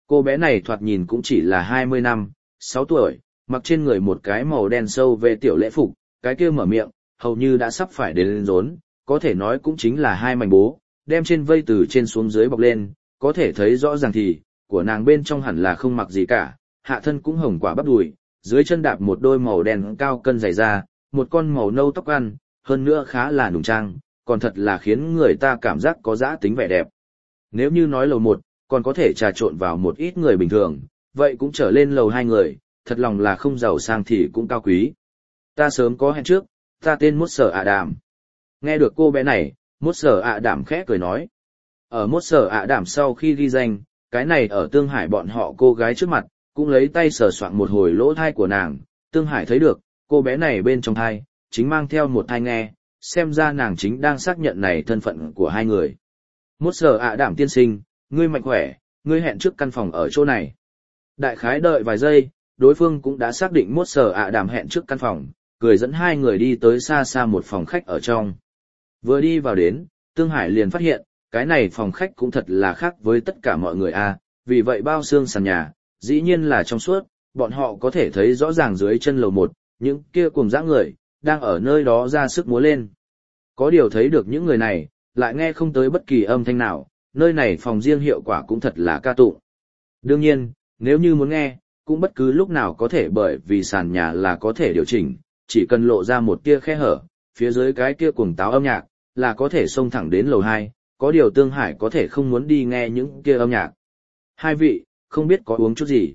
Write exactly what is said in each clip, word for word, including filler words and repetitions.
Cô bé này thoạt nhìn cũng chỉ là hai mươi năm, sáu tuổi, mặc trên người một cái màu đen sâu về tiểu lễ phục, cái kia mở miệng, hầu như đã sắp phải đến lên rốn, có thể nói cũng chính là hai mảnh bố, đem trên vây từ trên xuống dưới bọc lên, có thể thấy rõ ràng thì, của nàng bên trong hẳn là không mặc gì cả, hạ thân cũng hồng quả bắp đùi, dưới chân đạp một đôi màu đen cao cân dày da, một con màu nâu tóc ăn, hơn nữa khá là nùng trang, còn thật là khiến người ta cảm giác có dã tính vẻ đẹp. Nếu như nói lầu một, còn có thể trà trộn vào một ít người bình thường, vậy cũng trở lên lầu hai người, thật lòng là không giàu sang thì cũng cao quý. Ta sớm có hẹn trước, ta tên Mốt Sở ạ Đàm. Nghe được cô bé này, Mốt Sở ạ Đàm khẽ cười nói. Ở Mốt Sở ạ Đàm sau khi ghi danh, cái này ở Tương Hải bọn họ cô gái trước mặt, cũng lấy tay sờ soạn một hồi lỗ thai của nàng. Tương Hải thấy được, cô bé này bên trong thai, chính mang theo một thai nghe, xem ra nàng chính đang xác nhận này thân phận của hai người. Mốt Sở ạ Đàm tiên sinh, ngươi mạnh khỏe, ngươi hẹn trước căn phòng ở chỗ này. Đại khái đợi vài giây, đối phương cũng đã xác định Mốt Sở ạ Đàm hẹn trước căn phòng, cười dẫn hai người đi tới xa xa một phòng khách ở trong. Vừa đi vào đến, Tương Hải liền phát hiện, cái này phòng khách cũng thật là khác với tất cả mọi người a, vì vậy bao xương sàn nhà, dĩ nhiên là trong suốt, bọn họ có thể thấy rõ ràng dưới chân lầu một, những kia cùng dã người, đang ở nơi đó ra sức múa lên. Có điều thấy được những người này, lại nghe không tới bất kỳ âm thanh nào, nơi này phòng riêng hiệu quả cũng thật là ca tụng. Đương nhiên, nếu như muốn nghe, cũng bất cứ lúc nào có thể bởi vì sàn nhà là có thể điều chỉnh, chỉ cần lộ ra một tia khe hở, phía dưới cái kia cuồng táo âm nhạc, là có thể xông thẳng đến lầu hai, có điều Tương Hải có thể không muốn đi nghe những kia âm nhạc. Hai vị, không biết có uống chút gì.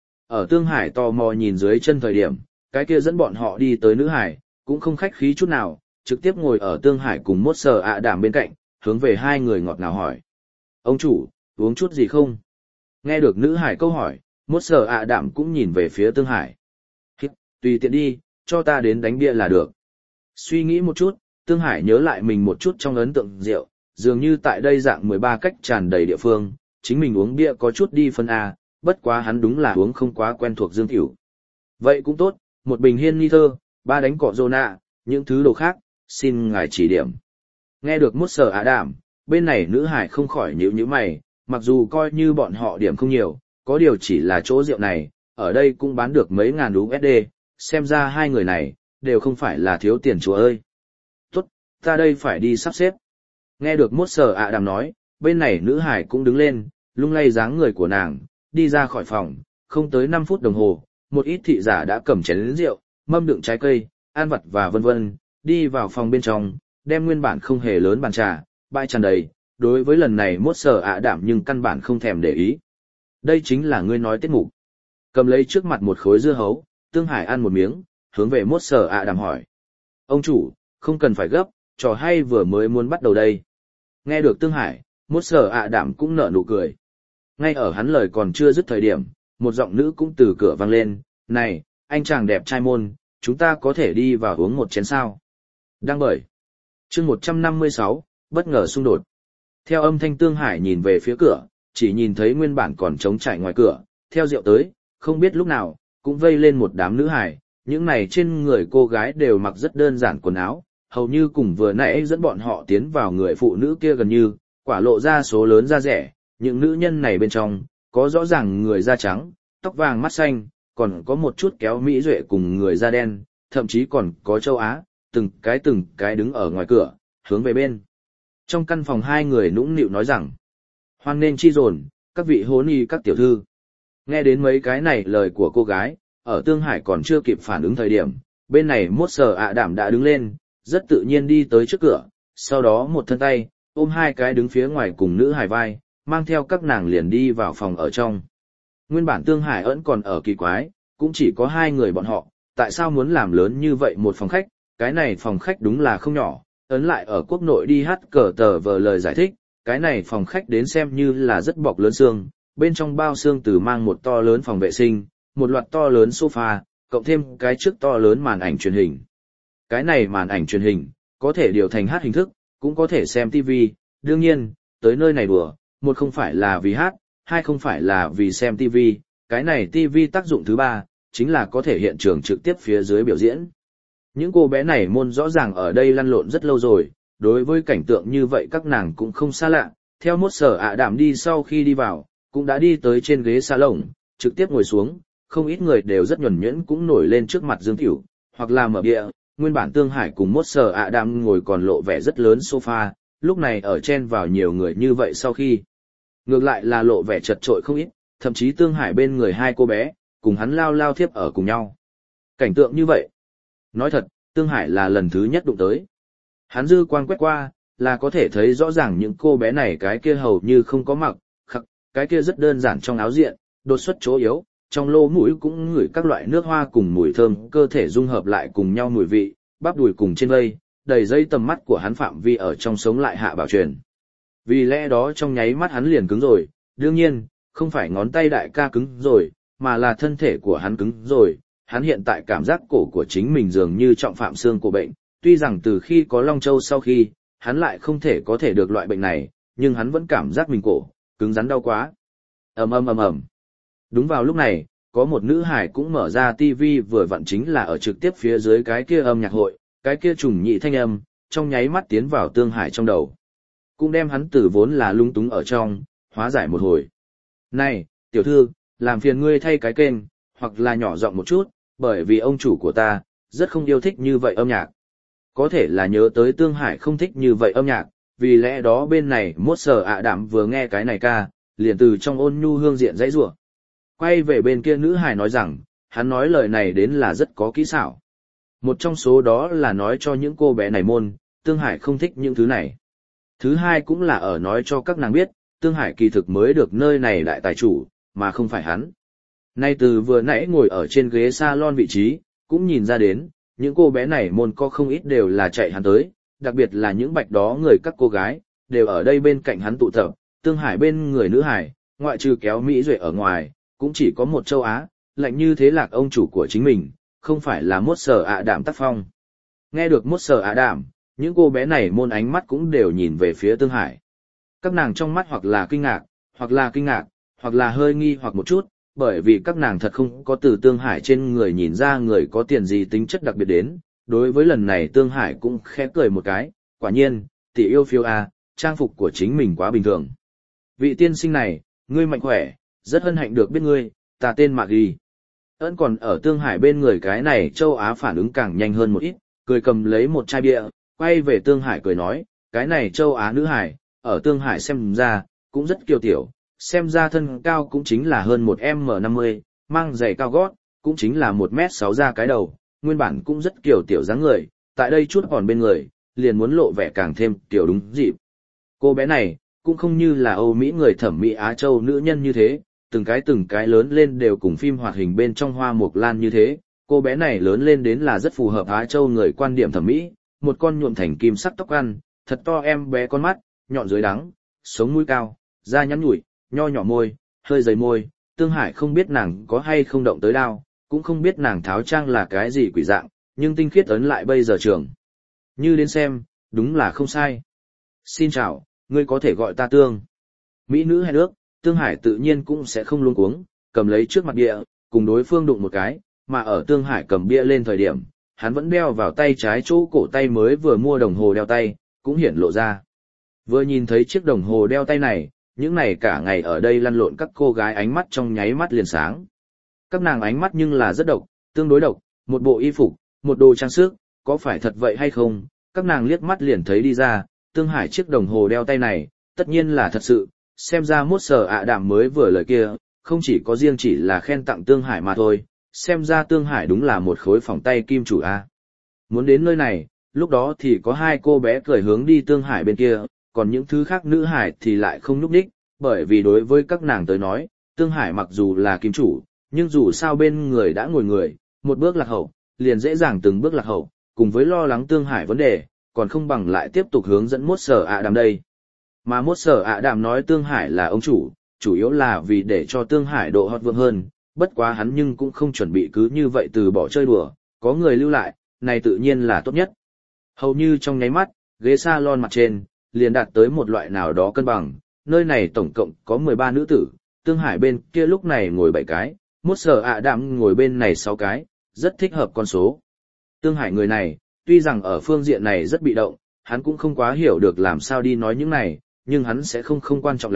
Ở Tương Hải tò mò nhìn dưới chân thời điểm, cái kia dẫn bọn họ đi tới nữ hải, cũng không khách khí chút nào, trực tiếp ngồi ở Tương Hải cùng Mốt Sở ạ Đàm bên cạnh, hướng về hai người ngọt ngào hỏi. Ông chủ, uống chút gì không? Nghe được nữ hải câu hỏi, Mốt Sở ạ Đàm cũng nhìn về phía Tương Hải. Hít, tùy tiện đi, cho ta đến đánh bia là được. Suy nghĩ một chút, Tương Hải nhớ lại mình một chút trong ấn tượng rượu, dường như tại đây dạng mười ba cách tràn đầy địa phương, chính mình uống bia có chút đi phân A, bất quá hắn đúng là uống không quá quen thuộc dương tiểu. Vậy cũng tốt, một bình hiên ni thơ, ba đánh cọ rô nạ, những thứ đồ khác, xin ngài chỉ điểm. Nghe được Mốt Sở ạ Đàm, bên này nữ hải không khỏi nhíu nhíu mày, mặc dù coi như bọn họ điểm không nhiều, có điều chỉ là chỗ rượu này, ở đây cũng bán được mấy ngàn u ét đê, xem ra hai người này, đều không phải là thiếu tiền chúa ơi. Tốt, ta đây phải đi sắp xếp. Nghe được Mốt Sở ạ Đàm nói, bên này nữ hải cũng đứng lên, lung lay dáng người của nàng, đi ra khỏi phòng, không tới năm phút đồng hồ, một ít thị giả đã cầm chén rượu, mâm đựng trái cây, ăn vặt và vân vân, đi vào phòng bên trong, đem nguyên bản không hề lớn bàn trà, bãi tràn đầy, đối với lần này Mốt Sở ạ Đàm nhưng căn bản không thèm để ý. Đây chính là ngươi nói tiết mục. Cầm lấy trước mặt một khối dưa hấu, Tương Hải ăn một miếng, hướng về Mốt Sở ạ Đàm hỏi. Ông chủ, không cần phải gấp, trò hay vừa mới muốn bắt đầu đây. Nghe được Tương Hải, Mốt Sở ạ Đàm cũng nở nụ cười. Ngay ở hắn lời còn chưa dứt thời điểm, một giọng nữ cũng từ cửa vang lên, này, anh chàng đẹp trai môn, chúng ta có thể đi vào uống một chén sao. Đang bởi. chương một trăm năm mươi sáu, bất ngờ xung đột. Theo âm thanh Tương Hải nhìn về phía cửa, chỉ nhìn thấy nguyên bản còn trống trải ngoài cửa, theo rượu tới, không biết lúc nào, cũng vây lên một đám nữ hải, những này trên người cô gái đều mặc rất đơn giản quần áo, hầu như cùng vừa nãy dẫn bọn họ tiến vào người phụ nữ kia gần như, quả lộ ra số lớn da rẻ, những nữ nhân này bên trong, có rõ ràng người da trắng, tóc vàng mắt xanh, còn có một chút kéo mỹ duệ cùng người da đen, thậm chí còn có châu Á, từng cái từng cái đứng ở ngoài cửa, hướng về bên. Trong căn phòng hai người nũng nịu nói rằng, hoan nên chi dồn, các vị hôn y các tiểu thư. Nghe đến mấy cái này lời của cô gái, ở Tương Hải còn chưa kịp phản ứng thời điểm, bên này Mốt Sở ạ Đàm đã đứng lên, rất tự nhiên đi tới trước cửa, sau đó một thân tay, ôm hai cái đứng phía ngoài cùng nữ hài vai, mang theo các nàng liền đi vào phòng ở trong. Nguyên bản Tương Hải ẩn còn ở kỳ quái, cũng chỉ có hai người bọn họ, tại sao muốn làm lớn như vậy một phòng khách, cái này phòng khách đúng là không nhỏ, ấn lại ở quốc nội đi hát cờ tờ vờ lời giải thích, cái này phòng khách đến xem như là rất bọc lớn xương, bên trong bao xương từ mang một to lớn phòng vệ sinh, một loạt to lớn sofa, cộng thêm cái trước to lớn màn ảnh truyền hình. Cái này màn ảnh truyền hình, có thể điều thành hát hình thức, cũng có thể xem tivi, đương nhiên, tới nơi này đùa, một không phải là vì hát, hai không phải là vì xem tivi, cái này tivi tác dụng thứ ba, chính là có thể hiện trường trực tiếp phía dưới biểu diễn. Những cô bé này môn rõ ràng ở đây lăn lộn rất lâu rồi, đối với cảnh tượng như vậy các nàng cũng không xa lạ, theo Mốt Sở ạ Đàm đi sau khi đi vào, cũng đã đi tới trên ghế salon, trực tiếp ngồi xuống, không ít người đều rất nhuần nhuyễn cũng nổi lên trước mặt Dương Tiểu, hoặc là mở bia, nguyên bản Tương Hải cùng Mốt Sở ạ Đam ngồi còn lộ vẻ rất lớn sofa, lúc này ở chen vào nhiều người như vậy sau khi. Ngược lại là lộ vẻ chật trội không ít, thậm chí Tương Hải bên người hai cô bé, cùng hắn lao lao thiếp ở cùng nhau. Cảnh tượng như vậy. Nói thật, Tương Hải là lần thứ nhất đụng tới. Hắn dư quan quét qua, là có thể thấy rõ ràng những cô bé này cái kia hầu như không có mặc, khắc, cái kia rất đơn giản trong áo diện, đột xuất chỗ yếu, trong lỗ mũi cũng ngửi các loại nước hoa cùng mùi thơm, cơ thể dung hợp lại cùng nhau mùi vị, bắp đùi cùng trên vây, đầy dây tầm mắt của hắn phạm vi ở trong sống lại hạ bảo truyền. Vì lẽ đó trong nháy mắt hắn liền cứng rồi, đương nhiên, không phải ngón tay đại ca cứng rồi, mà là thân thể của hắn cứng rồi, hắn hiện tại cảm giác cổ của chính mình dường như trọng phạm xương cổ bệnh, tuy rằng từ khi có Long Châu sau khi, hắn lại không thể có thể được loại bệnh này, nhưng hắn vẫn cảm giác mình cổ, cứng rắn đau quá. ầm ầm ầm ầm. Đúng vào lúc này, có một nữ hải cũng mở ra tivi vừa vặn chính là ở trực tiếp phía dưới cái kia âm nhạc hội, cái kia trùng nhị thanh âm, trong nháy mắt tiến vào Tương Hải trong đầu. Cũng đem hắn từ vốn là lung túng ở trong, hóa giải một hồi. Này, tiểu thư, làm phiền ngươi thay cái kênh, hoặc là nhỏ giọng một chút, bởi vì ông chủ của ta, rất không yêu thích như vậy âm nhạc. Có thể là nhớ tới Tương Hải không thích như vậy âm nhạc, vì lẽ đó bên này Mốt Sở ạ Đạm vừa nghe cái này ca, liền từ trong ôn nhu hương diện dãy rủa. Quay về bên kia nữ hải nói rằng, hắn nói lời này đến là rất có kỹ xảo. Một trong số đó là nói cho những cô bé này môn, Tương Hải không thích những thứ này. Thứ hai cũng là ở nói cho các nàng biết, Tương Hải kỳ thực mới được nơi này đại tài chủ, mà không phải hắn. Nay từ vừa nãy ngồi ở trên ghế salon vị trí, cũng nhìn ra đến, những cô bé này môn có không ít đều là chạy hắn tới, đặc biệt là những bạch đó người các cô gái, đều ở đây bên cạnh hắn tụ tập, Tương Hải bên người nữ hải, ngoại trừ kéo Mỹ Duệ ở ngoài, cũng chỉ có một châu Á, lạnh như thế lạc ông chủ của chính mình, không phải là Mốt Sở ạ Đạm tác phong. Nghe được Mốt Sở ạ Đạm, những cô bé này môn ánh mắt cũng đều nhìn về phía Tương Hải. Các nàng trong mắt hoặc là kinh ngạc, hoặc là kinh ngạc, hoặc là hơi nghi hoặc một chút, bởi vì các nàng thật không có từ Tương Hải trên người nhìn ra người có tiền gì tính chất đặc biệt đến. Đối với lần này Tương Hải cũng khẽ cười một cái, quả nhiên, tỷ yêu phiêu a, trang phục của chính mình quá bình thường. Vị tiên sinh này, ngươi mạnh khỏe, rất hân hạnh được biết ngươi, ta tên Mạc Ghi. Ấn còn ở Tương Hải bên người cái này châu Á phản ứng càng nhanh hơn một ít, cười cầm lấy một chai bia, quay về Tương Hải cười nói, cái này châu Á nữ hải, ở Tương Hải xem ra, cũng rất kiêu tiểu, xem ra thân cao cũng chính là hơn một em năm mươi, mang giày cao gót, cũng chính là một mét sáu ra cái đầu, nguyên bản cũng rất kiều tiểu dáng người, tại đây chút còn bên người, liền muốn lộ vẻ càng thêm tiểu đúng dịp. Cô bé này, cũng không như là Âu Mỹ người thẩm mỹ Á Châu nữ nhân như thế, từng cái từng cái lớn lên đều cùng phim hoạt hình bên trong Hoa Mộc Lan như thế, cô bé này lớn lên đến là rất phù hợp Á Châu người quan điểm thẩm mỹ, một con nhuộm thành kim sắc tóc ăn, thật to em bé con mắt, nhọn dưới đắng, sống mũi cao, da nhắn nhủi, nho nhỏ môi, hơi dày môi, Tương Hải không biết nàng có hay không động tới đao, cũng không biết nàng tháo trang là cái gì quỷ dạng, nhưng tinh khiết ấn lại bây giờ trường. Như đến xem, đúng là không sai. Xin chào, ngươi có thể gọi ta Tương. Mỹ nữ hay nước, Tương Hải tự nhiên cũng sẽ không luống cuống, cầm lấy trước mặt bia, cùng đối phương đụng một cái, mà ở Tương Hải cầm bia lên thời điểm, hắn vẫn đeo vào tay trái chỗ cổ tay mới vừa mua đồng hồ đeo tay, cũng hiển lộ ra. Vừa nhìn thấy chiếc đồng hồ đeo tay này, những này cả ngày ở đây lăn lộn các cô gái ánh mắt trong nháy mắt liền sáng. Các nàng ánh mắt nhưng là rất độc, tương đối độc, một bộ y phục, một đồ trang sức, có phải thật vậy hay không, các nàng liếc mắt liền thấy đi ra, Tương Hải chiếc đồng hồ đeo tay này, tất nhiên là thật sự, xem ra Mốt Sở ạ Đạm mới vừa lời kia, không chỉ có riêng chỉ là khen tặng Tương Hải mà thôi, xem ra Tương Hải đúng là một khối phỏng tay kim chủ a. Muốn đến nơi này, lúc đó thì có hai cô bé cười hướng đi Tương Hải bên kia, còn những thứ khác nữ hải thì lại không nhúc nhích, bởi vì đối với các nàng tới nói, Tương Hải mặc dù là kim chủ, nhưng dù sao bên người đã ngồi người, một bước lạc hậu, liền dễ dàng từng bước lạc hậu, cùng với lo lắng Tương Hải vấn đề, còn không bằng lại tiếp tục hướng dẫn Mốt Sở ạ Đạm đây. Mà Mốt Sở ạ Đạm nói Tương Hải là ông chủ, chủ yếu là vì để cho Tương Hải độ hot vượng hơn, bất quá hắn nhưng cũng không chuẩn bị cứ như vậy từ bỏ chơi đùa, có người lưu lại, này tự nhiên là tốt nhất. Hầu như trong nháy mắt, ghế salon mặt trên, liền đạt tới một loại nào đó cân bằng, nơi này tổng cộng có mười ba nữ tử, Tương Hải bên kia lúc này ngồi bảy cái, Mốt Sở ạ Đạm ngồi bên này sáu cái, rất thích hợp con số. Tương Hải người này, tuy rằng ở phương diện này rất bị động, hắn cũng không quá hiểu được làm sao đi nói những này, nhưng hắn sẽ không không quan trọng lắm,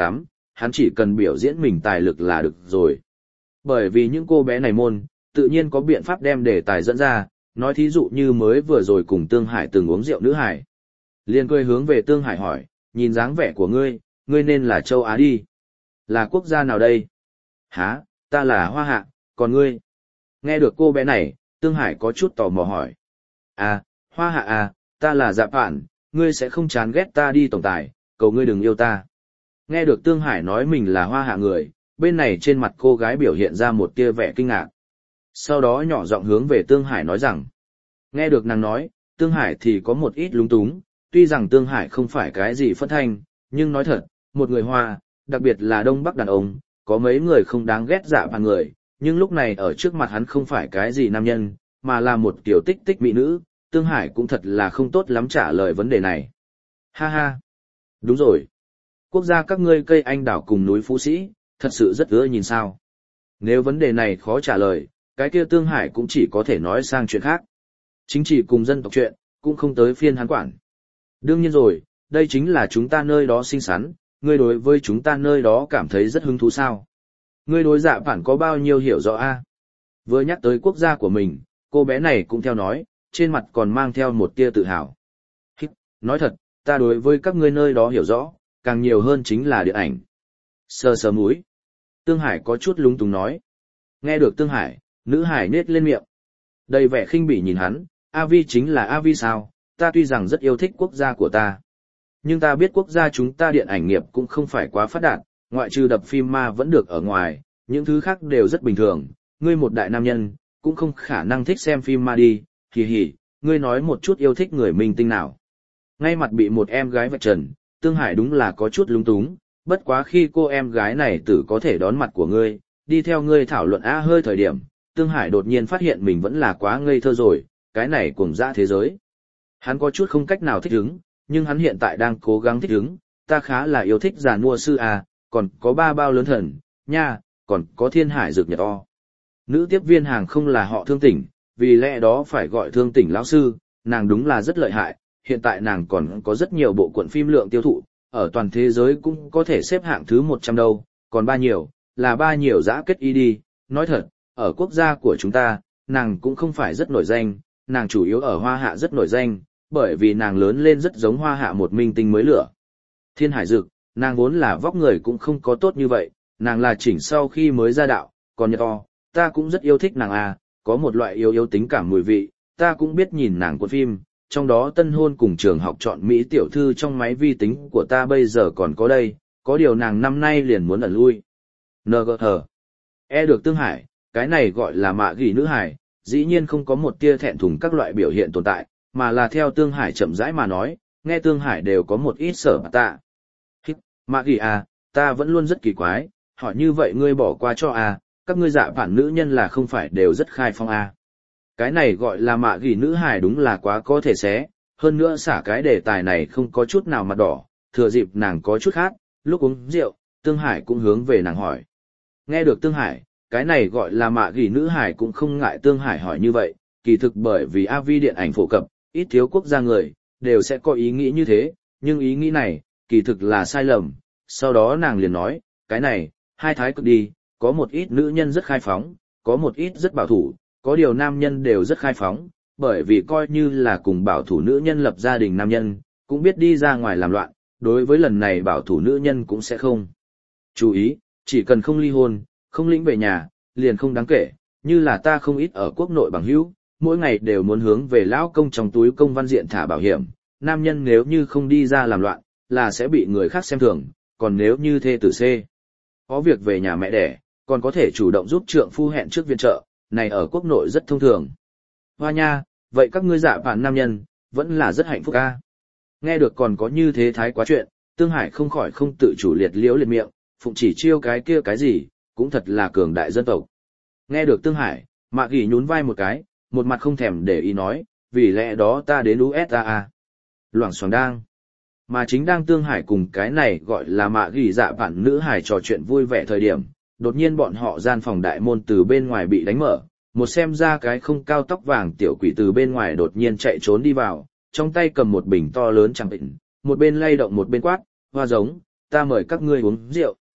hắn chỉ cần biểu diễn mình tài lực là được rồi. Bởi vì những cô bé này môn, tự nhiên có biện pháp đem đề tài dẫn ra, nói thí dụ như mới vừa rồi cùng Tương Hải từng uống rượu nữ hải. Liên cười hướng về Tương Hải hỏi, nhìn dáng vẻ của ngươi, ngươi nên là châu Á đi. Là quốc gia nào đây? Hả, ta là Hoa Hạ, còn ngươi? Nghe được cô bé này, Tương Hải có chút tò mò hỏi. À, Hoa Hạ à, ta là Dạ Phản, ngươi sẽ không chán ghét ta đi tổng tài, cầu ngươi đừng yêu ta. Nghe được Tương Hải nói mình là Hoa Hạ người, bên này trên mặt cô gái biểu hiện ra một tia vẻ kinh ngạc. Sau đó nhỏ giọng hướng về Tương Hải nói rằng, nghe được nàng nói, Tương Hải thì có một ít lúng túng, tuy rằng Tương Hải không phải cái gì phất thanh, nhưng nói thật, một người Hoa, đặc biệt là Đông Bắc đàn ông, có mấy người không đáng ghét Dạ Phản người, nhưng lúc này ở trước mặt hắn không phải cái gì nam nhân, mà là một tiểu tích tích mỹ nữ, Tương Hải cũng thật là không tốt lắm trả lời vấn đề này. Ha ha, đúng rồi. Quốc gia các ngươi cây anh đào cùng núi Phú Sĩ, thật sự rất ưa nhìn sao. Nếu vấn đề này khó trả lời, cái kia Tương Hải cũng chỉ có thể nói sang chuyện khác. Chính trị cùng dân tộc chuyện, cũng không tới phiên hắn quản. Đương nhiên rồi, đây chính là chúng ta nơi đó sinh sắn, ngươi đối với chúng ta nơi đó cảm thấy rất hứng thú sao. Ngươi đối Dạ Phản có bao nhiêu hiểu rõ a? Vừa nhắc tới quốc gia của mình, cô bé này cũng theo nói, trên mặt còn mang theo một tia tự hào. Hít, nói thật, ta đối với các ngươi nơi đó hiểu rõ, càng nhiều hơn chính là điện ảnh. Sờ sờ mũi. Tương Hải có chút lúng túng nói. Nghe được Tương Hải, nữ hải nết lên miệng. Đầy vẻ khinh bỉ nhìn hắn, a vi chính là a vi sao, ta tuy rằng rất yêu thích quốc gia của ta. Nhưng ta biết quốc gia chúng ta điện ảnh nghiệp cũng không phải quá phát đạt, ngoại trừ đập phim ma vẫn được ở ngoài, những thứ khác đều rất bình thường. Ngươi một đại nam nhân, cũng không khả năng thích xem phim ma đi, hì hì, ngươi nói một chút yêu thích người minh tinh nào. Ngay mặt bị một em gái vạch trần, Tương Hải đúng là có chút lung túng, bất quá khi cô em gái này tử có thể đón mặt của ngươi, đi theo ngươi thảo luận a hơi thời điểm, Tương Hải đột nhiên phát hiện mình vẫn là quá ngây thơ rồi, cái này cuồng dã thế giới. Hắn có chút không cách nào thích ứng, nhưng hắn hiện tại đang cố gắng thích ứng, ta khá là yêu thích giàn mua sư a, còn có ba bao lớn thần, nha, còn có thiên hải dược nhật o. Nữ tiếp viên hàng không là họ Thương Tỉnh, vì lẽ đó phải gọi Thương Tỉnh lão sư, nàng đúng là rất lợi hại, hiện tại nàng còn có rất nhiều bộ cuộn phim lượng tiêu thụ, ở toàn thế giới cũng có thể xếp hạng thứ một trăm đâu, còn ba nhiều, là ba nhiều dã kết y đi, nói thật, ở quốc gia của chúng ta, nàng cũng không phải rất nổi danh, nàng chủ yếu ở Hoa Hạ rất nổi danh, bởi vì nàng lớn lên rất giống Hoa Hạ một minh tinh mới lửa. Thiên hải dực, nàng vốn là vóc người cũng không có tốt như vậy, nàng là chỉnh sau khi mới ra đạo, còn nhật to, ta cũng rất yêu thích nàng à, có một loại yêu yêu tính cảm mùi vị, ta cũng biết nhìn nàng cuộn phim, trong đó tân hôn cùng trường học chọn Mỹ tiểu thư trong máy vi tính của ta bây giờ còn có đây, có điều nàng năm nay liền muốn ẩn lui. en giê hát. E được Tương Hải, cái này gọi là mạ gỉ nữ hải, dĩ nhiên không có một tia thẹn thùng các loại biểu hiện tồn tại, mà là theo Tương Hải chậm rãi mà nói, nghe Tương Hải đều có một ít sở tạ. Hít, mạ gỉ à, ta vẫn luôn rất kỳ quái, hỏi như vậy ngươi bỏ qua cho à, các ngươi Dạ Phản nữ nhân là không phải đều rất khai phong à. Cái này gọi là mạ gỉ nữ hài đúng là quá có thể xé, hơn nữa xả cái đề tài này không có chút nào mặt đỏ, thừa dịp nàng có chút khác, lúc uống rượu, Tương Hải cũng hướng về nàng hỏi. Nghe được Tương Hải, cái này gọi là mạ gỉ nữ hài cũng không ngại Tương Hải hỏi như vậy, kỳ thực bởi vì a vê điện ảnh phổ cập, ít thiếu quốc gia người, đều sẽ có ý nghĩ như thế, nhưng ý nghĩ này, kỳ thực là sai lầm, sau đó nàng liền nói, cái này, hai thái cực đi, có một ít nữ nhân rất khai phóng, có một ít rất bảo thủ. Có điều nam nhân đều rất khai phóng, bởi vì coi như là cùng bảo thủ nữ nhân lập gia đình nam nhân, cũng biết đi ra ngoài làm loạn, đối với lần này bảo thủ nữ nhân cũng sẽ không. Chú ý, chỉ cần không ly hôn, không lĩnh về nhà, liền không đáng kể, như là ta không ít ở quốc nội bằng hữu, mỗi ngày đều muốn hướng về lão công trong túi công văn diện thả bảo hiểm, nam nhân nếu như không đi ra làm loạn, là sẽ bị người khác xem thường, còn nếu như thê tử C, có việc về nhà mẹ đẻ, còn có thể chủ động giúp trượng phu hẹn trước viện trợ. Này ở quốc nội rất thông thường. Hoa nha, vậy các ngươi Dạ Phản nam nhân, vẫn là rất hạnh phúc ca. Nghe được còn có như thế thái quá chuyện, Tương Hải không khỏi không tự chủ liệt liễu liệt miệng, phụng chỉ chiêu cái kia cái gì, cũng thật là cường đại dân tộc. Nghe được Tương Hải, Mạ Gỉ nhún vai một cái, một mặt không thèm để ý nói, vì lẽ đó ta đến u ét a. Loảng xoảng đang. Mà chính đang Tương Hải cùng cái này gọi là Mạ Gỉ Dạ Phản nữ hải trò chuyện vui vẻ thời điểm. Đột nhiên bọn họ gian phòng đại môn từ bên ngoài bị đánh mở, một xem ra cái không cao tóc vàng tiểu quỷ từ bên ngoài đột nhiên chạy trốn đi vào, trong tay cầm một bình to lớn chẳng bệnh, một bên lay động một bên quát, hoa giống, ta mời các ngươi uống rượu.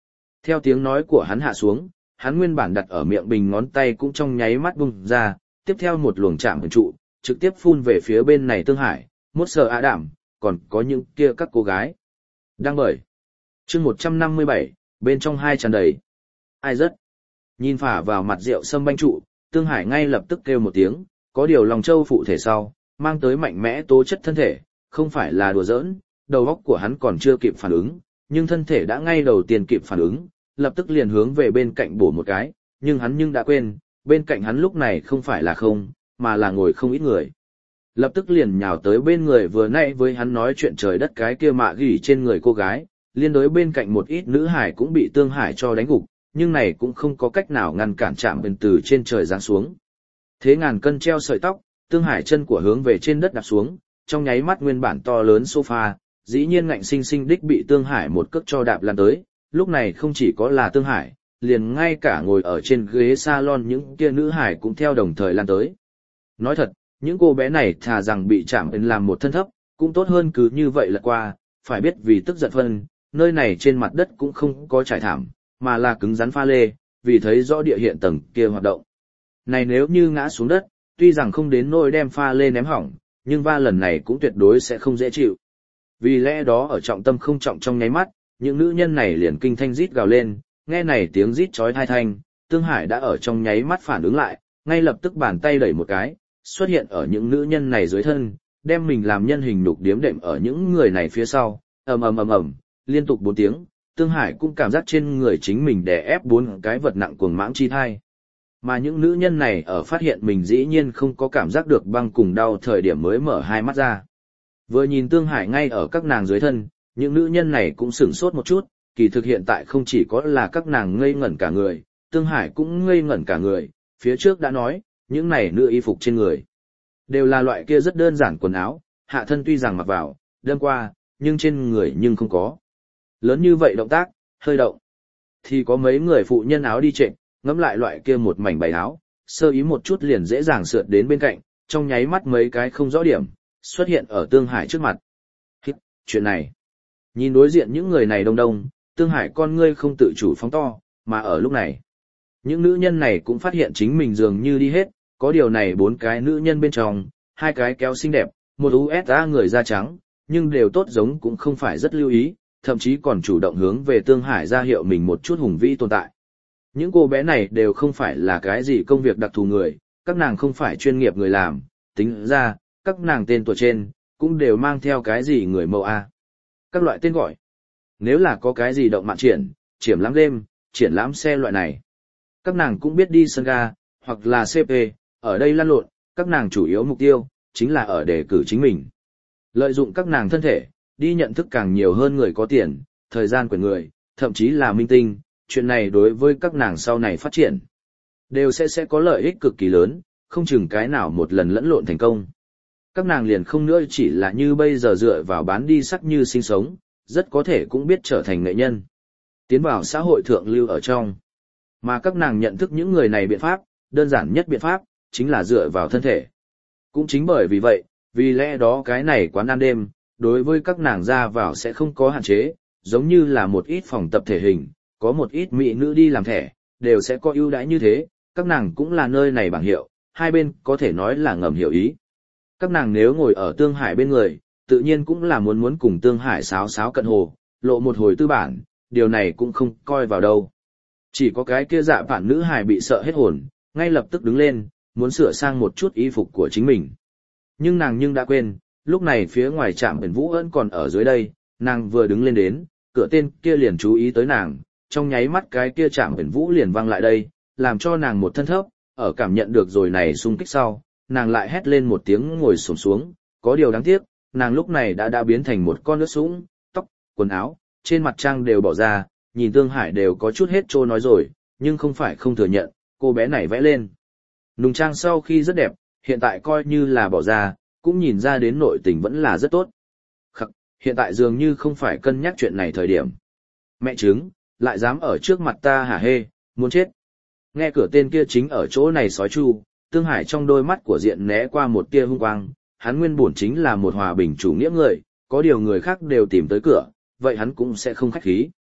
Theo tiếng nói của hắn hạ xuống, hắn nguyên bản đặt ở miệng bình ngón tay cũng trong nháy mắt bung ra, tiếp theo một luồng chạm hình trụ, trực tiếp phun về phía bên này Tương Hải, mốt sờ á đảm, còn có những kia các cô gái. Đang bởi. chương một trăm năm mươi bảy, bên trong hai tràn đầy. Ai rất. Nhìn phả vào mặt rượu sâm banh trụ, Tương Hải ngay lập tức kêu một tiếng, có điều lòng châu phụ thể sau, mang tới mạnh mẽ tố chất thân thể, không phải là đùa giỡn, đầu óc của hắn còn chưa kịp phản ứng, nhưng thân thể đã ngay đầu tiên kịp phản ứng, lập tức liền hướng về bên cạnh bổ một cái, nhưng hắn nhưng đã quên, bên cạnh hắn lúc này không phải là không, mà là ngồi không ít người. Lập tức liền nhào tới bên người vừa nãy với hắn nói chuyện trời đất cái kia mạ gỉ trên người cô gái, liên đối bên cạnh một ít nữ hải cũng bị Tương Hải cho đánh gục, nhưng này cũng không có cách nào ngăn cản chạm bên từ trên trời giáng xuống. Thế ngàn cân treo sợi tóc, Tương Hải chân của hướng về trên đất đạp xuống, trong nháy mắt nguyên bản to lớn sofa, dĩ nhiên ngạnh sinh sinh đích bị Tương Hải một cước cho đạp lan tới, lúc này không chỉ có là Tương Hải, liền ngay cả ngồi ở trên ghế salon những kia nữ hải cũng theo đồng thời lan tới. Nói thật, những cô bé này thà rằng bị chạm đến làm một thân thấp, cũng tốt hơn cứ như vậy lật qua, phải biết vì tức giận phân, nơi này trên mặt đất cũng không có trải thảm, mà là cứng rắn pha lê, vì thấy rõ địa hiện tầng kia hoạt động. Này nếu như ngã xuống đất, tuy rằng không đến nỗi đem pha lê ném hỏng, nhưng va lần này cũng tuyệt đối sẽ không dễ chịu. Vì lẽ đó ở trọng tâm không trọng trong nháy mắt, những nữ nhân này liền kinh thanh rít gào lên, nghe này tiếng rít chói tai thanh, Tương Hải đã ở trong nháy mắt phản ứng lại, ngay lập tức bàn tay đẩy một cái, xuất hiện ở những nữ nhân này dưới thân, đem mình làm nhân hình nhục điếm đệm ở những người này phía sau, ầm ầm ầm ầm, liên tục bốn tiếng, Tương Hải cũng cảm giác trên người chính mình đè ép bốn cái vật nặng cuồng mãng chi thai. Mà những nữ nhân này ở phát hiện mình dĩ nhiên không có cảm giác được băng cùng đau thời điểm mới mở hai mắt ra. Vừa nhìn Tương Hải ngay ở các nàng dưới thân, những nữ nhân này cũng sửng sốt một chút, kỳ thực hiện tại không chỉ có là các nàng ngây ngẩn cả người, Tương Hải cũng ngây ngẩn cả người, phía trước đã nói, những này nữ y phục trên người. Đều là loại kia rất đơn giản quần áo, hạ thân tuy rằng mặc vào, đâm qua, nhưng trên người nhưng không có. Lớn như vậy động tác, hơi động. Thì có mấy người phụ nhân áo đi trệnh, ngẫm lại loại kia một mảnh bày áo, sơ ý một chút liền dễ dàng sượt đến bên cạnh, trong nháy mắt mấy cái không rõ điểm, xuất hiện ở Tương Hải trước mặt. Hít, chuyện này. Nhìn đối diện những người này đông đông, Tương Hải con ngươi không tự chủ phóng to, mà ở lúc này, những nữ nhân này cũng phát hiện chính mình dường như đi hết, có điều này bốn cái nữ nhân bên trong, hai cái kéo xinh đẹp, một u ét a người da trắng, nhưng đều tốt giống cũng không phải rất lưu ý, thậm chí còn chủ động hướng về Tương Hải ra hiệu mình một chút hùng vĩ tồn tại. Những cô bé này đều không phải là cái gì công việc đặc thù người, các nàng không phải chuyên nghiệp người làm, tính ra, các nàng tên tuổi trên, cũng đều mang theo cái gì người mẫu A. Các loại tên gọi. Nếu là có cái gì động mạn triển, triển lãm đêm, triển lãm xe loại này. Các nàng cũng biết đi sân ga, hoặc là xê pê, ở đây lăn lộn, các nàng chủ yếu mục tiêu, chính là ở đề cử chính mình. Lợi dụng các nàng thân thể, đi nhận thức càng nhiều hơn người có tiền, thời gian của người, thậm chí là minh tinh, chuyện này đối với các nàng sau này phát triển, đều sẽ sẽ có lợi ích cực kỳ lớn, không chừng cái nào một lần lẫn lộn thành công. Các nàng liền không nữa chỉ là như bây giờ dựa vào bán đi sắc như sinh sống, rất có thể cũng biết trở thành nghệ nhân. Tiến vào xã hội thượng lưu ở trong. Mà các nàng nhận thức những người này biện pháp, đơn giản nhất biện pháp, chính là dựa vào thân thể. Cũng chính bởi vì vậy, vì lẽ đó cái này quán ăn đêm, đối với các nàng ra vào sẽ không có hạn chế, giống như là một ít phòng tập thể hình, có một ít mỹ nữ đi làm thẻ, đều sẽ có ưu đãi như thế, các nàng cũng là nơi này bảng hiệu, hai bên có thể nói là ngầm hiểu ý. Các nàng nếu ngồi ở Tương Hải bên người, tự nhiên cũng là muốn muốn cùng Tương Hải sáo sáo cận hồ, lộ một hồi tư bản, điều này cũng không coi vào đâu. Chỉ có cái kia dạ bản nữ hài bị sợ hết hồn, ngay lập tức đứng lên, muốn sửa sang một chút y phục của chính mình. Nhưng nàng nhưng đã quên, lúc này phía ngoài trạm biển Vũ vẫn còn ở dưới đây, nàng vừa đứng lên đến, cửa tên kia liền chú ý tới nàng, trong nháy mắt cái kia trạm biển Vũ liền văng lại đây, làm cho nàng một thân thấp, ở cảm nhận được rồi này xung kích sau, nàng lại hét lên một tiếng ngồi xổm xuống, có điều đáng tiếc, nàng lúc này đã đã biến thành một con nước sũng, tóc, quần áo, trên mặt trang đều bỏ ra, nhìn Tương Hải đều có chút hết trô nói rồi, nhưng không phải không thừa nhận, cô bé này vẽ lên. Nùng trang sau khi rất đẹp, hiện tại coi như là bỏ ra, cũng nhìn ra đến nội tình vẫn là rất tốt. Khắc, hiện tại dường như không phải cân nhắc chuyện này thời điểm. Mẹ trứng, lại dám ở trước mặt ta hả hê, muốn chết. Nghe cửa tên kia chính ở chỗ này sói chu, Tương Hải trong đôi mắt của diện né qua một tia hung quang, hắn nguyên bổn chính là một hòa bình chủ nghĩa người, có điều người khác đều tìm tới cửa, vậy hắn cũng sẽ không khách khí.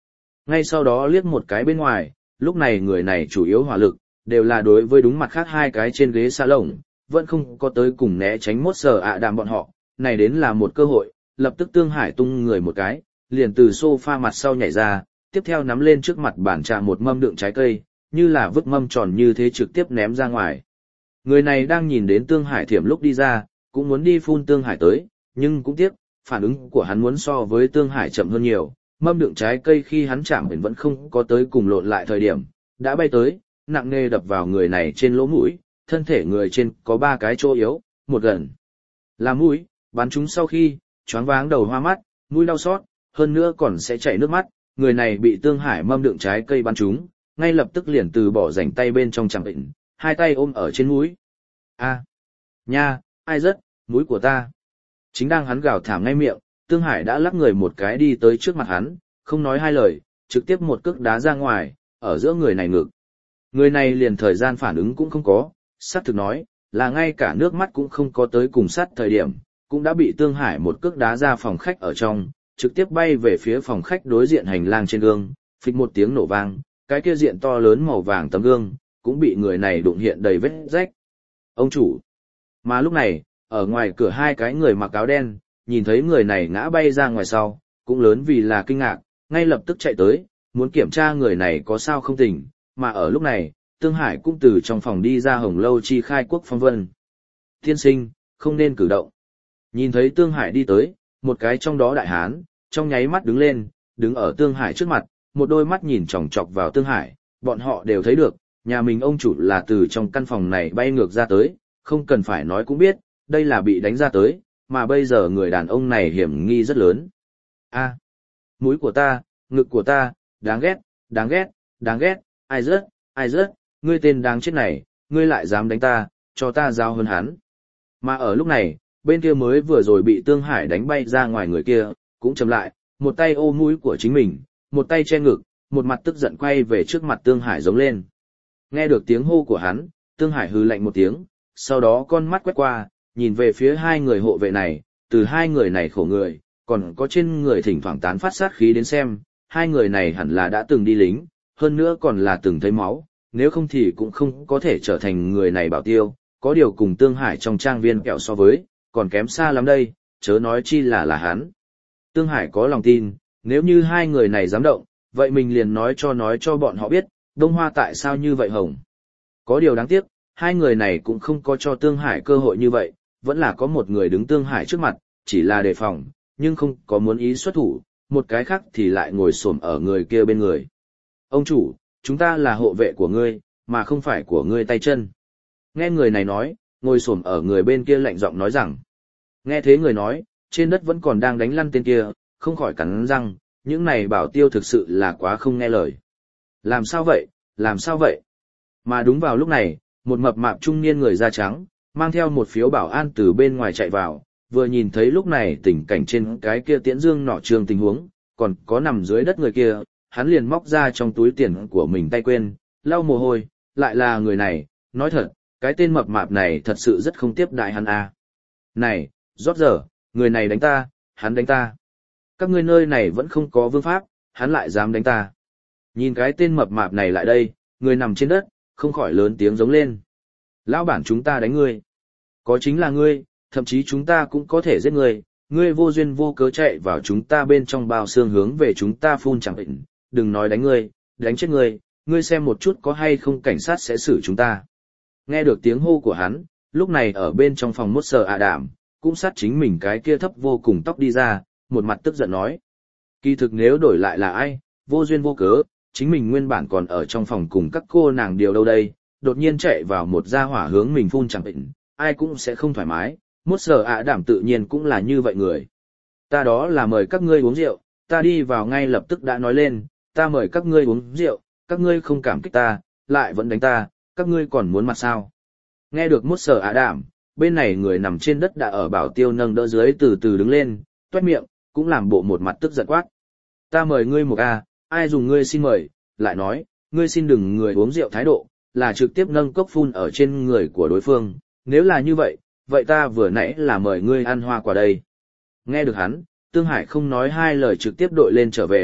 Ngay sau đó liếc một cái bên ngoài, lúc này người này chủ yếu hỏa lực, đều là đối với đúng mặt khác hai cái trên ghế salon, vẫn không có tới cùng né tránh mốt sở ạ đàm bọn họ, này đến là một cơ hội, lập tức Tương Hải tung người một cái, liền từ sofa mặt sau nhảy ra, tiếp theo nắm lên trước mặt bàn trà một mâm đựng trái cây, như là vứt mâm tròn như thế trực tiếp ném ra ngoài. Người này đang nhìn đến Tương Hải thiểm lúc đi ra, cũng muốn đi phun Tương Hải tới, nhưng cũng tiếc, phản ứng của hắn muốn so với Tương Hải chậm hơn nhiều, mâm đựng trái cây khi hắn chạm đến vẫn không có tới cùng lộn lại thời điểm, đã bay tới, nặng nề đập vào người này trên lỗ mũi, thân thể người trên có ba cái chỗ yếu, một gần là mũi, bắn chúng sau khi, choáng váng đầu hoa mắt, mũi đau xót, hơn nữa còn sẽ chảy nước mắt, người này bị Tương Hải mâm đựng trái cây bắn trúng, ngay lập tức liền từ bỏ rảnh tay bên trong chẳng định, hai tay ôm ở trên mũi. A, nha, ai rất, mũi của ta. Chính đang hắn gào thảm ngay miệng, Tương Hải đã lắc người một cái đi tới trước mặt hắn, không nói hai lời, trực tiếp một cước đá ra ngoài, ở giữa người này ngực. Người này liền thời gian phản ứng cũng không có, sát thực nói, là ngay cả nước mắt cũng không có tới cùng sát thời điểm, cũng đã bị Tương Hải một cước đá ra phòng khách ở trong, trực tiếp bay về phía phòng khách đối diện hành lang trên gương, phịch một tiếng nổ vang, cái kia diện to lớn màu vàng tấm gương, cũng bị người này đụng hiện đầy vết rách. Ông chủ. Mà lúc này, ở ngoài cửa hai cái người mặc áo đen, nhìn thấy người này ngã bay ra ngoài sau, cũng lớn vì là kinh ngạc, ngay lập tức chạy tới, muốn kiểm tra người này có sao không tỉnh, mà ở lúc này, Tương Hải cũng từ trong phòng đi ra Hồng Lâu chi khai quốc phong vân. Tiên sinh, không nên cử động. Nhìn thấy Tương Hải đi tới, một cái trong đó đại hán, trong nháy mắt đứng lên, đứng ở Tương Hải trước mặt, một đôi mắt nhìn chòng chọc vào Tương Hải, bọn họ đều thấy được, nhà mình ông chủ là từ trong căn phòng này bay ngược ra tới, không cần phải nói cũng biết, đây là bị đánh ra tới, mà bây giờ người đàn ông này hiểm nghi rất lớn. A, mũi của ta, ngực của ta, đáng ghét, đáng ghét, đáng ghét, ai rớt, ai rớt, ngươi tên đáng chết này, ngươi lại dám đánh ta, cho ta giao hơn hắn. Mà ở lúc này, bên kia mới vừa rồi bị Tương Hải đánh bay ra ngoài người kia, cũng chầm lại, một tay ôm mũi của chính mình, một tay che ngực, một mặt tức giận quay về trước mặt Tương Hải giống lên. Nghe được tiếng hô của hắn, Tương Hải hừ lạnh một tiếng, sau đó con mắt quét qua, nhìn về phía hai người hộ vệ này, từ hai người này khổ người, còn có trên người thỉnh thoảng tán phát sát khí đến xem, hai người này hẳn là đã từng đi lính, hơn nữa còn là từng thấy máu, nếu không thì cũng không có thể trở thành người này bảo tiêu, có điều cùng Tương Hải trong trang viên kẹo so với, còn kém xa lắm đây, chớ nói chi là là hắn. Tương Hải có lòng tin, nếu như hai người này dám động, vậy mình liền nói cho nói cho bọn họ biết, Đông Hoa tại sao như vậy hồng. Có điều đáng tiếc, hai người này cũng không có cho Tương Hải cơ hội như vậy, vẫn là có một người đứng Tương Hải trước mặt, chỉ là đề phòng, nhưng không có muốn ý xuất thủ, một cái khác thì lại ngồi xổm ở người kia bên người. Ông chủ, chúng ta là hộ vệ của ngươi, mà không phải của ngươi tay chân. Nghe người này nói, ngồi xổm ở người bên kia lạnh giọng nói rằng. Nghe thế người nói, trên đất vẫn còn đang đánh lăn tên kia, không khỏi cắn răng, những này bảo tiêu thực sự là quá không nghe lời. Làm sao vậy, làm sao vậy? Mà đúng vào lúc này, một mập mạp trung niên người da trắng, mang theo một phiếu bảo an từ bên ngoài chạy vào, vừa nhìn thấy lúc này tình cảnh trên cái kia tiễn dương nọ trường tình huống, còn có nằm dưới đất người kia, hắn liền móc ra trong túi tiền của mình tay quên, lau mồ hôi, lại là người này, nói thật, cái tên mập mạp này thật sự rất không tiếp đại hắn à. Này, rót giờ, người này đánh ta, hắn đánh ta. Các ngươi nơi này vẫn không có vương pháp, hắn lại dám đánh ta. Nhìn cái tên mập mạp này lại đây, người nằm trên đất, không khỏi lớn tiếng giống lên. Lão bản chúng ta đánh ngươi. Có chính là ngươi, thậm chí chúng ta cũng có thể giết ngươi, ngươi vô duyên vô cớ chạy vào chúng ta bên trong bao xương hướng về chúng ta phun chẳng định, đừng nói đánh ngươi, đánh chết ngươi, ngươi xem một chút có hay không cảnh sát sẽ xử chúng ta. Nghe được tiếng hô của hắn, lúc này ở bên trong phòng mốt sờ ạ đảm, cũng sát chính mình cái kia thấp vô cùng tóc đi ra, một mặt tức giận nói. Kỳ thực nếu đổi lại là ai, vô duyên vô cớ, chính mình nguyên bản còn ở trong phòng cùng các cô nàng điều đâu đây, đột nhiên chạy vào một gia hỏa hướng mình phun chẳng định, ai cũng sẽ không thoải mái, mốt sờ ạ đảm tự nhiên cũng là như vậy người. Ta đó là mời các ngươi uống rượu, ta đi vào ngay lập tức đã nói lên, ta mời các ngươi uống rượu, các ngươi không cảm kích ta, lại vẫn đánh ta, các ngươi còn muốn mặt sao. Nghe được mốt sờ ạ đảm, bên này người nằm trên đất đã ở bảo tiêu nâng đỡ dưới từ từ đứng lên, toét miệng, cũng làm bộ một mặt tức giận quát. Ta mời ngươi một a, ai dùng ngươi xin mời, lại nói, ngươi xin đừng người uống rượu thái độ, là trực tiếp nâng cốc phun ở trên người của đối phương, nếu là như vậy, vậy ta vừa nãy là mời ngươi ăn hoa quả đây. Nghe được hắn, Tương Hải không nói hai lời trực tiếp đội lên trở về,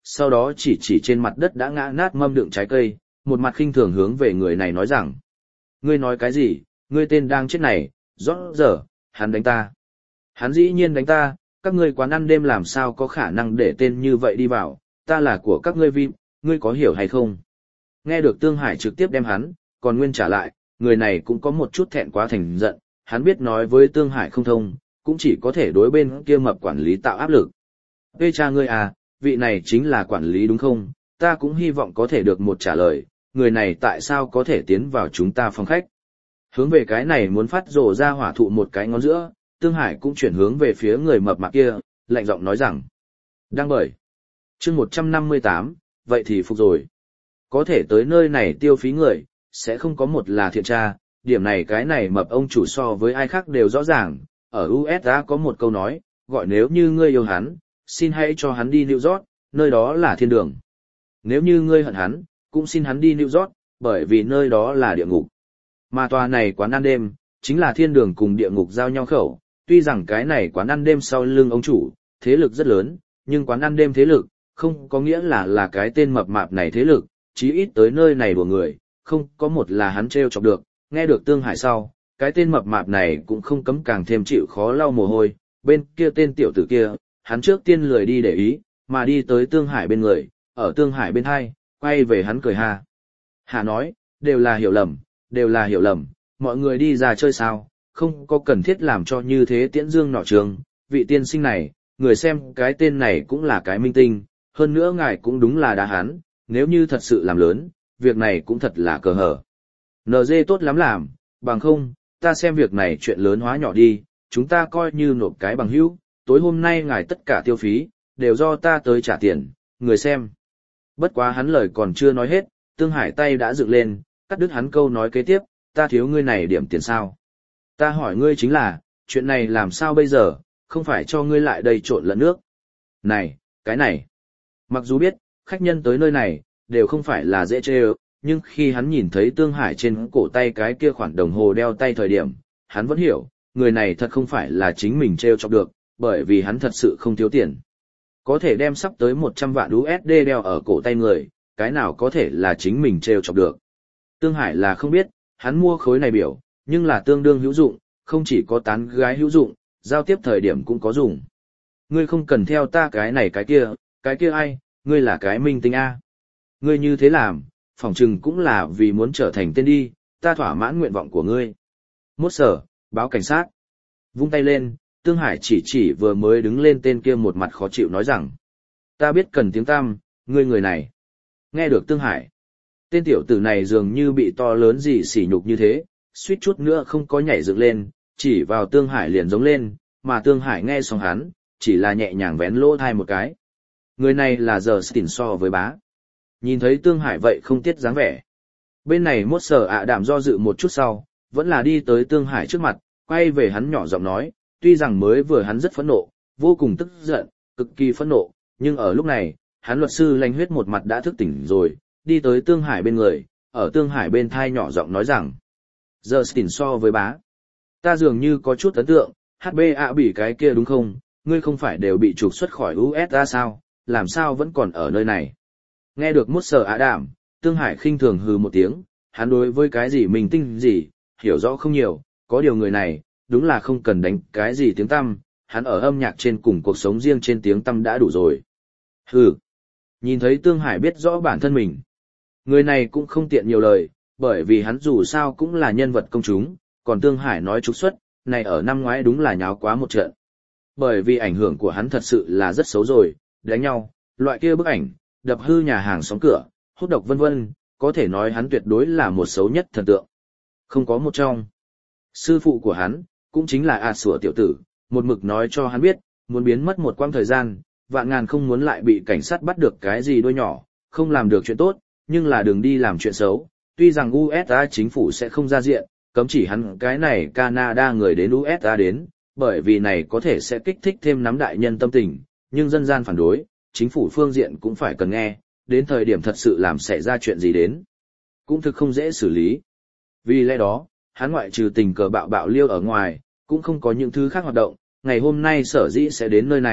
sau đó chỉ chỉ trên mặt đất đã ngã nát mâm đựng trái cây, một mặt khinh thường hướng về người này nói rằng. Ngươi nói cái gì, ngươi tên đang chết này, rõ giờ, hắn đánh ta. Hắn dĩ nhiên đánh ta, các ngươi quán ăn đêm làm sao có khả năng để tên như vậy đi vào, ta là của các ngươi vi, ngươi có hiểu hay không? Nghe được Tương Hải trực tiếp đem hắn, còn Nguyên trả lại, người này cũng có một chút thẹn quá thành giận, hắn biết nói với Tương Hải không thông, cũng chỉ có thể đối bên kia mập quản lý tạo áp lực. Ê cha ngươi à, vị này chính là quản lý đúng không? Ta cũng hy vọng có thể được một trả lời, người này tại sao có thể tiến vào chúng ta phòng khách? Hướng về cái này muốn phát rồ ra hỏa thụ một cái ngón giữa, Tương Hải cũng chuyển hướng về phía người mập mạp kia, lạnh giọng nói rằng. Đang bởi. chương một trăm năm mươi tám, vậy thì phục rồi. Có thể tới nơi này tiêu phí người, sẽ không có một là thiện tra, điểm này cái này mập ông chủ so với ai khác đều rõ ràng. Ở u ét a có một câu nói, gọi nếu như ngươi yêu hắn, xin hãy cho hắn đi New York, nơi đó là thiên đường. Nếu như ngươi hận hắn, cũng xin hắn đi New York, bởi vì nơi đó là địa ngục. Mà tòa này quán ăn đêm, chính là thiên đường cùng địa ngục giao nhau khẩu, tuy rằng cái này quán ăn đêm sau lưng ông chủ, thế lực rất lớn, nhưng quán ăn đêm thế lực, không có nghĩa là là cái tên mập mạp này thế lực, chí ít tới nơi này của người, không có một là hắn treo chọc được, nghe được Tương Hải sau, cái tên mập mạp này cũng không cấm càng thêm chịu khó lau mồ hôi, bên kia tên tiểu tử kia, hắn trước tiên lười đi để ý, mà đi tới Tương Hải bên người, ở Tương Hải bên hai, quay về hắn cười ha. Hà nói, đều là hiểu lầm, đều là hiểu lầm, mọi người đi ra chơi sao, không có cần thiết làm cho như thế tiễn dương nọ trường, vị tiên sinh này, người xem cái tên này cũng là cái minh tinh, hơn nữa ngài cũng đúng là đá hắn, nếu như thật sự làm lớn, việc này cũng thật là cờ hở. en giê tốt lắm làm, bằng không, ta xem việc này chuyện lớn hóa nhỏ đi, chúng ta coi như nộp cái bằng hữu, tối hôm nay ngài tất cả tiêu phí, đều do ta tới trả tiền, người xem. Bất quá hắn lời còn chưa nói hết, Tương Hải tay đã dựng lên, cắt đứt hắn câu nói kế tiếp, ta thiếu ngươi này điểm tiền sao. Ta hỏi ngươi chính là, chuyện này làm sao bây giờ, không phải cho ngươi lại đây trộn lẫn nước. Này, cái này. Mặc dù biết, khách nhân tới nơi này, đều không phải là dễ chê ơ, nhưng khi hắn nhìn thấy Tương Hải trên cổ tay cái kia khoản đồng hồ đeo tay thời điểm, hắn vẫn hiểu, người này thật không phải là chính mình treo chọc được, bởi vì hắn thật sự không thiếu tiền. Có thể đem sắp tới một trăm vạn u ét đê đeo ở cổ tay người, cái nào có thể là chính mình treo chọc được. Tương Hải là không biết, hắn mua khối này biểu, nhưng là tương đương hữu dụng, không chỉ có tán gái hữu dụng, giao tiếp thời điểm cũng có dùng. Ngươi không cần theo ta cái này cái kia, cái kia ai, ngươi là cái minh tinh A. Ngươi như thế làm, phỏng chừng cũng là vì muốn trở thành tên đi, ta thỏa mãn nguyện vọng của ngươi. Mốt sở, báo cảnh sát. Vung tay lên, Tương Hải chỉ chỉ vừa mới đứng lên tên kia một mặt khó chịu nói rằng. Ta biết cần tiếng tăm, ngươi người này. Nghe được Tương Hải. Tên tiểu tử này dường như bị to lớn gì sỉ nhục như thế, suýt chút nữa không có nhảy dựng lên, chỉ vào Tương Hải liền giống lên, mà Tương Hải nghe xong hắn, chỉ là nhẹ nhàng vén lỗ thai một cái. Người này là giờ Stin so với bá. Nhìn thấy Tương Hải vậy không tiết dáng vẻ. Bên này mốt sở ạ đảm do dự một chút sau, vẫn là đi tới Tương Hải trước mặt, quay về hắn nhỏ giọng nói, tuy rằng mới vừa hắn rất phẫn nộ, vô cùng tức giận, cực kỳ phẫn nộ, nhưng ở lúc này, hắn luật sư lanh huyết một mặt đã thức tỉnh rồi, đi tới Tương Hải bên người, ở Tương Hải bên thai nhỏ giọng nói rằng, giờ Stin so với bá. Ta dường như có chút ấn tượng, hát bê a bị cái kia đúng không, ngươi không phải đều bị trục xuất khỏi u ét a sao, làm sao vẫn còn ở nơi này. Nghe được mốt sở ạ đảm, Tương Hải khinh thường hừ một tiếng, hắn đối với cái gì mình tinh gì, hiểu rõ không nhiều, có điều người này, đúng là không cần đánh cái gì tiếng tăm, hắn ở âm nhạc trên cùng cuộc sống riêng trên tiếng tăm đã đủ rồi. Hừ, nhìn thấy Tương Hải biết rõ bản thân mình. Người này cũng không tiện nhiều lời, bởi vì hắn dù sao cũng là nhân vật công chúng, còn Tương Hải nói trục xuất, này ở năm ngoái đúng là nháo quá một trận. Bởi vì ảnh hưởng của hắn thật sự là rất xấu rồi, đánh nhau, loại kia bức ảnh, đập hư nhà hàng xóm cửa, hút độc vân vân, có thể nói hắn tuyệt đối là một xấu nhất thần tượng. Không có một trong. Sư phụ của hắn, cũng chính là A Sủa tiểu tử, một mực nói cho hắn biết, muốn biến mất một quãng thời gian, vạn ngàn không muốn lại bị cảnh sát bắt được cái gì đôi nhỏ, không làm được chuyện tốt, nhưng là đừng đi làm chuyện xấu. Tuy rằng u ét a chính phủ sẽ không ra diện, cấm chỉ hắn cái này Canada người đến u ét a đến, bởi vì này có thể sẽ kích thích thêm nắm đại nhân tâm tình, nhưng dân gian phản đối, chính phủ phương diện cũng phải cần nghe, đến thời điểm thật sự làm xảy ra chuyện gì đến, cũng thực không dễ xử lý. Vì lẽ đó, hắn ngoại trừ tình cờ bạo bạo liêu ở ngoài, cũng không có những thứ khác hoạt động, ngày hôm nay sở dĩ sẽ đến nơi này,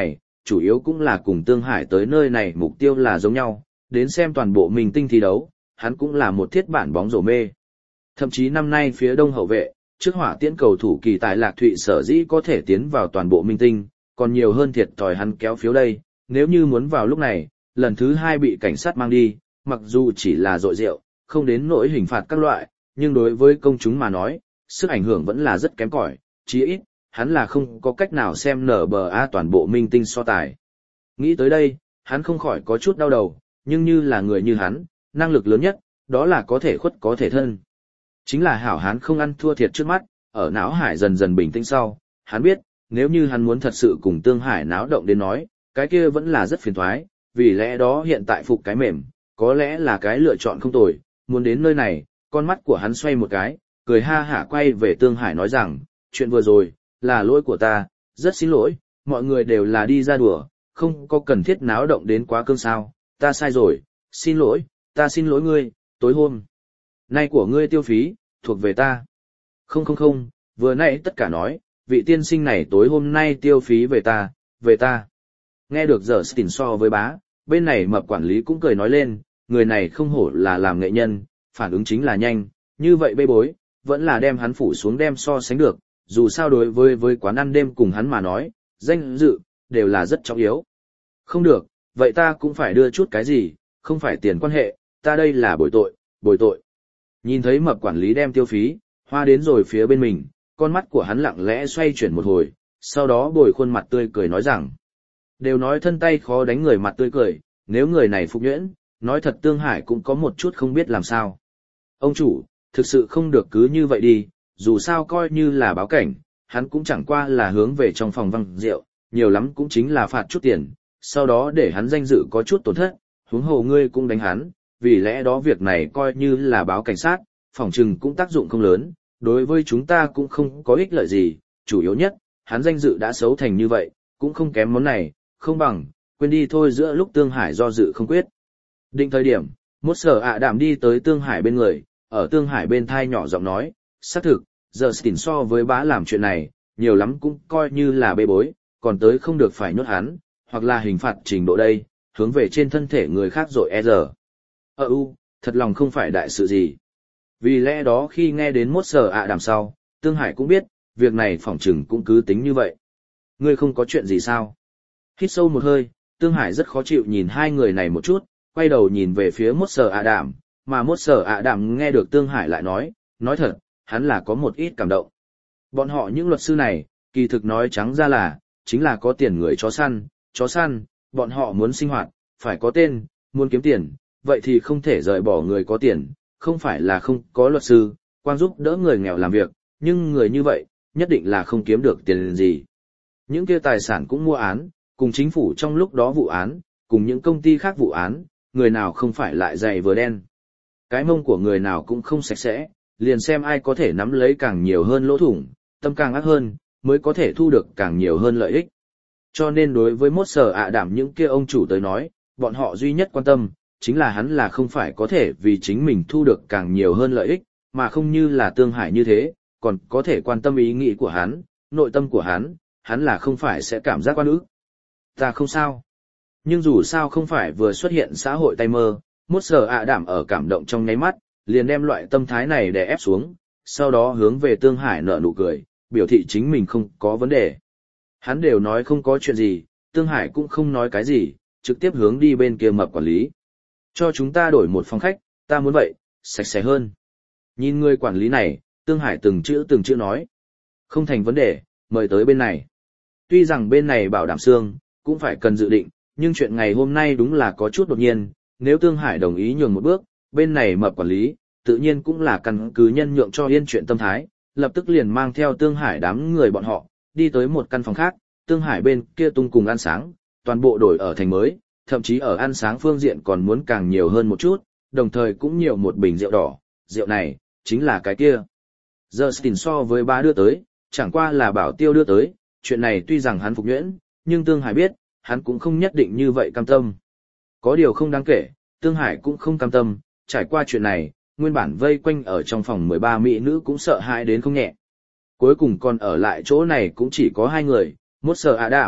chủ yếu cũng là cùng Tương Hải tới nơi này mục tiêu là giống nhau, đến xem toàn bộ Minh Tinh thi đấu, hắn cũng là một thiết bản bóng rổ mê. Thậm chí năm nay phía đông hậu vệ, trước hỏa tiễn cầu thủ kỳ tài Lạc Thụy sở dĩ có thể tiến vào toàn bộ Minh Tinh, còn nhiều hơn thiệt thòi hắn kéo phiếu đây, nếu như muốn vào lúc này, lần thứ hai bị cảnh sát mang đi, mặc dù chỉ là dội rượu, không đến nỗi hình phạt các loại, nhưng đối với công chúng mà nói, sức ảnh hưởng vẫn là rất kém cỏi, chí ít, hắn là không có cách nào xem nở bờ a toàn bộ Minh Tinh so tài. Nghĩ tới đây, hắn không khỏi có chút đau đầu, nhưng như là người như hắn, năng lực lớn nhất, đó là có thể khuất có thể thân. Chính là hảo hán không ăn thua thiệt trước mắt, ở não hải dần dần bình tĩnh sau, hắn biết, nếu như hắn muốn thật sự cùng Tương Hải náo động đến nói, cái kia vẫn là rất phiền toái, vì lẽ đó hiện tại phục cái mềm, có lẽ là cái lựa chọn không tồi, muốn đến nơi này, con mắt của hắn xoay một cái, cười ha hả quay về Tương Hải nói rằng, chuyện vừa rồi, là lỗi của ta, rất xin lỗi, mọi người đều là đi ra đùa, không có cần thiết náo động đến quá cương sao, ta sai rồi, xin lỗi, ta xin lỗi ngươi, tối hôm nay của ngươi tiêu phí, thuộc về ta. Không không không, vừa nãy tất cả nói, vị tiên sinh này tối hôm nay tiêu phí về ta, về ta. Nghe được giờ Stin so với bá, bên này mập quản lý cũng cười nói lên, người này không hổ là làm nghệ nhân, phản ứng chính là nhanh, như vậy bê bối, vẫn là đem hắn phủ xuống đem so sánh được, dù sao đối với với quán ăn đêm cùng hắn mà nói, danh dự, đều là rất trọng yếu. Không được, vậy ta cũng phải đưa chút cái gì, không phải tiền quan hệ, ta đây là bồi tội, bồi tội. Nhìn thấy mập quản lý đem tiêu phí, hoa đến rồi phía bên mình, con mắt của hắn lặng lẽ xoay chuyển một hồi, sau đó bồi khuôn mặt tươi cười nói rằng, đều nói thân tay khó đánh người mặt tươi cười, nếu người này phục nhuyễn, nói thật Tương Hải cũng có một chút không biết làm sao. Ông chủ, thực sự không được cứ như vậy đi, dù sao coi như là báo cảnh, hắn cũng chẳng qua là hướng về trong phòng văng rượu, nhiều lắm cũng chính là phạt chút tiền, sau đó để hắn danh dự có chút tổn thất, huống hồ ngươi cũng đánh hắn, vì lẽ đó việc này coi như là báo cảnh sát, phòng trừng cũng tác dụng không lớn, đối với chúng ta cũng không có ích lợi gì, chủ yếu nhất, hắn danh dự đã xấu thành như vậy, cũng không kém món này, không bằng, quên đi thôi. Giữa lúc Tương Hải do dự không quyết. Định thời điểm, một sở ạ đảm đi tới Tương Hải bên người, ở Tương Hải bên thai nhỏ giọng nói, xác thực, giờ Stin so với bá làm chuyện này, nhiều lắm cũng coi như là bê bối, còn tới không được phải nhốt hắn, hoặc là hình phạt trình độ đây, hướng về trên thân thể người khác rồi e giờ. Ờ u, thật lòng không phải đại sự gì. Vì lẽ đó khi nghe đến một sở ạ đảm sau, Tương Hải cũng biết, việc này phỏng chừng cũng cứ tính như vậy. Ngươi không có chuyện gì sao? Hít sâu một hơi, Tương Hải rất khó chịu nhìn hai người này một chút, quay đầu nhìn về phía một sở ạ đảm, mà một sở ạ đảm nghe được Tương Hải lại nói, nói thật, hắn là có một ít cảm động. Bọn họ những luật sư này, kỳ thực nói trắng ra là, chính là có tiền người chó săn, chó săn, bọn họ muốn sinh hoạt, phải có tên, muốn kiếm tiền, vậy thì không thể rời bỏ người có tiền, không phải là không có luật sư, quan giúp đỡ người nghèo làm việc, nhưng người như vậy, nhất định là không kiếm được tiền gì. Những kia tài sản cũng mua án, cùng chính phủ trong lúc đó vụ án, cùng những công ty khác vụ án, người nào không phải lại dày vừa đen. Cái mông của người nào cũng không sạch sẽ, liền xem ai có thể nắm lấy càng nhiều hơn lỗ thủng, tâm càng ác hơn, mới có thể thu được càng nhiều hơn lợi ích. Cho nên đối với một sở ạ đảm những kia ông chủ tới nói, bọn họ duy nhất quan tâm, chính là hắn là không phải có thể vì chính mình thu được càng nhiều hơn lợi ích, mà không như là Tương Hải như thế, còn có thể quan tâm ý nghĩ của hắn, nội tâm của hắn, hắn là không phải sẽ cảm giác oan ức. Ta không sao. Nhưng dù sao không phải vừa xuất hiện xã hội tay mơ, một sở ạ đảm ở cảm động trong nháy mắt, liền đem loại tâm thái này đè ép xuống, sau đó hướng về Tương Hải nở nụ cười, biểu thị chính mình không có vấn đề. Hắn đều nói không có chuyện gì, Tương Hải cũng không nói cái gì, trực tiếp hướng đi bên kia mập quản lý. Cho chúng ta đổi một phòng khách, ta muốn vậy, sạch sẽ hơn. Nhìn người quản lý này, Tương Hải từng chữ từng chữ nói. Không thành vấn đề, mời tới bên này. Tuy rằng bên này bảo đảm xương, cũng phải cần dự định, nhưng chuyện ngày hôm nay đúng là có chút đột nhiên, nếu Tương Hải đồng ý nhường một bước, bên này mập quản lý, tự nhiên cũng là căn cứ nhân nhượng cho yên chuyện tâm thái, lập tức liền mang theo Tương Hải đám người bọn họ, đi tới một căn phòng khác, Tương Hải bên kia tung cùng ăn sáng, toàn bộ đổi ở thành mới, thậm chí ở ăn sáng phương diện còn muốn càng nhiều hơn một chút, đồng thời cũng nhiều một bình rượu đỏ, rượu này, chính là cái kia. Giờ Stin so với ba đưa tới, chẳng qua là bảo tiêu đưa tới, chuyện này tuy rằng hắn phục nhuyễn, nhưng Tương Hải biết, hắn cũng không nhất định như vậy cam tâm. Có điều không đáng kể, Tương Hải cũng không cam tâm, trải qua chuyện này, nguyên bản vây quanh ở trong phòng mười ba mỹ nữ cũng sợ hãi đến không nhẹ. Cuối cùng còn ở lại chỗ này cũng chỉ có hai người, một sở ạ đảm,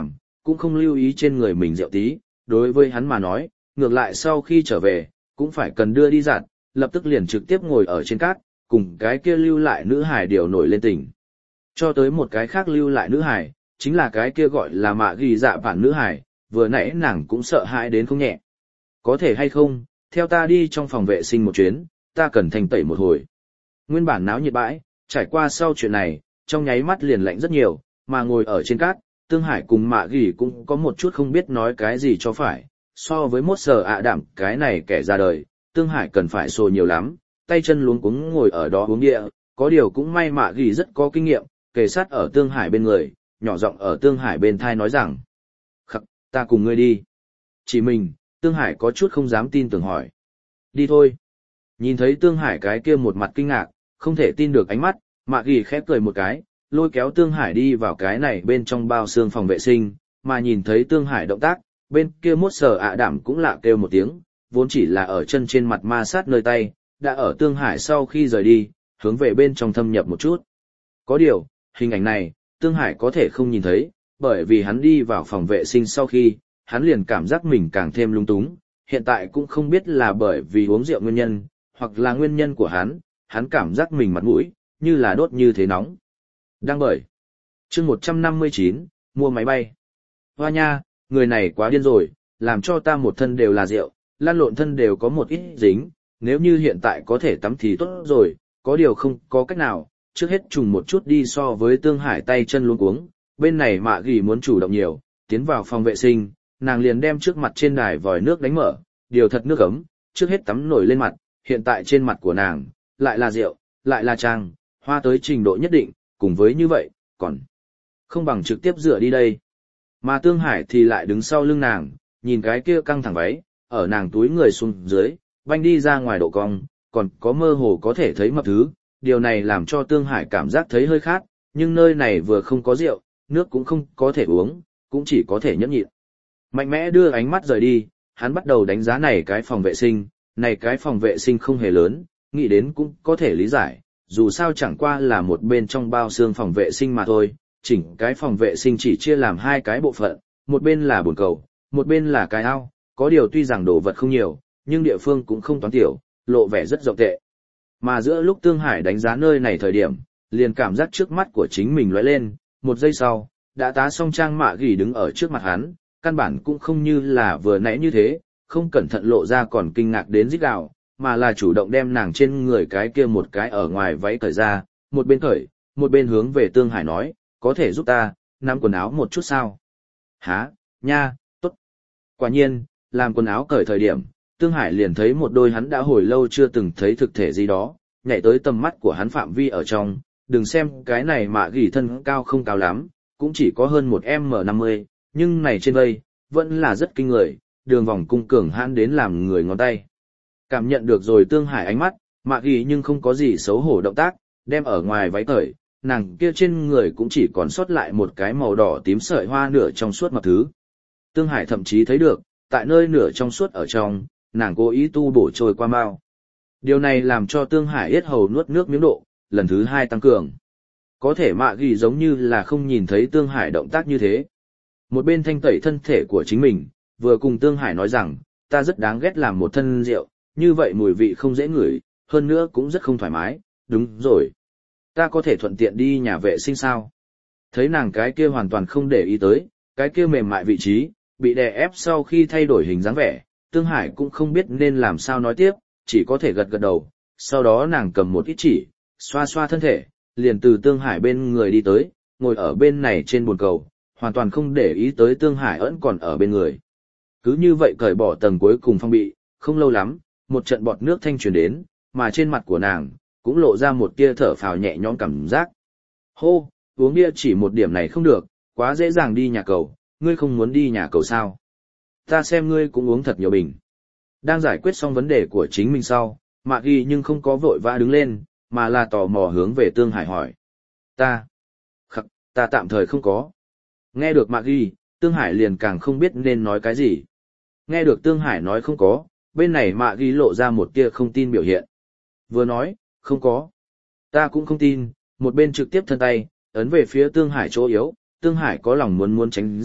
cũng không lưu ý trên người mình rượu tí, đối với hắn mà nói, ngược lại sau khi trở về, cũng phải cần đưa đi giặt, lập tức liền trực tiếp ngồi ở trên cát, cùng cái kia lưu lại nữ hải điều nổi lên tỉnh. Cho tới một cái khác lưu lại nữ hải, chính là cái kia gọi là mạ ghi dạ bản nữ hải, vừa nãy nàng cũng sợ hãi đến không nhẹ. Có thể hay không, theo ta đi trong phòng vệ sinh một chuyến, ta cần thanh tẩy một hồi. Nguyên bản náo nhiệt bãi, trải qua sau chuyện này, trong nháy mắt liền lạnh rất nhiều, mà ngồi ở trên cát, Tương Hải cùng mạ ghi cũng có một chút không biết nói cái gì cho phải. So với mốt sờ ạ đảm cái này kẻ ra đời, Tương Hải cần phải sồ nhiều lắm, tay chân luống cuống ngồi ở đó uống địa, có điều cũng may mạ ghi rất có kinh nghiệm, kề sát ở Tương Hải bên người, nhỏ giọng ở Tương Hải bên thai nói rằng, khắc, ta cùng ngươi đi. Chỉ mình, Tương Hải có chút không dám tin tưởng hỏi. Đi thôi. Nhìn thấy Tương Hải cái kia một mặt kinh ngạc, không thể tin được ánh mắt, mạ ghi khép cười một cái, lôi kéo Tương Hải đi vào cái này bên trong bao xương phòng vệ sinh, mà nhìn thấy Tương Hải động tác, bên kia mốt sờ ạ đảm cũng lạ kêu một tiếng, vốn chỉ là ở chân trên mặt ma sát nơi tay, đã ở Tương Hải sau khi rời đi, hướng về bên trong thâm nhập một chút. Có điều, hình ảnh này, Tương Hải có thể không nhìn thấy, bởi vì hắn đi vào phòng vệ sinh sau khi, hắn liền cảm giác mình càng thêm lung túng, hiện tại cũng không biết là bởi vì uống rượu nguyên nhân, hoặc là nguyên nhân của hắn, hắn cảm giác mình mặt mũi, như là đốt như thế nóng. Đang bởi. chương một trăm năm mươi chín, mua máy bay. Hoa nha, người này quá điên rồi, làm cho ta một thân đều là rượu, lan lộn thân đều có một ít dính, nếu như hiện tại có thể tắm thì tốt rồi, có điều không có cách nào, trước hết trùng một chút đi so với Tương Hải tay chân luống cuống, bên này mạ ghi muốn chủ động nhiều, tiến vào phòng vệ sinh, nàng liền đem trước mặt trên đài vòi nước đánh mở, điều thật nước ấm, trước hết tắm nổi lên mặt, hiện tại trên mặt của nàng, lại là rượu, lại là trang, hoa tới trình độ nhất định, cùng với như vậy, còn không bằng trực tiếp rửa đi đây. Mà Tương Hải thì lại đứng sau lưng nàng, nhìn cái kia căng thẳng váy, ở nàng túi người xuống dưới, banh đi ra ngoài độ cong, còn có mơ hồ có thể thấy mập thứ, điều này làm cho Tương Hải cảm giác thấy hơi khát, nhưng nơi này vừa không có rượu, nước cũng không có thể uống, cũng chỉ có thể nhẫn nhịn. Mạnh mẽ đưa ánh mắt rời đi, hắn bắt đầu đánh giá này cái phòng vệ sinh, này cái phòng vệ sinh không hề lớn, nghĩ đến cũng có thể lý giải, dù sao chẳng qua là một bên trong bao xương phòng vệ sinh mà thôi, chỉnh cái phòng vệ sinh chỉ chia làm hai cái bộ phận, một bên là bồn cầu, một bên là cái ao, có điều tuy rằng đồ vật không nhiều, nhưng địa phương cũng không toán tiểu, lộ vẻ rất rộng tệ. Mà giữa lúc Tương Hải đánh giá nơi này thời điểm, liền cảm giác trước mắt của chính mình lóe lên, một giây sau, đã tá song trang mạ gỉ đứng ở trước mặt hắn, căn bản cũng không như là vừa nãy như thế, không cẩn thận lộ ra còn kinh ngạc đến rít gào, mà là chủ động đem nàng trên người cái kia một cái ở ngoài váy cởi ra, một bên cởi, một bên hướng về Tương Hải nói, có thể giúp ta, nắm quần áo một chút sao? Hả, nha, tốt. Quả nhiên, làm quần áo cởi thời điểm, Tương Hải liền thấy một đôi hắn đã hồi lâu chưa từng thấy thực thể gì đó, nhảy tới tầm mắt của hắn phạm vi ở trong, đừng xem cái này mạ gỉ thân cao không cao lắm, cũng chỉ có hơn một em năm mươi, nhưng này trên vây, vẫn là rất kinh người, đường vòng cung cường hãn đến làm người ngón tay. Cảm nhận được rồi Tương Hải ánh mắt, mạ gỉ nhưng không có gì xấu hổ động tác, đem ở ngoài váy cởi, nàng kia trên người cũng chỉ còn sót lại một cái màu đỏ tím sợi hoa nửa trong suốt mập thứ. Tương Hải thậm chí thấy được, tại nơi nửa trong suốt ở trong, nàng cố ý tu bổ trôi qua mao. Điều này làm cho Tương Hải yết hầu nuốt nước miếng độ, lần thứ hai tăng cường. Có thể mạ gỉ giống như là không nhìn thấy Tương Hải động tác như thế. Một bên thanh tẩy thân thể của chính mình, vừa cùng Tương Hải nói rằng, ta rất đáng ghét làm một thân rượu, như vậy mùi vị không dễ ngửi, hơn nữa cũng rất không thoải mái, đúng rồi. Ta có thể thuận tiện đi nhà vệ sinh sao? Thấy nàng cái kia hoàn toàn không để ý tới, cái kia mềm mại vị trí, bị đè ép sau khi thay đổi hình dáng vẻ, Tương Hải cũng không biết nên làm sao nói tiếp, chỉ có thể gật gật đầu, sau đó nàng cầm một ít chỉ, xoa xoa thân thể, liền từ Tương Hải bên người đi tới, ngồi ở bên này trên bồn cầu, hoàn toàn không để ý tới Tương Hải ẩn còn ở bên người. Cứ như vậy cởi bỏ tầng cuối cùng phong bị, không lâu lắm, một trận bọt nước thanh truyền đến, mà trên mặt của nàng, cũng lộ ra một tia thở phào nhẹ nhõm cảm giác. Hô, uống bia chỉ một điểm này không được, quá dễ dàng đi nhà cầu, ngươi không muốn đi nhà cầu sao? Ta xem ngươi cũng uống thật nhiều bình. Đang giải quyết xong vấn đề của chính mình sau, Mạ Ghi nhưng không có vội vã đứng lên, mà là tò mò hướng về Tương Hải hỏi. Ta, khắc, ta tạm thời không có. Nghe được Mạ Ghi, Tương Hải liền càng không biết nên nói cái gì. Nghe được Tương Hải nói không có, bên này Mạ Ghi lộ ra một tia không tin biểu hiện. Vừa nói, không có. Ta cũng không tin, một bên trực tiếp thân tay, ấn về phía Tương Hải chỗ yếu, Tương Hải có lòng muốn muốn tránh ra,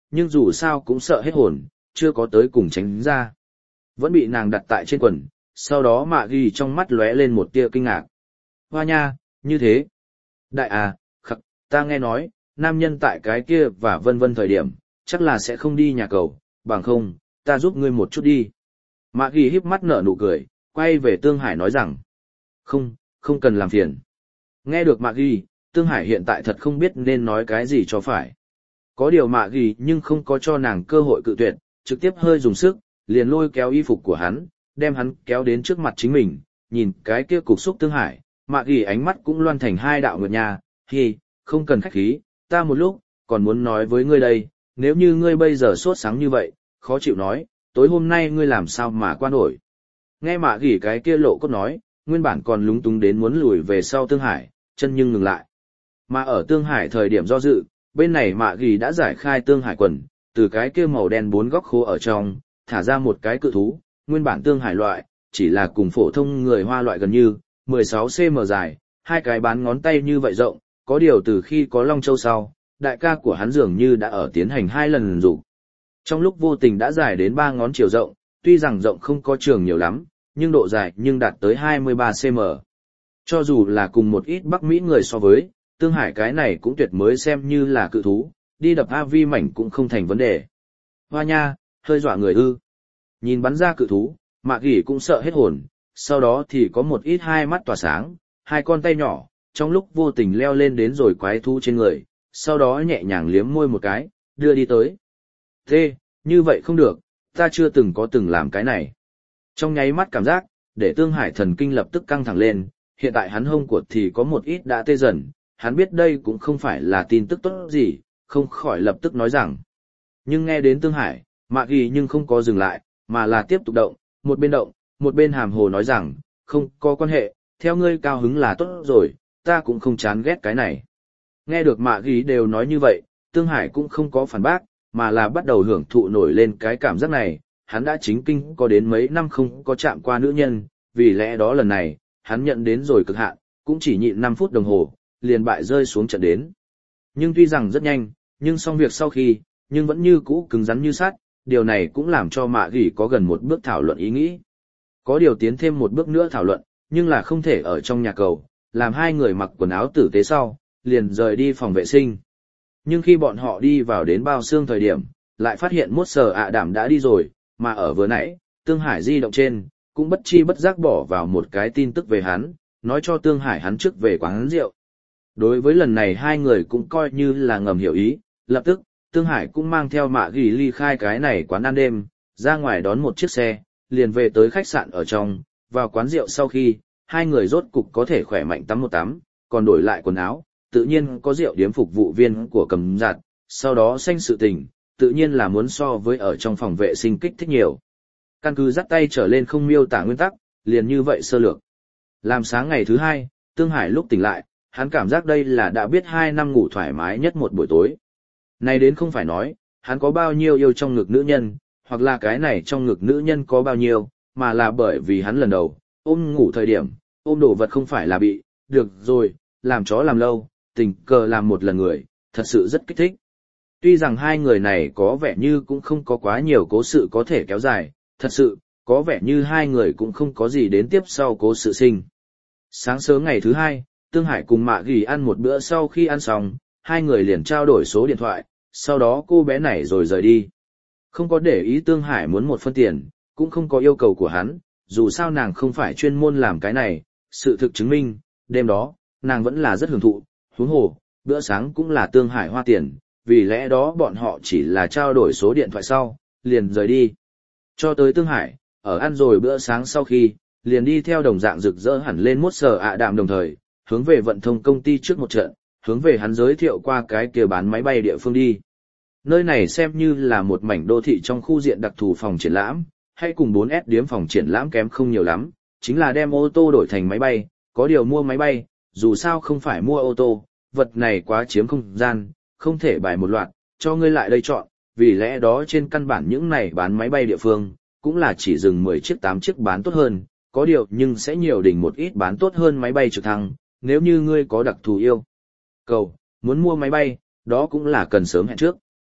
nhưng dù sao cũng sợ hết hồn, chưa có tới cùng tránh ra. Vẫn bị nàng đặt tại trên quần, sau đó mạ ghi trong mắt lóe lên một tia kinh ngạc. Hoa nha, như thế. Đại à, khắc, ta nghe nói, nam nhân tại cái kia và vân vân thời điểm, chắc là sẽ không đi nhà cầu, bằng không, ta giúp ngươi một chút đi. Mạ ghi híp mắt nở nụ cười, quay về Tương Hải nói rằng, không, không cần làm phiền. Nghe được Mạ ghi, Tương Hải hiện tại thật không biết nên nói cái gì cho phải. Có điều Mạ ghi nhưng không có cho nàng cơ hội cự tuyệt, trực tiếp hơi dùng sức, liền lôi kéo y phục của hắn, đem hắn kéo đến trước mặt chính mình, nhìn cái kia cục xúc Tương Hải, Mạ ghi ánh mắt cũng loan thành hai đạo nguyệt nha, hi, không cần khách khí, ta một lúc, còn muốn nói với ngươi đây, nếu như ngươi bây giờ sốt sáng như vậy, khó chịu nói, tối hôm nay ngươi làm sao mà qua nổi. Nghe Mạ ghi cái kia lộ cốt nói, nguyên bản còn lúng túng đến muốn lùi về sau Tương Hải, chân nhưng ngừng lại. Mà ở Tương Hải thời điểm do dự, bên này Mạ ghi đã giải khai Tương Hải quần, từ cái kia màu đen bốn góc khô ở trong, thả ra một cái cự thú, nguyên bản Tương Hải loại, chỉ là cùng phổ thông người Hoa loại gần như, mười sáu xăng-ti-mét dài, hai cái bán ngón tay như vậy rộng, có điều từ khi có Long Châu sau, đại ca của hắn dường như đã ở tiến hành hai lần dục. Trong lúc vô tình đã dài đến ba ngón chiều rộng, tuy rằng rộng không có trường nhiều lắm, nhưng độ dài nhưng đạt tới hai mươi ba xăng-ti-mét. Cho dù là cùng một ít Bắc Mỹ người so với, Tương Hải cái này cũng tuyệt mới xem như là cự thú, đi đập a vê mảnh cũng không thành vấn đề. Hoa nha, hơi dọa người ư. Nhìn bắn ra cự thú, Mạ gỉ cũng sợ hết hồn, sau đó thì có một ít hai mắt tỏa sáng, hai con tay nhỏ, trong lúc vô tình leo lên đến rồi quái thú trên người, sau đó nhẹ nhàng liếm môi một cái, đưa đi tới. Thế, như vậy không được, ta chưa từng có từng làm cái này. Trong nháy mắt cảm giác, để Tương Hải thần kinh lập tức căng thẳng lên, hiện tại hắn hông của thì có một ít đã tê dần, hắn biết đây cũng không phải là tin tức tốt gì, không khỏi lập tức nói rằng. Nhưng nghe đến Tương Hải, Mạ ghi nhưng không có dừng lại, mà là tiếp tục động, một bên động, một bên hàm hồ nói rằng, không có quan hệ, theo ngươi cao hứng là tốt rồi, ta cũng không chán ghét cái này. Nghe được Mạ ghi đều nói như vậy, Tương Hải cũng không có phản bác, mà là bắt đầu hưởng thụ nổi lên cái cảm giác này, hắn đã chính kinh có đến mấy năm không có chạm qua nữ nhân, vì lẽ đó lần này, hắn nhận đến rồi cực hạn, cũng chỉ nhịn năm phút đồng hồ, liền bại rơi xuống trận đến. Nhưng tuy rằng rất nhanh, nhưng xong việc sau khi, nhưng vẫn như cũ cứng rắn như sắt, điều này cũng làm cho Mạ gỉ có gần một bước thảo luận ý nghĩ. Có điều tiến thêm một bước nữa thảo luận, nhưng là không thể ở trong nhà cầu, làm hai người mặc quần áo tử tế sau, liền rời đi phòng vệ sinh. Nhưng khi bọn họ đi vào đến bao xương thời điểm, lại phát hiện mốt sờ ạ đảm đã đi rồi, mà ở vừa nãy, Tương Hải di động trên, cũng bất chi bất giác bỏ vào một cái tin tức về hắn, nói cho Tương Hải hắn trước về quán rượu. Đối với lần này hai người cũng coi như là ngầm hiểu ý, lập tức, Tương Hải cũng mang theo Mạ gỉ ly khai cái này quán ăn đêm, ra ngoài đón một chiếc xe, liền về tới khách sạn ở trong, vào quán rượu sau khi, hai người rốt cục có thể khỏe mạnh tắm một tắm, còn đổi lại quần áo, tự nhiên có rượu điếm phục vụ viên của cầm giặt, sau đó xanh sự tình, tự nhiên là muốn so với ở trong phòng vệ sinh kích thích nhiều. Căn cứ dắt tay trở lên không miêu tả nguyên tắc, liền như vậy sơ lược. Làm sáng ngày thứ hai, Tương Hải lúc tỉnh lại, hắn cảm giác đây là đã biết hai năm ngủ thoải mái nhất một buổi tối. Này đến không phải nói, hắn có bao nhiêu yêu trong ngực nữ nhân, hoặc là cái này trong ngực nữ nhân có bao nhiêu, mà là bởi vì hắn lần đầu, ôm ngủ thời điểm, ôm đồ vật không phải là bị, được rồi, làm chó làm lâu, tình cờ làm một lần người, thật sự rất kích thích. Tuy rằng hai người này có vẻ như cũng không có quá nhiều cố sự có thể kéo dài, thật sự, có vẻ như hai người cũng không có gì đến tiếp sau cố sự sinh. Sáng sớm ngày thứ hai, Tương Hải cùng Mạ gỉ ăn một bữa sau khi ăn xong, hai người liền trao đổi số điện thoại, sau đó cô bé này rồi rời đi. Không có để ý Tương Hải muốn một phân tiền, cũng không có yêu cầu của hắn, dù sao nàng không phải chuyên môn làm cái này, sự thực chứng minh, đêm đó, nàng vẫn là rất hưởng thụ, huống hồ, bữa sáng cũng là Tương Hải hoa tiền, vì lẽ đó bọn họ chỉ là trao đổi số điện thoại sau, liền rời đi. Cho tới Tương Hải, ở ăn rồi bữa sáng sau khi, liền đi theo đồng dạng rực rỡ hẳn lên mốt sờ ạ đạm đồng thời, hướng về vận thông công ty trước một trận, hướng về hắn giới thiệu qua cái kia bán máy bay địa phương đi. Nơi này xem như là một mảnh đô thị trong khu diện đặc thù phòng triển lãm, hay cùng bốn S điếm phòng triển lãm kém không nhiều lắm, chính là đem ô tô đổi thành máy bay, có điều mua máy bay, dù sao không phải mua ô tô, vật này quá chiếm không gian, không thể bài một loạt, cho ngươi lại đây chọn, vì lẽ đó trên căn bản những này bán máy bay địa phương, cũng là chỉ dừng mười chiếc tám chiếc bán tốt hơn, có điều nhưng sẽ nhiều đỉnh một ít bán tốt hơn máy bay trực thăng, nếu như ngươi có đặc thù yêu cầu, muốn mua máy bay, đó cũng là cần sớm hẹn trước.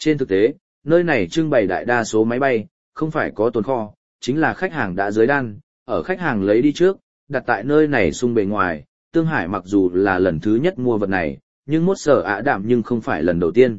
Trên thực tế, nơi này trưng bày đại đa số máy bay, không phải có tồn kho, chính là khách hàng đã dưới đan, ở khách hàng lấy đi trước, đặt tại nơi này xung bề ngoài. Tương Hải mặc dù là lần thứ nhất mua vật này, nhưng mốt sở ạ đạm nhưng không phải lần đầu tiên.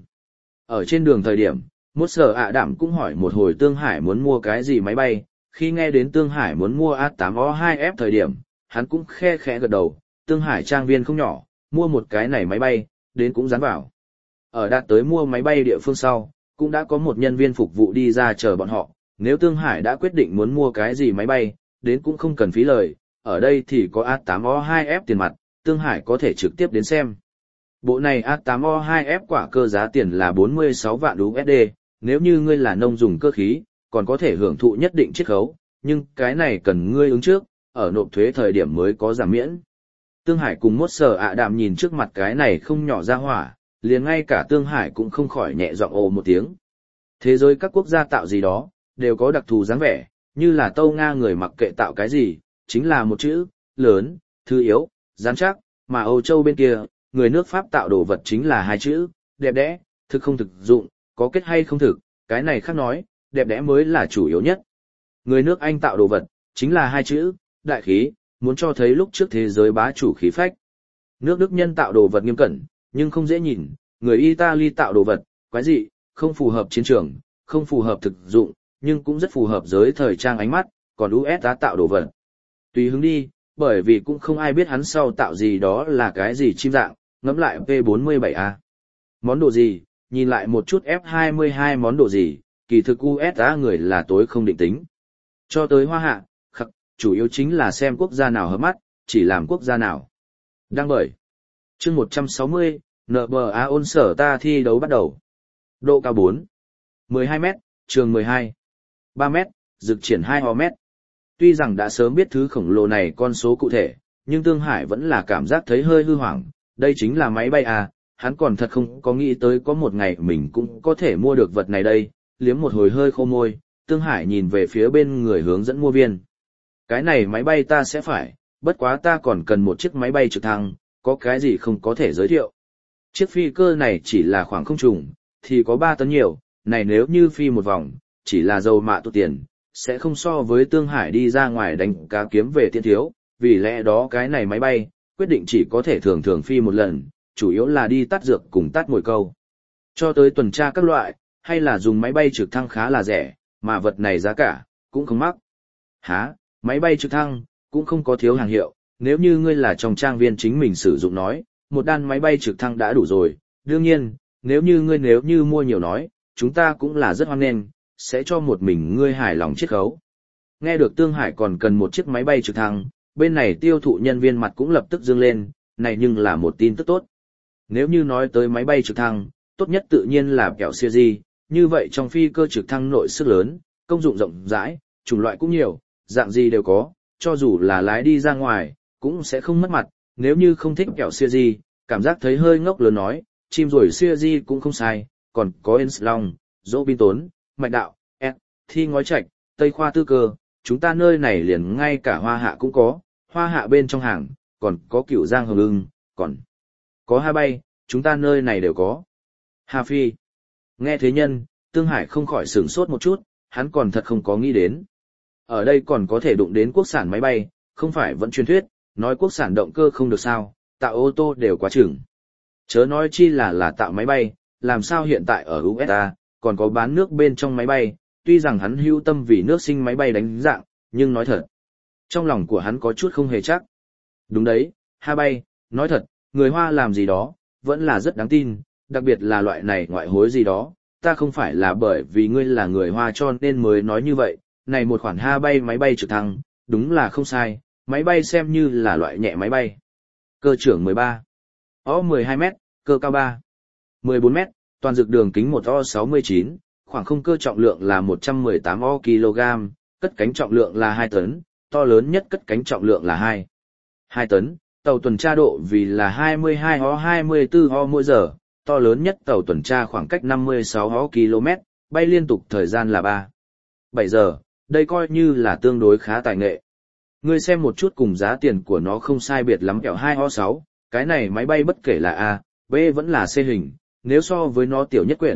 Ở trên đường thời điểm, mốt sở ạ đạm cũng hỏi một hồi Tương Hải muốn mua cái gì máy bay, khi nghe đến Tương Hải muốn mua A tám O hai F thời điểm, hắn cũng khe khẽ gật đầu, Tương Hải trang viên không nhỏ, mua một cái này máy bay, đến cũng dán vào. Ở đạt tới mua máy bay địa phương sau, cũng đã có một nhân viên phục vụ đi ra chờ bọn họ, nếu Tương Hải đã quyết định muốn mua cái gì máy bay, đến cũng không cần phí lời, ở đây thì có A tám O hai F tiền mặt, Tương Hải có thể trực tiếp đến xem. Bộ này A tám O hai F quả cơ giá tiền là bốn mươi sáu vạn u ét đê, nếu như ngươi là nông dùng cơ khí, còn có thể hưởng thụ nhất định chiết khấu, nhưng cái này cần ngươi ứng trước, ở nộp thuế thời điểm mới có giảm miễn. Tương Hải cùng mốt sở ạ đạm nhìn trước mặt cái này không nhỏ ra hỏa, liền ngay cả Tương Hải cũng không khỏi nhẹ giọng ồ một tiếng. Thế giới các quốc gia tạo gì đó, đều có đặc thù dáng vẻ, như là Tâu Nga người mặc kệ tạo cái gì, chính là một chữ, lớn, thứ yếu, rắn chắc, mà Âu Châu bên kia, người nước Pháp tạo đồ vật chính là hai chữ, đẹp đẽ, thực không thực dụng, có kết hay không thực, cái này khác nói, đẹp đẽ mới là chủ yếu nhất. Người nước Anh tạo đồ vật, chính là hai chữ, đại khí, muốn cho thấy lúc trước thế giới bá chủ khí phách. Nước Đức nhân tạo đồ vật nghiêm cẩn, nhưng không dễ nhìn, người Italy tạo đồ vật, quái dị, không phù hợp chiến trường, không phù hợp thực dụng, nhưng cũng rất phù hợp giới thời trang ánh mắt, còn u ét a tạo đồ vật. Tùy hứng đi, bởi vì cũng không ai biết hắn sau tạo gì đó là cái gì chim dạng, ngẫm lại P bốn mươi bảy A. Món đồ gì, nhìn lại một chút F hai mươi hai món đồ gì, kỳ thực u ét a người là tối không định tính. Cho tới Hoa Hạ, khắc, chủ yếu chính là xem quốc gia nào hợp mắt, chỉ làm quốc gia nào. Đăng bởi. Chương một trăm sáu mươi, en bê a ôn sở ta thi đấu bắt đầu. Độ cao bốn. mười hai mét, trường mười hai. ba mét, dực triển hai mét. Tuy rằng đã sớm biết thứ khổng lồ này con số cụ thể, nhưng Tương Hải vẫn là cảm giác thấy hơi hư hoảng, đây chính là máy bay à, hắn còn thật không có nghĩ tới có một ngày mình cũng có thể mua được vật này đây, liếm một hồi hơi khô môi, Tương Hải nhìn về phía bên người hướng dẫn mua viên. Cái này máy bay ta sẽ phải, bất quá ta còn cần một chiếc máy bay trực thăng, có cái gì không có thể giới thiệu. Chiếc phi cơ này chỉ là khoảng không trùng, thì có ba tấn nhiều, này nếu như phi một vòng, chỉ là dầu mạ tụt tiền, sẽ không so với Tương Hải đi ra ngoài đánh cá kiếm về tiên thiếu, vì lẽ đó cái này máy bay, quyết định chỉ có thể thường thường phi một lần, chủ yếu là đi tắt dược cùng tắt mồi câu. Cho tới tuần tra các loại, hay là dùng máy bay trực thăng khá là rẻ, mà vật này giá cả, cũng không mắc. Hả, máy bay trực thăng, cũng không có thiếu hàng hiệu, nếu như ngươi là trong trang viên chính mình sử dụng nói, một đan máy bay trực thăng đã đủ rồi, đương nhiên, nếu như ngươi nếu như mua nhiều nói, chúng ta cũng là rất hoan nghênh, sẽ cho một mình ngươi hài lòng chiết khấu. Nghe được Tương Hải còn cần một chiếc máy bay trực thăng, bên này tiêu thụ nhân viên mặt cũng lập tức dương lên, này nhưng là một tin tức tốt. Nếu như nói tới máy bay trực thăng, tốt nhất tự nhiên là kẹo siêu di, như vậy trong phi cơ trực thăng nội sức lớn, công dụng rộng rãi, chủng loại cũng nhiều, dạng gì đều có, cho dù là lái đi ra ngoài, cũng sẽ không mất mặt, nếu như không thích kẹo siêu di, cảm giác thấy hơi ngốc lớn nói, chim rồi siêu di cũng không sai, còn có Enslong, dỗ bin tốn, mạch đạo, S, thi ngói trạch, tây khoa tư cơ, chúng ta nơi này liền ngay cả hoa hạ cũng có, hoa hạ bên trong hàng, còn có cửu giang hồng ưng, còn có ha bay, chúng ta nơi này đều có. Hà Phi. Nghe thế nhân, Tương Hải không khỏi sửng sốt một chút, hắn còn thật không có nghĩ đến. Ở đây còn có thể đụng đến quốc sản máy bay, không phải vẫn truyền thuyết, nói quốc sản động cơ không được sao, tạo ô tô đều quá chừng. Chớ nói chi là là tạo máy bay, làm sao hiện tại ở u ét a, còn có bán nước bên trong máy bay, tuy rằng hắn hưu tâm vì nước sinh máy bay đánh dạng, nhưng nói thật, trong lòng của hắn có chút không hề chắc. Đúng đấy, ha bay, nói thật, người Hoa làm gì đó, vẫn là rất đáng tin, đặc biệt là loại này ngoại hối gì đó, ta không phải là bởi vì ngươi là người Hoa cho nên mới nói như vậy, này một khoản ha bay máy bay trực thăng, đúng là không sai, máy bay xem như là loại nhẹ máy bay. Cơ trưởng mười ba, O mười hai mét, cơ cao ba, mười bốn mét, toàn dược đường kính một O sáu mươi chín, khoảng không cơ trọng lượng là một trăm mười tám O kg, cất cánh trọng lượng là hai tấn, to lớn nhất cất cánh trọng lượng là hai, hai tấn, tàu tuần tra độ vì là hai mươi hai O hai mươi tư O mỗi giờ, to lớn nhất tàu tuần tra khoảng cách năm mươi sáu O km, bay liên tục thời gian là ba, bảy giờ, đây coi như là tương đối khá tài nghệ. Ngươi xem một chút cùng giá tiền của nó không sai biệt lắm kẹo hai O sáu, cái này máy bay bất kể là A, B vẫn là C hình, nếu so với nó tiểu nhất quyển,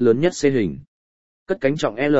lớn nhất C hình. Cất cánh trọng L.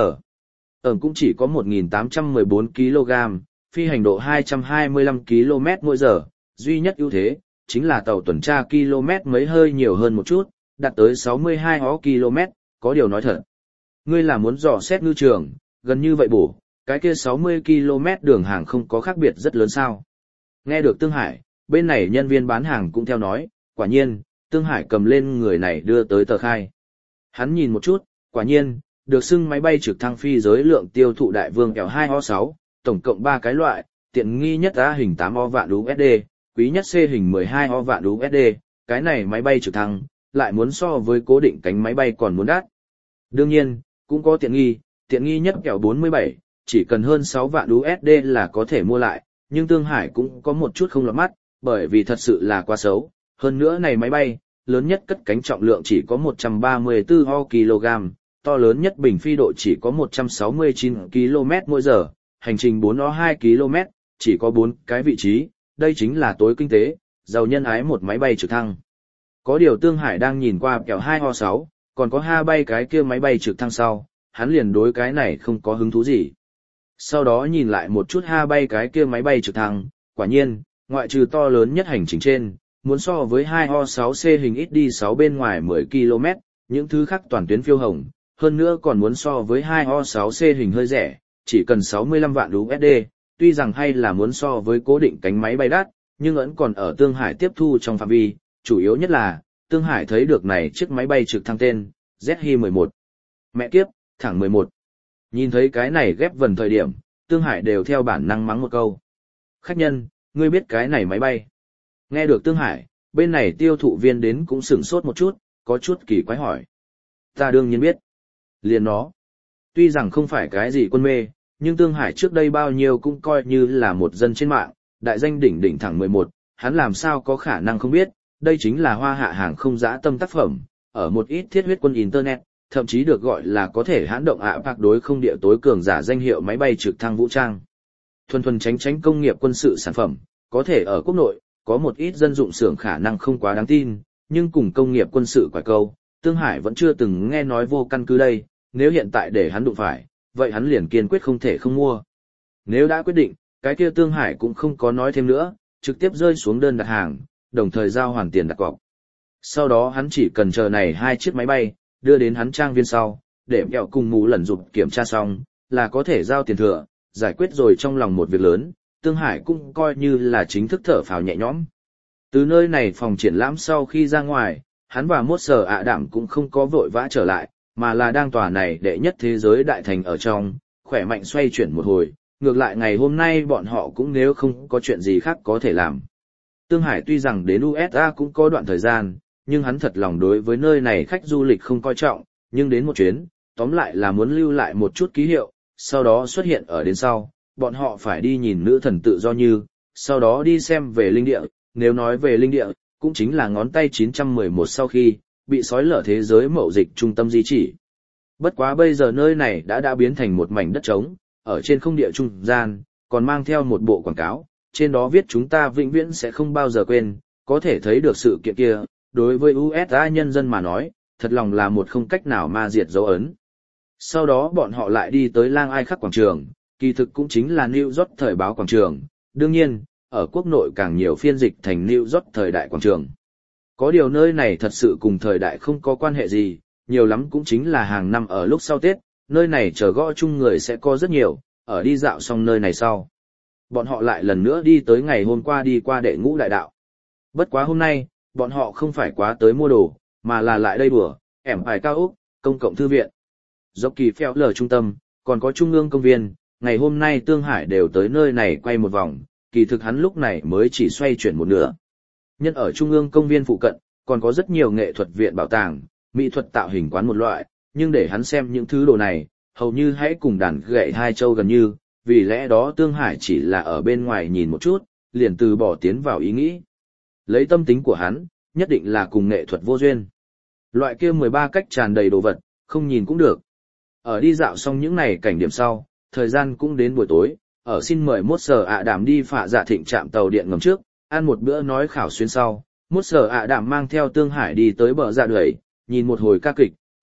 Ẩm cũng chỉ có một nghìn tám trăm mười bốn ki lô gam, phi hành độ hai trăm hai mươi lăm ki lô mét mỗi giờ, duy nhất ưu thế, chính là tàu tuần tra km mấy hơi nhiều hơn một chút, đạt tới sáu mươi hai km, có điều nói thật. Ngươi là muốn dò xét ngư trường, gần như vậy bổ, cái kia sáu mươi ki lô mét đường hàng không có khác biệt rất lớn sao. Nghe được Tương Hải, bên này nhân viên bán hàng cũng theo nói, quả nhiên, Tương Hải cầm lên người này đưa tới tờ khai. Hắn nhìn một chút, quả nhiên, được xưng máy bay trực thăng phi giới lượng tiêu thụ đại vương L hai O sáu, tổng cộng ba cái loại, tiện nghi nhất A hình tám O vạn u ét đê, quý nhất C hình mười hai O vạn u ét đê, cái này máy bay trực thăng, lại muốn so với cố định cánh máy bay còn muốn đắt. Đương nhiên, cũng có tiện nghi, tiện nghi nhất kẹo bốn mươi bảy, chỉ cần hơn sáu vạn u ét đê là có thể mua lại, nhưng Tương Hải cũng có một chút không lọt mắt, bởi vì thật sự là quá xấu. Hơn nữa này máy bay, lớn nhất cất cánh trọng lượng chỉ có một trăm ba mươi tư kg, to lớn nhất bình phi độ chỉ có một trăm sáu mươi chín ki lô mét mỗi giờ, hành trình bốn O hai ki lô mét, chỉ có bốn cái vị trí, đây chính là tối kinh tế, giàu nhân ái một máy bay trực thăng. Có điều Tương Hải đang nhìn qua kẹo hai O sáu, còn có ha bay cái kia máy bay trực thăng sau, hắn liền đối cái này không có hứng thú gì. Sau đó nhìn lại một chút ha bay cái kia máy bay trực thăng, quả nhiên, ngoại trừ to lớn nhất hành trình trên, muốn so với hai O sáu C hình ít đi sáu bên ngoài mười ki lô mét, những thứ khác toàn tuyến phiêu hồng, hơn nữa còn muốn so với hai O sáu C hình hơi rẻ, chỉ cần sáu mươi lăm vạn u ét đê, tuy rằng hay là muốn so với cố định cánh máy bay đắt, nhưng vẫn còn ở Tương Hải tiếp thu trong phạm vi, chủ yếu nhất là, Tương Hải thấy được này chiếc máy bay trực thăng tên, Z Hi mười một. Mẹ kiếp, thẳng mười một. Nhìn thấy cái này ghép vần thời điểm, Tương Hải đều theo bản năng mắng một câu. Khách nhân, ngươi biết cái này máy bay. Nghe được Tương Hải, bên này tiêu thụ viên đến cũng sửng sốt một chút, có chút kỳ quái hỏi. Ta đương nhiên biết. Liền nó. Tuy rằng không phải cái gì quân mê, nhưng Tương Hải trước đây bao nhiêu cũng coi như là một dân trên mạng, đại danh đỉnh đỉnh thẳng mười một, hắn làm sao có khả năng không biết, đây chính là hoa hạ hàng không dã tâm tác phẩm, ở một ít thiết huyết quân Internet, thậm chí được gọi là có thể hãn động ạ bạc đối không địa tối cường giả danh hiệu máy bay trực thăng vũ trang. Thuần thuần tránh tránh công nghiệp quân sự sản phẩm, có thể ở quốc nội, có một ít dân dụng xưởng khả năng không quá đáng tin, nhưng cùng công nghiệp quân sự quải câu, Tương Hải vẫn chưa từng nghe nói vô căn cứ đây, nếu hiện tại để hắn đụng phải, vậy hắn liền kiên quyết không thể không mua. Nếu đã quyết định, cái kia Tương Hải cũng không có nói thêm nữa, trực tiếp rơi xuống đơn đặt hàng, đồng thời giao hoàn tiền đặt cọc. Sau đó hắn chỉ cần chờ này hai chiếc máy bay, đưa đến hắn trang viên sau, để kẹo cùng mù lẩn dục kiểm tra xong, là có thể giao tiền thừa, giải quyết rồi trong lòng một việc lớn, Tương Hải cũng coi như là chính thức thở phào nhẹ nhõm. Từ nơi này phòng triển lãm sau khi ra ngoài, hắn và Mốt Sở ạ Đảm cũng không có vội vã trở lại, mà là đang tòa này đệ nhất thế giới đại thành ở trong, khỏe mạnh xoay chuyển một hồi, ngược lại ngày hôm nay bọn họ cũng nếu không có chuyện gì khác có thể làm. Tương Hải tuy rằng đến u ét a cũng có đoạn thời gian, nhưng hắn thật lòng đối với nơi này khách du lịch không coi trọng, nhưng đến một chuyến, tóm lại là muốn lưu lại một chút ký hiệu, sau đó xuất hiện ở đến sau, bọn họ phải đi nhìn nữ thần tự do như, sau đó đi xem về linh địa, nếu nói về linh địa, cũng chính là ngón tay chín trăm mười một sau khi, bị sói lở thế giới mậu dịch trung tâm di chỉ. Bất quá bây giờ nơi này đã đã biến thành một mảnh đất trống, ở trên không địa trung gian, còn mang theo một bộ quảng cáo, trên đó viết chúng ta vĩnh viễn sẽ không bao giờ quên, có thể thấy được sự kiện kia, đối với u ét a nhân dân mà nói, thật lòng là một không cách nào ma diệt dấu ấn. Sau đó bọn họ lại đi tới Lang Ai Khắc quảng trường, kỳ thực cũng chính là New York thời báo quảng trường, đương nhiên, ở quốc nội càng nhiều phiên dịch thành New York thời đại quảng trường. Có điều nơi này thật sự cùng thời đại không có quan hệ gì, nhiều lắm cũng chính là hàng năm ở lúc sau Tết, nơi này chờ gõ chung người sẽ có rất nhiều, ở đi dạo xong nơi này sau. Bọn họ lại lần nữa đi tới ngày hôm qua đi qua đệ ngũ đại đạo. Bất quá hôm nay, bọn họ không phải quá tới mua đồ, mà là lại đây đùa, ẻm ải cao úc, công cộng thư viện. Dọc kỳ phèo lờ trung tâm, còn có trung ương công viên, ngày hôm nay Tương Hải đều tới nơi này quay một vòng, kỳ thực hắn lúc này mới chỉ xoay chuyển một nửa. Nhân ở trung ương công viên phụ cận, còn có rất nhiều nghệ thuật viện bảo tàng, mỹ thuật tạo hình quán một loại, nhưng để hắn xem những thứ đồ này, hầu như hãy cùng đàn gậy hai châu gần như, vì lẽ đó Tương Hải chỉ là ở bên ngoài nhìn một chút, liền từ bỏ tiến vào ý nghĩ. Lấy tâm tính của hắn, nhất định là cùng nghệ thuật vô duyên. Loại kia mười ba cách tràn đầy đồ vật, không nhìn cũng được. Ở đi dạo xong những này cảnh điểm sau, thời gian cũng đến buổi tối, ở xin mời Mốt Sở ạ Đảm đi Phạ Dạ Thịnh trạm tàu điện ngầm trước, ăn một bữa nói khảo xuyên sau, Mốt Sở ạ Đảm mang theo Tương Hải đi tới bờ dạ đuổi, nhìn một hồi ca kịch, khắc,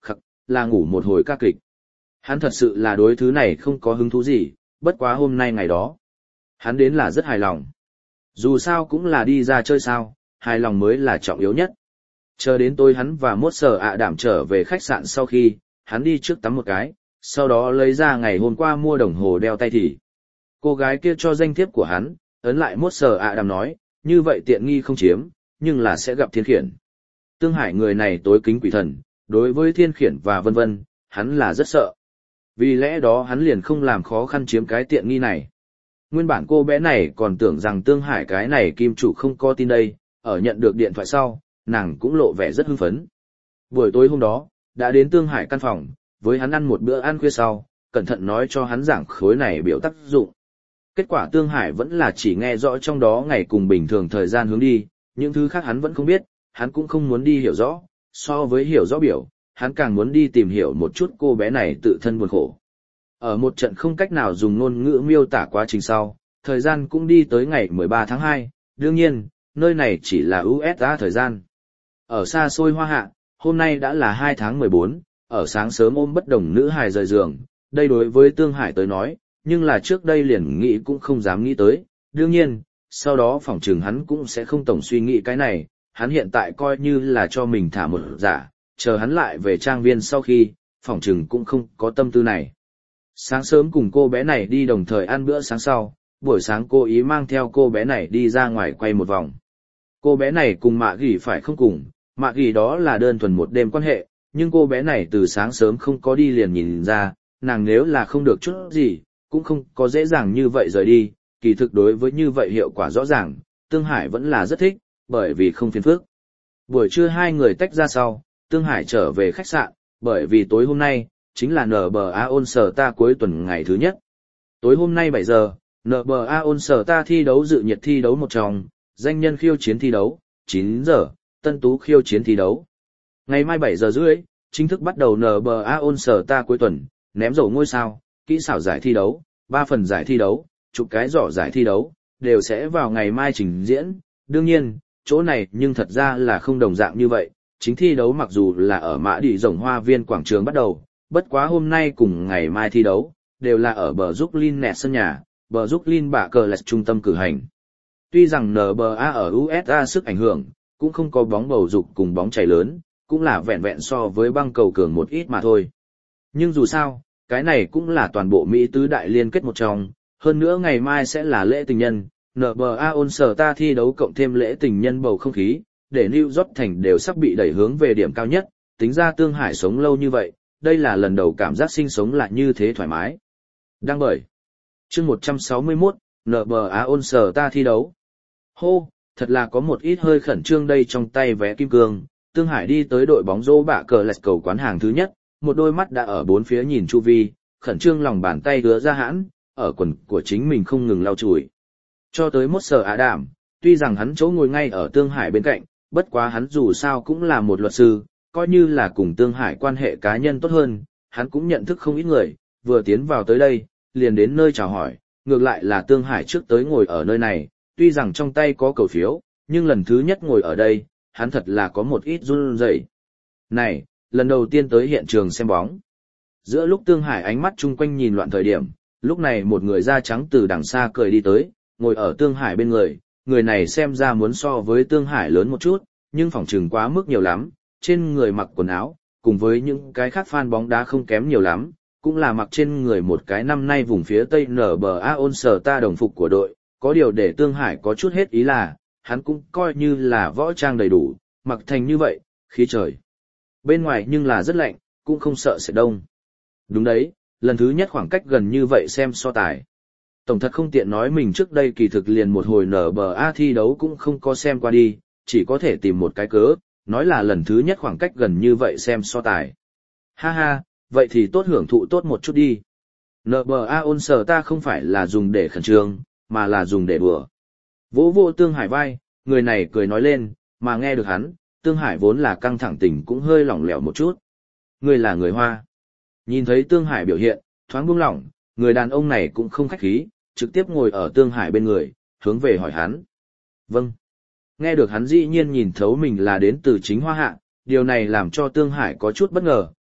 là ngủ một hồi ca kịch. Hắn thật sự là đối thứ này không có hứng thú gì, bất quá hôm nay ngày đó. Hắn đến là rất hài lòng. Dù sao cũng là đi ra chơi sao, hài lòng mới là trọng yếu nhất. Chờ đến tối hắn và mốt sở ạ đảm trở về khách sạn sau khi, hắn đi trước tắm một cái, sau đó lấy ra ngày hôm qua mua đồng hồ đeo tay thì. Cô gái kia cho danh thiếp của hắn, ấn lại mốt sở ạ đảm nói, như vậy tiện nghi không chiếm, nhưng là sẽ gặp thiên khiển. Tương Hải người này tối kính quỷ thần, đối với thiên khiển và vân vân, hắn là rất sợ. Vì lẽ đó hắn liền không làm khó khăn chiếm cái tiện nghi này. Nguyên bản cô bé này còn tưởng rằng Tương Hải cái này kim chủ không có tin đây, ở nhận được điện thoại sau, nàng cũng lộ vẻ rất hưng phấn. Buổi tối hôm đó, đã đến Tương Hải căn phòng, với hắn ăn một bữa ăn khuya sau, cẩn thận nói cho hắn giảng khối này biểu tác dụng. Kết quả Tương Hải vẫn là chỉ nghe rõ trong đó ngày cùng bình thường thời gian hướng đi, những thứ khác hắn vẫn không biết, hắn cũng không muốn đi hiểu rõ, so với hiểu rõ biểu, hắn càng muốn đi tìm hiểu một chút cô bé này tự thân buồn khổ. Ở một trận không cách nào dùng ngôn ngữ miêu tả quá trình sau, thời gian cũng đi tới ngày mười ba tháng hai, đương nhiên, nơi này chỉ là u ét a thời gian. Ở xa xôi Hoa Hạ, hôm nay đã là hai tháng mười bốn, ở sáng sớm ôm bất đồng nữ hài rời giường, đây đối với Tương Hải tới nói, nhưng là trước đây liền nghĩ cũng không dám nghĩ tới, đương nhiên, sau đó phỏng chừng hắn cũng sẽ không tổng suy nghĩ cái này, hắn hiện tại coi như là cho mình thả một giả, chờ hắn lại về trang viên sau khi, phỏng chừng cũng không có tâm tư này. Sáng sớm cùng cô bé này đi đồng thời ăn bữa sáng sau, buổi sáng cô ý mang theo cô bé này đi ra ngoài quay một vòng. Cô bé này cùng Mạ Gỉ phải không cùng, Mạ Gỉ đó là đơn thuần một đêm quan hệ, nhưng cô bé này từ sáng sớm không có đi liền nhìn ra, nàng nếu là không được chút gì, cũng không có dễ dàng như vậy rời đi, kỳ thực đối với như vậy hiệu quả rõ ràng, Tương Hải vẫn là rất thích, bởi vì không phiền phức. Buổi trưa hai người tách ra sau, Tương Hải trở về khách sạn, bởi vì tối hôm nay, chính là en bê a All Star cuối tuần ngày thứ nhất. Tối hôm nay bảy giờ, en bê a All Star thi đấu dự nhiệt thi đấu một tròng, danh nhân khiêu chiến thi đấu, chín giờ, tân tú khiêu chiến thi đấu. Ngày mai bảy giờ rưỡi, chính thức bắt đầu en bê a All Star cuối tuần, ném dầu ngôi sao, kỹ xảo giải thi đấu, ba phần giải thi đấu, chục cái giỏ giải thi đấu, đều sẽ vào ngày mai trình diễn. Đương nhiên, chỗ này nhưng thật ra là không đồng dạng như vậy, chính thi đấu mặc dù là ở Mã Đỉ Rồng Hoa Viên quảng trường bắt đầu, bất quá hôm nay cùng ngày mai thi đấu, đều là ở bờ Brooklyn Nets sân nhà, bờ Brooklyn bạ cờ lạch trung tâm cử hành. Tuy rằng en bê a ở u ét a sức ảnh hưởng, cũng không có bóng bầu dục cùng bóng chảy lớn, cũng là vẹn vẹn so với băng cầu cường một ít mà thôi. Nhưng dù sao, cái này cũng là toàn bộ Mỹ tứ đại liên kết một trong, hơn nữa ngày mai sẽ là lễ tình nhân, en bê a All Star thi đấu cộng thêm lễ tình nhân bầu không khí, để New York thành đều sắp bị đẩy hướng về điểm cao nhất, tính ra Tương Hải sống lâu như vậy, đây là lần đầu cảm giác sinh sống lại như thế thoải mái. Đăng bởi chương một trăm sáu mươi mốt, en bê a All Star thi đấu. Hô, thật là có một ít hơi khẩn trương đây trong tay vé kim cương, Tương Hải đi tới đội bóng rổ bạ cờ lạch cầu quán hàng thứ nhất, một đôi mắt đã ở bốn phía nhìn chu vi, khẩn trương lòng bàn tay hứa ra hãn, ở quần của chính mình không ngừng lau chùi. Cho tới mốt sở Á Đảm, tuy rằng hắn chỗ ngồi ngay ở Tương Hải bên cạnh, bất quá hắn dù sao cũng là một luật sư, coi như là cùng Tương Hải quan hệ cá nhân tốt hơn, hắn cũng nhận thức không ít người, vừa tiến vào tới đây, liền đến nơi chào hỏi, ngược lại là Tương Hải trước tới ngồi ở nơi này, tuy rằng trong tay có cầu phiếu, nhưng lần thứ nhất ngồi ở đây, hắn thật là có một ít run rẩy. Này, lần đầu tiên tới hiện trường xem bóng. Giữa lúc Tương Hải ánh mắt chung quanh nhìn loạn thời điểm, lúc này một người da trắng từ đằng xa cười đi tới, ngồi ở Tương Hải bên người, người này xem ra muốn so với Tương Hải lớn một chút, nhưng phỏng chừng quá mức nhiều lắm, trên người mặc quần áo, cùng với những cái khác fan bóng đá không kém nhiều lắm, cũng là mặc trên người một cái năm nay vùng phía Tây en bê a All Star đồng phục của đội, có điều để Tương Hải có chút hết ý là, hắn cũng coi như là võ trang đầy đủ, mặc thành như vậy, khí trời. Bên ngoài nhưng là rất lạnh, cũng không sợ sẽ đông. Đúng đấy, lần thứ nhất khoảng cách gần như vậy xem so tài. Tổng thật không tiện nói mình trước đây kỳ thực liền một hồi en bê a thi đấu cũng không có xem qua đi, chỉ có thể tìm một cái cớ, nói là lần thứ nhất khoảng cách gần như vậy xem so tài. Ha ha, vậy thì tốt hưởng thụ tốt một chút đi. en bê a All Star ta không phải là dùng để khẩn trương, mà là dùng để đùa. Vỗ vô Tương Hải vai, người này cười nói lên, mà nghe được hắn, Tương Hải vốn là căng thẳng tình cũng hơi lỏng lẻo một chút. Người là người Hoa. Nhìn thấy Tương Hải biểu hiện, thoáng buông lỏng, người đàn ông này cũng không khách khí, trực tiếp ngồi ở Tương Hải bên người, hướng về hỏi hắn. Vâng. Nghe được hắn dĩ nhiên nhìn thấu mình là đến từ chính Hoa Hạ, điều này làm cho Tương Hải có chút bất ngờ,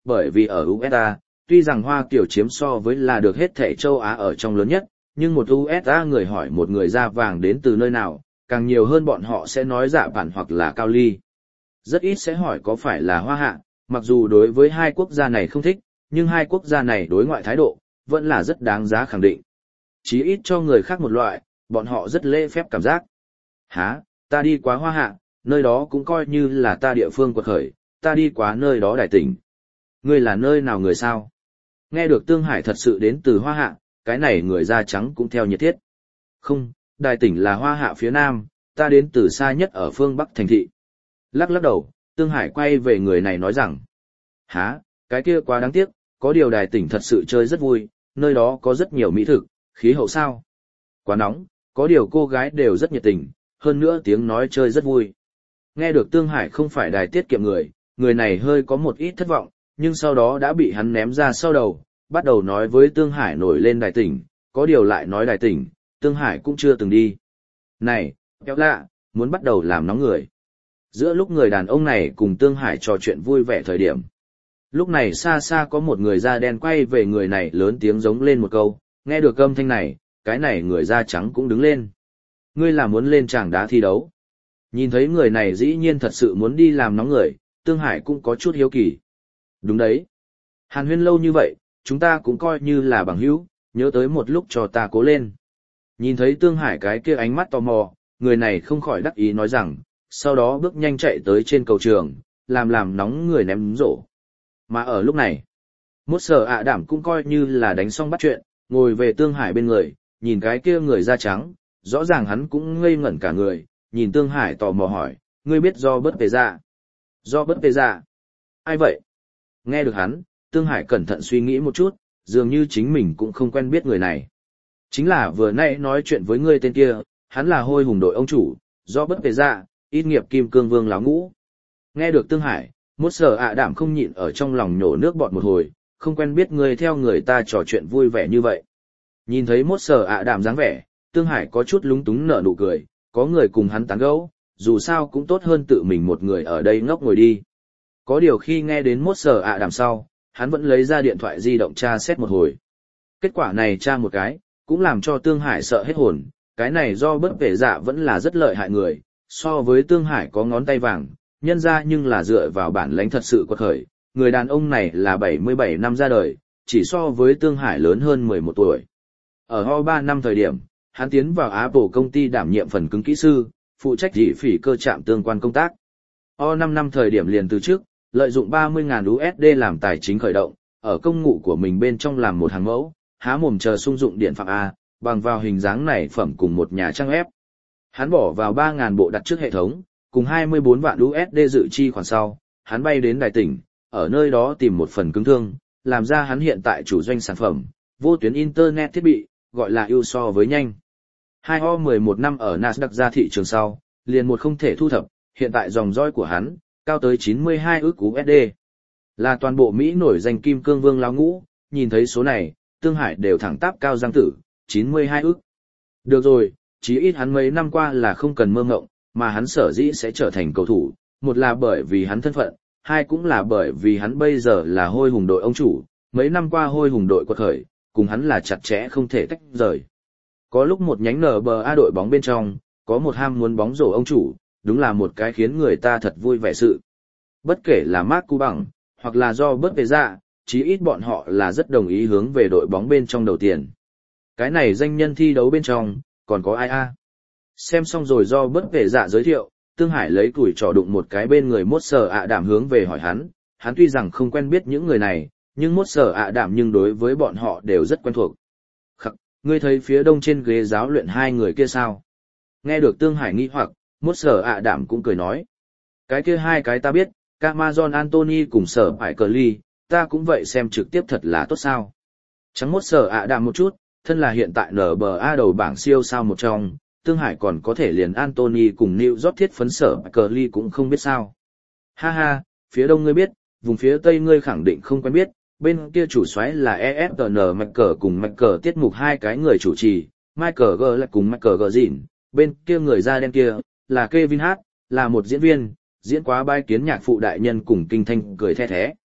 bởi vì ở u ét a, tuy rằng Hoa Kiều chiếm so với là được hết thảy châu Á ở trong lớn nhất, nhưng một u ét a người hỏi một người da vàng đến từ nơi nào, càng nhiều hơn bọn họ sẽ nói dạ bản hoặc là cao ly. Rất ít sẽ hỏi có phải là Hoa Hạ, mặc dù đối với hai quốc gia này không thích, nhưng hai quốc gia này đối ngoại thái độ, vẫn là rất đáng giá khẳng định. Chí ít cho người khác một loại, bọn họ rất lễ phép cảm giác. Hả, ta đi quá Hoa Hạ, nơi đó cũng coi như là ta địa phương quật khởi, ta đi quá nơi đó đại tỉnh. Ngươi là nơi nào người sao? Nghe được Tương Hải thật sự đến từ Hoa Hạ, cái này người da trắng cũng theo nhiệt thiết. Không, đại tỉnh là Hoa Hạ phía Nam, ta đến từ xa nhất ở phương Bắc thành thị. Lắc lắc đầu, Tương Hải quay về người này nói rằng. Hả, cái kia quá đáng tiếc, có điều đài tỉnh thật sự chơi rất vui, nơi đó có rất nhiều mỹ thực, khí hậu sao? Quá nóng, có điều cô gái đều rất nhiệt tình, hơn nữa tiếng nói chơi rất vui. Nghe được Tương Hải không phải đài tiết kiệm người, người này hơi có một ít thất vọng, nhưng sau đó đã bị hắn ném ra sau đầu, bắt đầu nói với Tương Hải nổi lên đài tỉnh, có điều lại nói đài tỉnh, Tương Hải cũng chưa từng đi. Này, kéo lạ, muốn bắt đầu làm nóng người. Giữa lúc người đàn ông này cùng Tương Hải trò chuyện vui vẻ thời điểm. Lúc này xa xa có một người da đen quay về người này lớn tiếng giống lên một câu, nghe được âm thanh này, cái này người da trắng cũng đứng lên. Ngươi là muốn lên tràng đá thi đấu. Nhìn thấy người này dĩ nhiên thật sự muốn đi làm nóng người, Tương Hải cũng có chút hiếu kỳ. Đúng đấy. Hàn huyên lâu như vậy, chúng ta cũng coi như là bằng hữu, nhớ tới một lúc cho ta cố lên. Nhìn thấy Tương Hải cái kia ánh mắt tò mò, người này không khỏi đắc ý nói rằng, sau đó bước nhanh chạy tới trên cầu trường, làm làm nóng người ném rổ. Mà ở lúc này, Mốt Sở ạ đảm cũng coi như là đánh xong bắt chuyện, ngồi về Tương Hải bên người, nhìn cái kia người da trắng, rõ ràng hắn cũng ngây ngẩn cả người, nhìn Tương Hải tò mò hỏi, ngươi biết do bất về ra? Do bất về ra? Ai vậy? Nghe được hắn, Tương Hải cẩn thận suy nghĩ một chút, dường như chính mình cũng không quen biết người này. Chính là vừa nãy nói chuyện với ngươi tên kia, hắn là hôi hùng đội ông chủ, do bất về ra, ít nghiệp kim cương vương láo ngũ. Nghe được Tương Hải, Mốt Sở ạ đảm không nhịn ở trong lòng nhổ nước bọt một hồi, không quen biết ngươi theo người ta trò chuyện vui vẻ như vậy. Nhìn thấy Mốt Sở ạ đảm dáng vẻ, Tương Hải có chút lúng túng nở nụ cười, có người cùng hắn tán gẫu, dù sao cũng tốt hơn tự mình một người ở đây ngốc ngồi đi. Có điều khi nghe đến Mốt Sở ạ đảm sau, hắn vẫn lấy ra điện thoại di động tra xét một hồi. Kết quả này tra một cái, cũng làm cho Tương Hải sợ hết hồn, cái này do bất vệ dạ vẫn là rất lợi hại người, so với Tương Hải có ngón tay vàng, nhân ra nhưng là dựa vào bản lãnh thật sự quật khởi, người đàn ông này là bảy mươi bảy năm ra đời, chỉ so với Tương Hải lớn hơn mười một tuổi. Ở ho ba năm thời điểm, hắn tiến vào Apple công ty đảm nhiệm phần cứng kỹ sư, phụ trách dị phỉ cơ trạm tương quan công tác. O năm năm thời điểm liền từ trước, lợi dụng ba mươi nghìn đô la làm tài chính khởi động, ở công ngụ của mình bên trong làm một hàng mẫu, há mồm chờ sung dụng điện phạm A, bằng vào hình dáng này phẩm cùng một nhà trang web. Hắn bỏ vào ba nghìn bộ đặt trước hệ thống, cùng hai mươi bốn vạn đô la dự chi khoản sau, hắn bay đến Đài tỉnh, ở nơi đó tìm một phần cứng thương, làm ra hắn hiện tại chủ doanh sản phẩm, vô tuyến Internet thiết bị, gọi là ưu so với nhanh. Hai O mười một năm ở Nasdaq ra thị trường sau, liền một không thể thu thập, hiện tại dòng dõi của hắn, cao tới chín mươi hai ức u ét đê. Là toàn bộ Mỹ nổi danh kim cương vương lão ngũ, nhìn thấy số này, Tương Hải đều thẳng tắp cao răng tử, chín mươi hai ức. Được rồi, chí ít hắn mấy năm qua là không cần mơ ngộng, mà hắn sở dĩ sẽ trở thành cầu thủ, một là bởi vì hắn thân phận, hai cũng là bởi vì hắn bây giờ là hôi hùng đội ông chủ, mấy năm qua hôi hùng đội quật khởi, cùng hắn là chặt chẽ không thể tách rời. Có lúc một nhánh en bê a đội bóng bên trong, có một ham muốn bóng rổ ông chủ, đúng là một cái khiến người ta thật vui vẻ sự. Bất kể là Mark Cuban, hoặc là do bớt về dạ, chí ít bọn họ là rất đồng ý hướng về đội bóng bên trong đầu tiền. Cái này danh nhân thi đấu bên trong, còn có ai a? Xem xong rồi do bớt về dạ giới thiệu, Tương Hải lấy củi trò đụng một cái bên người Mốt Sở ạ đảm hướng về hỏi hắn, hắn tuy rằng không quen biết những người này, nhưng Mốt Sở ạ đảm nhưng đối với bọn họ đều rất quen thuộc. Khắc, ngươi thấy phía đông trên ghế giáo luyện hai người kia sao? Nghe được Tương Hải nghi hoặc, Mốt Sở ạ đảm cũng cười nói. Cái kia hai cái ta biết, Camazon Anthony cùng Sở Phải Cờ Ly, ta cũng vậy xem trực tiếp thật là tốt sao. Trắng Mốt Sở ạ đảm một chút, thân là hiện tại en bê a đầu bảng siêu sao một trong, Tương Hải còn có thể liền Anthony cùng New York thiết phấn Sở Phải Cờ Ly cũng không biết sao. Ha ha, phía đông ngươi biết, vùng phía tây ngươi khẳng định không quen biết, bên kia chủ soái là e ép tê en McCờ cùng McCờ tiết mục hai cái người chủ trì, Michael G lại cùng Michael G dịn, bên kia người da đen kia, là Kevin Hart, là một diễn viên, diễn quá bai kiến nhạc phụ đại nhân cùng kinh thanh cười the thế.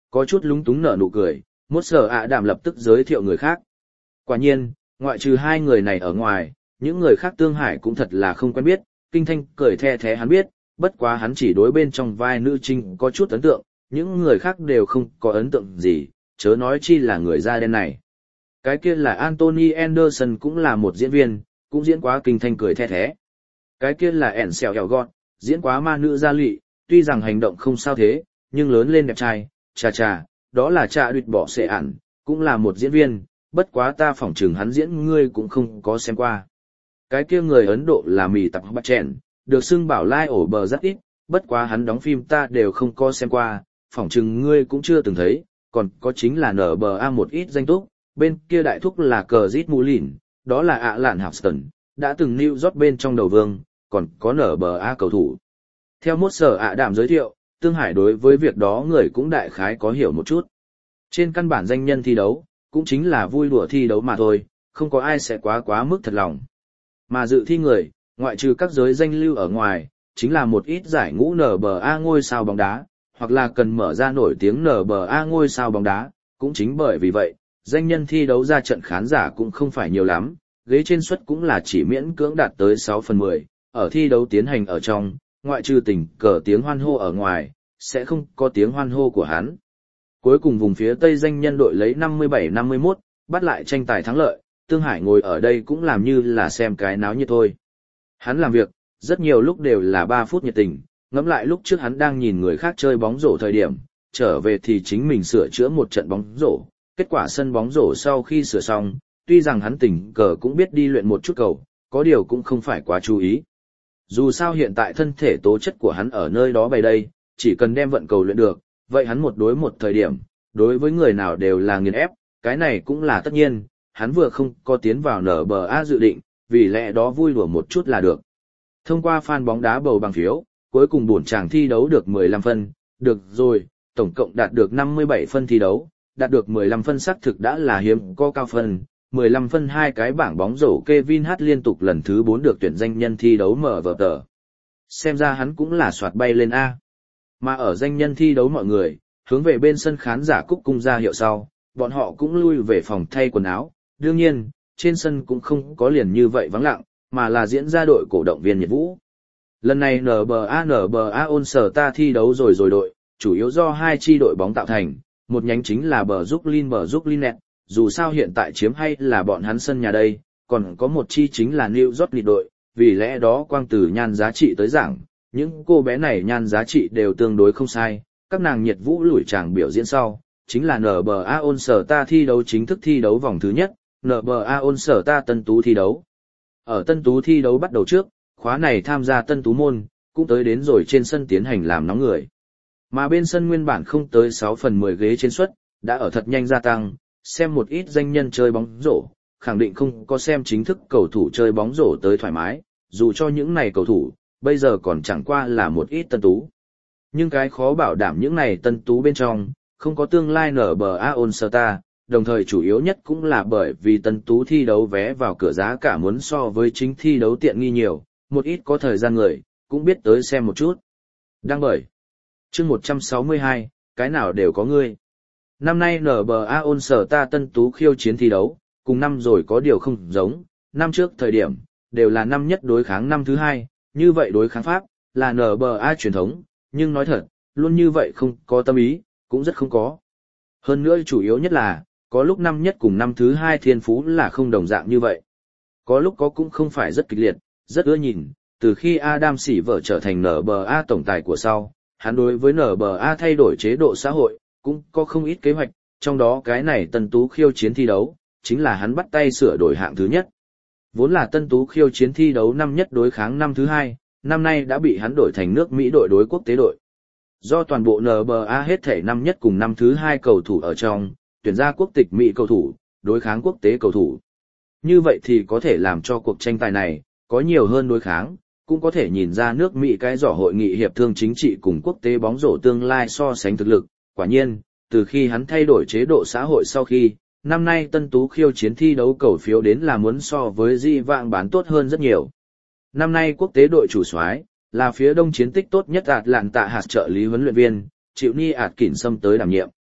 Có chút lúng túng nở nụ cười, Mốt Sở ạ Đạm lập tức giới thiệu người khác. Quả nhiên, ngoại trừ hai người này ở ngoài, những người khác Tương Hải cũng thật là không quen biết, Kinh Thanh cười the thế hắn biết, bất quá hắn chỉ đối bên trong vai nữ chính có chút ấn tượng, những người khác đều không có ấn tượng gì, chớ nói chi là người da đen này. Cái kia là Anthony Anderson cũng là một diễn viên, cũng diễn quá Kinh Thanh cười the thế. Cái kia là ẻn xèo hẻo gọn, diễn quá ma nữ gia lụy, tuy rằng hành động không sao thế, nhưng lớn lên đẹp trai, chà chà, đó là cha đuyệt bỏ xệ ản, cũng là một diễn viên, bất quá ta phỏng chừng hắn diễn ngươi cũng không có xem qua. Cái kia người Ấn Độ là Mì Tập Bát Chèn, được xưng bảo lai ổ bờ rất ít, bất quá hắn đóng phim ta đều không có xem qua, phỏng chừng ngươi cũng chưa từng thấy, còn có chính là nở bờ a một ít danh túc, bên kia đại thúc là cờ rít mù lìn, đó là ạ lạn Houston, đã từng New York bên trong đầu vương, còn có nở bờ a cầu thủ. Theo Mốt Sở ạ Đạm giới thiệu, Tương Hải đối với việc đó người cũng đại khái có hiểu một chút. Trên căn bản danh nhân thi đấu, cũng chính là vui đùa thi đấu mà thôi, không có ai sẽ quá quá mức thật lòng. Mà dự thi người, ngoại trừ các giới danh lưu ở ngoài, chính là một ít giải ngũ en bê a ngôi sao bóng đá, hoặc là cần mở ra nổi tiếng en bê a ngôi sao bóng đá, cũng chính bởi vì vậy, danh nhân thi đấu ra trận khán giả cũng không phải nhiều lắm, ghế trên suất cũng là chỉ miễn cưỡng đạt tới sáu phần mười, ở thi đấu tiến hành ở trong, ngoại trừ tình cờ tiếng hoan hô ở ngoài, sẽ không có tiếng hoan hô của hắn. Cuối cùng vùng phía Tây danh nhân đội lấy năm mươi bảy năm mươi mốt, bắt lại tranh tài thắng lợi, Tương Hải ngồi ở đây cũng làm như là xem cái náo nhiệt thôi. Hắn làm việc, rất nhiều lúc đều là ba phút nhiệt tình, ngẫm lại lúc trước hắn đang nhìn người khác chơi bóng rổ thời điểm, trở về thì chính mình sửa chữa một trận bóng rổ, kết quả sân bóng rổ sau khi sửa xong, tuy rằng hắn tình cờ cũng biết đi luyện một chút cầu, có điều cũng không phải quá chú ý. Dù sao hiện tại thân thể tố chất của hắn ở nơi đó bày đây, chỉ cần đem vận cầu luyện được, vậy hắn một đối một thời điểm, đối với người nào đều là nghiền ép, cái này cũng là tất nhiên, hắn vừa không có tiến vào en bê a dự định, vì lẽ đó vui đùa một chút là được. Thông qua fan bóng đá bầu bằng phiếu, cuối cùng buổi chàng thi đấu được mười lăm phân, được rồi, tổng cộng đạt được năm mươi bảy phân thi đấu, đạt được mười lăm phân xác thực đã là hiếm có cao phân, mười lăm phân hai cái bảng bóng rổ Kevin Hart liên tục lần thứ bốn được tuyển danh nhân thi đấu mở vở tờ. Xem ra hắn cũng là soạt bay lên A. Mà ở danh nhân thi đấu mọi người, hướng về bên sân khán giả cúc cung ra hiệu sau, bọn họ cũng lui về phòng thay quần áo. Đương nhiên, trên sân cũng không có liền như vậy vắng lặng, mà là diễn ra đội cổ động viên nhiệt vũ. Lần này en bê a en bê a All Star thi đấu rồi rồi đội, chủ yếu do hai chi đội bóng tạo thành, một nhánh chính là Brooklyn Brooklyn Nets, dù sao hiện tại chiếm hay là bọn hắn sân nhà đây, còn có một chi chính là New York Knicks đội, vì lẽ đó quang từ nhan giá trị tới giảng, những cô bé này nhan giá trị đều tương đối không sai, các nàng nhiệt vũ lủi tràng biểu diễn sau, chính là en bê a All Star thi đấu chính thức thi đấu vòng thứ nhất, en bê a All Star tân tú thi đấu. Ở tân tú thi đấu bắt đầu trước, khóa này tham gia tân tú môn, cũng tới đến rồi trên sân tiến hành làm nóng người. Mà bên sân nguyên bản không tới sáu phần mười ghế trên suất, đã ở thật nhanh gia tăng, xem một ít danh nhân chơi bóng rổ, khẳng định không có xem chính thức cầu thủ chơi bóng rổ tới thoải mái, dù cho những này cầu thủ, bây giờ còn chẳng qua là một ít tân tú. Nhưng cái khó bảo đảm những này tân tú bên trong, không có tương lai en bê a All Star, đồng thời chủ yếu nhất cũng là bởi vì tân tú thi đấu vé vào cửa giá cả muốn so với chính thi đấu tiện nghi nhiều, một ít có thời gian người, cũng biết tới xem một chút. Đăng bởi chương một trăm sáu mươi hai, cái nào đều có ngươi. Năm nay en bê a All Star tân tú khiêu chiến thi đấu, cùng năm rồi có điều không giống, năm trước thời điểm, đều là năm nhất đối kháng năm thứ hai, như vậy đối kháng pháp, là en bê a truyền thống, nhưng nói thật, luôn như vậy không có tâm ý, cũng rất không có. Hơn nữa chủ yếu nhất là, có lúc năm nhất cùng năm thứ hai thiên phú là không đồng dạng như vậy. Có lúc có cũng không phải rất kịch liệt, rất ưa nhìn, từ khi Adam Silver trở thành en bê a tổng tài của sau, hắn đối với en bê a thay đổi chế độ xã hội, cũng có không ít kế hoạch, trong đó cái này tân tú khiêu chiến thi đấu, chính là hắn bắt tay sửa đổi hạng thứ nhất. Vốn là tân tú khiêu chiến thi đấu năm nhất đối kháng năm thứ hai, năm nay đã bị hắn đổi thành nước Mỹ đội đối quốc tế đội. Do toàn bộ en bê a hết thể năm nhất cùng năm thứ hai cầu thủ ở trong, tuyển ra quốc tịch Mỹ cầu thủ, đối kháng quốc tế cầu thủ. Như vậy thì có thể làm cho cuộc tranh tài này, có nhiều hơn đối kháng, cũng có thể nhìn ra nước Mỹ cái giỏ hội nghị hiệp thương chính trị cùng quốc tế bóng rổ tương lai so sánh thực lực. Quả nhiên, từ khi hắn thay đổi chế độ xã hội sau khi, năm nay tân tú khiêu chiến thi đấu cầu phiếu đến là muốn so với di vãng bán tốt hơn rất nhiều. Năm nay quốc tế đội chủ soái là phía đông chiến tích tốt nhất ạt lạn tạ hạt trợ lý huấn luyện viên, chịu ni ạt kỉn xâm tới đảm nhiệm.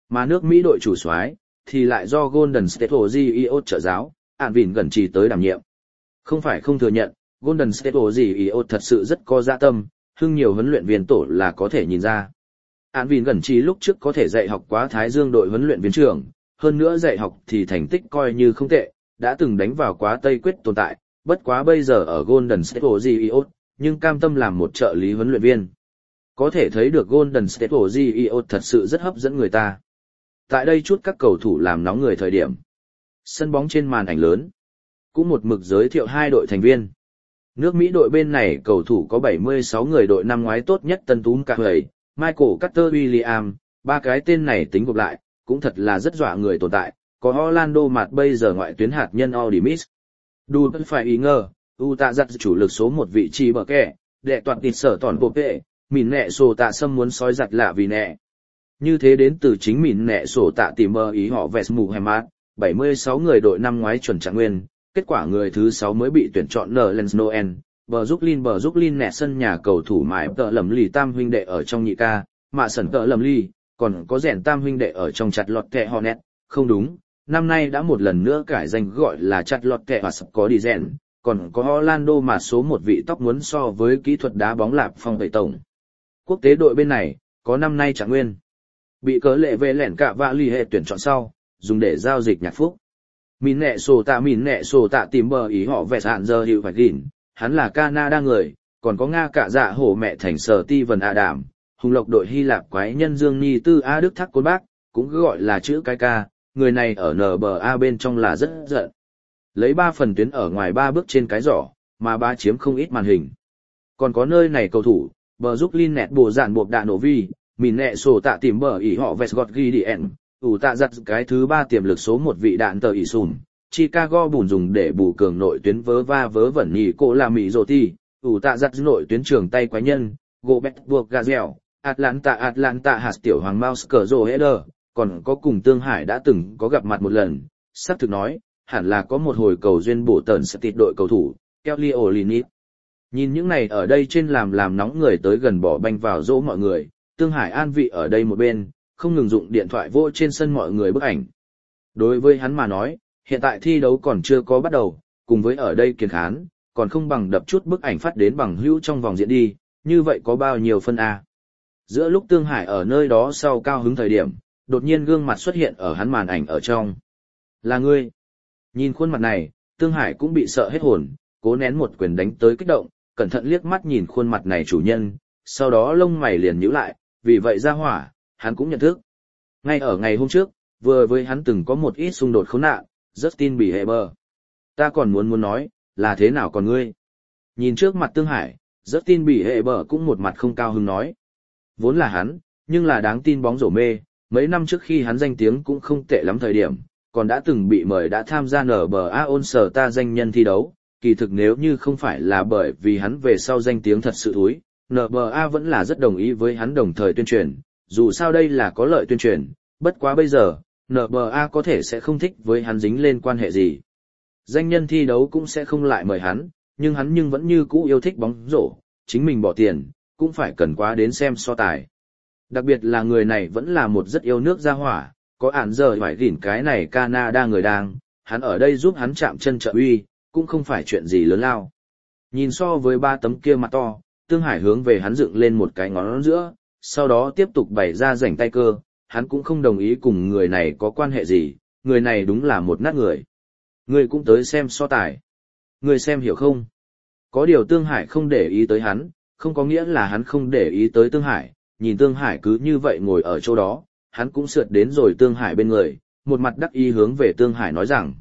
Mà nước Mỹ đội chủ soái thì lại do Golden State Warriors trợ giáo, Ản Vịn gần chỉ tới đảm nhiệm. Không phải không thừa nhận, Golden State Warriors thật sự rất có dạ tâm, hưng nhiều huấn luyện viên tổ là có thể nhìn ra. Ản Vịn gần chỉ lúc trước có thể dạy học quá Thái Dương đội huấn luyện viên trưởng, hơn nữa dạy học thì thành tích coi như không tệ, đã từng đánh vào quá Tây Quyết tồn tại, bất quá bây giờ ở Golden State Warriors, nhưng cam tâm làm một trợ lý huấn luyện viên. Có thể thấy được Golden State Warriors thật sự rất hấp dẫn người ta. Tại đây chút các cầu thủ làm nóng người thời điểm. Sân bóng trên màn ảnh lớn. Cũng một mực giới thiệu hai đội thành viên. Nước Mỹ đội bên này cầu thủ có bảy mươi sáu người, đội năm ngoái tốt nhất Tân Túm Cả Hầy, Michael Carter Williams, ba cái tên này tính gộp lại, cũng thật là rất dọa người tồn tại. Có Orlando Mạt bây giờ ngoại tuyến hạt nhân Audimis. Đù phải ý ngờ, Utah Jazz chủ lực số một vị trí bờ kẻ, đệ toàn tịt sở toàn bộ vệ, mìn nẹ sổ tạ xâm muốn sói giặt lạ vì nẹ. Như thế đến từ chính mìn nẹ sổ tạ tìm mơ ý họ Vest Muhammad, bảy mươi sáu người đội năm ngoái chuẩn trạng nguyên, kết quả người thứ sáu mới bị tuyển chọn Nerlens Noel, bờ Brooklyn bờ Brooklyn nẹ sân nhà cầu thủ mãi tợ lầm lì tam huynh đệ ở trong nhị ca, mạ sẩn tợ lầm lì, còn có rèn tam huynh đệ ở trong chặt lọt kẹ Hornet, không đúng, năm nay đã một lần nữa cải danh gọi là chặt lọt kẹ và sập có đi rèn, còn có Orlando mà số một vị tóc muốn so với kỹ thuật đá bóng lạp phong tẩy tổng. Quốc tế đội bên này, có năm nay trạng nguyên. Bị cớ lệ về lẻn cả và lì hệ tuyển chọn sau, dùng để giao dịch nhạc phúc. Mìn nẹ sổ tạ mìn nẹ sổ tạ tìm bờ ý họ vẹt hạn giờ hiệu phải gìn, hắn là Canada người, còn có Nga cả dạ hổ mẹ thành sở ti vần A Đàm, hùng lộc đội Hy Lạp quái nhân Dương Ni Tư A Đức Thác Côn Bác, cũng cứ gọi là chữ cái ca, người này ở en bê a bên trong là rất giận. Lấy ba phần tuyến ở ngoài ba bước trên cái giỏ, mà ba chiếm không ít màn hình. Còn có nơi này cầu thủ, bờ giúp Lin nẹt bổ dạn buộc đạn nổ vi, mìn nẹ sổ tạ tìm bờ ý họ Westgott ghi đi ẻn, ủ tạ giặt cái thứ ba tiềm lực số một vị đạn tờ ý sùm, Chicago bùn dùng để bù cường nội tuyến vớ va vớ vẩn nhì cô là Mỹ Rô Ti, ủ tạ giặt nội tuyến trường tay quái nhân, Gobert buộc Gazelle, Atlanta Atlanta hạt tiểu hoàng Mouse cờ rô header, còn có cùng Tương Hải đã từng có gặp mặt một lần, xác thực nói, hẳn là có một hồi cầu duyên bổ tần sẽ tịt đội cầu thủ, Kelly Olynyk. Nhìn những này ở đây trên làm làm nóng người tới gần bỏ banh vào dỗ mọi người, Tương Hải an vị ở đây một bên, không ngừng dụng điện thoại vô trên sân mọi người bức ảnh. Đối với hắn mà nói, hiện tại thi đấu còn chưa có bắt đầu, cùng với ở đây kiên khán, còn không bằng đập chút bức ảnh phát đến bằng hữu trong vòng diễn đi, như vậy có bao nhiêu phân A. Giữa lúc Tương Hải ở nơi đó sau cao hứng thời điểm, đột nhiên gương mặt xuất hiện ở hắn màn ảnh ở trong. Là ngươi. Nhìn khuôn mặt này, Tương Hải cũng bị sợ hết hồn, cố nén một quyền đánh tới kích động, cẩn thận liếc mắt nhìn khuôn mặt này chủ nhân, sau đó lông mày liền nhíu lại, vì vậy ra hỏa, hắn cũng nhận thức. Ngay ở ngày hôm trước, vừa với hắn từng có một ít xung đột khốn nạn, Justin Bieber. Ta còn muốn muốn nói, là thế nào còn ngươi? Nhìn trước mặt Tương Hải, Justin Bieber cũng một mặt không cao hứng nói. Vốn là hắn, nhưng là đáng tin bóng rổ mê, mấy năm trước khi hắn danh tiếng cũng không tệ lắm thời điểm, còn đã từng bị mời đã tham gia en bê a All-Star danh nhân thi đấu, kỳ thực nếu như không phải là bởi vì hắn về sau danh tiếng thật sự thúi, en bê a vẫn là rất đồng ý với hắn đồng thời tuyên truyền, dù sao đây là có lợi tuyên truyền, bất quá bây giờ, en bê a có thể sẽ không thích với hắn dính lên quan hệ gì. Danh nhân thi đấu cũng sẽ không lại mời hắn, nhưng hắn nhưng vẫn như cũ yêu thích bóng rổ, chính mình bỏ tiền, cũng phải cần quá đến xem so tài. Đặc biệt là người này vẫn là một rất yêu nước gia hỏa, có ản giờ phải gỉn cái này Canada người đang, hắn ở đây giúp hắn chạm chân trợ uy, cũng không phải chuyện gì lớn lao. Nhìn so với ba tấm kia mặt to, Tương Hải hướng về hắn dựng lên một cái ngón giữa, sau đó tiếp tục bày ra rảnh tay cơ, hắn cũng không đồng ý cùng người này có quan hệ gì, người này đúng là một nát người. Người cũng tới xem so tài. Người xem hiểu không? Có điều Tương Hải không để ý tới hắn, không có nghĩa là hắn không để ý tới Tương Hải, nhìn Tương Hải cứ như vậy ngồi ở chỗ đó, hắn cũng sượt đến rồi Tương Hải bên người, một mặt đắc ý hướng về Tương Hải nói rằng.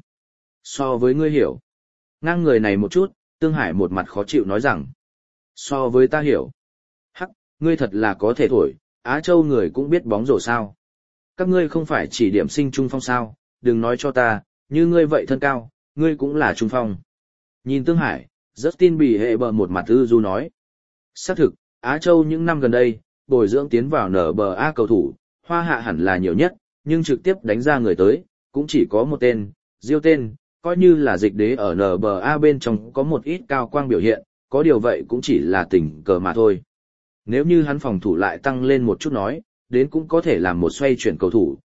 So với ngươi hiểu. Ngang người này một chút, Tương Hải một mặt khó chịu nói rằng. So với ta hiểu. Hắc, ngươi thật là có thể thổi, Á Châu người cũng biết bóng rổ sao. Các ngươi không phải chỉ điểm sinh trung phong sao, đừng nói cho ta, như ngươi vậy thân cao, ngươi cũng là trung phong. Nhìn Tương Hải, Justin Bieber một mặt ư du nói. Xác thực, Á Châu những năm gần đây, bồi dưỡng tiến vào en bê a cầu thủ, Hoa Hạ hẳn là nhiều nhất, nhưng trực tiếp đánh ra người tới, cũng chỉ có một tên, Diêu tên, coi như là dịch đế ở en bê a bên trong có một ít cao quang biểu hiện, có điều vậy cũng chỉ là tình cờ mà thôi. Nếu như hắn phòng thủ lại tăng lên một chút nói, đến cũng có thể làm một xoay chuyển cầu thủ,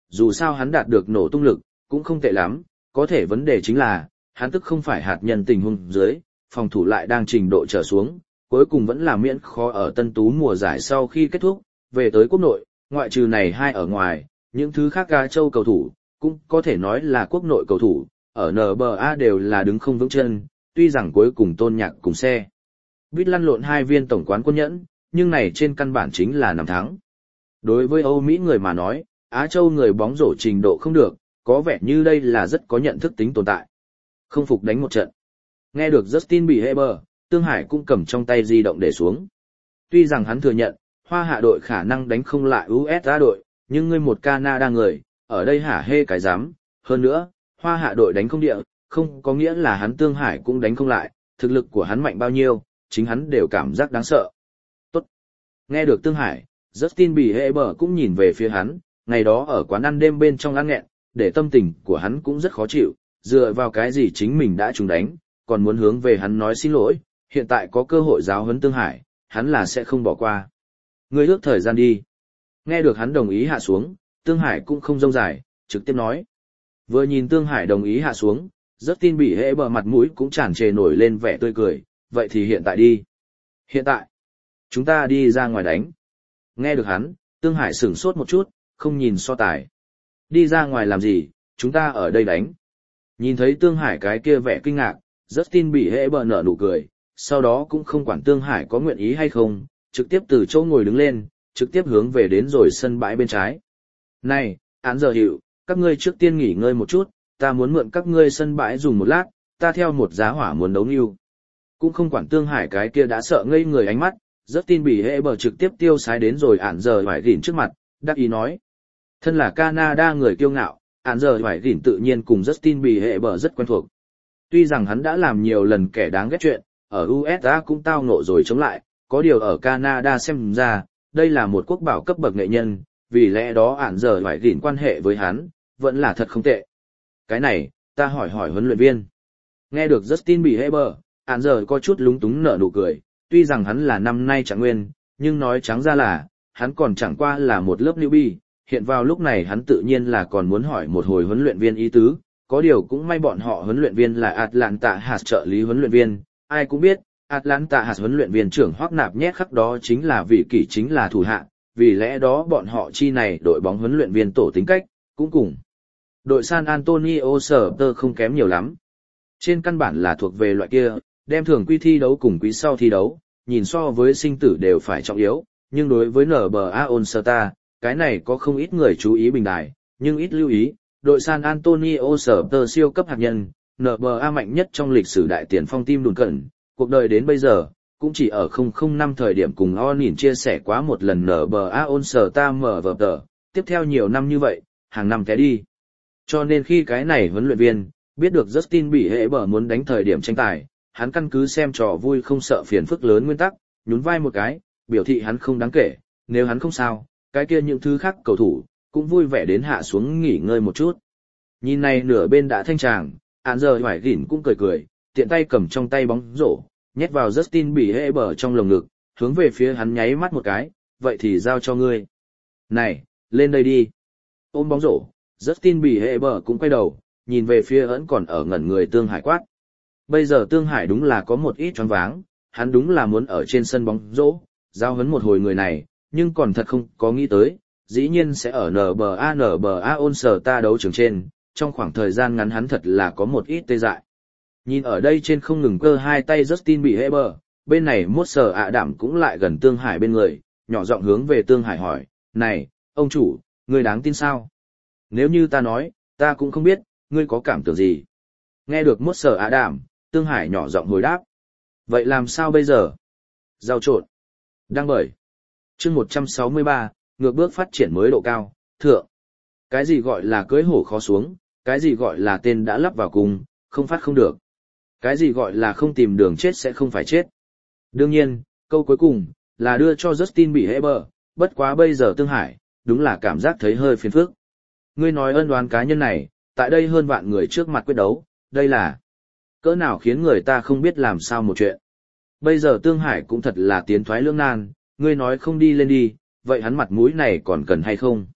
dù sao hắn đạt được nổ tung lực, cũng không tệ lắm, có thể vấn đề chính là, hắn tức không phải hạt nhân tình huống dưới, phòng thủ lại đang trình độ trở xuống, cuối cùng vẫn là miễn khó ở Tân Tú mùa giải sau khi kết thúc, về tới quốc nội, ngoại trừ này hai ở ngoài, những thứ khác Á Châu cầu thủ, cũng có thể nói là quốc nội cầu thủ, ở en bê a đều là đứng không vững chân, tuy rằng cuối cùng Tôn Nhạc cùng xe buýt lăn lộn hai viên tổng quán quân nhẫn, nhưng này trên căn bản chính là nằm thắng. Đối với Âu Mỹ người mà nói, Á Châu người bóng rổ trình độ không được, có vẻ như đây là rất có nhận thức tính tồn tại. Không phục đánh một trận. Nghe được Justin Bieber, Tương Hải cũng cầm trong tay di động để xuống. Tuy rằng hắn thừa nhận, Hoa Hạ đội khả năng đánh không lại u ét a đội, nhưng ngươi một Canada người, ở đây hả hê cái dám. Hơn nữa, Hoa Hạ đội đánh không địa, không có nghĩa là hắn Tương Hải cũng đánh không lại, thực lực của hắn mạnh bao nhiêu, chính hắn đều cảm giác đáng sợ. Tốt. Nghe được Tương Hải, Justin Bieber cũng nhìn về phía hắn, ngày đó ở quán ăn đêm bên trong ăn nghẹn, để tâm tình của hắn cũng rất khó chịu, dựa vào cái gì chính mình đã trúng đánh, còn muốn hướng về hắn nói xin lỗi, hiện tại có cơ hội giáo huấn Tương Hải, hắn là sẽ không bỏ qua. Ngươi ước thời gian đi. Nghe được hắn đồng ý hạ xuống, Tương Hải cũng không rông dài, trực tiếp nói. Vừa nhìn Tương Hải đồng ý hạ xuống, Justin Bieber mặt mũi cũng tràn trề nổi lên vẻ tươi cười, vậy thì hiện tại đi. Hiện tại, chúng ta đi ra ngoài đánh. Nghe được hắn, Tương Hải sửng sốt một chút, không nhìn so tài. Đi ra ngoài làm gì, chúng ta ở đây đánh. Nhìn thấy Tương Hải cái kia vẻ kinh ngạc, Justin Bieber nở nụ cười, sau đó cũng không quản Tương Hải có nguyện ý hay không, trực tiếp từ chỗ ngồi đứng lên, trực tiếp hướng về đến rồi sân bãi bên trái. Này, án giờ hiệu, các ngươi trước tiên nghỉ ngơi một chút, ta muốn mượn các ngươi sân bãi dùng một lát, ta theo một giá hỏa muốn đấu nhiêu. Cũng không quản Tương Hải cái kia đã sợ ngây người ánh mắt, Justin Bieber trực tiếp tiêu sái đến rồi án giờ phải gỉn trước mặt, đắc ý nói. Thân là Canada người kiêu ngạo, án giờ phải gỉn tự nhiên cùng Justin Bieber rất quen thuộc. Tuy rằng hắn đã làm nhiều lần kẻ đáng ghét chuyện, ở u ét a cũng tao ngộ rồi chống lại, có điều ở Canada xem ra, đây là một quốc bảo cấp bậc nghệ nhân, vì lẽ đó án giờ phải gỉn quan hệ với hắn, vẫn là thật không tệ. Cái này, ta hỏi hỏi huấn luyện viên. Nghe được Justin Bieber, án giờ có chút lúng túng nở nụ cười, tuy rằng hắn là năm nay trạng nguyên, nhưng nói trắng ra là, hắn còn chẳng qua là một lớp newbie, hiện vào lúc này hắn tự nhiên là còn muốn hỏi một hồi huấn luyện viên ý tứ, có điều cũng may bọn họ huấn luyện viên là Atlanta Hạt trợ lý huấn luyện viên, ai cũng biết, Atlanta Hạt huấn luyện viên trưởng Hoắc Nạp nhét khắc đó chính là vị kỷ chính là thủ hạ, vì lẽ đó bọn họ chi này đội bóng huấn luyện viên tổ tính cách, cũng cùng. Đội San Antonio Spurs không kém nhiều lắm. Trên căn bản là thuộc về loại kia, đem thường quy thi đấu cùng quý sau thi đấu, nhìn so với sinh tử đều phải trọng yếu, nhưng đối với en bê a All-Star, cái này có không ít người chú ý bình đài, nhưng ít lưu ý, đội San Antonio Spurs siêu cấp hạt nhân, en bê a mạnh nhất trong lịch sử đại tiền phong tim đùn cẩn, cuộc đời đến bây giờ, cũng chỉ ở không không năm thời điểm cùng Onin chia sẻ quá một lần en bê a All-Star mở vở tờ, tiếp theo nhiều năm như vậy, hàng năm té đi. Cho nên khi cái này huấn luyện viên, biết được Justin Bieber muốn đánh thời điểm tranh tài, hắn căn cứ xem trò vui không sợ phiền phức lớn nguyên tắc, nhún vai một cái, biểu thị hắn không đáng kể, nếu hắn không sao, cái kia những thứ khác cầu thủ, cũng vui vẻ đến hạ xuống nghỉ ngơi một chút. Nhìn này nửa bên đã thanh tràng, án giờ hoài gỉn cũng cười cười, tiện tay cầm trong tay bóng rổ, nhét vào Justin Bieber trong lồng ngực, hướng về phía hắn nháy mắt một cái, vậy thì giao cho ngươi. Này, lên đây đi. Ôm bóng rổ, Justin Bieber cũng quay đầu, nhìn về phía vẫn còn ở ngẩn người Tương Hải quát. Bây giờ Tương Hải đúng là có một ít choáng váng, hắn đúng là muốn ở trên sân bóng rổ, giao huấn một hồi người này, nhưng còn thật không có nghĩ tới, dĩ nhiên sẽ ở en bê a en bê a All-Star đấu trường trên, trong khoảng thời gian ngắn hắn thật là có một ít tê dại. Nhìn ở đây trên không ngừng cơ hai tay Justin Bieber, bên này mốt sở ạ đảm cũng lại gần Tương Hải bên người, nhỏ giọng hướng về Tương Hải hỏi, này, ông chủ, ngươi đáng tin sao? Nếu như ta nói, ta cũng không biết, ngươi có cảm tưởng gì? Nghe được mốt sở ạ đảm, Tương Hải nhỏ giọng hồi đáp. Vậy làm sao bây giờ? Giao trộn. Đang bởi. Chương một trăm sáu mươi ba, ngược bước phát triển mới độ cao, thượng. Cái gì gọi là cưới hổ khó xuống, cái gì gọi là tên đã lắp vào cùng, không phát không được. Cái gì gọi là không tìm đường chết sẽ không phải chết. Đương nhiên, câu cuối cùng, là đưa cho Justin Bieber, bất quá bây giờ Tương Hải, đúng là cảm giác thấy hơi phiền phức. Ngươi nói ân oán cá nhân này, tại đây hơn vạn người trước mặt quyết đấu, đây là cỡ nào khiến người ta không biết làm sao một chuyện. Bây giờ Tương Hải cũng thật là tiến thoái lưỡng nan, ngươi nói không đi lên đi, vậy hắn mặt mũi này còn cần hay không?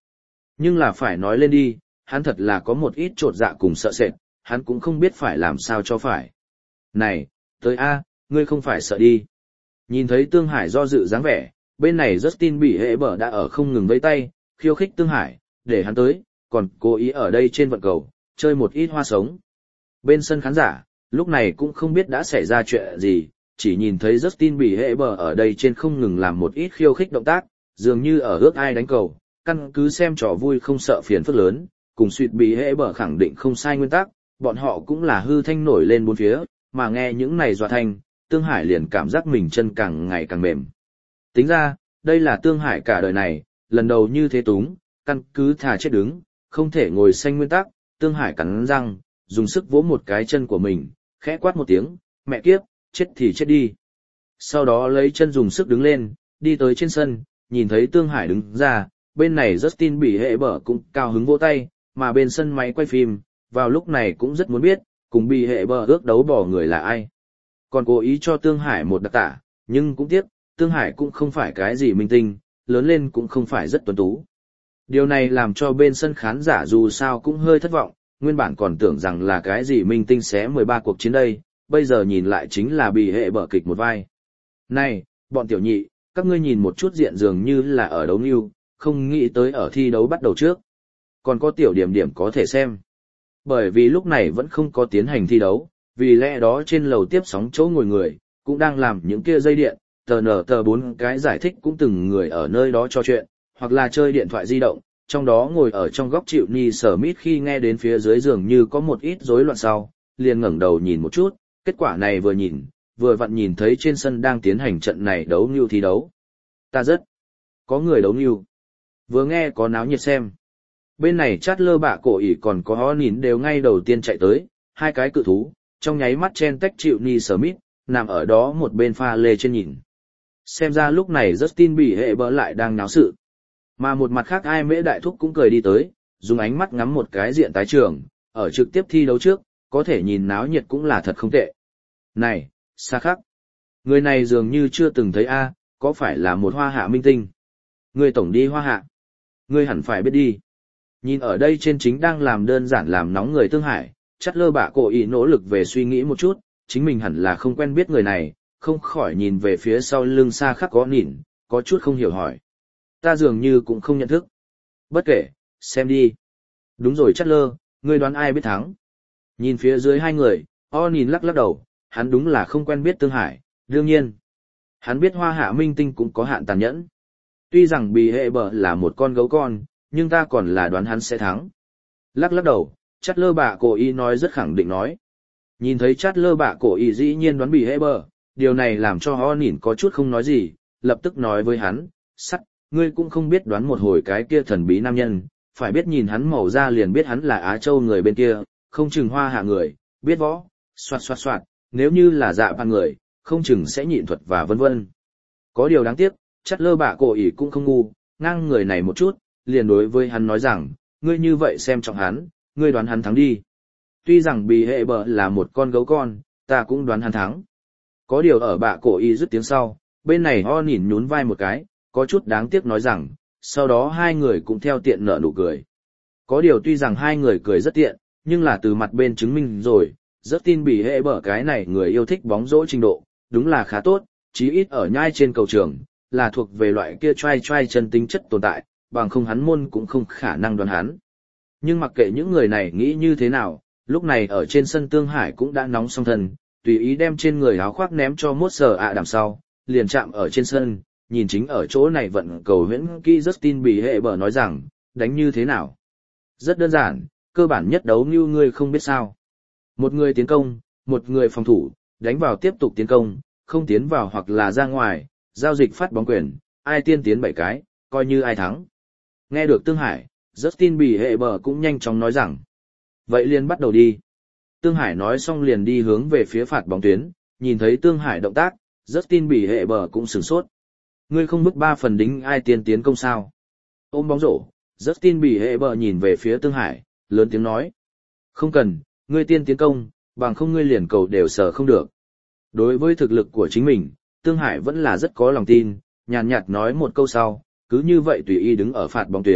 Nhưng là phải nói lên đi, hắn thật là có một ít trột dạ cùng sợ sệt, hắn cũng không biết phải làm sao cho phải. Này, tới a, ngươi không phải sợ đi. Nhìn thấy Tương Hải do dự dáng vẻ, bên này Justin bị hệ bở đã ở không ngừng vẫy tay, khiêu khích Tương Hải, để hắn tới, còn cố ý ở đây trên vận cầu, chơi một ít hoa sống. Bên sân khán giả, lúc này cũng không biết đã xảy ra chuyện gì, chỉ nhìn thấy Justin bị hệ bở ở đây trên không ngừng làm một ít khiêu khích động tác, dường như ở ước ai đánh cầu, căn cứ xem trò vui không sợ phiền phức lớn, cùng suýt bị hệ bở khẳng định không sai nguyên tắc, bọn họ cũng là hư thanh nổi lên bốn phía, mà nghe những này dọa thanh, Tương Hải liền cảm giác mình chân càng ngày càng mềm. Tính ra, đây là Tương Hải cả đời này, lần đầu như thế túng, căn cứ thà chết đứng, không thể ngồi xanh nguyên tắc, Tương Hải cắn răng, dùng sức vỗ một cái chân của mình, khẽ quát một tiếng, mẹ kiếp, chết thì chết đi. Sau đó lấy chân dùng sức đứng lên, đi tới trên sân, nhìn thấy Tương Hải đứng ra, bên này Justin bị hệ bở cũng cao hứng vỗ tay, mà bên sân máy quay phim, vào lúc này cũng rất muốn biết, cùng bị hệ bở ước đấu bỏ người là ai. Còn cố ý cho Tương Hải một đặc tả, nhưng cũng tiếc, Tương Hải cũng không phải cái gì minh tinh, lớn lên cũng không phải rất tuấn tú. Điều này làm cho bên sân khán giả dù sao cũng hơi thất vọng, nguyên bản còn tưởng rằng là cái gì minh tinh xé mười ba cuộc chiến đây, bây giờ nhìn lại chính là bị hệ bở kịch một vai. Này, bọn tiểu nhị, các ngươi nhìn một chút diện dường như là ở đấu nhưu, không nghĩ tới ở thi đấu bắt đầu trước. Còn có tiểu điểm điểm có thể xem. Bởi vì lúc này vẫn không có tiến hành thi đấu, vì lẽ đó trên lầu tiếp sóng chỗ ngồi người, cũng đang làm những kia dây điện, tờ nở tờ bốn cái giải thích cũng từng người ở nơi đó trò chuyện, hoặc là chơi điện thoại di động, trong đó ngồi ở trong góc chịu ni sở mít khi nghe đến phía dưới giường như có một ít rối loạn sau, liền ngẩng đầu nhìn một chút, kết quả này vừa nhìn, vừa vặn nhìn thấy trên sân đang tiến hành trận này đấu nhưu thi đấu. Ta rất có người đấu nhưu. Vừa nghe có náo nhiệt xem. Bên này chát lơ bạ cổ ỉ còn có ho nhìn đều ngay đầu tiên chạy tới, hai cái cự thú, trong nháy mắt chen tách chịu ni Smith, nằm ở đó một bên pha lê trên nhìn. Xem ra lúc này Justin bị hệ bỡ lại đang náo sự. Mà một mặt khác ai mễ đại thúc cũng cười đi tới, dùng ánh mắt ngắm một cái diện tái trường, ở trực tiếp thi đấu trước, có thể nhìn náo nhiệt cũng là thật không tệ. Này, xa khắc. Người này dường như chưa từng thấy a, có phải là một hoa hạ minh tinh? Người tổng đi hoa hạ. Người hẳn phải biết đi. Nhìn ở đây trên chính đang làm đơn giản làm nóng người Tương Hải, chắt lơ bạ cổ ý nỗ lực về suy nghĩ một chút, chính mình hẳn là không quen biết người này, không khỏi nhìn về phía sau lưng xa khắc có nhìn, có chút không hiểu hỏi. Ta dường như cũng không nhận thức. Bất kể, xem đi. Đúng rồi chắt lơ, ngươi đoán ai biết thắng. Nhìn phía dưới hai người, o nhìn lắc lắc đầu, hắn đúng là không quen biết Tương Hải, đương nhiên. Hắn biết hoa hạ minh tinh cũng có hạn tàn nhẫn. Tuy rằng bì hệ bờ là một con gấu con, nhưng ta còn là đoán hắn sẽ thắng. Lắc lắc đầu, chát lơ bạ cổ y nói rất khẳng định nói. Nhìn thấy chát lơ bạ cổ y dĩ nhiên đoán bì hệ bờ, điều này làm cho ho nhìn có chút không nói gì, lập tức nói với hắn, sắt, ngươi cũng không biết đoán một hồi cái kia thần bí nam nhân, phải biết nhìn hắn màu da liền biết hắn là Á Châu người bên kia, không chừng hoa hạ người, biết võ, xoạt xoạt xoạt, nếu như là dạ bằng người, không chừng sẽ nhịn thuật và vân vân. Có điều đáng tiếc, chát lơ bạ cổ ỉ cũng không ngu, ngang người này một chút, liền đối với hắn nói rằng, ngươi như vậy xem trọng hắn, ngươi đoán hắn thắng đi. Tuy rằng bì hệ bờ là một con gấu con, ta cũng đoán hắn thắng. Có điều ở bạ cổ ỉ dứt tiếng sau, bên này ho nhìn nhún vai một cái, có chút đáng tiếc nói rằng, sau đó hai người cũng theo tiện nở nụ cười. Có điều tuy rằng hai người cười rất tiện, nhưng là từ mặt bên chứng minh rồi, rất tin bì hệ bờ cái này người yêu thích bóng rổ trình độ, đúng là khá tốt, chí ít ở nhai trên cầu trường, là thuộc về loại kia trai trai chân tính chất tồn tại, bằng không hắn môn cũng không khả năng đoán hắn. Nhưng mặc kệ những người này nghĩ như thế nào, lúc này ở trên sân Tương Hải cũng đã nóng song thân, tùy ý đem trên người áo khoác ném cho mốt sờ ạ đằng sau, liền chạm ở trên sân, nhìn chính ở chỗ này vận cầu huyễn kỹ Justin bị hệ bờ nói rằng, đánh như thế nào? Rất đơn giản, cơ bản nhất đấu như ngươi không biết sao. Một người tiến công, một người phòng thủ, đánh vào tiếp tục tiến công, không tiến vào hoặc là ra ngoài, giao dịch phát bóng quyền, ai tiên tiến bảy cái, coi như ai thắng. Nghe được Tương Hải, Justin bị hệ bờ cũng nhanh chóng nói rằng, vậy liền bắt đầu đi. Tương Hải nói xong liền đi hướng về phía phạt bóng tuyến, nhìn thấy Tương Hải động tác, Justin bị hệ bờ cũng sửng sốt. Ngươi không bức ba phần đính ai tiên tiến công sao? Ôm bóng rổ, Justin bị hệ bờ nhìn về phía Tương Hải, lớn tiếng nói. Không cần, ngươi tiên tiến công, bằng không ngươi liền cầu đều sờ không được. Đối với thực lực của chính mình, Tương Hải vẫn là rất có lòng tin, nhàn nhạt nói một câu sau, cứ như vậy tùy ý đứng ở phạt bóng tuyến,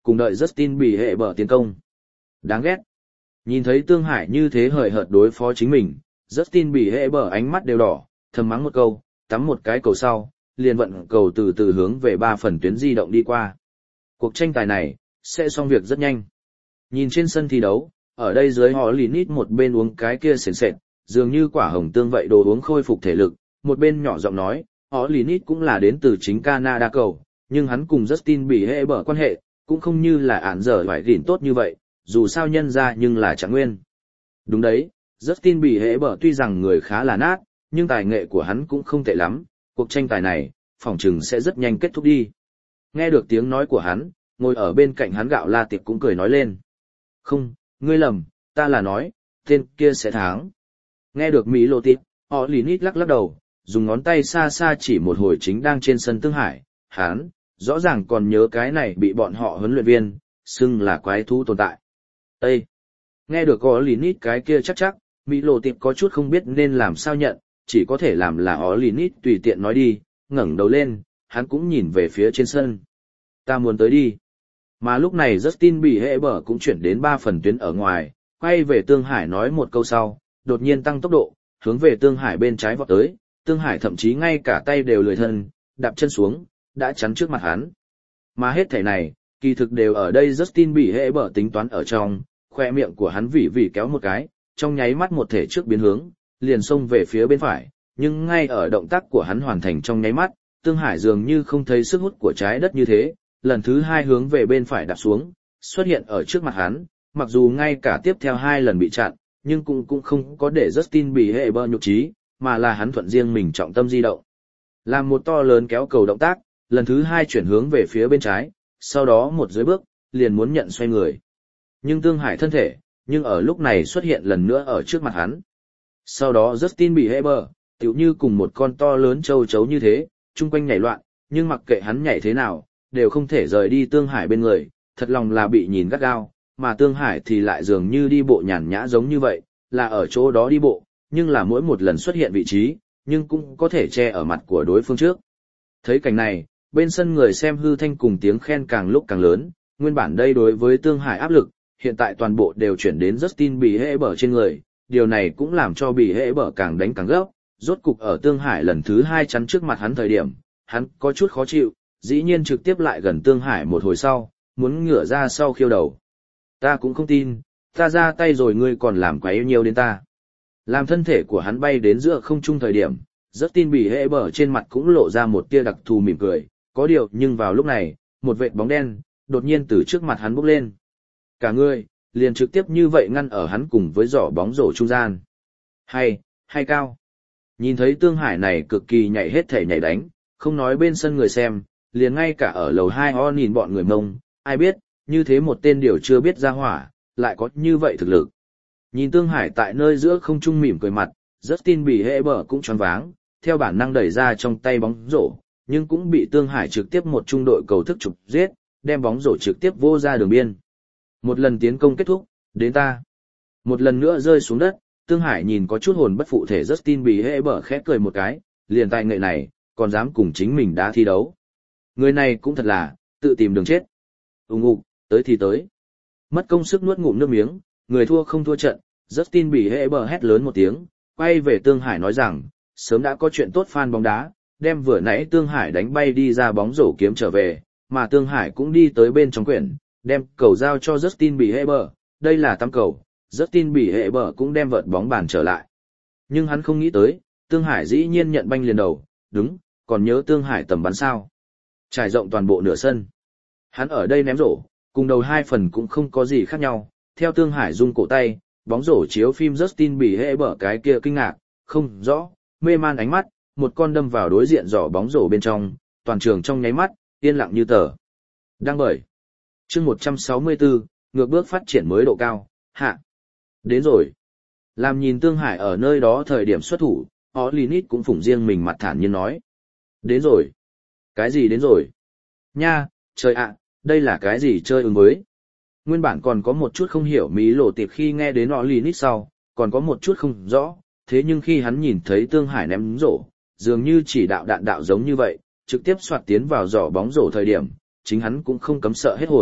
cùng đợi Justin bị hệ bở tiến công. Đáng ghét. Nhìn thấy Tương Hải như thế hời hợt đối phó chính mình, Justin bị hệ bở ánh mắt đều đỏ, thầm mắng một câu, tắm một cái cầu sau, liền vận cầu từ từ hướng về ba phần tuyến di động đi qua. Cuộc tranh tài này, sẽ xong việc rất nhanh. Nhìn trên sân thi đấu, ở đây dưới họ lì nít một bên uống cái kia sền sệt, dường như quả hồng tương vậy đồ uống khôi phục thể lực, một bên nhỏ giọng nói, họ lì nít cũng là đến từ chính Canada cầu, nhưng hắn cùng Justin bị hệ bở quan hệ, cũng không như là ản dở phải gìn tốt như vậy, dù sao nhân ra nhưng là chẳng nguyên. Đúng đấy, Justin bị hệ bở tuy rằng người khá là nát, nhưng tài nghệ của hắn cũng không tệ lắm, cuộc tranh tài này, phỏng chừng sẽ rất nhanh kết thúc đi. Nghe được tiếng nói của hắn, ngồi ở bên cạnh hắn gạo la tiệp cũng cười nói lên. Không, ngươi lầm, ta là nói, tên kia sẽ thắng. Nghe được Mỹ lộ tiệp, họ lì nít lắc lắc đầu, dùng ngón tay xa xa chỉ một hồi chính đang trên sân Tương Hải, hắn, rõ ràng còn nhớ cái này bị bọn họ huấn luyện viên, xưng là quái thú tồn tại. Ê! Nghe được họ lì nít cái kia chắc chắc, Mỹ lộ tiệp có chút không biết nên làm sao nhận, chỉ có thể làm là họ lì nít tùy tiện nói đi, ngẩng đầu lên, hắn cũng nhìn về phía trên sân. Ta muốn tới đi. Mà lúc này Justin bị hệ bở cũng chuyển đến ba phần tuyến ở ngoài, quay về Tương Hải nói một câu sau, đột nhiên tăng tốc độ, hướng về Tương Hải bên trái vọt tới, Tương Hải thậm chí ngay cả tay đều lười thân, đạp chân xuống, đã chắn trước mặt hắn. Mà hết thể này, kỳ thực đều ở đây Justin bị hệ bở tính toán ở trong, khoe miệng của hắn vỉ vỉ kéo một cái, trong nháy mắt một thể trước biến hướng, liền xông về phía bên phải, nhưng ngay ở động tác của hắn hoàn thành trong nháy mắt, Tương Hải dường như không thấy sức hút của trái đất như thế, lần thứ hai hướng về bên phải đạp xuống, xuất hiện ở trước mặt hắn, mặc dù ngay cả tiếp theo hai lần bị chặn, nhưng cũng cũng không có để Justin bị hệ bơ nhục trí, mà là hắn thuận riêng mình trọng tâm di động. Làm một to lớn kéo cầu động tác, lần thứ hai chuyển hướng về phía bên trái, sau đó một dưới bước, liền muốn nhận xoay người. Nhưng Tương Hải thân thể, nhưng ở lúc này xuất hiện lần nữa ở trước mặt hắn. Sau đó Justin bị hệ bơ, tựu như cùng một con to lớn châu chấu như thế, chung quanh nhảy loạn, nhưng mặc kệ hắn nhảy thế nào, đều không thể rời đi Tương Hải bên người, thật lòng là bị nhìn gắt gao, mà Tương Hải thì lại dường như đi bộ nhàn nhã giống như vậy, là ở chỗ đó đi bộ, nhưng là mỗi một lần xuất hiện vị trí, nhưng cũng có thể che ở mặt của đối phương trước. Thấy cảnh này, bên sân người xem hư thanh cùng tiếng khen càng lúc càng lớn, nguyên bản đây đối với Tương Hải áp lực, hiện tại toàn bộ đều chuyển đến Justin bị hệ bở trên người, điều này cũng làm cho bị hệ bở càng đánh càng gấp, rốt cục ở Tương Hải lần thứ hai chắn trước mặt hắn thời điểm, hắn có chút khó chịu, dĩ nhiên trực tiếp lại gần Tương Hải một hồi sau, muốn ngửa ra sau khiêu đầu. Ta cũng không tin, ta ra tay rồi ngươi còn làm quá yêu nhiều đến ta. Làm thân thể của hắn bay đến giữa không trung thời điểm, Justin bị hệ bở trên mặt cũng lộ ra một tia đặc thù mỉm cười, có điều nhưng vào lúc này, một vệt bóng đen, đột nhiên từ trước mặt hắn bốc lên. Cả người, liền trực tiếp như vậy ngăn ở hắn cùng với giỏ bóng rổ trung gian. Hay, hay cao. Nhìn thấy Tương Hải này cực kỳ nhảy hết thể nhảy đánh, không nói bên sân người xem, liền ngay cả ở lầu hai o nhìn bọn người Mông, ai biết, như thế một tên điều chưa biết ra hỏa, lại có như vậy thực lực. Nhìn Tương Hải tại nơi giữa không trung mỉm cười mặt, Justin bị hệ bở cũng choáng váng, theo bản năng đẩy ra trong tay bóng rổ, nhưng cũng bị Tương Hải trực tiếp một trung đội cầu thức chụp giết, đem bóng rổ trực tiếp vô ra đường biên. Một lần tiến công kết thúc, đến ta. Một lần nữa rơi xuống đất, Tương Hải nhìn có chút hồn bất phụ thể Justin bị hệ bở khẽ cười một cái, liền tài nghệ này, còn dám cùng chính mình đã thi đấu. Người này cũng thật là, tự tìm đường chết. Úng ục, tới thì tới. Mất công sức nuốt ngụm nước miếng, người thua không thua trận, Justin bị hệ bở hét lớn một tiếng, quay về Tương Hải nói rằng, sớm đã có chuyện tốt fan bóng đá, đem vừa nãy Tương Hải đánh bay đi ra bóng rổ kiếm trở về, mà Tương Hải cũng đi tới bên trong quyển, đem cầu giao cho Justin bị hệ bở, đây là tăm cầu, Justin bị hệ bở cũng đem vợt bóng bàn trở lại. Nhưng hắn không nghĩ tới, Tương Hải dĩ nhiên nhận banh liền đầu, đúng, còn nhớ Tương Hải tầm bắn sao. Trải rộng toàn bộ nửa sân. Hắn ở đây ném rổ, cùng đầu hai phần cũng không có gì khác nhau, theo Tương Hải rung cổ tay, bóng rổ chiếu phim Justin bị hệ bở cái kia kinh ngạc, không rõ, mê man ánh mắt, một con đâm vào đối diện giỏ bóng rổ bên trong, toàn trường trong nháy mắt, yên lặng như tờ. Đang bởi. Chương một trăm sáu mươi tư, ngược bước phát triển mới độ cao, hạ. Đến rồi. Làm nhìn Tương Hải ở nơi đó thời điểm xuất thủ, Olinit cũng phủng riêng mình mặt thản nhiên nói. Đến rồi. Cái gì đến rồi? Nha, trời ạ, đây là cái gì chơi ứng với? Nguyên bản còn có một chút không hiểu Mỹ lộ tiệp khi nghe đến Olinit sau, còn có một chút không rõ, thế nhưng khi hắn nhìn thấy Tương Hải ném rổ, dường như chỉ đạo đạn đạo giống như vậy, trực tiếp soạt tiến vào giỏ bóng rổ thời điểm, chính hắn cũng không cấm sợ hết hồn,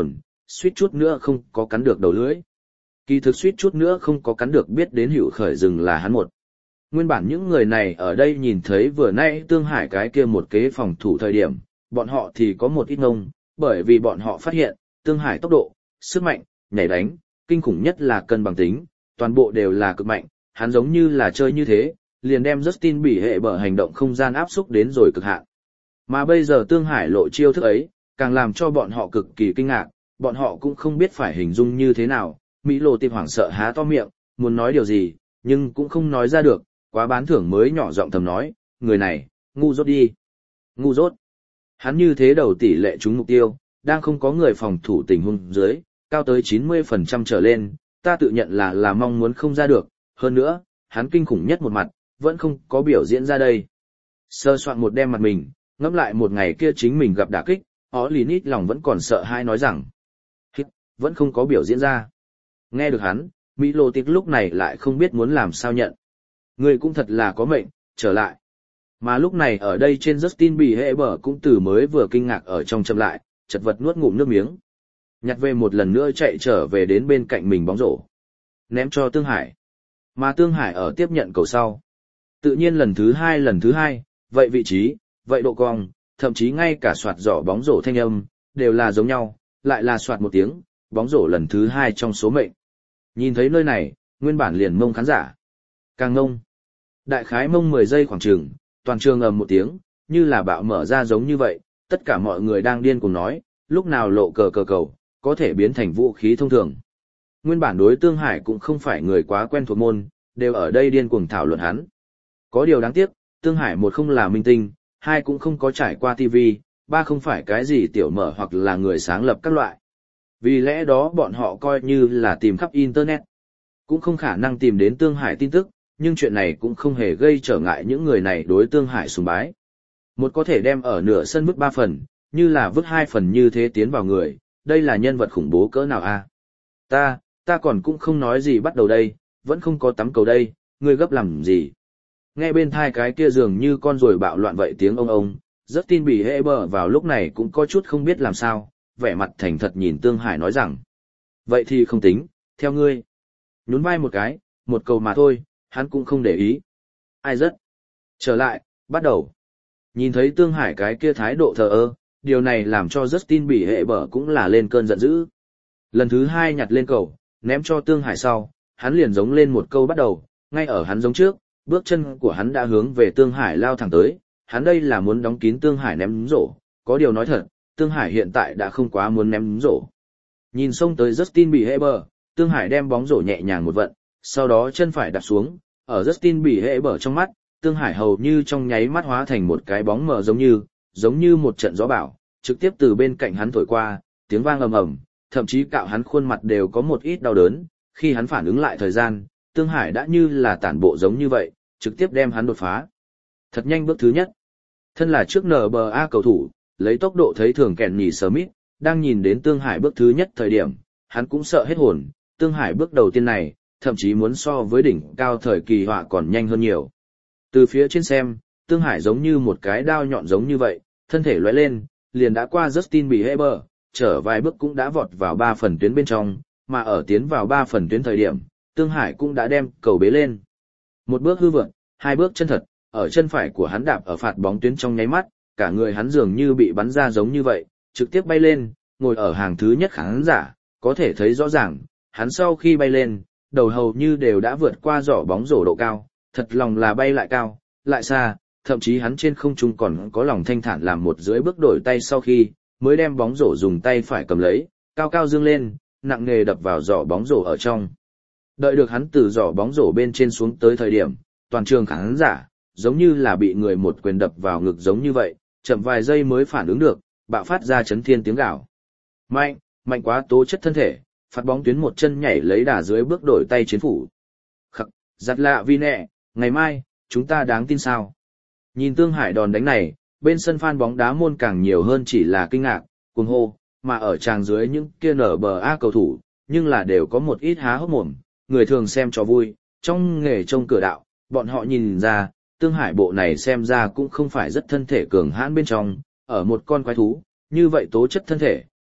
suýt chút nữa không có cắn được đầu lưỡi. Kỳ thực suýt chút nữa không có cắn được biết đến Hữu Khởi rừng là hắn một. Nguyên bản những người này ở đây nhìn thấy vừa nãy Tương Hải cái kia một kế phòng thủ thời điểm, bọn họ thì có một ít ngông, bởi vì bọn họ phát hiện, Tương Hải tốc độ, sức mạnh, nhảy đánh, kinh khủng nhất là cân bằng tính, toàn bộ đều là cực mạnh, hắn giống như là chơi như thế, liền đem Justin bị hệ bở hành động không gian áp xúc đến rồi cực hạn. Mà bây giờ Tương Hải lộ chiêu thức ấy, càng làm cho bọn họ cực kỳ kinh ngạc, bọn họ cũng không biết phải hình dung như thế nào, Mỹ Lộ Tiệp hoảng sợ há to miệng, muốn nói điều gì, nhưng cũng không nói ra được, quá bán thưởng mới nhỏ giọng thầm nói, người này, ngu dốt đi. Ngu dốt. Hắn như thế đầu tỷ lệ trúng mục tiêu, đang không có người phòng thủ tình huống dưới, cao tới chín mươi phần trăm trở lên, ta tự nhận là là mong muốn không ra được, hơn nữa, hắn kinh khủng nhất một mặt, vẫn không có biểu diễn ra đây. Sơ soạn một đem mặt mình, ngẫm lại một ngày kia chính mình gặp đả kích, ó lì nít lòng vẫn còn sợ hai nói rằng, hít, vẫn không có biểu diễn ra. Nghe được hắn, Mỹ Lô Tịch lúc này lại không biết muốn làm sao nhận. Người cũng thật là có mệnh, trở lại. Mà lúc này ở đây trên Justin Bieber cũng từ mới vừa kinh ngạc ở trong chậm lại, chật vật nuốt ngụm nước miếng. Nhặt về một lần nữa chạy trở về đến bên cạnh mình bóng rổ. Ném cho Tương Hải. Mà Tương Hải ở tiếp nhận cầu sau. Tự nhiên lần thứ hai lần thứ hai, vậy vị trí, vậy độ cong, thậm chí ngay cả soạt giỏ bóng rổ thanh âm, đều là giống nhau, lại là soạt một tiếng, bóng rổ lần thứ hai trong số mệnh. Nhìn thấy nơi này, nguyên bản liền mông khán giả. Càng ngông. Đại khái mông mười giây khoảng trường, toàn trường ầm một tiếng, như là bạo mở ra giống như vậy, tất cả mọi người đang điên cùng nói, lúc nào lộ cờ cờ cầu, có thể biến thành vũ khí thông thường. Nguyên bản đối Tương Hải cũng không phải người quá quen thuộc môn, đều ở đây điên cuồng thảo luận hắn. Có điều đáng tiếc, Tương Hải một không là minh tinh, hai cũng không có trải qua ti vi, ba không phải cái gì tiểu mở hoặc là người sáng lập các loại. Vì lẽ đó bọn họ coi như là tìm khắp Internet. Cũng không khả năng tìm đến Tương Hải tin tức, nhưng chuyện này cũng không hề gây trở ngại những người này đối Tương Hải sùng bái. Một có thể đem ở nửa sân vứt ba phần, như là vứt hai phần như thế tiến vào người, đây là nhân vật khủng bố cỡ nào a? Ta, ta còn cũng không nói gì bắt đầu đây, vẫn không có tắm cầu đây, ngươi gấp làm gì? Nghe bên thai cái kia dường như con ruồi bạo loạn vậy tiếng ông ông, rất tin bị hệ bờ vào lúc này cũng có chút không biết làm sao, vẻ mặt thành thật nhìn Tương Hải nói rằng. Vậy thì không tính, theo ngươi. Nhún vai một cái, một cầu mà thôi, hắn cũng không để ý. Ai rất. Trở lại, bắt đầu. Nhìn thấy Tương Hải cái kia thái độ thờ ơ, điều này làm cho Justin bị hệ bở cũng là lên cơn giận dữ. Lần thứ hai nhặt lên cầu, ném cho Tương Hải sau, hắn liền giống lên một câu bắt đầu, ngay ở hắn giống trước, bước chân của hắn đã hướng về Tương Hải lao thẳng tới, hắn đây là muốn đóng kín Tương Hải ném rổ, có điều nói thật, Tương Hải hiện tại đã không quá muốn ném rổ. Nhìn xông tới Justin bị hệ bở, Tương Hải đem bóng rổ nhẹ nhàng một vận, sau đó chân phải đạp xuống, ở Justin bị hệ bở trong mắt, Tương Hải hầu như trong nháy mắt hóa thành một cái bóng mờ giống như, giống như một trận gió bão, trực tiếp từ bên cạnh hắn thổi qua, tiếng vang ầm ầm, thậm chí cạo hắn khuôn mặt đều có một ít đau đớn, khi hắn phản ứng lại thời gian, Tương Hải đã như là tản bộ giống như vậy, trực tiếp đem hắn đột phá. Thật nhanh bước thứ nhất. Thân là trước en bê a cầu thủ, lấy tốc độ thấy thường Kenny Smith, đang nhìn đến Tương Hải bước thứ nhất thời điểm, hắn cũng sợ hết hồn, Tương Hải bước đầu tiên này, thậm chí muốn so với đỉnh cao thời kỳ họa còn nhanh hơn nhiều. Từ phía trên xem, Tương Hải giống như một cái đao nhọn giống như vậy, thân thể lóe lên, liền đã qua Justin Bieber, trở vài bước cũng đã vọt vào ba phần tuyến bên trong, mà ở tiến vào ba phần tuyến thời điểm, Tương Hải cũng đã đem cầu bế lên. Một bước hư vượt, hai bước chân thật, ở chân phải của hắn đạp ở phạt bóng tuyến trong nháy mắt, cả người hắn dường như bị bắn ra giống như vậy, trực tiếp bay lên, ngồi ở hàng thứ nhất khán giả, có thể thấy rõ ràng, hắn sau khi bay lên, đầu hầu như đều đã vượt qua giỏ bóng rổ độ cao, thật lòng là bay lại cao, lại xa, thậm chí hắn trên không trung còn có lòng thanh thản làm một dưới bước đổi tay sau khi, mới đem bóng rổ dùng tay phải cầm lấy, cao cao dương lên, nặng nề đập vào giỏ bóng rổ ở trong. Đợi được hắn từ giỏ bóng rổ bên trên xuống tới thời điểm, toàn trường khán giả, giống như là bị người một quyền đập vào ngực giống như vậy, chậm vài giây mới phản ứng được, bạo phát ra chấn thiên tiếng gào. Mạnh, mạnh quá tố chất thân thể, phạt bóng tuyến một chân nhảy lấy đà dưới bước đổi tay chiến phủ. Khắc, giặt lạ vi nẹ, ngày mai, chúng ta đáng tin sao? Nhìn Tương Hải đòn đánh này, bên sân fan bóng đá môn càng nhiều hơn chỉ là kinh ngạc, cuồng hô, mà ở tràng dưới những kia nở bờ A cầu thủ, nhưng là đều có một ít há hốc mồm, người thường xem cho vui, trong nghề trông cửa đạo, bọn họ nhìn ra, Tương Hải bộ này xem ra cũng không phải rất thân thể cường hãn bên trong, ở một con quái thú, như vậy tố chất thân thể,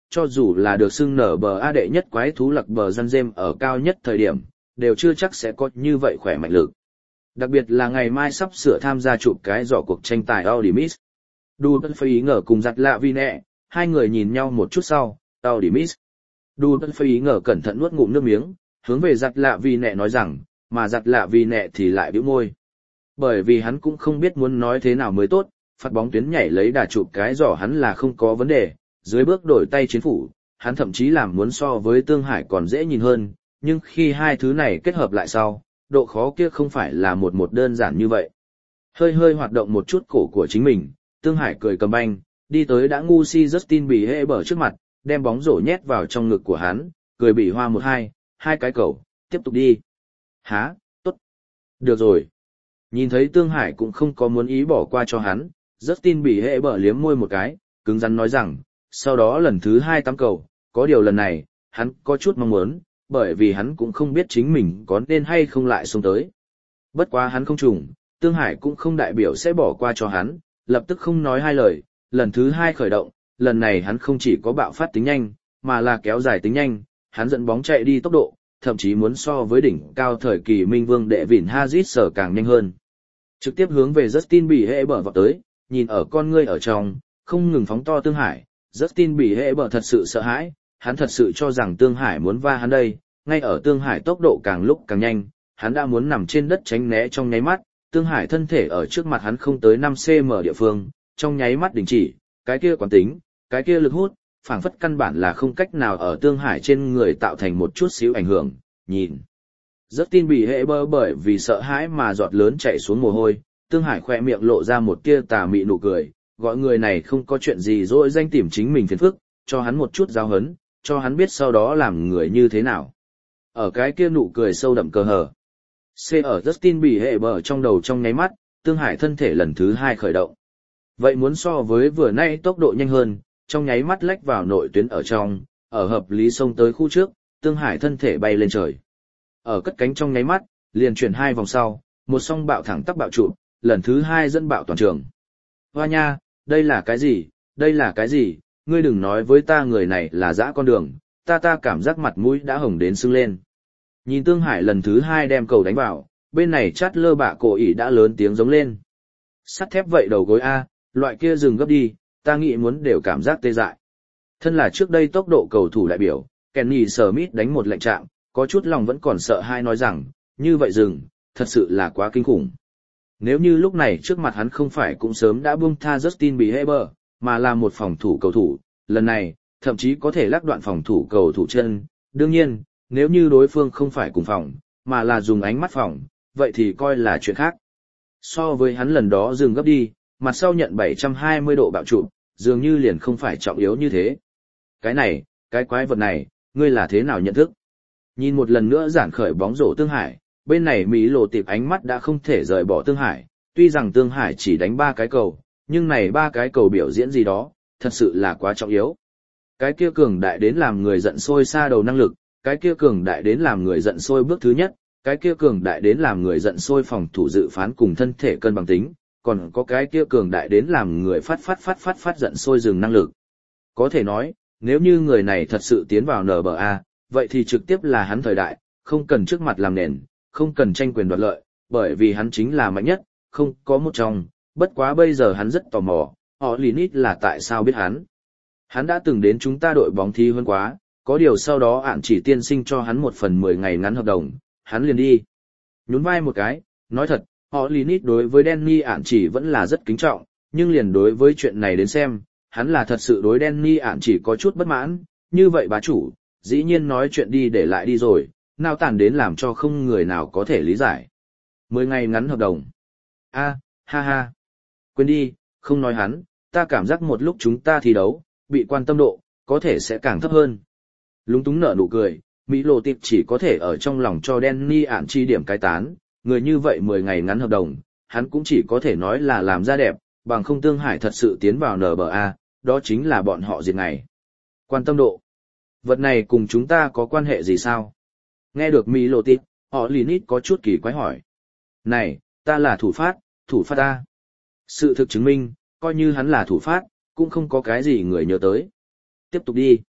cho dù là được xưng nở bờ A đệ nhất quái thú lặc bờ răn rêm ở cao nhất thời điểm, đều chưa chắc sẽ có như vậy khỏe mạnh lực. Đặc biệt là ngày mai sắp sửa tham gia chụp cái giỏ cuộc tranh tài Audimis. Đu Tân Phi ngờ cùng giặt lạ vì nẹ, hai người nhìn nhau một chút sau, Audimis. Đu Tân Phi ngờ cẩn thận nuốt ngụm nước miếng, hướng về giặt lạ vì nẹ nói rằng, mà giặt lạ vì nẹ thì lại bĩu môi. Bởi vì hắn cũng không biết muốn nói thế nào mới tốt, phạt bóng tuyến nhảy lấy đà chụp cái giỏ hắn là không có vấn đề, dưới bước đổi tay chiến phủ, hắn thậm chí làm muốn so với Tương Hải còn dễ nhìn hơn, nhưng khi hai thứ này kết hợp lại sau, độ khó kia không phải là một một đơn giản như vậy. Hơi hơi hoạt động một chút cổ của chính mình, Tương Hải cười cầm banh, đi tới đã ngu si Justin bị hễ bở trước mặt, đem bóng rổ nhét vào trong ngực của hắn, cười bị hoa một hai, hai cái cầu, tiếp tục đi. Há, tốt. Được rồi. Nhìn thấy Tương Hải cũng không có muốn ý bỏ qua cho hắn, Justin bị hễ bở liếm môi một cái, cứng rắn nói rằng, sau đó lần thứ hai tám cầu, có điều lần này, hắn có chút mong muốn, bởi vì hắn cũng không biết chính mình có nên hay không lại xông tới. Bất quá hắn không trùng, Tương Hải cũng không đại biểu sẽ bỏ qua cho hắn, lập tức không nói hai lời, lần thứ hai khởi động, lần này hắn không chỉ có bạo phát tính nhanh, mà là kéo dài tính nhanh, hắn dẫn bóng chạy đi tốc độ, thậm chí muốn so với đỉnh cao thời kỳ Minh Vương đệ vịn Hazit sở càng nhanh hơn. Trực tiếp hướng về Justin bị hệ bở vào tới, nhìn ở con ngươi ở trong, không ngừng phóng to Tương Hải, Justin bị hệ bở thật sự sợ hãi, hắn thật sự cho rằng Tương Hải muốn va hắn đây, ngay ở Tương Hải tốc độ càng lúc càng nhanh, hắn đã muốn nằm trên đất tránh né trong nháy mắt, Tương Hải thân thể ở trước mặt hắn không tới năm xăng ti mét địa phương, trong nháy mắt đình chỉ, cái kia quán tính, cái kia lực hút, phảng phất căn bản là không cách nào ở Tương Hải trên người tạo thành một chút xíu ảnh hưởng, nhìn. Justin bị hệ bơ bởi vì sợ hãi mà giọt lớn chảy xuống mồ hôi, Tương Hải khoe miệng lộ ra một tia tà mị nụ cười, gọi người này không có chuyện gì dỗi danh tìm chính mình phiền phức, cho hắn một chút giáo hấn, cho hắn biết sau đó làm người như thế nào. Ở cái kia nụ cười sâu đậm cờ hờ. C ở Justin bị hệ bờ trong đầu trong nháy mắt, Tương Hải thân thể lần thứ hai khởi động. Vậy muốn so với vừa nay tốc độ nhanh hơn, trong nháy mắt lách vào nội tuyến ở trong, ở hợp lý xông tới khu trước, Tương Hải thân thể bay lên trời. Ở cất cánh trong nháy mắt, liền chuyển hai vòng sau, một song bạo thẳng tắp bạo trụ, lần thứ hai dẫn bạo toàn trường. Hoa nha, đây là cái gì, đây là cái gì, ngươi đừng nói với ta người này là dã con đường, ta ta cảm giác mặt mũi đã hồng đến sưng lên. Nhìn Tương Hải lần thứ hai đem cầu đánh vào, bên này chát lơ bạ cổ ỉ đã lớn tiếng giống lên. Sắt thép vậy đầu gối A, loại kia dừng gấp đi, ta nghĩ muốn đều cảm giác tê dại. Thân là trước đây tốc độ cầu thủ đại biểu, Kenny Smith đánh một lệnh chạm, có chút lòng vẫn còn sợ hai nói rằng, như vậy dừng, thật sự là quá kinh khủng. Nếu như lúc này trước mặt hắn không phải cũng sớm đã buông tha Justin Bieber, mà là một phòng thủ cầu thủ, lần này, thậm chí có thể lắc đoạn phòng thủ cầu thủ chân. Đương nhiên, nếu như đối phương không phải cùng phòng, mà là dùng ánh mắt phòng, vậy thì coi là chuyện khác. So với hắn lần đó dừng gấp đi, mặt sau nhận bảy trăm hai mươi độ bạo trụ, dường như liền không phải trọng yếu như thế. Cái này, cái quái vật này, ngươi là thế nào nhận thức? Nhìn một lần nữa giản khởi bóng rổ Tương Hải, bên này Mỹ lộ tiệp ánh mắt đã không thể rời bỏ Tương Hải, tuy rằng Tương Hải chỉ đánh ba cái cầu, nhưng này ba cái cầu biểu diễn gì đó, thật sự là quá trọng yếu. Cái kia cường đại đến làm người giận sôi xa đầu năng lực, cái kia cường đại đến làm người giận sôi bước thứ nhất, cái kia cường đại đến làm người giận sôi phòng thủ dự phán cùng thân thể cân bằng tính, còn có cái kia cường đại đến làm người phát phát phát phát phát giận sôi dừng năng lực. Có thể nói, nếu như người này thật sự tiến vào en bê a, vậy thì trực tiếp là hắn thời đại, không cần trước mặt làm nền, không cần tranh quyền đoạt lợi, bởi vì hắn chính là mạnh nhất, không có một trong, bất quá bây giờ hắn rất tò mò, họ Linus là tại sao biết hắn. Hắn đã từng đến chúng ta đội bóng thi hơn quá, có điều sau đó ạn chỉ tiên sinh cho hắn một phần mười ngày ngắn hợp đồng, hắn liền đi. Nhún vai một cái, nói thật, họ Linus đối với Danny ạn chỉ vẫn là rất kính trọng, nhưng liền đối với chuyện này đến xem, hắn là thật sự đối Danny ạn chỉ có chút bất mãn, như vậy bá chủ, dĩ nhiên nói chuyện đi để lại đi rồi, nào tàn đến làm cho không người nào có thể lý giải. Mười ngày ngắn hợp đồng. A, ha ha. Quên đi, không nói hắn, ta cảm giác một lúc chúng ta thi đấu, bị quan tâm độ, có thể sẽ càng thấp hơn. Lúng túng nở nụ cười, Mỹ lộ tiệp chỉ có thể ở trong lòng cho Danny ạn chi điểm cái tán, người như vậy mười ngày ngắn hợp đồng, hắn cũng chỉ có thể nói là làm ra đẹp, bằng không Tương Hải thật sự tiến vào en bê a, đó chính là bọn họ diệt ngày. Quan tâm độ. Vật này cùng chúng ta có quan hệ gì sao? Nghe được Mỹ lộ tiệp, họ Linus có chút kỳ quái hỏi. Này, ta là thủ phát, thủ phát ta. Sự thực chứng minh, coi như hắn là thủ phát, cũng không có cái gì người nhớ tới. Tiếp tục đi.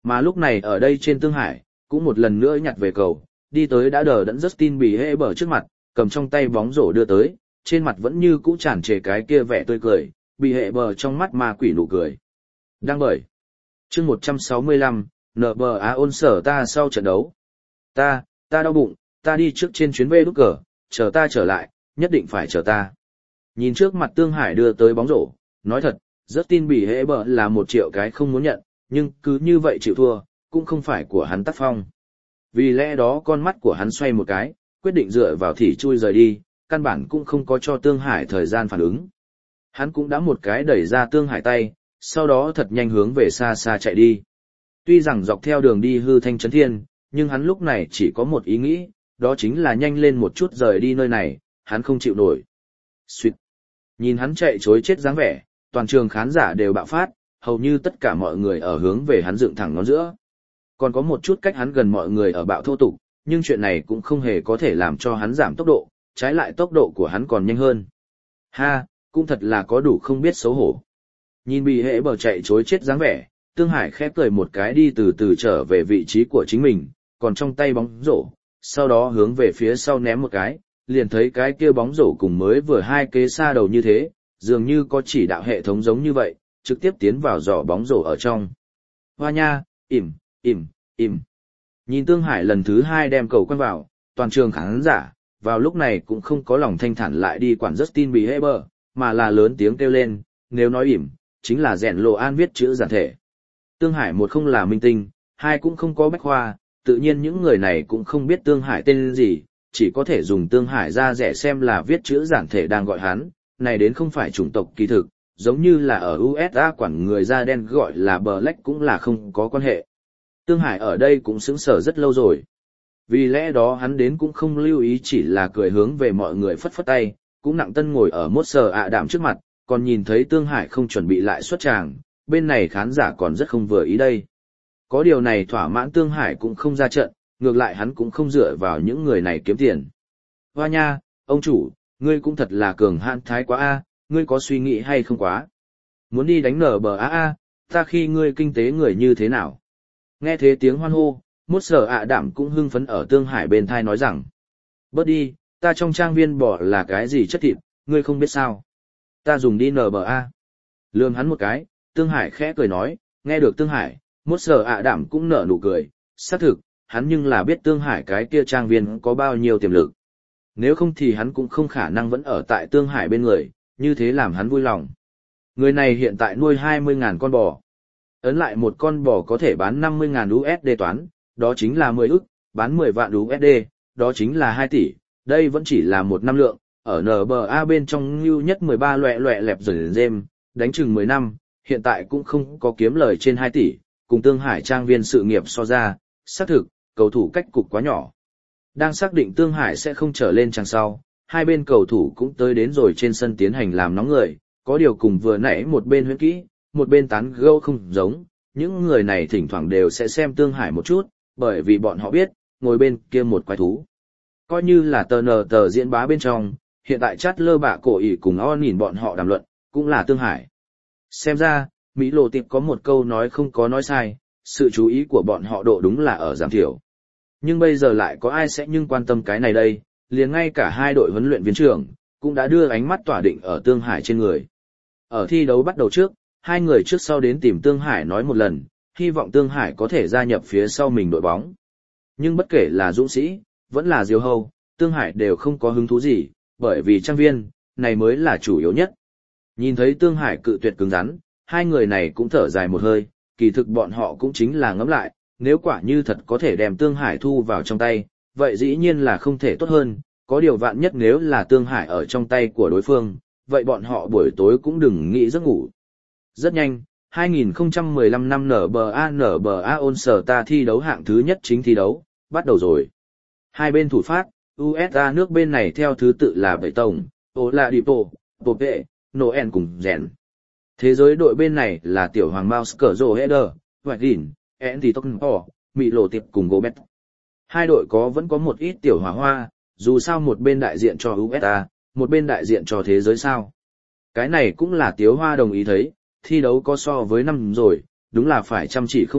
Mà lúc này ở đây trên Tương Hải, cũng một lần nữa nhặt về cầu, đi tới đã đờ đẫn Justin Bieber trước mặt, cầm trong tay bóng rổ đưa tới, trên mặt vẫn như cũ tràn trề cái kia vẻ tươi cười, Bieber trong mắt ma quỷ nụ cười. Đang bởi. Chương một trăm sáu mươi lăm, en bê a ôn sở ta sau trận đấu. Ta, ta đau bụng, ta đi trước trên chuyến về đút cờ, chờ ta trở lại, nhất định phải chờ ta. Nhìn trước mặt Tương Hải đưa tới bóng rổ, nói thật, Justin Bieber là một triệu cái không muốn nhận, nhưng cứ như vậy chịu thua, cũng không phải của hắn tác phong. Vì lẽ đó con mắt của hắn xoay một cái, quyết định dựa vào thỉ chui rời đi, căn bản cũng không có cho Tương Hải thời gian phản ứng. Hắn cũng đã một cái đẩy ra Tương Hải tay, sau đó thật nhanh hướng về xa xa chạy đi. Tuy rằng dọc theo đường đi hư thanh chấn thiên, nhưng hắn lúc này chỉ có một ý nghĩ, đó chính là nhanh lên một chút rời đi nơi này, hắn không chịu nổi. Xuyệt. Nhìn hắn chạy chối chết dáng vẻ, toàn trường khán giả đều bạo phát, hầu như tất cả mọi người ở hướng về hắn dựng thẳng ngón giữa. Còn có một chút cách hắn gần mọi người ở bạo thô tục, nhưng chuyện này cũng không hề có thể làm cho hắn giảm tốc độ, trái lại tốc độ của hắn còn nhanh hơn. Ha, cũng thật là có đủ không biết xấu hổ. Nhìn bị hệ bờ chạy chối chết dáng vẻ, Tương Hải khép cười một cái đi từ từ trở về vị trí của chính mình, còn trong tay bóng rổ, sau đó hướng về phía sau ném một cái, liền thấy cái kia bóng rổ cùng mới vừa hai kế xa đầu như thế, dường như có chỉ đạo hệ thống giống như vậy, trực tiếp tiến vào giỏ bóng rổ ở trong. Hoa nha, ỉm, ỉm, ỉm. Nhìn Tương Hải lần thứ hai đem cầu quăng vào, toàn trường khán giả, vào lúc này cũng không có lòng thanh thản lại đi quản Justin Bieber, mà là lớn tiếng kêu lên, nếu nói ỉm, chính là rèn lộ an viết chữ giản thể. Tương Hải một không là minh tinh, hai cũng không có bách khoa, tự nhiên những người này cũng không biết Tương Hải tên gì, chỉ có thể dùng Tương Hải ra rẻ xem là viết chữ giản thể đang gọi hắn, này đến không phải chủng tộc kỳ thực, giống như là ở u ét a quản người da đen gọi là Black cũng là không có quan hệ. Tương Hải ở đây cũng sững sờ rất lâu rồi. Vì lẽ đó hắn đến cũng không lưu ý, chỉ là cười hướng về mọi người phất phất tay, cũng nặng tân ngồi ở mốt sờ ạ đảm trước mặt, còn nhìn thấy Tương Hải không chuẩn bị lại xuất tràng, bên này khán giả còn rất không vừa ý đây. Có điều này thỏa mãn Tương Hải cũng không ra trận, ngược lại hắn cũng không dựa vào những người này kiếm tiền. Hoa nha, ông chủ, ngươi cũng thật là cường hãn thái quá a, ngươi có suy nghĩ hay không quá? Muốn đi đánh nở bờ a a, ta khi ngươi kinh tế người như thế nào? Nghe thế tiếng hoan hô, mốt sở ạ đảm cũng hưng phấn ở Tương Hải bên thai nói rằng, bớt đi, ta trong trang viên bỏ là cái gì chất thịt, ngươi không biết sao? Ta dùng đi nở bờ a. Lườm hắn một cái, Tương Hải khẽ cười nói, nghe được Tương Hải, mốt sở ạ đảm cũng nở nụ cười, xác thực, hắn nhưng là biết Tương Hải cái kia trang viên có bao nhiêu tiềm lực. Nếu không thì hắn cũng không khả năng vẫn ở tại Tương Hải bên người, như thế làm hắn vui lòng. Người này hiện tại nuôi hai mươi nghìn con bò. Ấn lại một con bò có thể bán năm mươi nghìn u ét đê toán, đó chính là mười ức, bán mười vạn u ét đê, đó chính là hai tỷ, đây vẫn chỉ là một năm lượng, ở en bê a bên trong lưu nhất mười ba loẹ loẹ lẹp rời rêm, đánh chừng mười năm, hiện tại cũng không có kiếm lời trên hai tỷ, cùng Tương Hải trang viên sự nghiệp so ra, xác thực, cầu thủ cách cục quá nhỏ. Đang xác định Tương Hải sẽ không trở lên trang sau, hai bên cầu thủ cũng tới đến rồi trên sân tiến hành làm nóng người, có điều cùng vừa nãy một bên huyễn kỹ, một bên tán gẫu không giống, những người này thỉnh thoảng đều sẽ xem Tương Hải một chút, bởi vì bọn họ biết, ngồi bên kia một quái thú. Coi như là tờ nờ tờ diễn bá bên trong, hiện tại chát lơ bạ cổ ỉ cùng o nhìn bọn họ đàm luận, cũng là Tương Hải. Xem ra, Mỹ Lộ Tiệp có một câu nói không có nói sai, sự chú ý của bọn họ độ đúng là ở giảm thiểu. Nhưng bây giờ lại có ai sẽ nhưng quan tâm cái này đây, liền ngay cả hai đội huấn luyện viên trưởng, cũng đã đưa ánh mắt tỏa định ở Tương Hải trên người. Ở thi đấu bắt đầu trước, hai người trước sau đến tìm Tương Hải nói một lần, hy vọng Tương Hải có thể gia nhập phía sau mình đội bóng. Nhưng bất kể là dũng sĩ, vẫn là diều hâu, Tương Hải đều không có hứng thú gì, bởi vì trang viên, này mới là chủ yếu nhất. Nhìn thấy Tương Hải cự tuyệt cứng rắn, hai người này cũng thở dài một hơi, kỳ thực bọn họ cũng chính là ngẫm lại, nếu quả như thật có thể đem Tương Hải thu vào trong tay, vậy dĩ nhiên là không thể tốt hơn, có điều vạn nhất nếu là Tương Hải ở trong tay của đối phương, vậy bọn họ buổi tối cũng đừng nghĩ giấc ngủ. Rất nhanh, hai không một lăm năm en bê a en bê a All Star thi đấu hạng thứ nhất chính thi đấu, bắt đầu rồi. Hai bên thủ phát, u ét a nước bên này theo thứ tự là Bảy Tổng, Oladipo, Pope, Noel cùng Rèn. Thế giới đội bên này là Tiểu Hoàng Mouse Cờ Header, White Andy Tocnpo, Mỹ Lộ Tiệp cùng Gobert. Hai đội có vẫn có một ít tiểu hỏa hoa, dù sao một bên đại diện cho u ét a, một bên đại diện cho thế giới sao. Cái này cũng là Tiếu Hoa đồng ý thấy, thi đấu có so với năm rồi, đúng là phải chăm chỉ không ít,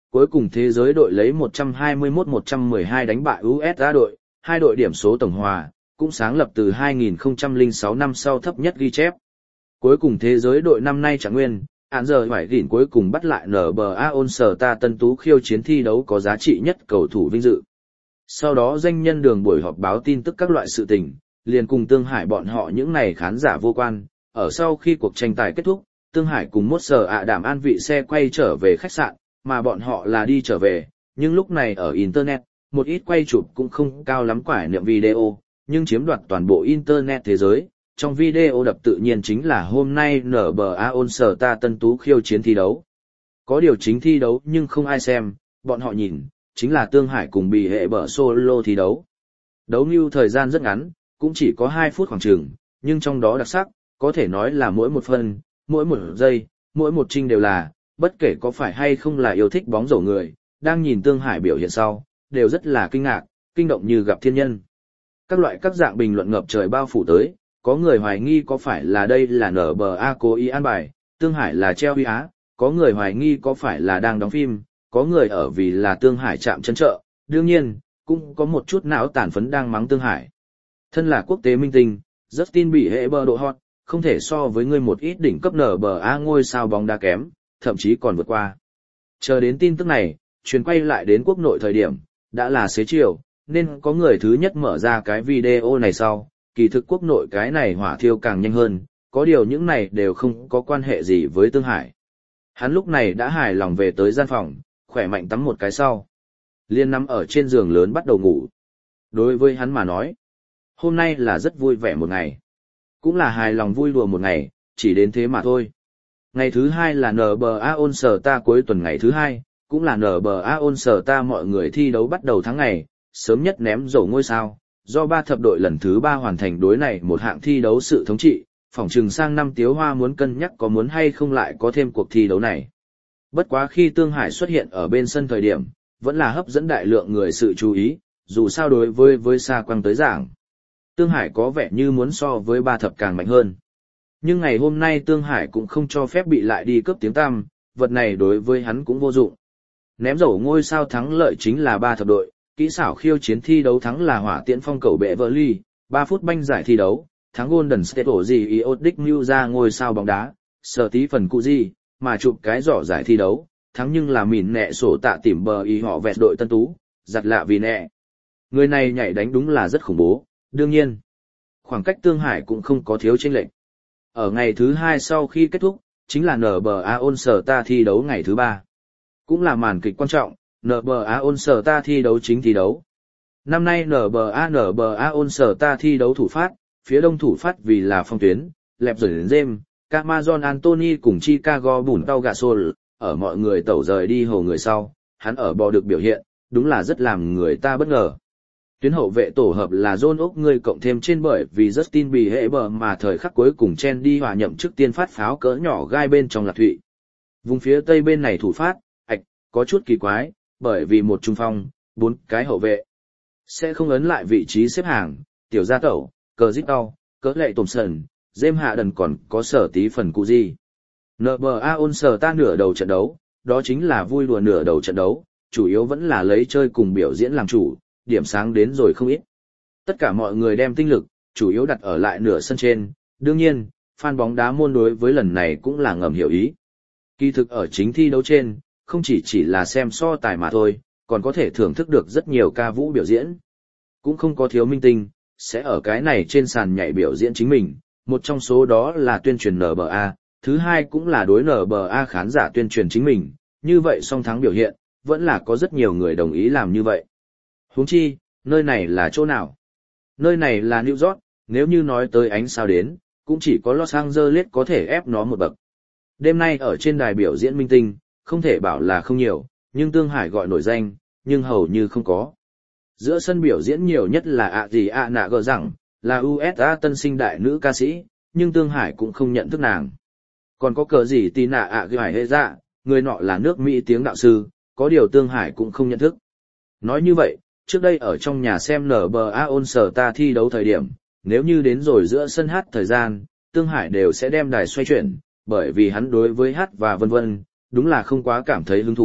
cuối cùng thế giới đội lấy một trăm hai mươi mốt một trăm mười hai đánh bại u ét a đội, hai đội điểm số tổng hòa, cũng sáng lập từ hai nghìn không trăm lẻ sáu năm sau thấp nhất ghi chép. Cuối cùng thế giới đội năm nay trạng nguyên, án giờ phải gỉn cuối cùng bắt lại en bê a All-Star Tân Tú khiêu chiến thi đấu có giá trị nhất cầu thủ vinh dự. Sau đó danh nhân đường buổi họp báo tin tức các loại sự tình, liền cùng Tương Hải bọn họ những này khán giả vô quan. Ở sau khi cuộc tranh tài kết thúc, Tương Hải cùng Mốt Sở ạ đảm an vị xe quay trở về khách sạn, mà bọn họ là đi trở về, nhưng lúc này ở Internet, một ít quay chụp cũng không cao lắm quải niệm video, nhưng chiếm đoạt toàn bộ Internet thế giới. Trong video đập tự nhiên chính là hôm nay en bê a All-Star Tân Tú khiêu chiến thi đấu. Có điều chính thi đấu nhưng không ai xem, bọn họ nhìn, chính là Tương Hải cùng bị hệ bở solo thi đấu. Đấu như thời gian rất ngắn, cũng chỉ có hai phút khoảng chừng, nhưng trong đó đặc sắc, có thể nói là mỗi một phân, mỗi một giây, mỗi một trinh đều là, bất kể có phải hay không là yêu thích bóng rổ người, đang nhìn Tương Hải biểu hiện sau, đều rất là kinh ngạc, kinh động như gặp thiên nhân. Các loại các dạng bình luận ngập trời bao phủ tới, có người hoài nghi có phải là đây là en bê a cố ý an bài, Tương Hải là treo uy á, có người hoài nghi có phải là đang đóng phim, có người ở vì là Tương Hải chạm chân trợ, đương nhiên, cũng có một chút não tàn phấn đang mắng Tương Hải. Thân là quốc tế minh tinh, Justin bị hệ bờ độ hot, không thể so với người một ít đỉnh cấp en bê a ngôi sao bóng đá kém, thậm chí còn vượt qua. Chờ đến tin tức này, truyền quay lại đến quốc nội thời điểm, đã là xế chiều, nên có người thứ nhất mở ra cái video này sau, kỳ thực quốc nội cái này hỏa thiêu càng nhanh hơn, có điều những này đều không có quan hệ gì với Tương Hải. Hắn lúc này đã hài lòng về tới gian phòng, khỏe mạnh tắm một cái sau. Liên nằm ở trên giường lớn bắt đầu ngủ. Đối với hắn mà nói, hôm nay là rất vui vẻ một ngày. Cũng là hài lòng vui đùa một ngày, chỉ đến thế mà thôi. Ngày thứ hai là en bê a All-Star cuối tuần ngày thứ hai, cũng là en bê a All-Star mọi người thi đấu bắt đầu tháng ngày, sớm nhất ném rổ ngôi sao, do ba thập đội lần thứ ba hoàn thành đối này một hạng thi đấu sự thống trị, phỏng chừng sang năm Tiếu Hoa muốn cân nhắc có muốn hay không lại có thêm cuộc thi đấu này. Bất quá khi Tương Hải xuất hiện ở bên sân thời điểm, vẫn là hấp dẫn đại lượng người sự chú ý, dù sao đối với với Sa Quang tới giảng. Tương Hải có vẻ như muốn so với ba thập càng mạnh hơn. Nhưng ngày hôm nay Tương Hải cũng không cho phép bị lại đi cướp tiếng tăm, vật này đối với hắn cũng vô dụng. Ném rổ ngôi sao thắng lợi chính là ba thập đội, kỹ xảo khiêu chiến thi đấu thắng là hỏa tiễn phong cầu bệ vợ ly, ba phút banh giải thi đấu, thắng Golden State ổ gì Iodic New ra ngôi sao bóng đá, sở tí phần cụ gì, mà chụp cái giỏ giải thi đấu, thắng nhưng là mỉn nẹ sổ tạ tỉm bờ ý họ vẹt đội Tân Tú, giặt lạ vì nẹ. Người này nhảy đánh đúng là rất khủng bố, đương nhiên. Khoảng cách Tương Hải cũng không có thiếu chênh lệch. Ở ngày thứ hai sau khi kết thúc, chính là en bê a All-Star thi đấu ngày thứ ba. Cũng là màn kịch quan trọng, en bê a All-Star thi đấu chính thi đấu. Năm nay en bê a en bê a All-Star thi đấu thủ phát, phía đông thủ phát vì là Phong Tuyến, lẹp rồi đến James, Camazon Anthony cùng Chicago Bulls Pau Gasol, ở mọi người tẩu rời đi hồ người sau, hắn ở bò được biểu hiện, đúng là rất làm người ta bất ngờ. Tuyến hậu vệ tổ hợp là John Úc người cộng thêm trên bởi vì Justin Bieber mà thời khắc cuối cùng chen đi hòa nhậm trước tiên phát pháo cỡ nhỏ gai bên trong Lạc Thụy. Vùng phía tây bên này thủ phát, ạch, có chút kỳ quái, bởi vì một trung phong, bốn cái hậu vệ. Sẽ không ấn lại vị trí xếp hàng, tiểu gia tẩu, cờ dít đau, cỡ lệ tổm sần, James hạ đần còn có sở tí phần cụ gì. en bê a All-Star nửa đầu trận đấu, đó chính là vui đùa nửa đầu trận đấu, chủ yếu vẫn là lấy chơi cùng biểu diễn làm chủ, điểm sáng đến rồi không ít. Tất cả mọi người đem tinh lực, chủ yếu đặt ở lại nửa sân trên, đương nhiên, fan bóng đá môn đối với lần này cũng là ngầm hiểu ý. Kỳ thực ở chính thi đấu trên, không chỉ chỉ là xem so tài mà thôi, còn có thể thưởng thức được rất nhiều ca vũ biểu diễn. Cũng không có thiếu minh tinh, sẽ ở cái này trên sàn nhảy biểu diễn chính mình, một trong số đó là tuyên truyền en bê a, thứ hai cũng là đối en bê a khán giả tuyên truyền chính mình, như vậy song thắng biểu hiện, vẫn là có rất nhiều người đồng ý làm như vậy. Huống chi, nơi này là chỗ nào? Nơi này là New York, nếu như nói tới ánh sao đến, cũng chỉ có Los Angeles có thể ép nó một bậc. Đêm nay ở trên đài biểu diễn minh tinh, không thể bảo là không nhiều, nhưng Tương Hải gọi nổi danh, nhưng hầu như không có. Giữa sân biểu diễn nhiều nhất là ạ gì ạ nạ gờ rằng, là u ét a tân sinh đại nữ ca sĩ, nhưng Tương Hải cũng không nhận thức nàng. Còn có cờ gì tì nạ ạ gửi hệ dạ, người nọ là nước Mỹ tiếng đạo sư, có điều Tương Hải cũng không nhận thức. Nói như vậy, trước đây ở trong nhà xem en bê a All-Star thi đấu thời điểm, nếu như đến rồi giữa sân hát thời gian, Tương Hải đều sẽ đem đài xoay chuyển, bởi vì hắn đối với hát và vân vân, đúng là không quá cảm thấy hứng thú,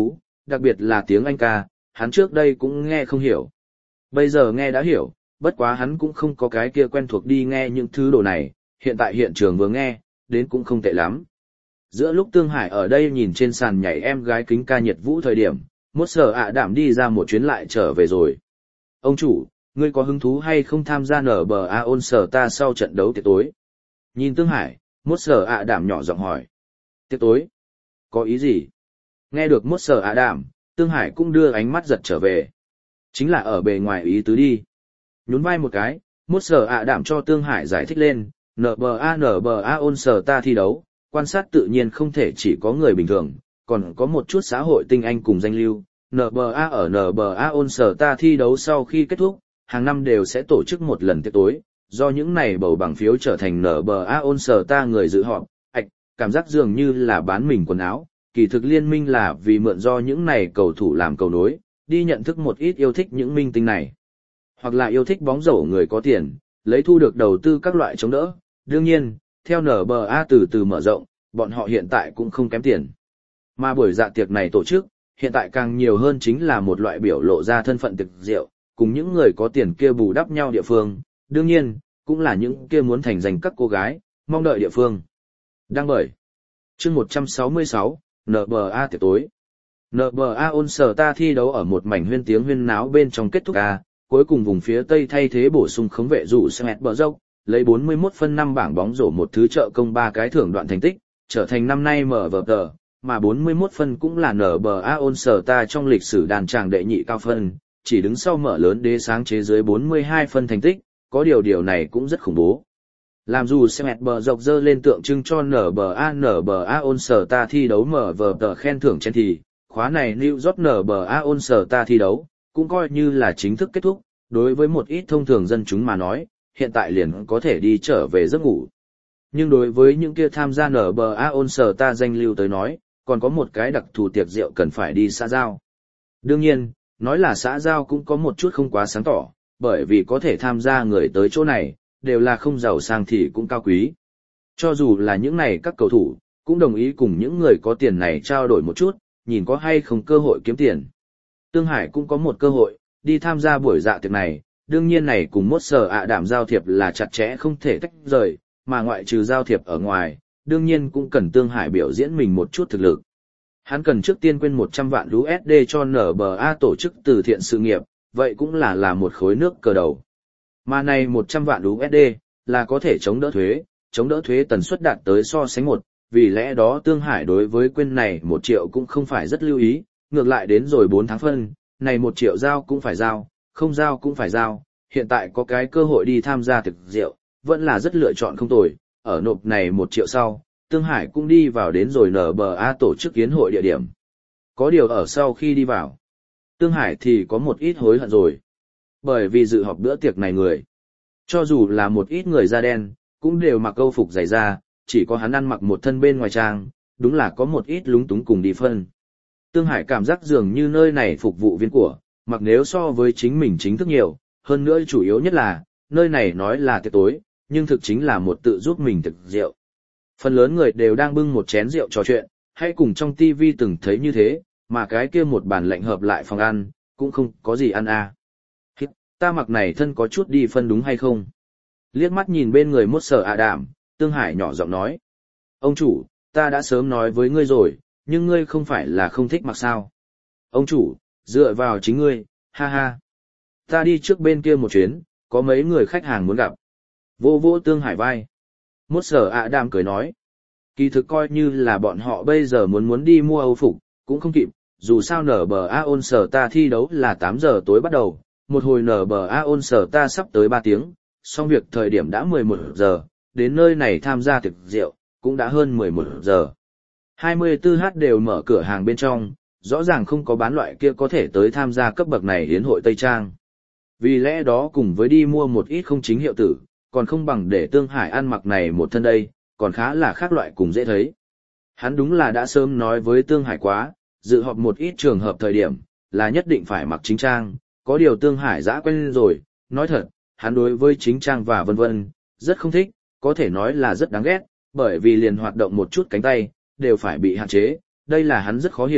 đặc biệt là tiếng Anh ca, hắn trước đây cũng nghe không hiểu. Bây giờ nghe đã hiểu, bất quá hắn cũng không có cái kia quen thuộc đi nghe những thứ đồ này, hiện tại hiện trường vừa nghe, đến cũng không tệ lắm. Giữa lúc Tương Hải ở đây nhìn trên sàn nhảy em gái kính ca nhiệt vũ thời điểm, một sở ạ đảm đi ra một chuyến lại trở về rồi. Ông chủ, ngươi có hứng thú hay không tham gia nở bờ a ôn sở ta sau trận đấu tiệc tối? Nhìn Tương Hải, một sở ạ đảm nhỏ giọng hỏi. Tiệc tối? Có ý gì? Nghe được một sở ạ đảm, Tương Hải cũng đưa ánh mắt giật trở về. Chính là ở bề ngoài ý tứ đi. Nhún vai một cái, một sở ạ đảm cho Tương Hải giải thích lên, en bê a en bê a ôn sở ta thi đấu, quan sát tự nhiên không thể chỉ có người bình thường, còn có một chút xã hội tinh anh cùng danh lưu. en bê a ở en bê a ôn sở ta thi đấu sau khi kết thúc, hàng năm đều sẽ tổ chức một lần tiệc tối, do những này bầu bằng phiếu trở thành en bê a ôn sở ta người dự họp, ạch, cảm giác dường như là bán mình quần áo, kỳ thực liên minh là vì mượn do những này cầu thủ làm cầu nối, đi nhận thức một ít yêu thích những minh tinh này. Hoặc là yêu thích bóng rổ người có tiền, lấy thu được đầu tư các loại chống đỡ. Đương nhiên, theo en bê a từ từ mở rộng, bọn họ hiện tại cũng không kém tiền. Mà buổi dạ tiệc này tổ chức, hiện tại càng nhiều hơn chính là một loại biểu lộ ra thân phận tiệc rượu, cùng những người có tiền kia bù đắp nhau địa phương, đương nhiên, cũng là những kia muốn thành danh các cô gái, mong đợi địa phương. Đăng bởi chương một trăm sáu mươi sáu, en bê a tiệc tối. en bê a ôn sở ta thi đấu ở một mảnh huyên tiếng huyên náo bên trong kết thúc A, cuối cùng vùng phía Tây thay thế bổ sung khống vệ rủ Smith bờ dốc, lấy bốn mươi mốt phân năm bảng bóng rổ một thứ trợ công ba cái thưởng đoạn thành tích, trở thành năm nay mở vở tờ, mà bốn mươi mốt phân cũng là en bê a ôn sở ta trong lịch sử đàn tràng đệ nhị cao phân, chỉ đứng sau mở lớn đế sáng chế dưới bốn mươi hai phân thành tích, có điều điều này cũng rất khủng bố. Làm dù Smith bờ dọc dơ lên tượng trưng cho en bê a en bê a ôn sở ta thi đấu mở vở tờ khen thưởng trên thì, khóa này New York en bê a ôn sở ta thi đấu, cũng coi như là chính thức kết thúc, đối với một ít thông thường dân chúng mà nói, hiện tại liền có thể đi trở về giấc ngủ. Nhưng đối với những kia tham gia en bê a ôn sở ta danh lưu tới nói, còn có một cái đặc thù tiệc rượu cần phải đi xã giao. Đương nhiên, nói là xã giao cũng có một chút không quá sáng tỏ, bởi vì có thể tham gia người tới chỗ này, đều là không giàu sang thì cũng cao quý. Cho dù là những này các cầu thủ, cũng đồng ý cùng những người có tiền này trao đổi một chút, nhìn có hay không cơ hội kiếm tiền. Tương Hải cũng có một cơ hội, đi tham gia buổi dạ tiệc này, đương nhiên này cùng một sở ạ đảm giao thiệp là chặt chẽ không thể tách rời, mà ngoại trừ giao thiệp ở ngoài, đương nhiên cũng cần Tương Hải biểu diễn mình một chút thực lực. Hắn cần trước tiên quên một trăm vạn đô la cho en bê a tổ chức từ thiện sự nghiệp, vậy cũng là là một khối nước cờ đầu. Mà này một trăm vạn đô la là có thể chống đỡ thuế, chống đỡ thuế tần suất đạt tới so sánh một, vì lẽ đó Tương Hải đối với quên này một triệu cũng không phải rất lưu ý, ngược lại đến rồi bốn tháng phân, này một triệu giao cũng phải giao, không giao cũng phải giao, hiện tại có cái cơ hội đi tham gia thực rượu, vẫn là rất lựa chọn không tồi, ở nộp này một triệu sau, Tương Hải cũng đi vào đến rồi en bê a tổ chức yến hội địa điểm. Có điều ở sau khi đi vào, Tương Hải thì có một ít hối hận rồi. Bởi vì dự họp bữa tiệc này người, cho dù là một ít người da đen, cũng đều mặc câu phục dày da, chỉ có hắn ăn mặc một thân bên ngoài trang, đúng là có một ít lúng túng cùng đi phân. Tương Hải cảm giác dường như nơi này phục vụ viên của, mặc nếu so với chính mình chính thức nhiều, hơn nữa chủ yếu nhất là, nơi này nói là tiệc tối, nhưng thực chính là một tự giúp mình thực rượu. Phần lớn người đều đang bưng một chén rượu trò chuyện, hay cùng trong tivi từng thấy như thế, mà cái kia một bàn lạnh hợp lại phòng ăn, cũng không có gì ăn à. Hít, ta mặc này thân có chút đi phân đúng hay không? Liếc mắt nhìn bên người mốt sở ạ đảm, Tương Hải nhỏ giọng nói. Ông chủ, ta đã sớm nói với ngươi rồi, nhưng ngươi không phải là không thích mặc sao. Ông chủ, dựa vào chính ngươi, ha ha. Ta đi trước bên kia một chuyến, có mấy người khách hàng muốn gặp. Vô vô Tương Hải vai. Mốt sở ạ đảm cười nói. Kỳ thực coi như là bọn họ bây giờ muốn muốn đi mua Âu phục, cũng không kịp, dù sao en bê a ôn sở ta thi đấu là tám giờ tối bắt đầu, một hồi en bê a ôn sở ta sắp tới ba tiếng, xong việc thời điểm đã mười một giờ, đến nơi này tham gia tiệc rượu, cũng đã hơn mười một giờ. hai mươi tư h đều mở cửa hàng bên trong, rõ ràng không có bán loại kia có thể tới tham gia cấp bậc này hiến hội Tây Trang. Vì lẽ đó cùng với đi mua một ít không chính hiệu tử, còn không bằng để Tương Hải ăn mặc này một thân đây, còn khá là khác loại cùng dễ thấy. Hắn đúng là đã sớm nói với Tương Hải quá, dự họp một ít trường hợp thời điểm, là nhất định phải mặc chính trang, có điều Tương Hải đã quen rồi, nói thật, hắn đối với chính trang và vân vân, rất không thích, có thể nói là rất đáng ghét, bởi vì liền hoạt động một chút cánh tay, đều phải bị hạn chế, đây là hắn rất khó hiểu,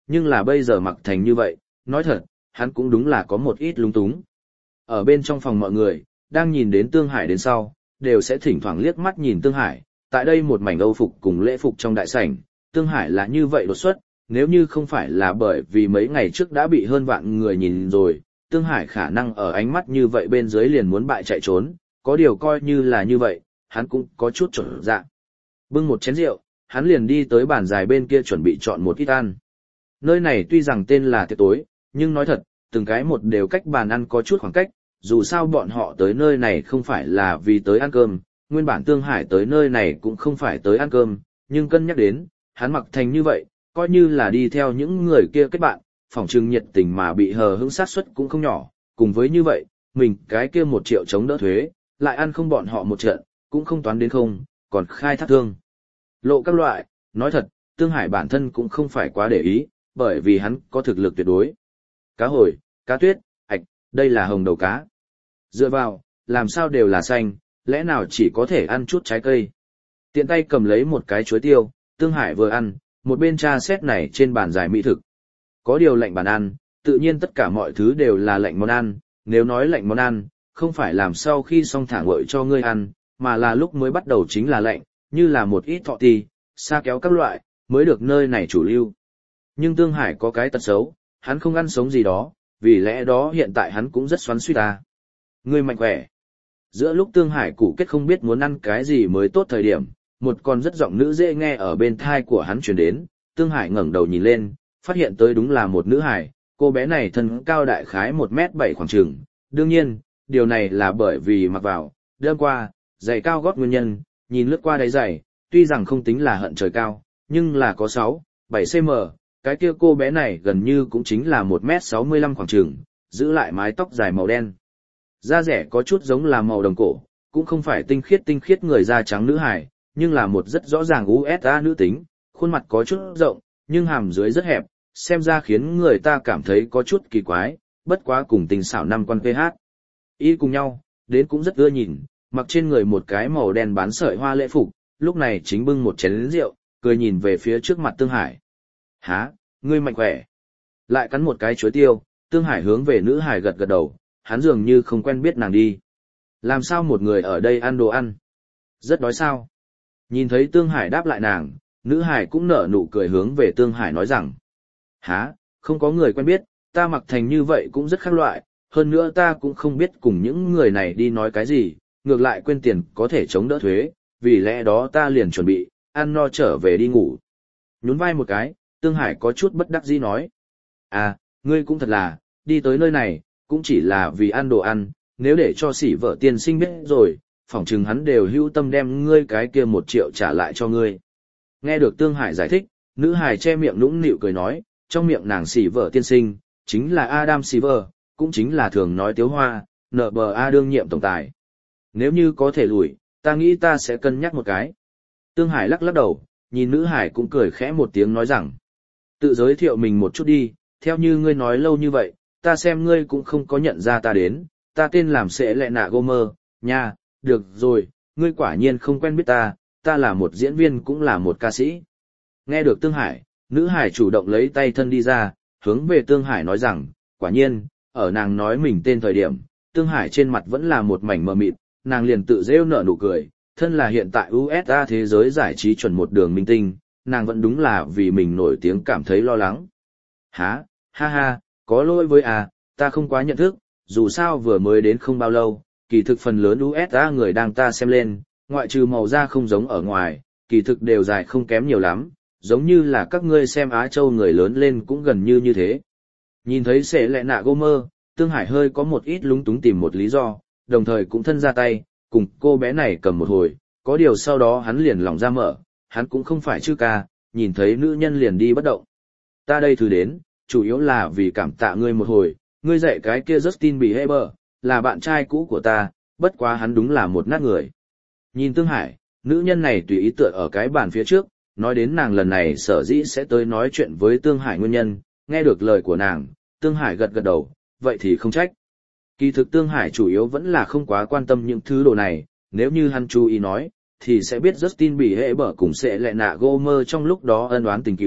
nhưng là bây giờ mặc thành như vậy, nói thật, hắn cũng đúng là có một ít lung túng. Ở bên trong phòng mọi người, đang nhìn đến Tương Hải đến sau, đều sẽ thỉnh thoảng liếc mắt nhìn Tương Hải, tại đây một mảnh Âu phục cùng lễ phục trong đại sảnh, Tương Hải là như vậy đột xuất, nếu như không phải là bởi vì mấy ngày trước đã bị hơn vạn người nhìn rồi, Tương Hải khả năng ở ánh mắt như vậy bên dưới liền muốn bại chạy trốn, có điều coi như là như vậy, hắn cũng có chút trở dạng. Bưng một chén rượu, hắn liền đi tới bàn dài bên kia chuẩn bị chọn một ít ăn. Nơi này tuy rằng tên là tiệc tối, nhưng nói thật, từng cái một đều cách bàn ăn có chút khoảng cách, dù sao bọn họ tới nơi này không phải là vì tới ăn cơm, nguyên bản Tương Hải tới nơi này cũng không phải tới ăn cơm, nhưng cân nhắc đến, hắn mặc thành như vậy, coi như là đi theo những người kia kết bạn, phỏng trừng nhiệt tình mà bị hờ hững sát suất cũng không nhỏ, cùng với như vậy, mình cái kia một triệu chống đỡ thuế, lại ăn không bọn họ một trận, cũng không toán đến không, còn khai thác thương. Lộ các loại, nói thật, Tương Hải bản thân cũng không phải quá để ý, bởi vì hắn có thực lực tuyệt đối. Cá hồi, cá tuyết, ạch, đây là hồng đầu cá. Dựa vào, làm sao đều là xanh, lẽ nào chỉ có thể ăn chút trái cây. Tiện tay cầm lấy một cái chuối tiêu, Tương Hải vừa ăn, một bên tra xét này trên bàn dài mỹ thực. Có điều lạnh bàn ăn, tự nhiên tất cả mọi thứ đều là lạnh món ăn, nếu nói lạnh món ăn, không phải làm sau khi xong thả nguội cho ngươi ăn, mà là lúc mới bắt đầu chính là lạnh, như là một ít thọ tì, sa kéo các loại, mới được nơi này chủ lưu. Nhưng Tương Hải có cái tật xấu, hắn không ăn sống gì đó, vì lẽ đó hiện tại hắn cũng rất xoắn suýt ta. Ngươi mạnh khỏe. Giữa lúc Tương Hải cụ kết không biết muốn ăn cái gì mới tốt thời điểm, một con rất giọng nữ dễ nghe ở bên thai của hắn truyền đến, Tương Hải ngẩng đầu nhìn lên, phát hiện tới đúng là một nữ hải, cô bé này thân cao đại khái một mét bảy khoảng chừng. Đương nhiên, điều này là bởi vì mặc vào, đêm qua, giày cao gót nguyên nhân, nhìn lướt qua đáy giày, tuy rằng không tính là hận trời cao, nhưng là có sáu, bảy xăng-ti-mét, cái kia cô bé này gần như cũng chính là một mét sáu mươi lăm khoảng chừng, giữ lại mái tóc dài màu đen. Da rẻ có chút giống là màu đồng cổ, cũng không phải tinh khiết tinh khiết người da trắng nữ hải, nhưng là một rất rõ ràng u ét a nữ tính, khuôn mặt có chút rộng, nhưng hàm dưới rất hẹp, xem ra khiến người ta cảm thấy có chút kỳ quái, bất quá cùng tình xảo năm quan pH. Y cùng nhau, đến cũng rất ưa nhìn, mặc trên người một cái màu đen bán sợi hoa lễ phục, lúc này chính bưng một chén rượu, cười nhìn về phía trước mặt Tương Hải. Hả, ngươi mạnh khỏe. Lại cắn một cái chuối tiêu, Tương Hải hướng về nữ hải gật gật đầu, hắn dường như không quen biết nàng đi. Làm sao một người ở đây ăn đồ ăn? Rất đói sao? Nhìn thấy Tương Hải đáp lại nàng, nữ hải cũng nở nụ cười hướng về Tương Hải nói rằng. Hả, không có người quen biết, ta mặc thành như vậy cũng rất khác loại, hơn nữa ta cũng không biết cùng những người này đi nói cái gì, ngược lại quên tiền có thể chống đỡ thuế, vì lẽ đó ta liền chuẩn bị, ăn no trở về đi ngủ. Nhún vai một cái, Tương Hải có chút bất đắc dĩ nói. À, ngươi cũng thật là, đi tới nơi này, cũng chỉ là vì ăn đồ ăn, nếu để cho sỉ vợ tiên sinh biết rồi, phỏng chừng hắn đều hữu tâm đem ngươi cái kia một triệu trả lại cho ngươi. Nghe được Tương Hải giải thích, nữ hải che miệng nũng nịu cười nói, trong miệng nàng sỉ vợ tiên sinh, chính là Adam Silver, cũng chính là thường nói tiếu hoa, nợ bờ A đương nhiệm tổng tài. Nếu như có thể lùi, ta nghĩ ta sẽ cân nhắc một cái. Tương Hải lắc lắc đầu, nhìn nữ hải cũng cười khẽ một tiếng nói rằng, tự giới thiệu mình một chút đi, theo như ngươi nói lâu như vậy, ta xem ngươi cũng không có nhận ra ta đến, ta tên làm Sẽ Lệ Nạ Gomer, nha, được rồi, ngươi quả nhiên không quen biết ta, ta là một diễn viên cũng là một ca sĩ. Nghe được Tương Hải, nữ hải chủ động lấy tay thân đi ra, hướng về Tương Hải nói rằng, quả nhiên, ở nàng nói mình tên thời điểm, Tương Hải trên mặt vẫn là một mảnh mờ mịt, nàng liền tự rêu nở nụ cười, thân là hiện tại u ét a thế giới giải trí chuẩn một đường minh tinh, nàng vẫn đúng là vì mình nổi tiếng cảm thấy lo lắng. Hả, ha ha, có lỗi với à, ta không quá nhận thức, dù sao vừa mới đến không bao lâu, kỳ thực phần lớn u ét a người đang ta xem lên, ngoại trừ màu da không giống ở ngoài, kỳ thực đều dài không kém nhiều lắm, giống như là các ngươi xem Á Châu người lớn lên cũng gần như như thế. Nhìn thấy Sẽ Lệ Nạ Gomer, Tương Hải hơi có một ít lúng túng tìm một lý do, đồng thời cũng thân ra tay, cùng cô bé này cầm một hồi, có điều sau đó hắn liền lòng ra mở, hắn cũng không phải chư ca, nhìn thấy nữ nhân liền đi bất động. Ta đây thử đến, chủ yếu là vì cảm tạ ngươi một hồi, ngươi dạy cái kia Justin Bieber, là bạn trai cũ của ta, bất quá hắn đúng là một nát người. Nhìn Tương Hải, nữ nhân này tùy ý tựa ở cái bàn phía trước, nói đến nàng lần này sở dĩ sẽ tới nói chuyện với Tương Hải nguyên nhân, nghe được lời của nàng, Tương Hải gật gật đầu, vậy thì không trách. Kỳ thực Tương Hải chủ yếu vẫn là không quá quan tâm những thứ đồ này, nếu như hắn chú ý nói, thì sẽ biết Justin Bieber cùng Sẽ Lệ Nạ Gomer trong lúc đó ân oán tình cừu,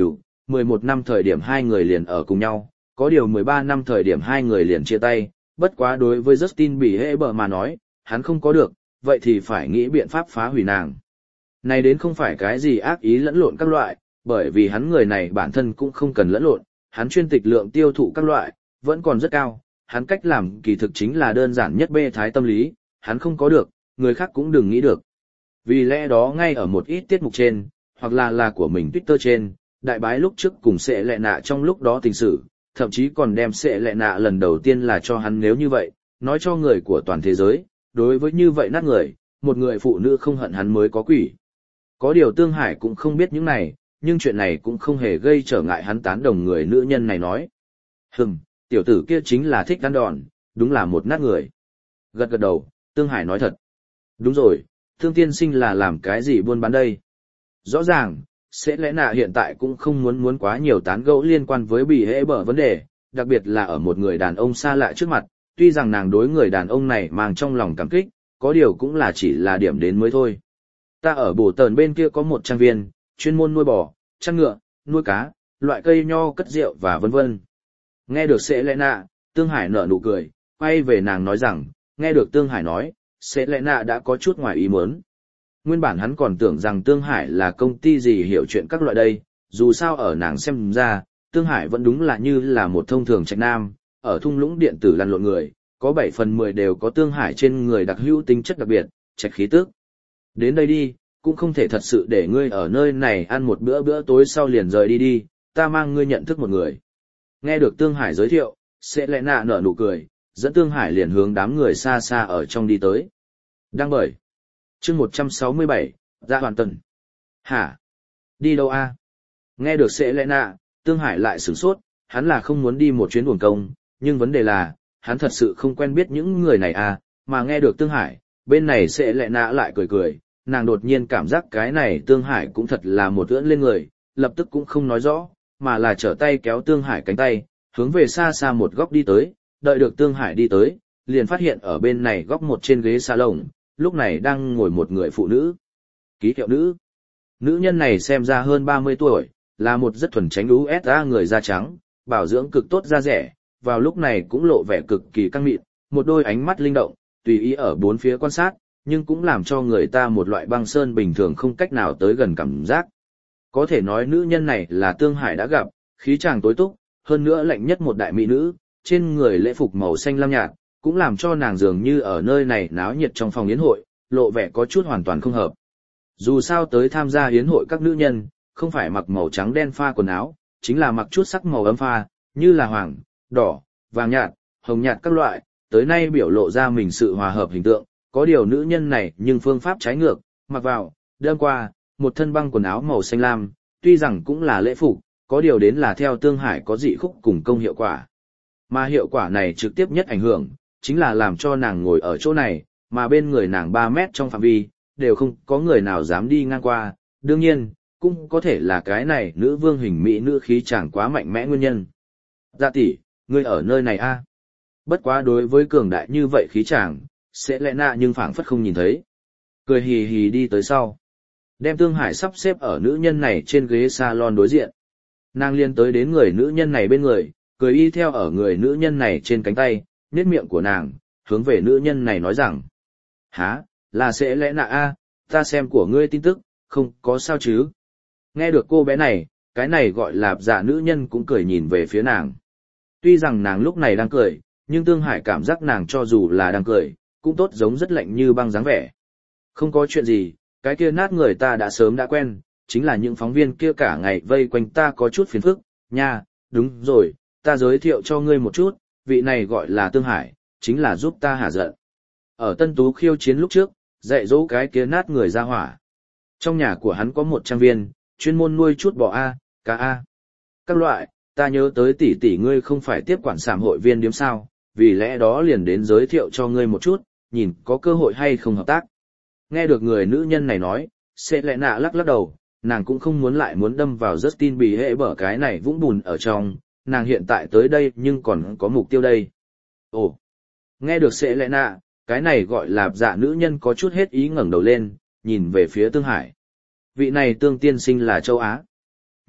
mười một năm thời điểm hai người liền ở cùng nhau, có điều mười ba năm thời điểm hai người liền chia tay, bất quá đối với Justin Bieber mà nói, hắn không có được, vậy thì phải nghĩ biện pháp phá hủy nàng. Này đến không phải cái gì ác ý lẫn lộn các loại, bởi vì hắn người này bản thân cũng không cần lẫn lộn, hắn chuyên tịch lượng tiêu thụ các loại, vẫn còn rất cao, hắn cách làm kỳ thực chính là đơn giản nhất bê thái tâm lý, hắn không có được, người khác cũng đừng nghĩ được. Vì lẽ đó ngay ở một ít tiết mục trên, hoặc là là của mình Twitter trên, đại bái lúc trước cùng Sệ Lệ Nạ trong lúc đó tình sự, thậm chí còn đem Sệ Lệ Nạ lần đầu tiên là cho hắn nếu như vậy, nói cho người của toàn thế giới, đối với như vậy nát người, một người phụ nữ không hận hắn mới có quỷ. Có điều Tương Hải cũng không biết những này, nhưng chuyện này cũng không hề gây trở ngại hắn tán đồng người nữ nhân này nói. Hừm, tiểu tử kia chính là thích ăn đòn, đúng là một nát người. Gật gật đầu, Tương Hải nói thật. Đúng rồi, Thương tiên sinh là làm cái gì buôn bán đây? Rõ ràng, sẽ lẽ nạ hiện tại cũng không muốn muốn quá nhiều tán gẫu liên quan với bị hễ bở vấn đề, đặc biệt là ở một người đàn ông xa lạ trước mặt, tuy rằng nàng đối người đàn ông này mang trong lòng cảm kích, có điều cũng là chỉ là điểm đến mới thôi. Ta ở bổ tờn bên kia có một trang viên, chuyên môn nuôi bò, chăn ngựa, nuôi cá, loại cây nho cất rượu và vân vân. Nghe được sẽ lẽ nạ, Tương Hải nở nụ cười, quay về nàng nói rằng, nghe được Tương Hải nói, sẽ lẽ nạ đã có chút ngoài ý muốn. Nguyên bản hắn còn tưởng rằng Tương Hải là công ty gì hiểu chuyện các loại đây, dù sao ở nàng xem ra, Tương Hải vẫn đúng là như là một thông thường trạch nam, ở thung lũng điện tử lăn lộn người, có bảy phần mười đều có Tương Hải trên người đặc hữu tính chất đặc biệt, trạch khí tức. Đến đây đi, cũng không thể thật sự để ngươi ở nơi này ăn một bữa bữa tối sau liền rời đi đi, ta mang ngươi nhận thức một người. Nghe được Tương Hải giới thiệu, sẽ lẽ nạ nở nụ cười, dẫn Tương Hải liền hướng đám người xa xa ở trong đi tới. Đang bởi. chương một trăm sáu mươi bảy, Dạ Hoàn Tần. Hả? Đi đâu a? Nghe được sẽ lẽ nạ, Tương Hải lại sửng sốt, hắn là không muốn đi một chuyến uổng công, nhưng vấn đề là, hắn thật sự không quen biết những người này à, mà nghe được Tương Hải, bên này sẽ lẽ nạ lại cười cười, nàng đột nhiên cảm giác cái này Tương Hải cũng thật là một ưỡn lên người, lập tức cũng không nói rõ, mà là trở tay kéo Tương Hải cánh tay, hướng về xa xa một góc đi tới, đợi được Tương Hải đi tới, liền phát hiện ở bên này góc một trên ghế salon, lúc này đang ngồi một người phụ nữ. Ký hiệu nữ. Nữ nhân này xem ra hơn ba mươi tuổi, là một rất thuần tránh u ét a người da trắng, bảo dưỡng cực tốt da rẻ, vào lúc này cũng lộ vẻ cực kỳ căng mịn, một đôi ánh mắt linh động, tùy ý ở bốn phía quan sát, nhưng cũng làm cho người ta một loại băng sơn bình thường không cách nào tới gần cảm giác. Có thể nói nữ nhân này là Tương Hải đã gặp, khí chàng tối túc, hơn nữa lạnh nhất một đại mỹ nữ, trên người lễ phục màu xanh lam nhạt, cũng làm cho nàng dường như ở nơi này náo nhiệt trong phòng yến hội, lộ vẻ có chút hoàn toàn không hợp. Dù sao tới tham gia yến hội các nữ nhân, không phải mặc màu trắng đen pha quần áo, chính là mặc chút sắc màu ấm pha, như là hoàng, đỏ, vàng nhạt, hồng nhạt các loại, tới nay biểu lộ ra mình sự hòa hợp hình tượng, có điều nữ nhân này nhưng phương pháp trái ngược, mặc vào, đêm qua, một thân băng quần áo màu xanh lam, tuy rằng cũng là lễ phục, có điều đến là theo Tương Hải có dị khúc cùng công hiệu quả. Mà hiệu quả này trực tiếp nhất ảnh hưởng, chính là làm cho nàng ngồi ở chỗ này, mà bên người nàng ba mét trong phạm vi, đều không có người nào dám đi ngang qua, đương nhiên, cũng có thể là cái này nữ vương hình mỹ nữ khí chẳng quá mạnh mẽ nguyên nhân. Dạ tỷ, ngươi ở nơi này a? Bất quá đối với cường đại như vậy khí chàng, sẽ lẽ nạ nhưng phảng phất không nhìn thấy. Cười hì hì đi tới sau. Đem Tương Hải sắp xếp ở nữ nhân này trên ghế salon đối diện. Nàng liên tới đến người nữ nhân này bên người, cười y theo ở người nữ nhân này trên cánh tay, nét miệng của nàng, hướng về nữ nhân này nói rằng. Hả, là sẽ lẽ nạ a, ta xem của ngươi tin tức, không có sao chứ. Nghe được cô bé này, cái này gọi là dạ nữ nhân cũng cười nhìn về phía nàng. Tuy rằng nàng lúc này đang cười, nhưng Tương Hải cảm giác nàng cho dù là đang cười, cũng tốt giống rất lạnh như băng dáng vẻ. Không có chuyện gì, cái kia nát người ta đã sớm đã quen, chính là những phóng viên kia cả ngày vây quanh ta có chút phiền phức, nha, đúng rồi, ta giới thiệu cho ngươi một chút, vị này gọi là Tương Hải, chính là giúp ta hả giận. Ở Tân Tú khiêu chiến lúc trước, dạy dỗ cái kia nát người ra hỏa. Trong nhà của hắn có một trang viên, chuyên môn nuôi chút bò A, cá A. Các loại, ta nhớ tới tỷ tỷ ngươi không phải tiếp quản sàm hội viên điếm sao, vì lẽ đó liền đến giới thiệu cho ngươi một chút, nhìn có cơ hội hay không hợp tác. Nghe được người nữ nhân này nói, sẽ lẽ nạ lắc lắc đầu, nàng cũng không muốn lại muốn đâm vào Justin Bieber cái này vũng bùn ở trong, nàng hiện tại tới đây nhưng còn có mục tiêu đây. Ồ, nghe được sẽ lẽ nạ, cái này gọi là dạ nữ nhân có chút hết ý ngẩng đầu lên, nhìn về phía Tương Hải. Vị này Tương tiên sinh là châu Á.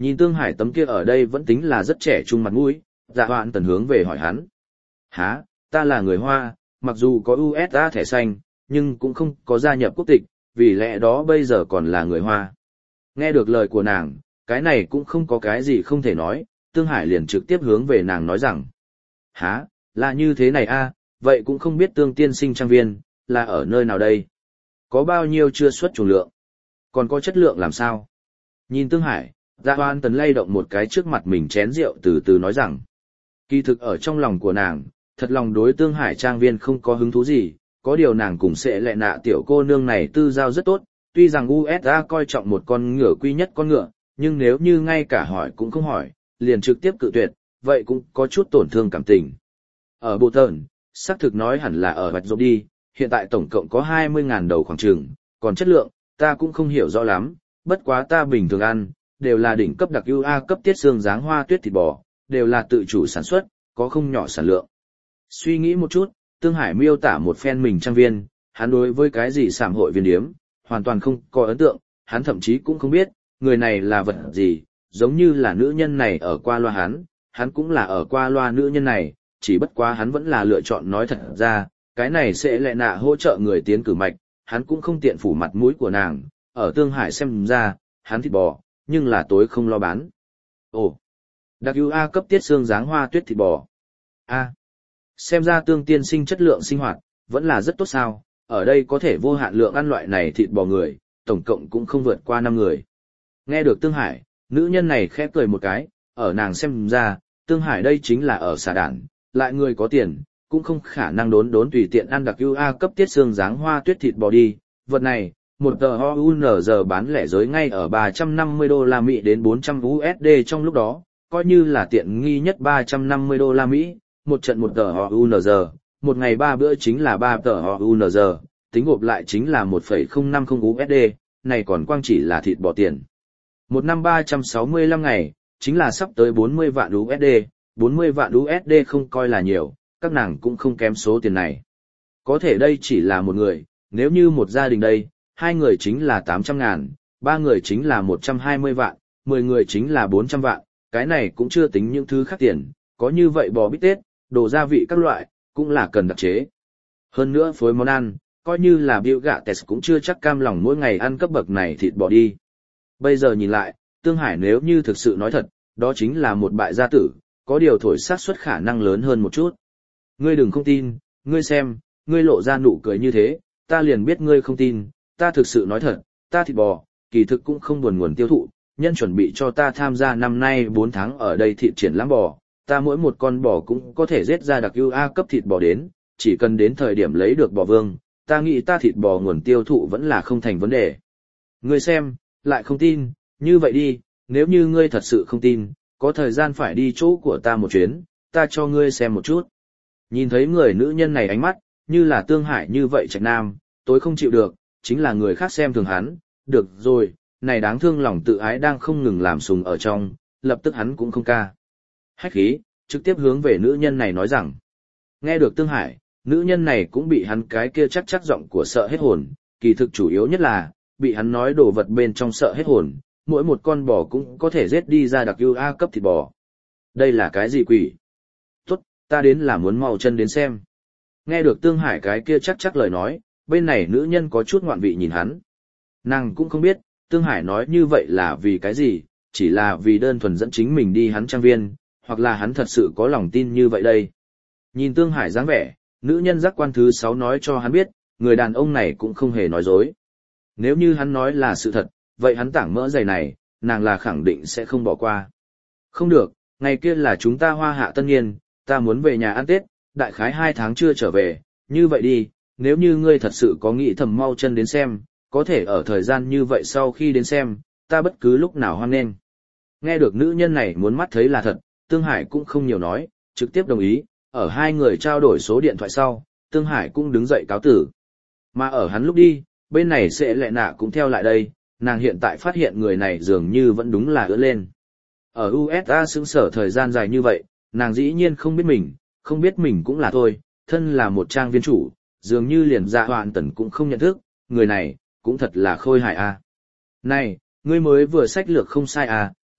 Nhìn Tương Hải tấm kia ở đây vẫn tính là rất trẻ trung mặt mũi, Dạ Hoãn Tần hướng về hỏi hắn. Hả, ta là người Hoa, mặc dù có u ét a thẻ xanh, nhưng cũng không có gia nhập quốc tịch, vì lẽ đó bây giờ còn là người Hoa. Nghe được lời của nàng, cái này cũng không có cái gì không thể nói, Tương Hải liền trực tiếp hướng về nàng nói rằng. Hả, là như thế này a, vậy cũng không biết Tương tiên sinh trang viên, là ở nơi nào đây? Có bao nhiêu chưa xuất chủng lượng? Còn có chất lượng làm sao? Nhìn Tương Hải, Dạ Hoan Tần lay động một cái trước mặt mình chén rượu từ từ nói rằng. Kỳ thực ở trong lòng của nàng, thật lòng đối Tương Hải trang viên không có hứng thú gì, có điều nàng cùng sẽ lệ nạ tiểu cô nương này tư giao rất tốt, tuy rằng u ét a coi trọng một con ngựa quy nhất con ngựa, nhưng nếu như ngay cả hỏi cũng không hỏi, liền trực tiếp cự tuyệt, vậy cũng có chút tổn thương cảm tình. Ở Bộ Tờn, xác thực nói hẳn là ở Bạch Dốc đi, hiện tại tổng cộng có hai mươi ngàn đầu khoảng trường, còn chất lượng, ta cũng không hiểu rõ lắm, bất quá ta bình thường ăn, đều là đỉnh cấp đặc ưu A cấp tiết xương dáng hoa tuyết thịt bò, đều là tự chủ sản xuất, có không nhỏ sản lượng. Suy nghĩ một chút, Tương Hải miêu tả một phen mình trang viên, hắn đối với cái gì sảm hội viên điếm, hoàn toàn không có ấn tượng, hắn thậm chí cũng không biết, người này là vật gì, giống như là nữ nhân này ở qua loa hắn, hắn cũng là ở qua loa nữ nhân này, chỉ bất quá hắn vẫn là lựa chọn nói thật ra, cái này sẽ lệ nạ hỗ trợ người tiến cử mạch, hắn cũng không tiện phủ mặt mũi của nàng, ở Tương Hải xem ra, hắn thịt bò, nhưng là tối không lo bán. Ồ, đặc ưu A cấp tiết xương dáng hoa tuyết thịt bò. A, xem ra Tương tiên sinh chất lượng sinh hoạt, vẫn là rất tốt sao, ở đây có thể vô hạn lượng ăn loại này thịt bò người, tổng cộng cũng không vượt qua năm người. Nghe được Tương Hải, nữ nhân này khẽ cười một cái, ở nàng xem ra, Tương Hải đây chính là ở xà đản, lại người có tiền, cũng không khả năng đốn đốn tùy tiện ăn đặc ưu A cấp tiết xương dáng hoa tuyết thịt bò đi, vật này, một tờ o u en giờ bán lẻ giới ngay ở ba trăm năm mươi đô la Mỹ đến bốn trăm u ét đê trong lúc đó, coi như là tiện nghi nhất ba trăm năm mươi đô la Mỹ, một trận một tờ o u en giờ, một ngày ba bữa chính là ba tờ o u en giờ, tính gộp lại chính là một phẩy không năm không u ét đê, này còn quang chỉ là thịt bò tiền. Một năm ba trăm sáu mươi lăm ngày, chính là sắp tới bốn mươi vạn u ét đê, bốn mươi vạn u ét đê không coi là nhiều, các nàng cũng không kém số tiền này. Có thể đây chỉ là một người, nếu như một gia đình đây, hai người chính là tám trăm ngàn, ba người chính là một trăm hai mươi vạn, mười người chính là bốn trăm vạn, cái này cũng chưa tính những thứ khác tiền, có như vậy bò bít tết, đồ gia vị các loại, cũng là cần đặc chế. Hơn nữa phối món ăn, coi như là Bill Gates cũng chưa chắc cam lòng mỗi ngày ăn cấp bậc này thịt bò đi. Bây giờ nhìn lại, Tương Hải nếu như thực sự nói thật, đó chính là một bại gia tử, có điều thổi xác suất khả năng lớn hơn một chút. Ngươi đừng không tin, ngươi xem, ngươi lộ ra nụ cười như thế, ta liền biết ngươi không tin, ta thực sự nói thật, ta thịt bò, kỳ thực cũng không buồn nguồn tiêu thụ, nhân chuẩn bị cho ta tham gia năm nay bốn tháng ở đây thịt triển lãm bò, ta mỗi một con bò cũng có thể giết ra đặc ưu A cấp thịt bò đến, chỉ cần đến thời điểm lấy được bò vương, ta nghĩ ta thịt bò nguồn tiêu thụ vẫn là không thành vấn đề. Ngươi xem, lại không tin, như vậy đi, nếu như ngươi thật sự không tin, có thời gian phải đi chỗ của ta một chuyến, ta cho ngươi xem một chút. Nhìn thấy người nữ nhân này ánh mắt, như là Tương Hải như vậy trạch nam, tối không chịu được, chính là người khác xem thường hắn, được rồi, này đáng thương lòng tự ái đang không ngừng làm sùng ở trong, lập tức hắn cũng không ca. Hách khí, trực tiếp hướng về nữ nhân này nói rằng, nghe được Tương Hải, nữ nhân này cũng bị hắn cái kia chắc chắc giọng của sợ hết hồn, kỳ thực chủ yếu nhất là, bị hắn nói đồ vật bên trong sợ hết hồn, mỗi một con bò cũng có thể giết đi ra đặc ưu A cấp thịt bò. Đây là cái gì quỷ? Tốt, ta đến là muốn mau chân đến xem. Nghe được Tương Hải cái kia chắc chắc lời nói, bên này nữ nhân có chút ngoạn vị nhìn hắn. Nàng cũng không biết, Tương Hải nói như vậy là vì cái gì, chỉ là vì đơn thuần dẫn chính mình đi hắn trang viên, hoặc là hắn thật sự có lòng tin như vậy đây. Nhìn Tương Hải dáng vẻ, nữ nhân giác quan thứ sáu nói cho hắn biết, người đàn ông này cũng không hề nói dối. Nếu như hắn nói là sự thật, vậy hắn tảng mỡ giày này, nàng là khẳng định sẽ không bỏ qua. Không được, ngày kia là chúng ta hoa hạ tân niên, ta muốn về nhà ăn Tết, đại khái hai tháng chưa trở về, như vậy đi, nếu như ngươi thật sự có nghĩ thầm mau chân đến xem, có thể ở thời gian như vậy sau khi đến xem, ta bất cứ lúc nào hoan nghênh. Nghe được nữ nhân này muốn mắt thấy là thật, Tương Hải cũng không nhiều nói, trực tiếp đồng ý, ở hai người trao đổi số điện thoại sau, Tương Hải cũng đứng dậy cáo tử. Mà ở hắn lúc đi, bên này sẽ lệ nạ cũng theo lại đây, nàng hiện tại phát hiện người này dường như vẫn đúng là ưỡn lên. Ở u ét a xứng sở thời gian dài như vậy, nàng dĩ nhiên không biết mình, không biết mình cũng là thôi, thân là một trang viên chủ, dường như liền Dạ Hoạn Tần cũng không nhận thức, người này, cũng thật là khôi hài a. Này, ngươi mới vừa sách lược không sai à,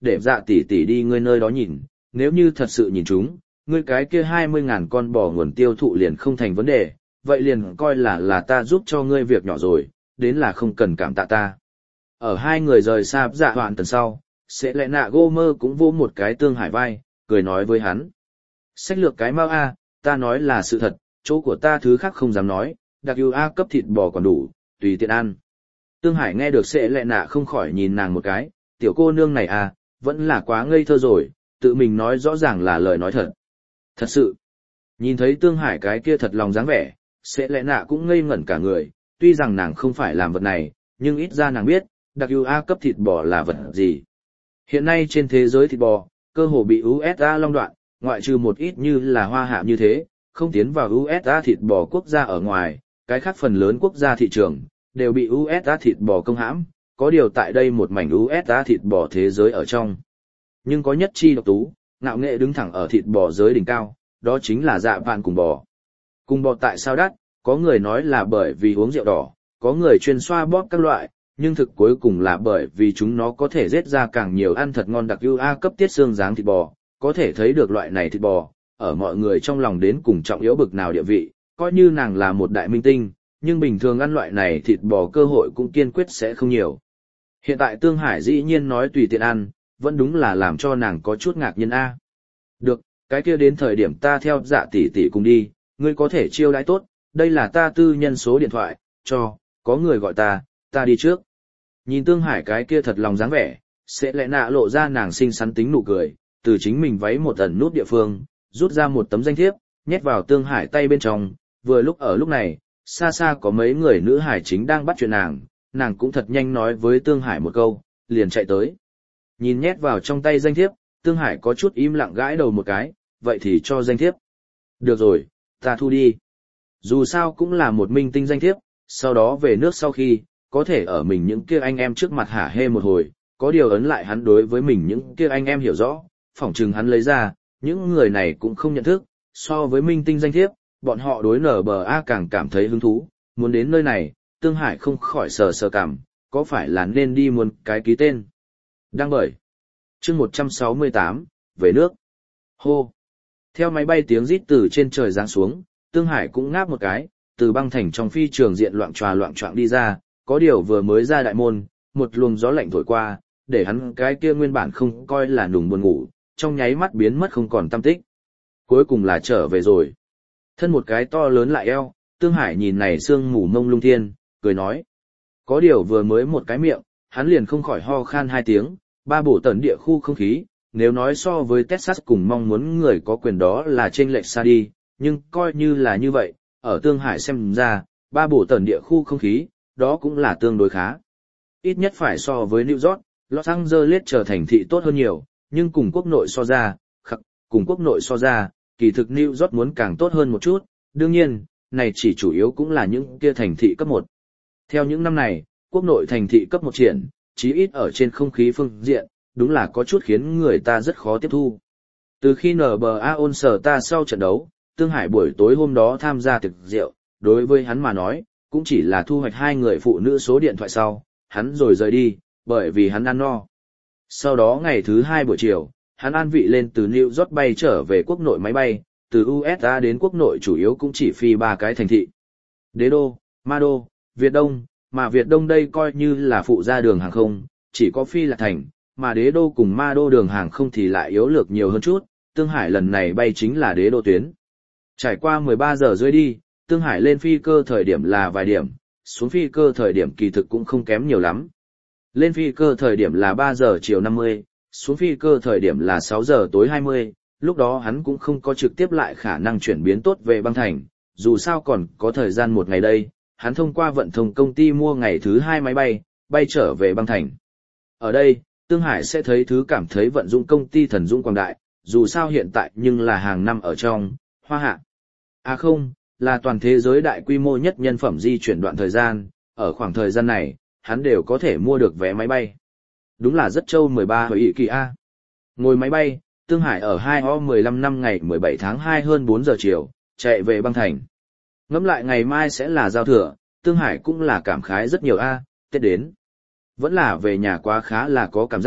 để dạ tỷ tỷ đi ngươi nơi đó nhìn, nếu như thật sự nhìn chúng, ngươi cái kia hai mươi ngàn con bò nguồn tiêu thụ liền không thành vấn đề, vậy liền coi là là ta giúp cho ngươi việc nhỏ rồi, đến là không cần cảm tạ ta. Ở hai người rời xa dạ hoạn tần sau, sẽ lẽ nạ gô mơ cũng vô một cái Tương Hải vai, cười nói với hắn. Sách lược cái mau a, ta nói là sự thật, chỗ của ta thứ khác không dám nói, đặc yêu a cấp thịt bò còn đủ, tùy tiện ăn. Tương Hải nghe được sẽ lẽ nạ không khỏi nhìn nàng một cái, tiểu cô nương này à, vẫn là quá ngây thơ rồi, tự mình nói rõ ràng là lời nói thật. Thật sự, nhìn thấy Tương Hải cái kia thật lòng dáng vẻ, sẽ lẽ nạ cũng ngây ngẩn cả người, tuy rằng nàng không phải làm vật này, nhưng ít ra nàng biết, đặc yêu A cấp thịt bò là vật gì. Hiện nay trên thế giới thịt bò, cơ hồ bị u ét a long đoạn, ngoại trừ một ít như là Hoa Hạ như thế, không tiến vào u ét a thịt bò quốc gia ở ngoài, cái khác phần lớn quốc gia thị trường, đều bị u ét a thịt bò công hãm, có điều tại đây một mảnh u ét a thịt bò thế giới ở trong. Nhưng có nhất chi độc tú, ngạo nghệ đứng thẳng ở thịt bò giới đỉnh cao, đó chính là dạ vạn cùng bò. Cùng bò tại sao đắt, có người nói là bởi vì uống rượu đỏ, có người chuyên xoa bóp các loại, nhưng thực cuối cùng là bởi vì chúng nó có thể giết ra càng nhiều ăn thật ngon đặc ưu A cấp tiết xương dáng thịt bò, có thể thấy được loại này thịt bò, ở mọi người trong lòng đến cùng trọng yếu bực nào địa vị, coi như nàng là một đại minh tinh, nhưng bình thường ăn loại này thịt bò cơ hội cũng kiên quyết sẽ không nhiều. Hiện tại Tương Hải dĩ nhiên nói tùy tiện ăn, vẫn đúng là làm cho nàng có chút ngạc nhiên A. Được, cái kia đến thời điểm ta theo dạ tỷ tỷ cùng đi, ngươi có thể chiêu đãi tốt, đây là ta tư nhân số điện thoại, cho, có người gọi ta, ta đi trước. Nhìn Tương Hải cái kia thật lòng dáng vẻ, sẽ lẽ nạ lộ ra nàng xinh xắn tính nụ cười, từ chính mình váy một ẩn nút địa phương, rút ra một tấm danh thiếp, nhét vào Tương Hải tay bên trong, vừa lúc ở lúc này, xa xa có mấy người nữ hải chính đang bắt chuyện nàng, nàng cũng thật nhanh nói với Tương Hải một câu, liền chạy tới. Nhìn nhét vào trong tay danh thiếp, Tương Hải có chút im lặng gãi đầu một cái, vậy thì cho danh thiếp. Được rồi, ta thu đi. Dù sao cũng là một minh tinh danh thiếp, sau đó về nước sau khi, có thể ở mình những kia anh em trước mặt hả hê một hồi, có điều ấn lại hắn đối với mình những kia anh em hiểu rõ, phỏng chừng hắn lấy ra, những người này cũng không nhận thức, so với minh tinh danh thiếp, bọn họ đối nở bờ A càng cảm thấy hứng thú, muốn đến nơi này, Tương Hải không khỏi sờ sờ cảm, có phải là nên đi muốn cái ký tên. Đăng bởi. chương một trăm sáu mươi tám, về nước. Hô. Theo máy bay tiếng rít từ trên trời giáng xuống, Tương Hải cũng ngáp một cái, từ băng thành trong phi trường diện loạn tròa loạn choạng đi ra, có điều vừa mới ra đại môn, một luồng gió lạnh thổi qua, để hắn cái kia nguyên bản không coi là nùng buồn ngủ, trong nháy mắt biến mất không còn tăm tích. Cuối cùng là trở về rồi. Thân một cái to lớn lại eo, Tương Hải nhìn này sương mù mông lung thiên, cười nói. Có điều vừa mới một cái miệng, hắn liền không khỏi ho khan hai tiếng, ba bổ tần địa khu không khí, nếu nói so với Texas cùng mong muốn người có quyền đó là chênh lệch xa đi, nhưng coi như là như vậy, ở Tương Hải xem ra, ba bổ tần địa khu không khí, đó cũng là tương đối khá. Ít nhất phải so với New York, Los Angeles trở thành thị tốt hơn nhiều, nhưng cùng quốc nội so ra, khắc, cùng quốc nội so ra, kỳ thực New York muốn càng tốt hơn một chút, đương nhiên, này chỉ chủ yếu cũng là những kia thành thị cấp một. Theo những năm này, quốc nội thành thị cấp một triển, chí ít ở trên không khí phương diện, đúng là có chút khiến người ta rất khó tiếp thu. Từ khi en bê a ôn sở ta sau trận đấu, Tương Hải buổi tối hôm đó tham gia tiệc rượu, đối với hắn mà nói, cũng chỉ là thu hoạch hai người phụ nữ số điện thoại sau, hắn rồi rời đi, bởi vì hắn ăn no. Sau đó ngày thứ hai buổi chiều, hắn an vị lên từ New York bay trở về quốc nội máy bay, từ u ét a đến quốc nội chủ yếu cũng chỉ phi ba cái thành thị. Đế đô, Ma đô, Việt Đông, mà Việt Đông đây coi như là phụ gia đường hàng không, chỉ có phi là thành, mà đế đô cùng Ma đô đường hàng không thì lại yếu lược nhiều hơn chút, Tương Hải lần này bay chính là đế đô tuyến. Trải qua mười ba giờ rưỡi đi, Tương Hải lên phi cơ thời điểm là vài điểm, xuống phi cơ thời điểm kỳ thực cũng không kém nhiều lắm. Lên phi cơ thời điểm là ba giờ chiều năm mươi, xuống phi cơ thời điểm là sáu giờ tối hai mươi, lúc đó hắn cũng không có trực tiếp lại khả năng chuyển biến tốt về băng thành, dù sao còn có thời gian một ngày đây, hắn thông qua vận thông công ty mua ngày thứ hai máy bay, bay trở về băng thành. Ở đây, Tương Hải sẽ thấy thứ cảm thấy vận dụng công ty thần dũng quảng đại, dù sao hiện tại nhưng là hàng năm ở trong, Hoa Hạ. À không, là toàn thế giới đại quy mô nhất nhân phẩm di chuyển đoạn thời gian, ở khoảng thời gian này, hắn đều có thể mua được vé máy bay. Đúng là rất trâu mười ba hồi ý kỳ A. Ngồi máy bay, Tương Hải ở hai o mười lăm năm ngày mười bảy tháng hai hơn bốn giờ chiều, chạy về băng thành. Ngẫm lại ngày mai sẽ là giao thừa, Tương Hải cũng là cảm khái rất nhiều A, Tết đến. Vẫn là về nhà quá khá là có cảm giác,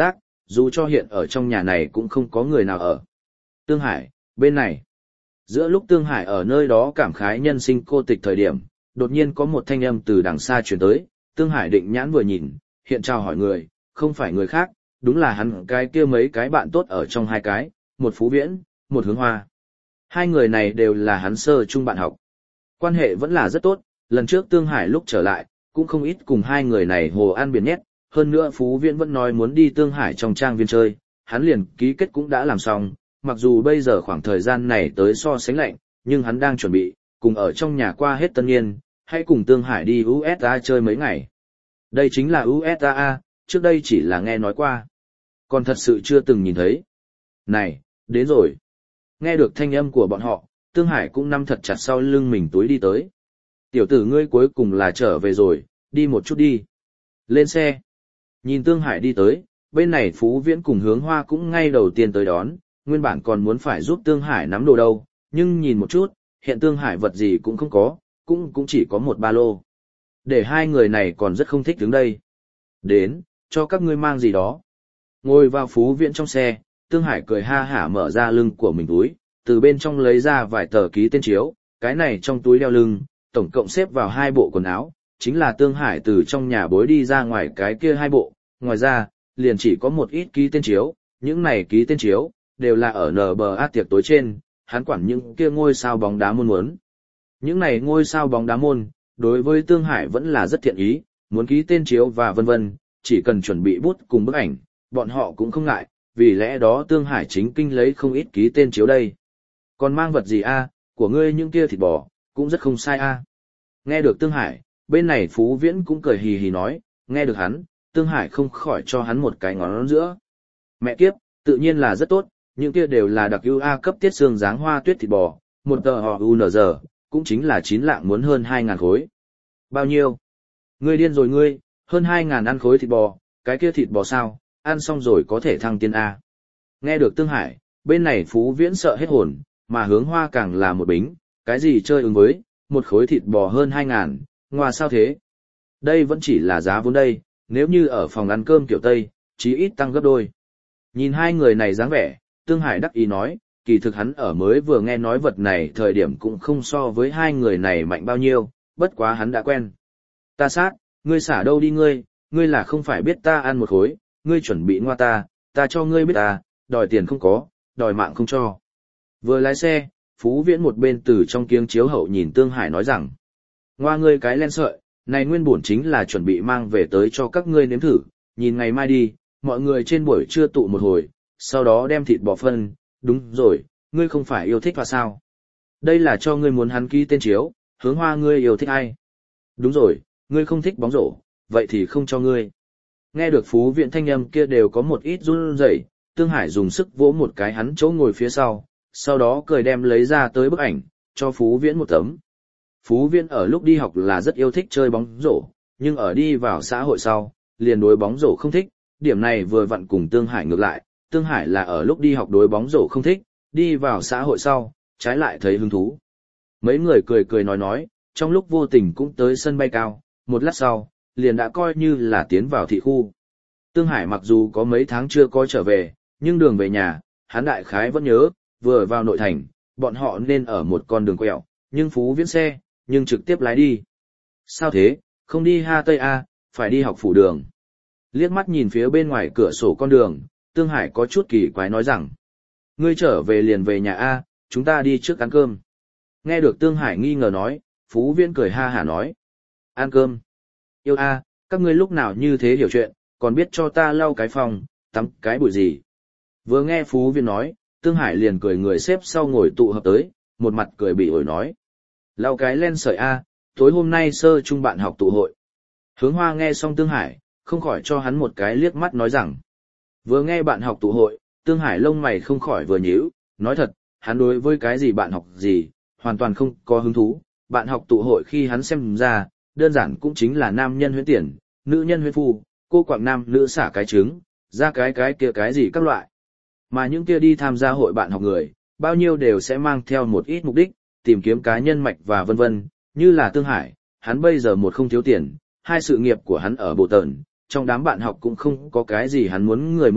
dù cho hiện ở trong nhà này cũng không có người nào ở. Tương Hải, bên này. Giữa lúc Tương Hải ở nơi đó cảm khái nhân sinh cô tịch thời điểm, đột nhiên có một thanh âm từ đằng xa truyền tới, Tương Hải định nhãn vừa nhìn, hiện chào hỏi người, không phải người khác, đúng là hắn cái kia mấy cái bạn tốt ở trong hai cái, một Phú Viễn, một Hướng Hoa. Hai người này đều là hắn sơ trung bạn học. Quan hệ vẫn là rất tốt, lần trước Tương Hải lúc trở lại, cũng không ít cùng hai người này hồ ăn biển nhét, hơn nữa Phú Viễn vẫn nói muốn đi Tương Hải trong trang viên chơi, hắn liền ký kết cũng đã làm xong, mặc dù bây giờ khoảng thời gian này tới so sánh lạnh, nhưng hắn đang chuẩn bị, cùng ở trong nhà qua hết tân niên, hãy cùng Tương Hải đi u ét a chơi mấy ngày. Đây chính là u ét a, trước đây chỉ là nghe nói qua, còn thật sự chưa từng nhìn thấy. Này, đến rồi. Nghe được thanh âm của bọn họ, Tương Hải cũng nắm thật chặt sau lưng mình túi đi tới. Tiểu tử ngươi cuối cùng là trở về rồi, đi một chút đi. Lên xe. Nhìn Tương Hải đi tới, bên này Phú Viễn cùng Hướng Hoa cũng ngay đầu tiên tới đón, nguyên bản còn muốn phải giúp Tương Hải nắm đồ đâu, nhưng nhìn một chút, hiện Tương Hải vật gì cũng không có, cũng cũng chỉ có một ba lô. Để hai người này còn rất không thích đứng đây. Đến, cho các ngươi mang gì đó. Ngồi vào Phú Viễn trong xe, Tương Hải cười ha hả mở ra lưng của mình túi, từ bên trong lấy ra vài tờ ký tên chiếu, cái này trong túi đeo lưng, tổng cộng xếp vào hai bộ quần áo, chính là Tương Hải từ trong nhà bối đi ra ngoài cái kia hai bộ, ngoài ra, liền chỉ có một ít ký tên chiếu, những này ký tên chiếu, đều là ở en bê a tiệc tối trên, hắn quản những kia ngôi sao bóng đá môn muốn. Những này ngôi sao bóng đá môn, đối với Tương Hải vẫn là rất thiện ý, muốn ký tên chiếu và vân vân, chỉ cần chuẩn bị bút cùng bức ảnh, bọn họ cũng không ngại, vì lẽ đó Tương Hải chính kinh lấy không ít ký tên chiếu đây. Còn mang vật gì a, của ngươi những kia thịt bò, cũng rất không sai a. Nghe được Tương Hải, bên này Phú Viễn cũng cười hì hì nói, nghe được hắn, Tương Hải không khỏi cho hắn một cái ngón giữa. Mẹ kiếp, tự nhiên là rất tốt, những kia đều là đặc ưu A cấp tiết xương dáng hoa tuyết thịt bò, một tờ họ u en giờ, cũng chính là chín lạng muốn hơn hai ngàn khối. Bao nhiêu? Ngươi điên rồi ngươi, hơn hai ngàn ăn khối thịt bò, cái kia thịt bò sao, ăn xong rồi có thể thăng tiên A. Nghe được Tương Hải, bên này Phú Viễn sợ hết hồn, mà Hướng Hoa càng là một bính, cái gì chơi ứng với, một khối thịt bò hơn hai ngàn, ngoà sao thế? Đây vẫn chỉ là giá vốn đây, nếu như ở phòng ăn cơm kiểu Tây, chí ít tăng gấp đôi. Nhìn hai người này dáng vẻ, Tương Hải đắc ý nói, kỳ thực hắn ở mới vừa nghe nói vật này thời điểm cũng không so với hai người này mạnh bao nhiêu, bất quá hắn đã quen. Ta sát, ngươi xả đâu đi ngươi, ngươi là không phải biết ta ăn một khối, ngươi chuẩn bị ngoa ta, ta cho ngươi biết ta, đòi tiền không có, đòi mạng không cho. Vừa lái xe, Phú Viễn một bên từ trong kiếng chiếu hậu nhìn Tương Hải nói rằng, ngoa ngươi cái len sợi, này nguyên bổn chính là chuẩn bị mang về tới cho các ngươi nếm thử, nhìn ngày mai đi, mọi người trên buổi trưa tụ một hồi, sau đó đem thịt bò phân, đúng rồi, ngươi không phải yêu thích hoa sao? Đây là cho ngươi muốn hắn ký tên chiếu, Hướng Hoa ngươi yêu thích ai? Đúng rồi, ngươi không thích bóng rổ, vậy thì không cho ngươi. Nghe được Phú Viễn thanh âm kia đều có một ít run rẩy, Tương Hải dùng sức vỗ một cái hắn chỗ ngồi phía sau, sau đó cười đem lấy ra tới bức ảnh, cho Phú Viễn một tấm. Phú Viễn ở lúc đi học là rất yêu thích chơi bóng rổ, nhưng ở đi vào xã hội sau, liền đối bóng rổ không thích, điểm này vừa vặn cùng Tương Hải ngược lại, Tương Hải là ở lúc đi học đối bóng rổ không thích, đi vào xã hội sau, trái lại thấy hứng thú. Mấy người cười cười nói nói, trong lúc vô tình cũng tới sân bay cao, một lát sau, liền đã coi như là tiến vào thị khu. Tương Hải mặc dù có mấy tháng chưa có trở về, nhưng đường về nhà, hắn đại khái vẫn nhớ, vừa vào nội thành, bọn họ nên ở một con đường quẹo, nhưng Phú Viễn xe, nhưng trực tiếp lái đi. Sao thế, không đi Ha Tây A, phải đi học phủ đường. Liếc mắt nhìn phía bên ngoài cửa sổ con đường, Tương Hải có chút kỳ quái nói rằng, ngươi trở về liền về nhà A, chúng ta đi trước ăn cơm. Nghe được Tương Hải nghi ngờ nói, Phú Viễn cười ha hả nói, ăn cơm. Yêu A, các ngươi lúc nào như thế hiểu chuyện, còn biết cho ta lau cái phòng, tắm cái bụi gì. Vừa nghe Phú Viễn nói, Tương Hải liền cười người xếp sau ngồi tụ hợp tới, một mặt cười bị ổi nói, lau cái len sợi A, tối hôm nay sơ trung bạn học tụ hội. Hướng Hoa nghe xong Tương Hải, không khỏi cho hắn một cái liếc mắt nói rằng, vừa nghe bạn học tụ hội, Tương Hải lông mày không khỏi vừa nhíu, nói thật, hắn đối với cái gì bạn học gì, hoàn toàn không có hứng thú, bạn học tụ hội khi hắn xem ra, đơn giản cũng chính là nam nhân huyễn tiền, nữ nhân huyễn phu, cô quạng nam nữ xả cái trứng, ra cái cái kia cái gì các loại. Mà những kia đi tham gia hội bạn học người, bao nhiêu đều sẽ mang theo một ít mục đích, tìm kiếm cá nhân mạch và vân vân, như là Tương Hải, hắn bây giờ một không thiếu tiền, hai sự nghiệp của hắn ở bộ tợn, trong đám bạn học cũng không có cái gì hắn muốn người muốn gặp,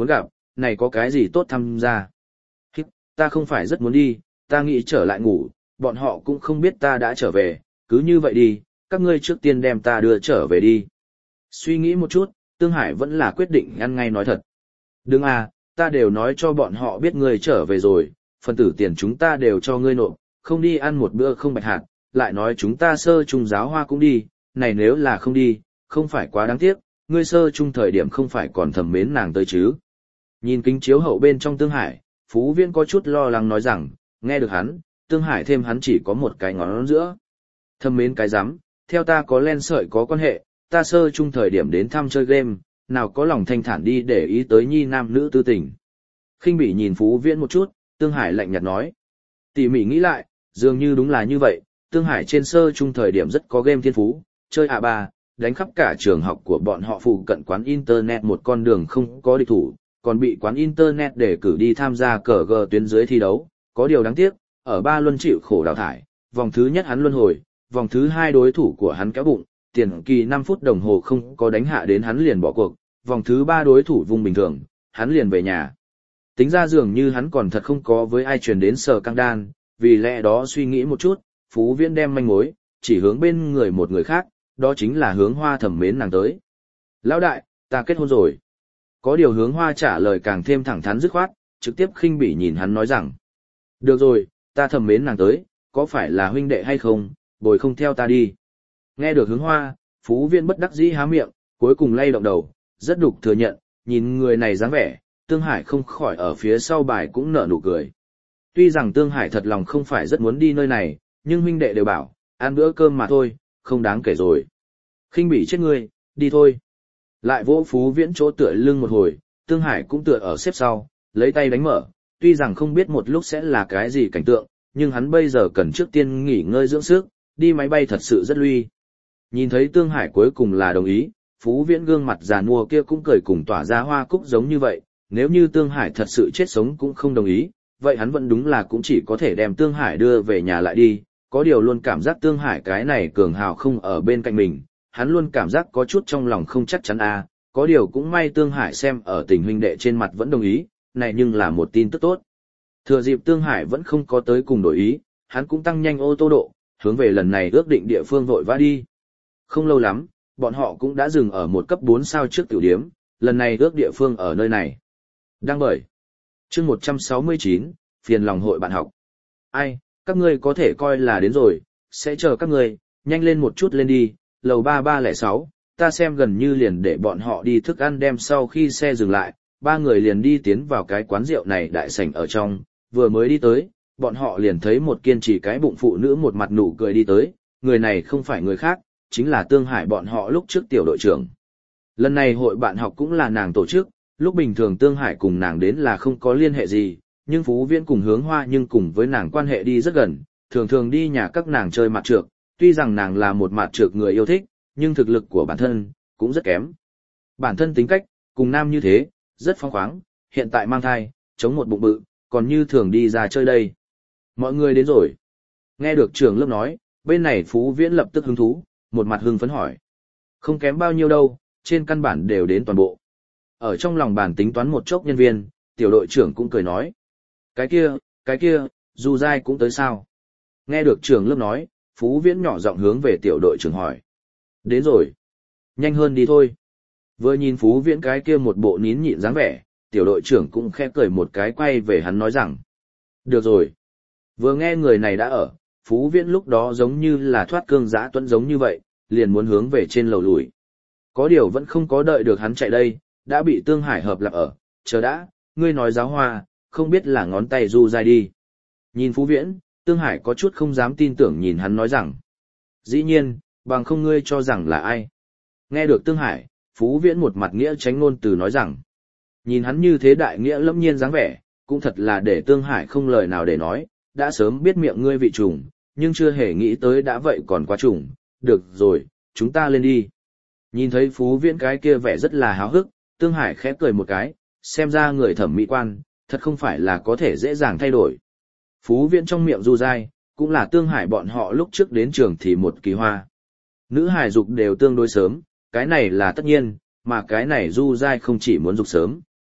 này có cái gì tốt tham gia. Hít, ta không phải rất muốn đi, ta nghĩ trở lại ngủ, bọn họ cũng không biết ta đã trở về, cứ như vậy đi, các ngươi trước tiên đem ta đưa trở về đi. Suy nghĩ một chút, Tương Hải vẫn là quyết định ăn ngay nói thật. Đừng à, ta đều nói cho bọn họ biết ngươi trở về rồi, phần tử tiền chúng ta đều cho ngươi nộp, không đi ăn một bữa không bạch hạt, lại nói chúng ta sơ trung giáo hoa cũng đi, này nếu là không đi, không phải quá đáng tiếc, ngươi sơ trung thời điểm không phải còn thầm mến nàng tới chứ. Nhìn kính chiếu hậu bên trong Tương Hải, Phú Viễn có chút lo lắng nói rằng, nghe được hắn, Tương Hải thêm hắn chỉ có một cái ngón giữa. Thầm mến cái rắm, theo ta có len sợi có quan hệ, ta sơ chung thời điểm đến thăm chơi game, nào có lòng thanh thản đi để ý tới nhi nam nữ tư tình. Khinh bỉ nhìn Phú Viễn một chút, Tương Hải lạnh nhạt nói. Tỉ mỉ nghĩ lại, dường như đúng là như vậy, Tương Hải trên sơ chung thời điểm rất có game thiên phú, chơi a ba, đánh khắp cả trường học của bọn họ phụ cận quán internet một con đường không có địch thủ, còn bị quán internet để cử đi tham gia cờ gờ tuyến dưới thi đấu, có điều đáng tiếc, ở ba luân chịu khổ đào thải, vòng thứ nhất hắn luân hồi, vòng thứ hai đối thủ của hắn kéo bụng, tiền kỳ năm phút đồng hồ không có đánh hạ đến hắn liền bỏ cuộc, vòng thứ ba đối thủ vùng bình thường, hắn liền về nhà. Tính ra dường như hắn còn thật không có với ai truyền đến Sở Căng Đan, vì lẽ đó suy nghĩ một chút, Phú Viễn đem manh mối, chỉ hướng bên người một người khác, đó chính là Hướng Hoa thầm mến nàng tới. Lão đại, ta kết hôn rồi. Có điều Hướng Hoa trả lời càng thêm thẳng thắn dứt khoát, trực tiếp khinh bỉ nhìn hắn nói rằng. Được rồi, ta thầm mến nàng tới, có phải là huynh đệ hay không, bồi không theo ta đi. Nghe được Hướng Hoa, Phú Viễn bất đắc dĩ há miệng, cuối cùng lay động đầu, rất đục thừa nhận, nhìn người này dáng vẻ, Tương Hải không khỏi ở phía sau bài cũng nở nụ cười. Tuy rằng Tương Hải thật lòng không phải rất muốn đi nơi này, nhưng huynh đệ đều bảo, ăn bữa cơm mà thôi, không đáng kể rồi. Khinh bỉ chết ngươi, đi thôi. Lại vỗ Phú Viễn chỗ tựa lưng một hồi, Tương Hải cũng tựa ở xếp sau, lấy tay đánh mở, tuy rằng không biết một lúc sẽ là cái gì cảnh tượng, nhưng hắn bây giờ cần trước tiên nghỉ ngơi dưỡng sức, đi máy bay thật sự rất lui. Nhìn thấy Tương Hải cuối cùng là đồng ý, Phú Viễn gương mặt già nua kia cũng cười cùng tỏa ra hoa cúc giống như vậy, nếu như Tương Hải thật sự chết sống cũng không đồng ý, vậy hắn vẫn đúng là cũng chỉ có thể đem Tương Hải đưa về nhà lại đi, có điều luôn cảm giác Tương Hải cái này cường hào không ở bên cạnh mình, hắn luôn cảm giác có chút trong lòng không chắc chắn à, có điều cũng may Tương Hải xem ở tình huynh đệ trên mặt vẫn đồng ý, này nhưng là một tin tức tốt. Thừa dịp Tương Hải vẫn không có tới cùng đổi ý, hắn cũng tăng nhanh ô tô độ, hướng về lần này ước định địa phương vội vã đi. Không lâu lắm, bọn họ cũng đã dừng ở một cấp bốn sao trước tiểu điếm, lần này ước địa phương ở nơi này. Đăng bởi chương một trăm sáu mươi chín, phiền lòng hội bạn học. Ai, các ngươi có thể coi là đến rồi, sẽ chờ các ngươi, nhanh lên một chút lên đi, lầu ba ba không sáu, ta xem gần như liền để bọn họ đi thức ăn đem sau khi xe dừng lại, ba người liền đi tiến vào cái quán rượu này đại sảnh ở trong, vừa mới đi tới, bọn họ liền thấy một kiên trì cái bụng phụ nữ một mặt nụ cười đi tới, người này không phải người khác, chính là Tương Hải bọn họ lúc trước tiểu đội trưởng. Lần này hội bạn học cũng là nàng tổ chức, lúc bình thường Tương Hải cùng nàng đến là không có liên hệ gì, nhưng Phú Viễn cùng Hướng Hoa nhưng cùng với nàng quan hệ đi rất gần, thường thường đi nhà các nàng chơi mặt trược, tuy rằng nàng là một mặt trược người yêu thích, nhưng thực lực của bản thân cũng rất kém. Bản thân tính cách, cùng nam như thế, rất phóng khoáng, hiện tại mang thai, chống một bụng bự, còn như thường đi ra chơi đây. Mọi người đến rồi. Nghe được trưởng lớp nói, bên này Phú Viễn lập tức hứng thú, một mặt hưng phấn hỏi. Không kém bao nhiêu đâu, trên căn bản đều đến toàn bộ. Ở trong lòng bàn tính toán một chốc nhân viên, tiểu đội trưởng cũng cười nói. Cái kia, cái kia, Du Giai cũng tới sao? Nghe được trưởng lớp nói, Phú Viễn nhỏ giọng hướng về tiểu đội trưởng hỏi. Đến rồi. Nhanh hơn đi thôi. Vừa nhìn Phú Viễn cái kia một bộ nín nhịn dáng vẻ, tiểu đội trưởng cũng khẽ cười một cái quay về hắn nói rằng. Được rồi. Vừa nghe người này đã ở, Phú Viễn lúc đó giống như là thoát cương giã tuấn giống như vậy, liền muốn hướng về trên lầu lùi. Có điều vẫn không có đợi được hắn chạy đây, đã bị Tương Hải hợp lạc ở, chờ đã, ngươi nói giáo hoa, không biết là ngón tay Du Giai đi. Nhìn Phú Viễn, Tương Hải có chút không dám tin tưởng nhìn hắn nói rằng. Dĩ nhiên, bằng không ngươi cho rằng là ai. Nghe được Tương Hải, Phú Viễn một mặt nghĩa tránh ngôn từ nói rằng. Nhìn hắn như thế đại nghĩa lẫm nhiên dáng vẻ, cũng thật là để Tương Hải không lời nào để nói, đã sớm biết miệng ngươi vị trùng, nhưng chưa hề nghĩ tới đã vậy còn quá trùng. Được rồi, chúng ta lên đi. Nhìn thấy Phú Viễn cái kia vẻ rất là háo hức, Tương Hải khẽ cười một cái, xem ra người thẩm mỹ quan, thật không phải là có thể dễ dàng thay đổi. Phú Viễn trong miệng Du Giai, cũng là Tương Hải bọn họ lúc trước đến trường thì một kỳ hoa. Nữ hài dục đều tương đối sớm, cái này là tất nhiên, mà cái này Du Giai không chỉ muốn dục sớm.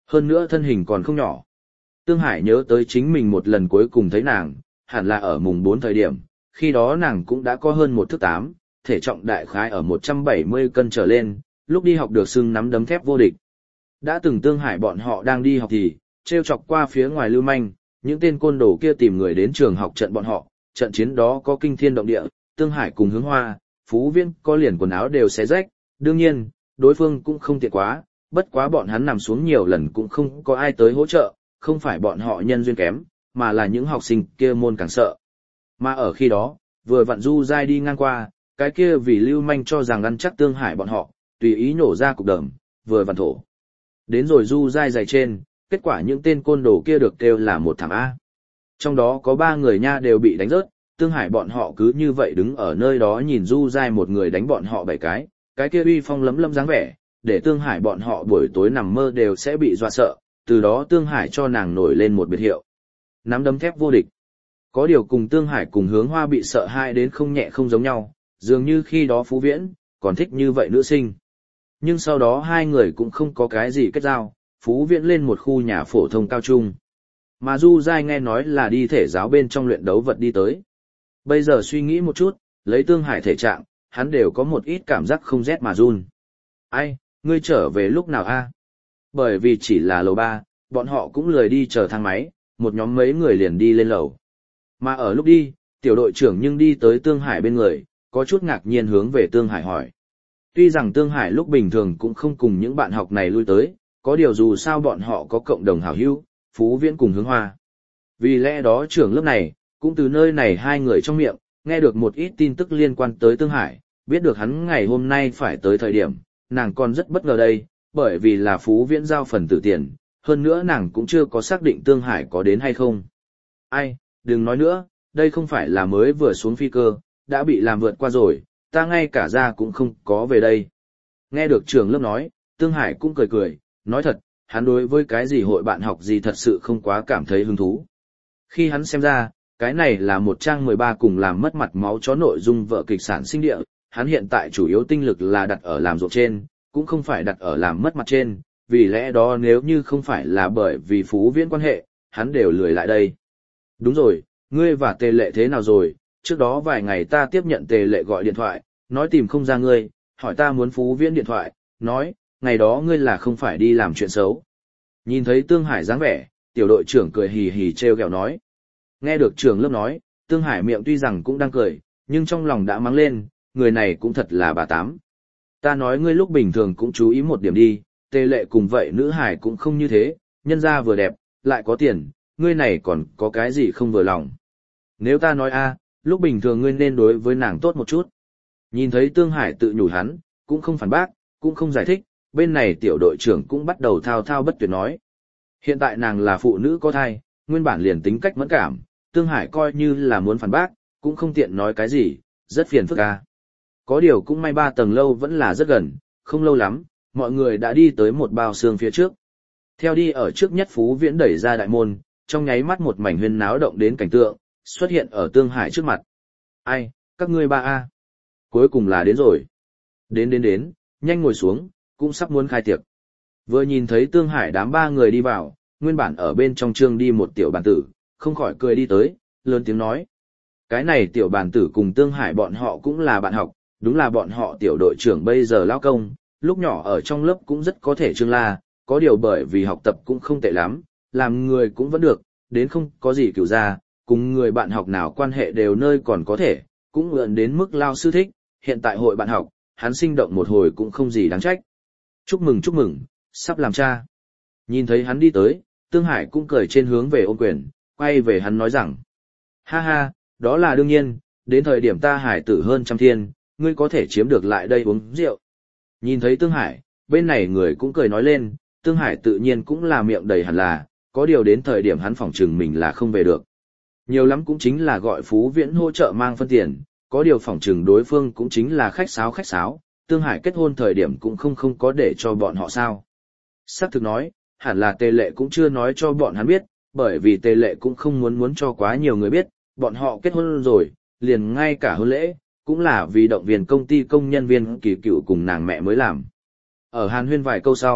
Hơn nữa thân hình còn không nhỏ. Tương Hải nhớ tới chính mình một lần cuối cùng thấy nàng, hẳn là ở mùng bốn thời điểm, khi đó nàng cũng đã có hơn một thước tám, thể trọng đại khái ở một trăm bảy mươi cân trở lên, lúc đi học được xưng nắm đấm thép vô địch. Đã từng Tương Hải bọn họ đang đi học thì, treo chọc qua phía ngoài lưu manh, những tên côn đồ kia tìm người đến trường học trận bọn họ, trận chiến đó có kinh thiên động địa, Tương Hải cùng Hướng Hoa, Phú Viễn có liền quần áo đều xé rách, đương nhiên, đối phương cũng không tiện quá, bất quá bọn hắn nằm xuống nhiều lần cũng không có ai tới hỗ trợ, không phải bọn họ nhân duyên kém, mà là những học sinh kia môn càng sợ. Mà ở khi đó, vừa vặn Du Giai đi ngang qua, cái kia vì lưu manh cho rằng ăn chắc Tương Hải bọn họ, tùy ý nổ ra cục đờm, vừa vặn thổ. Đến rồi Du Giai giày trên, kết quả những tên côn đồ kia được kêu là một thảm A. Trong đó có ba người nha đều bị đánh rớt, Tương Hải bọn họ cứ như vậy đứng ở nơi đó nhìn Du Giai một người đánh bọn họ bảy cái, cái kia uy phong lấm lấm dáng vẻ, để Tương Hải bọn họ buổi tối nằm mơ đều sẽ bị dọa sợ, từ đó Tương Hải cho nàng nổi lên một biệt hiệu. Nắm đấm thép vô địch. Có điều cùng Tương Hải cùng Hướng Hoa bị sợ hai đến không nhẹ không giống nhau, dường như khi đó Phú Viễn còn thích như vậy nữ sinh. Nhưng sau đó hai người cũng không có cái gì kết giao, Phú Viễn lên một khu nhà phổ thông cao trung. Mà Du Giai nghe nói là đi thể giáo bên trong luyện đấu vật đi tới. Bây giờ suy nghĩ một chút, lấy Tương Hải thể trạng, hắn đều có một ít cảm giác không rét mà run. Ai, ngươi trở về lúc nào a? Bởi vì chỉ là lầu ba, bọn họ cũng lười đi chờ thang máy, một nhóm mấy người liền đi lên lầu. Mà ở lúc đi, tiểu đội trưởng nhưng đi tới Tương Hải bên người, có chút ngạc nhiên hướng về Tương Hải hỏi. Tuy rằng Tương Hải lúc bình thường cũng không cùng những bạn học này lui tới, có điều dù sao bọn họ có cộng đồng hảo hữu, Phú Viễn cùng Hướng Hoa. Vì lẽ đó trưởng lớp này, cũng từ nơi này hai người trong miệng, nghe được một ít tin tức liên quan tới Tương Hải, biết được hắn ngày hôm nay phải tới thời điểm, nàng còn rất bất ngờ đây, bởi vì là Phú Viễn giao phần tử tiền, hơn nữa nàng cũng chưa có xác định Tương Hải có đến hay không. Ai, đừng nói nữa, đây không phải là mới vừa xuống phi cơ, đã bị làm vượt qua rồi, ta ngay cả ra cũng không có về đây. Nghe được trưởng lớp nói, Tương Hải cũng cười cười, nói thật, hắn đối với cái gì hội bạn học gì thật sự không quá cảm thấy hứng thú. Khi hắn xem ra, cái này là một trang mười ba cùng làm mất mặt máu chó nội dung vợ kịch sản sinh địa, hắn hiện tại chủ yếu tinh lực là đặt ở làm ruộng trên, cũng không phải đặt ở làm mất mặt trên, vì lẽ đó nếu như không phải là bởi vì Phú Viễn quan hệ, hắn đều lười lại đây. Đúng rồi, ngươi và Tề Lệ thế nào rồi, trước đó vài ngày ta tiếp nhận Tề Lệ gọi điện thoại, nói tìm không ra ngươi, hỏi ta muốn Phú Viễn điện thoại, nói, ngày đó ngươi là không phải đi làm chuyện xấu. Nhìn thấy Tương Hải dáng vẻ, tiểu đội trưởng cười hì hì trêu ghẹo nói. Nghe được trưởng lớp nói, Tương Hải miệng tuy rằng cũng đang cười, nhưng trong lòng đã mắng lên, người này cũng thật là bà tám. Ta nói ngươi lúc bình thường cũng chú ý một điểm đi, Tề Lệ cùng vậy nữ hải cũng không như thế, nhân ra vừa đẹp, lại có tiền, ngươi này còn có cái gì không vừa lòng. Nếu ta nói a, lúc bình thường ngươi nên đối với nàng tốt một chút. Nhìn thấy Tương Hải tự nhủ hắn, cũng không phản bác, cũng không giải thích, bên này tiểu đội trưởng cũng bắt đầu thao thao bất tuyệt nói. Hiện tại nàng là phụ nữ có thai, nguyên bản liền tính cách mẫn cảm, Tương Hải coi như là muốn phản bác, cũng không tiện nói cái gì, rất phiền phức ca. Có điều cũng may ba tầng lâu vẫn là rất gần, không lâu lắm, mọi người đã đi tới một bao xương phía trước. Theo đi ở trước nhất Phú Viễn đẩy ra đại môn, trong nháy mắt một mảnh huyên náo động đến cảnh tượng, xuất hiện ở Tương Hải trước mặt. Ai, các ngươi ba a, cuối cùng là đến rồi. Đến đến đến, nhanh ngồi xuống, cũng sắp muốn khai tiệc. Vừa nhìn thấy Tương Hải đám ba người đi vào, nguyên bản ở bên trong trương đi một tiểu bản tử, không khỏi cười đi tới, lớn tiếng nói. Cái này tiểu bản tử cùng Tương Hải bọn họ cũng là bạn học, đúng là bọn họ tiểu đội trưởng bây giờ lao công, lúc nhỏ ở trong lớp cũng rất có thể trương la, có điều bởi vì học tập cũng không tệ lắm, làm người cũng vẫn được, đến không có gì kiểu ra, cùng người bạn học nào quan hệ đều nơi còn có thể, cũng mượn đến mức lao sư thích, hiện tại hội bạn học, hắn sinh động một hồi cũng không gì đáng trách. Chúc mừng chúc mừng, sắp làm cha. Nhìn thấy hắn đi tới, Tương Hải cũng cười trên hướng về ôn quyền, quay về hắn nói rằng. Ha ha, đó là đương nhiên, đến thời điểm ta hải tử hơn trăm thiên, ngươi có thể chiếm được lại đây uống rượu. Nhìn thấy Tương Hải, bên này người cũng cười nói lên, Tương Hải tự nhiên cũng là miệng đầy hẳn là, có điều đến thời điểm hắn phỏng chừng mình là không về được. Nhiều lắm cũng chính là gọi Phú Viễn hỗ trợ mang phân tiền, có điều phỏng chừng đối phương cũng chính là khách sáo khách sáo, Tương Hải kết hôn thời điểm cũng không không có để cho bọn họ sao. Sắc thực nói, hẳn là Tề Lệ cũng chưa nói cho bọn hắn biết, bởi vì Tề Lệ cũng không muốn muốn cho quá nhiều người biết, bọn họ kết hôn rồi, liền ngay cả hôn lễ, cũng là vì động viên công ty công nhân viên kỳ cựu cùng nàng mẹ mới làm. Ở Hàn Huyên vài câu sau,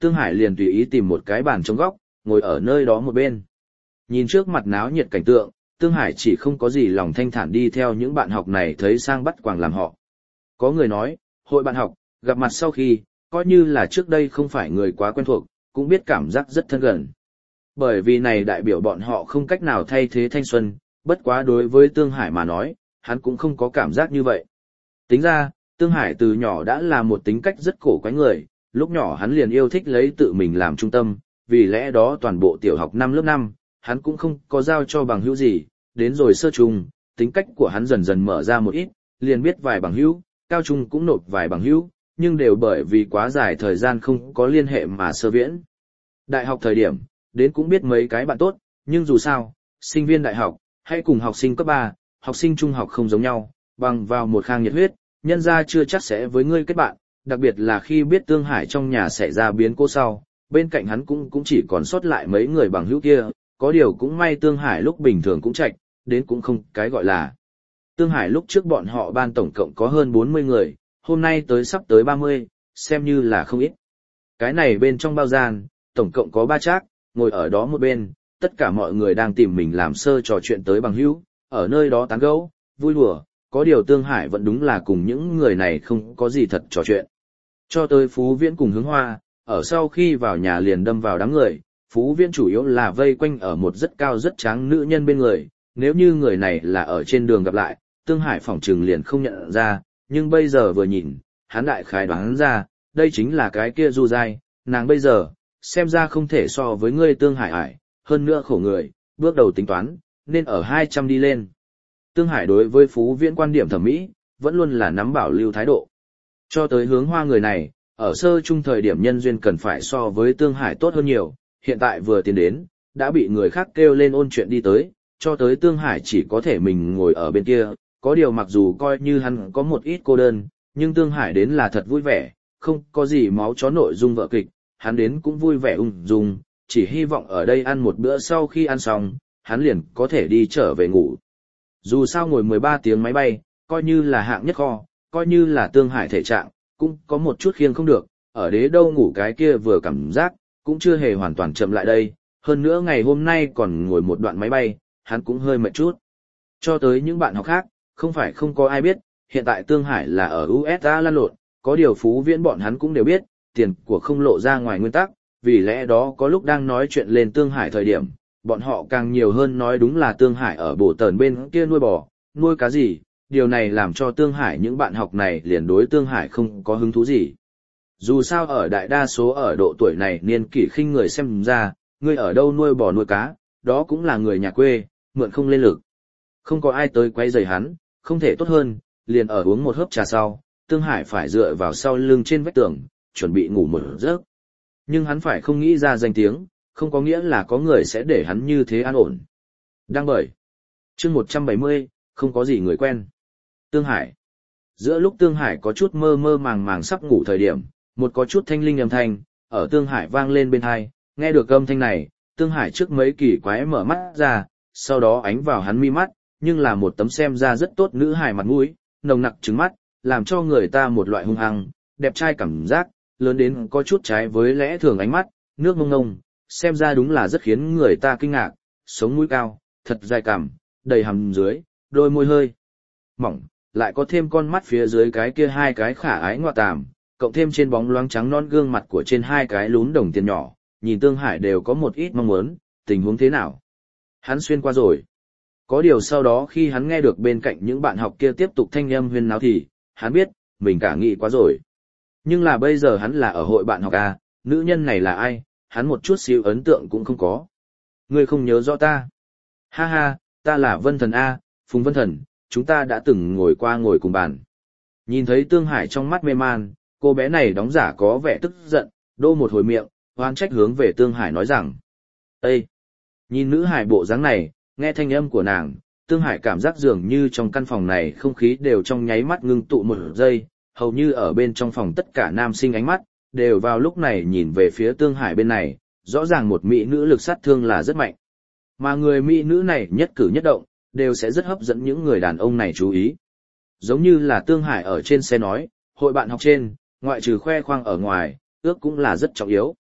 Tương Hải liền tùy ý tìm một cái bàn trong góc, ngồi ở nơi đó một bên. Nhìn trước mặt náo nhiệt cảnh tượng, Tương Hải chỉ không có gì lòng thanh thản đi theo những bạn học này thấy sang bắt quàng làm họ. Có người nói, hội bạn học, gặp mặt sau khi, coi như là trước đây không phải người quá quen thuộc, cũng biết cảm giác rất thân gần. Bởi vì này đại biểu bọn họ không cách nào thay thế thanh xuân, bất quá đối với Tương Hải mà nói, hắn cũng không có cảm giác như vậy. Tính ra, Tương Hải từ nhỏ đã là một tính cách rất cổ quái người, lúc nhỏ hắn liền yêu thích lấy tự mình làm trung tâm, vì lẽ đó toàn bộ tiểu học năm lớp năm, hắn cũng không có giao cho bằng hữu gì, đến rồi sơ trung, tính cách của hắn dần dần mở ra một ít, liền biết vài bằng hữu, cao trung cũng nộp vài bằng hữu, nhưng đều bởi vì quá dài thời gian không có liên hệ mà sơ viễn. Đại học thời điểm, đến cũng biết mấy cái bạn tốt, nhưng dù sao, sinh viên đại học, hay cùng học sinh cấp ba, học sinh trung học không giống nhau, bằng vào một khang nhiệt huyết, nhân ra chưa chắc sẽ với ngươi kết bạn, đặc biệt là khi biết Tương Hải trong nhà xảy ra biến cố sau, bên cạnh hắn cũng cũng chỉ còn sót lại mấy người bằng hữu kia, có điều cũng may Tương Hải lúc bình thường cũng chạch, đến cũng không cái gọi là. Tương Hải lúc trước bọn họ ban tổng cộng có hơn bốn mươi người, hôm nay tới sắp tới ba mươi, xem như là không ít. Cái này bên trong bao gian, tổng cộng có ba trác, ngồi ở đó một bên, tất cả mọi người đang tìm mình làm sơ trò chuyện tới bằng hữu, ở nơi đó tán gẫu, vui đùa, có điều Tương Hải vẫn đúng là cùng những người này không có gì thật trò chuyện. Cho tới Phú Viễn cùng Hướng Hoa, ở sau khi vào nhà liền đâm vào đám người, Phú Viễn chủ yếu là vây quanh ở một rất cao rất tráng nữ nhân bên người, nếu như người này là ở trên đường gặp lại, Tương Hải phỏng trừng liền không nhận ra, nhưng bây giờ vừa nhìn, hắn đại khái đoán ra, đây chính là cái kia Du Giai, nàng bây giờ, xem ra không thể so với ngươi Tương Hải ải, hơn nữa khổ người, bước đầu tính toán, nên ở hai trăm đi lên. Tương Hải đối với Phú Viễn quan điểm thẩm mỹ, vẫn luôn là nắm bảo lưu thái độ. Cho tới Hướng Hoa người này, ở sơ trung thời điểm nhân duyên cần phải so với Tương Hải tốt hơn nhiều, hiện tại vừa tiến đến, đã bị người khác kêu lên ôn chuyện đi tới, cho tới Tương Hải chỉ có thể mình ngồi ở bên kia, có điều mặc dù coi như hắn có một ít cô đơn, nhưng Tương Hải đến là thật vui vẻ, không có gì máu chó nội dung vợ kịch, hắn đến cũng vui vẻ ung dung, chỉ hy vọng ở đây ăn một bữa sau khi ăn xong, hắn liền có thể đi trở về ngủ. Dù sao ngồi mười ba tiếng máy bay, coi như là hạng nhất kho, coi như là Tương Hải thể trạng, cũng có một chút khiêng không được, ở đế đâu ngủ cái kia vừa cảm giác, cũng chưa hề hoàn toàn chậm lại đây, hơn nữa ngày hôm nay còn ngồi một đoạn máy bay, hắn cũng hơi mệt chút. Cho tới những bạn học khác, không phải không có ai biết, hiện tại Tương Hải là ở u ét a lăn lộn, có điều Phú Viễn bọn hắn cũng đều biết, tiền của không lộ ra ngoài nguyên tắc, vì lẽ đó có lúc đang nói chuyện lên Tương Hải thời điểm, bọn họ càng nhiều hơn nói đúng là Tương Hải ở bổ tờn bên kia nuôi bò, nuôi cá gì, điều này làm cho Tương Hải những bạn học này liền đối Tương Hải không có hứng thú gì. Dù sao ở đại đa số ở độ tuổi này niên kỷ khinh người xem ra, người ở đâu nuôi bò nuôi cá, đó cũng là người nhà quê, mượn không lên lực. Không có ai tới quấy rầy hắn, không thể tốt hơn, liền ở uống một hớp trà sau, Tương Hải phải dựa vào sau lưng trên vách tường, chuẩn bị ngủ một giấc. Nhưng hắn phải không nghĩ ra danh tiếng, không có nghĩa là có người sẽ để hắn như thế an ổn. Đang bởi. Chương một trăm bảy mươi, không có gì người quen. Tương Hải. Giữa lúc Tương Hải có chút mơ mơ màng màng sắp ngủ thời điểm, một có chút thanh linh âm thanh, ở Tương Hải vang lên bên tai, nghe được âm thanh này, Tương Hải trước mấy kỳ quái mở mắt ra, sau đó ánh vào hắn mi mắt, nhưng là một tấm xem ra rất tốt nữ hài mặt mũi, nồng nặc trứng mắt, làm cho người ta một loại hung hăng, đẹp trai cảm giác, lớn đến có chút trái với lẽ thường ánh mắt, nước mông ngông, xem ra đúng là rất khiến người ta kinh ngạc, sống mũi cao, thật dài cằm, đầy hàm dưới, đôi môi hơi mỏng, lại có thêm con mắt phía dưới cái kia hai cái khả ái ngoạ tàm, cộng thêm trên bóng loáng trắng non gương mặt của trên hai cái lún đồng tiền nhỏ, nhìn Tương Hải đều có một ít mong muốn, tình huống thế nào. Hắn xuyên qua rồi. Có điều sau đó khi hắn nghe được bên cạnh những bạn học kia tiếp tục thanh âm huyên náo thì, hắn biết, mình cả nghĩ quá rồi. Nhưng là bây giờ hắn là ở hội bạn học A, nữ nhân này là ai, hắn một chút xíu ấn tượng cũng không có. Ngươi không nhớ rõ ta. Ha ha, ta là Vân Thần A, Phùng Vân Thần, chúng ta đã từng ngồi qua ngồi cùng bàn. Nhìn thấy Tương Hải trong mắt mê man, cô bé này đóng giả có vẻ tức giận, đô một hồi miệng, oan trách hướng về Tương Hải nói rằng. Ê! Nhìn nữ hải bộ dáng này, nghe thanh âm của nàng, Tương Hải cảm giác dường như trong căn phòng này không khí đều trong nháy mắt ngưng tụ một giây, hầu như ở bên trong phòng tất cả nam sinh ánh mắt, đều vào lúc này nhìn về phía Tương Hải bên này, rõ ràng một mỹ nữ lực sát thương là rất mạnh. Mà người mỹ nữ này nhất cử nhất động, đều sẽ rất hấp dẫn những người đàn ông này chú ý. Giống như là Tương Hải ở trên xe nói, hội bạn học trên, ngoại trừ khoe khoang ở ngoài, ước cũng là rất trọng yếu,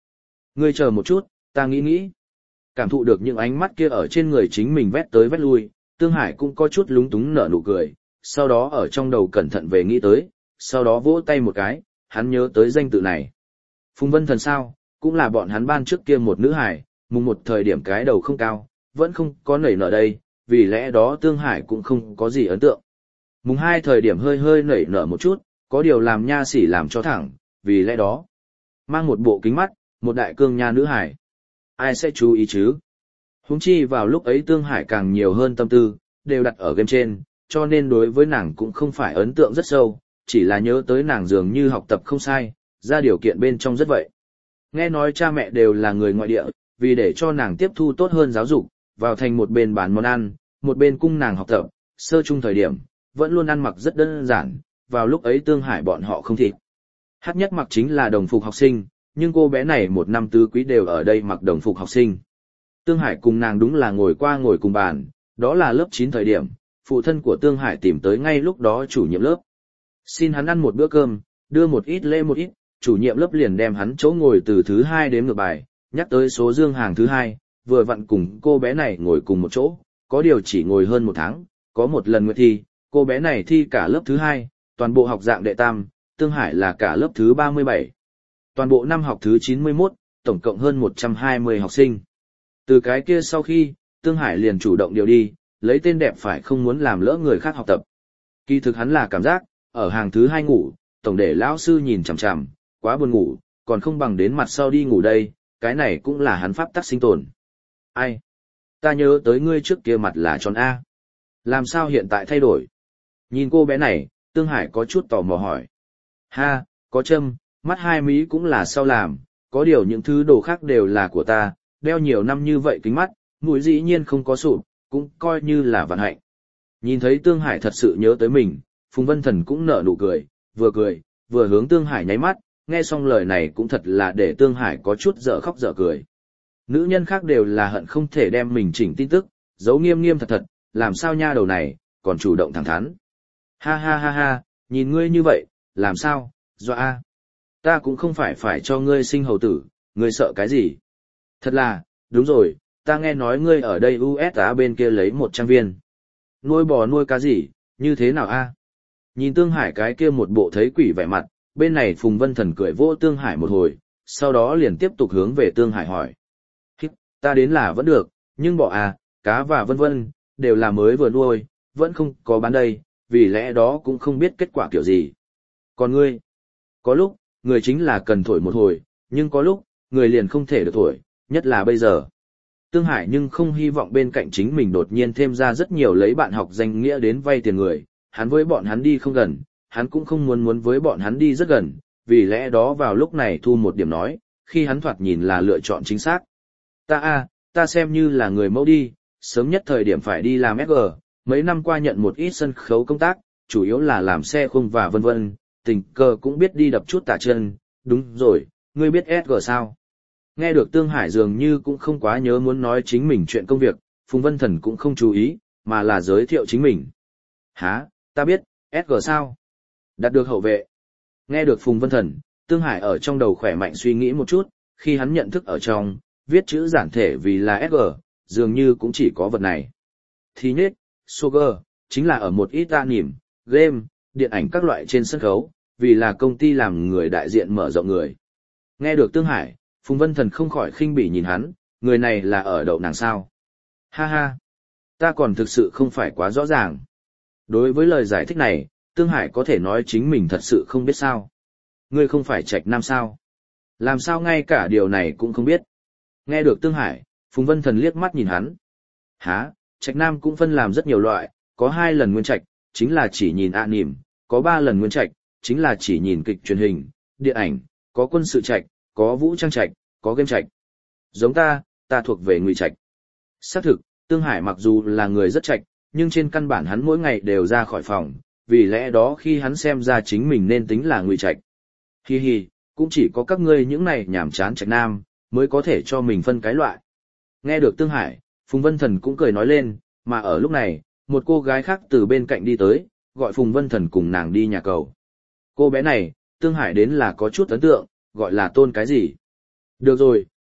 Ngươi chờ một chút, ta nghĩ nghĩ. Cảm thụ được những ánh mắt kia ở trên người chính mình vét tới vét lui, Tương Hải cũng có chút lúng túng nở nụ cười, sau đó ở trong đầu cẩn thận về nghĩ tới, sau đó vỗ tay một cái, hắn nhớ tới danh tự này. Phùng Vân Thần sao, cũng là bọn hắn ban trước kia một nữ hải, mùng một thời điểm cái đầu không cao, vẫn không có nảy nở đây, vì lẽ đó Tương Hải cũng không có gì ấn tượng. Mùng hai thời điểm hơi hơi nảy nở một chút, có điều làm nha sỉ làm cho thẳng, vì lẽ đó. Mang một bộ kính mắt, một đại cương nha nữ hải. Ai sẽ chú ý chứ? Huống chi vào lúc ấy Tương Hải càng nhiều hơn tâm tư, đều đặt ở game trên, cho nên đối với nàng cũng không phải ấn tượng rất sâu, chỉ là nhớ tới nàng dường như học tập không sai, ra điều kiện bên trong rất vậy. Nghe nói cha mẹ đều là người ngoại địa, vì để cho nàng tiếp thu tốt hơn giáo dục, vào thành một bên bán món ăn, một bên cung nàng học tập, sơ chung thời điểm, vẫn luôn ăn mặc rất đơn giản, vào lúc ấy Tương Hải bọn họ không thịt. Hát nhất mặc chính là đồng phục học sinh, nhưng cô bé này một năm tứ quý đều ở đây mặc đồng phục học sinh. Tương Hải cùng nàng đúng là ngồi qua ngồi cùng bàn, đó là lớp chín thời điểm, phụ thân của Tương Hải tìm tới ngay lúc đó chủ nhiệm lớp. Xin hắn ăn một bữa cơm, đưa một ít lễ một ít, chủ nhiệm lớp liền đem hắn chỗ ngồi từ thứ hai đếm ngược bài, nhắc tới số dương hàng thứ hai, vừa vặn cùng cô bé này ngồi cùng một chỗ, có điều chỉ ngồi hơn một tháng, có một lần nguyệt thi, cô bé này thi cả lớp thứ hai, toàn bộ học dạng đệ tam, Tương Hải là cả lớp thứ ba mươi bảy. Toàn bộ năm học thứ chín mươi mốt, tổng cộng hơn một trăm hai mươi học sinh. Từ cái kia sau khi, Tương Hải liền chủ động điều đi, lấy tên đẹp phải không muốn làm lỡ người khác học tập. Kỳ thực hắn là cảm giác, ở hàng thứ hai ngủ, tổng để lão sư nhìn chằm chằm, quá buồn ngủ, còn không bằng đến mặt sau đi ngủ đây, cái này cũng là hắn pháp tắc sinh tồn. Ai? Ta nhớ tới ngươi trước kia mặt là tròn A. Làm sao hiện tại thay đổi? Nhìn cô bé này, Tương Hải có chút tò mò hỏi. Ha, có châm, mắt hai mí cũng là sau làm, có điều những thứ đồ khác đều là của ta, đeo nhiều năm như vậy kính mắt, mũi dĩ nhiên không có sụp, cũng coi như là vận hạnh. Nhìn thấy Tương Hải thật sự nhớ tới mình, Phùng Vân Thần cũng nở nụ cười, vừa cười, vừa hướng Tương Hải nháy mắt, nghe xong lời này cũng thật là để Tương Hải có chút dở khóc dở cười. Nữ nhân khác đều là hận không thể đem mình chỉnh tin tức, giấu nghiêm nghiêm thật thật, làm sao nha đầu này, còn chủ động thẳng thắn. Ha ha ha ha, nhìn ngươi như vậy, làm sao, dọa a. Ta cũng không phải phải cho ngươi sinh hầu tử, ngươi sợ cái gì? Thật là, đúng rồi, ta nghe nói ngươi ở đây u ét a bên kia lấy một trăm viên. Nuôi bò nuôi cá gì, như thế nào a? Nhìn Tương Hải cái kia một bộ thấy quỷ vẻ mặt, bên này Phùng Vân Thần cười vỗ Tương Hải một hồi, sau đó liền tiếp tục hướng về Tương Hải hỏi. Hít, ta đến là vẫn được, nhưng bò à, cá và vân vân, đều là mới vừa nuôi, vẫn không có bán đây, vì lẽ đó cũng không biết kết quả kiểu gì. Còn ngươi, có lúc, người chính là cần thổi một hồi, nhưng có lúc, người liền không thể được thổi, nhất là bây giờ. Tương Hải nhưng không hy vọng bên cạnh chính mình đột nhiên thêm ra rất nhiều lấy bạn học danh nghĩa đến vay tiền người, hắn với bọn hắn đi không gần, hắn cũng không muốn muốn với bọn hắn đi rất gần, vì lẽ đó vào lúc này thu một điểm nói, khi hắn thoạt nhìn là lựa chọn chính xác. Ta a, ta xem như là người mẫu đi, sớm nhất thời điểm phải đi làm ét giê, mấy năm qua nhận một ít sân khấu công tác, chủ yếu là làm xe khung và vân vân, tình cờ cũng biết đi đập chút tả chân, đúng rồi, ngươi biết ét giê sao? Nghe được Tương Hải dường như cũng không quá nhớ muốn nói chính mình chuyện công việc, Phùng Vân Thần cũng không chú ý, mà là giới thiệu chính mình. Hả, ta biết, ét giê sao? Đạt được hậu vệ. Nghe được Phùng Vân Thần, Tương Hải ở trong đầu khỏe mạnh suy nghĩ một chút, khi hắn nhận thức ở trong, viết chữ giản thể vì là ét giê, dường như cũng chỉ có vật này. Thì nhất, Sugar, chính là ở một ít anime, game, điện ảnh các loại trên sân khấu, vì là công ty làm người đại diện mở rộng người. Nghe được Tương Hải, Phùng Vân Thần không khỏi khinh bỉ nhìn hắn, người này là ở đậu nàng sao. Ha ha, ta còn thực sự không phải quá rõ ràng. Đối với lời giải thích này, Tương Hải có thể nói chính mình thật sự không biết sao. Ngươi không phải Trạch Nam sao? Làm sao ngay cả điều này cũng không biết? Nghe được Tương Hải, Phùng Vân Thần liếc mắt nhìn hắn. Hả, Trạch Nam cũng phân làm rất nhiều loại, có hai lần nguyên trạch, chính là chỉ nhìn anime, có ba lần nguyên trạch, chính là chỉ nhìn kịch truyền hình, điện ảnh, có quân sự trạch, có vũ trang trạch, có game trạch. Giống ta, ta thuộc về ngụy trạch. Xác thực, Tương Hải mặc dù là người rất trạch, nhưng trên căn bản hắn mỗi ngày đều ra khỏi phòng, vì lẽ đó khi hắn xem ra chính mình nên tính là ngụy trạch. Hi hi, cũng chỉ có các ngươi những này nhảm chán trạch nam, mới có thể cho mình phân cái loại. Nghe được Tương Hải, Phùng Vân Thần cũng cười nói lên, mà ở lúc này, một cô gái khác từ bên cạnh đi tới, gọi Phùng Vân Thần cùng nàng đi nhà cầu. Cô bé này, Tương Hải đến là có chút ấn tượng, gọi là Tôn cái gì. Được rồi,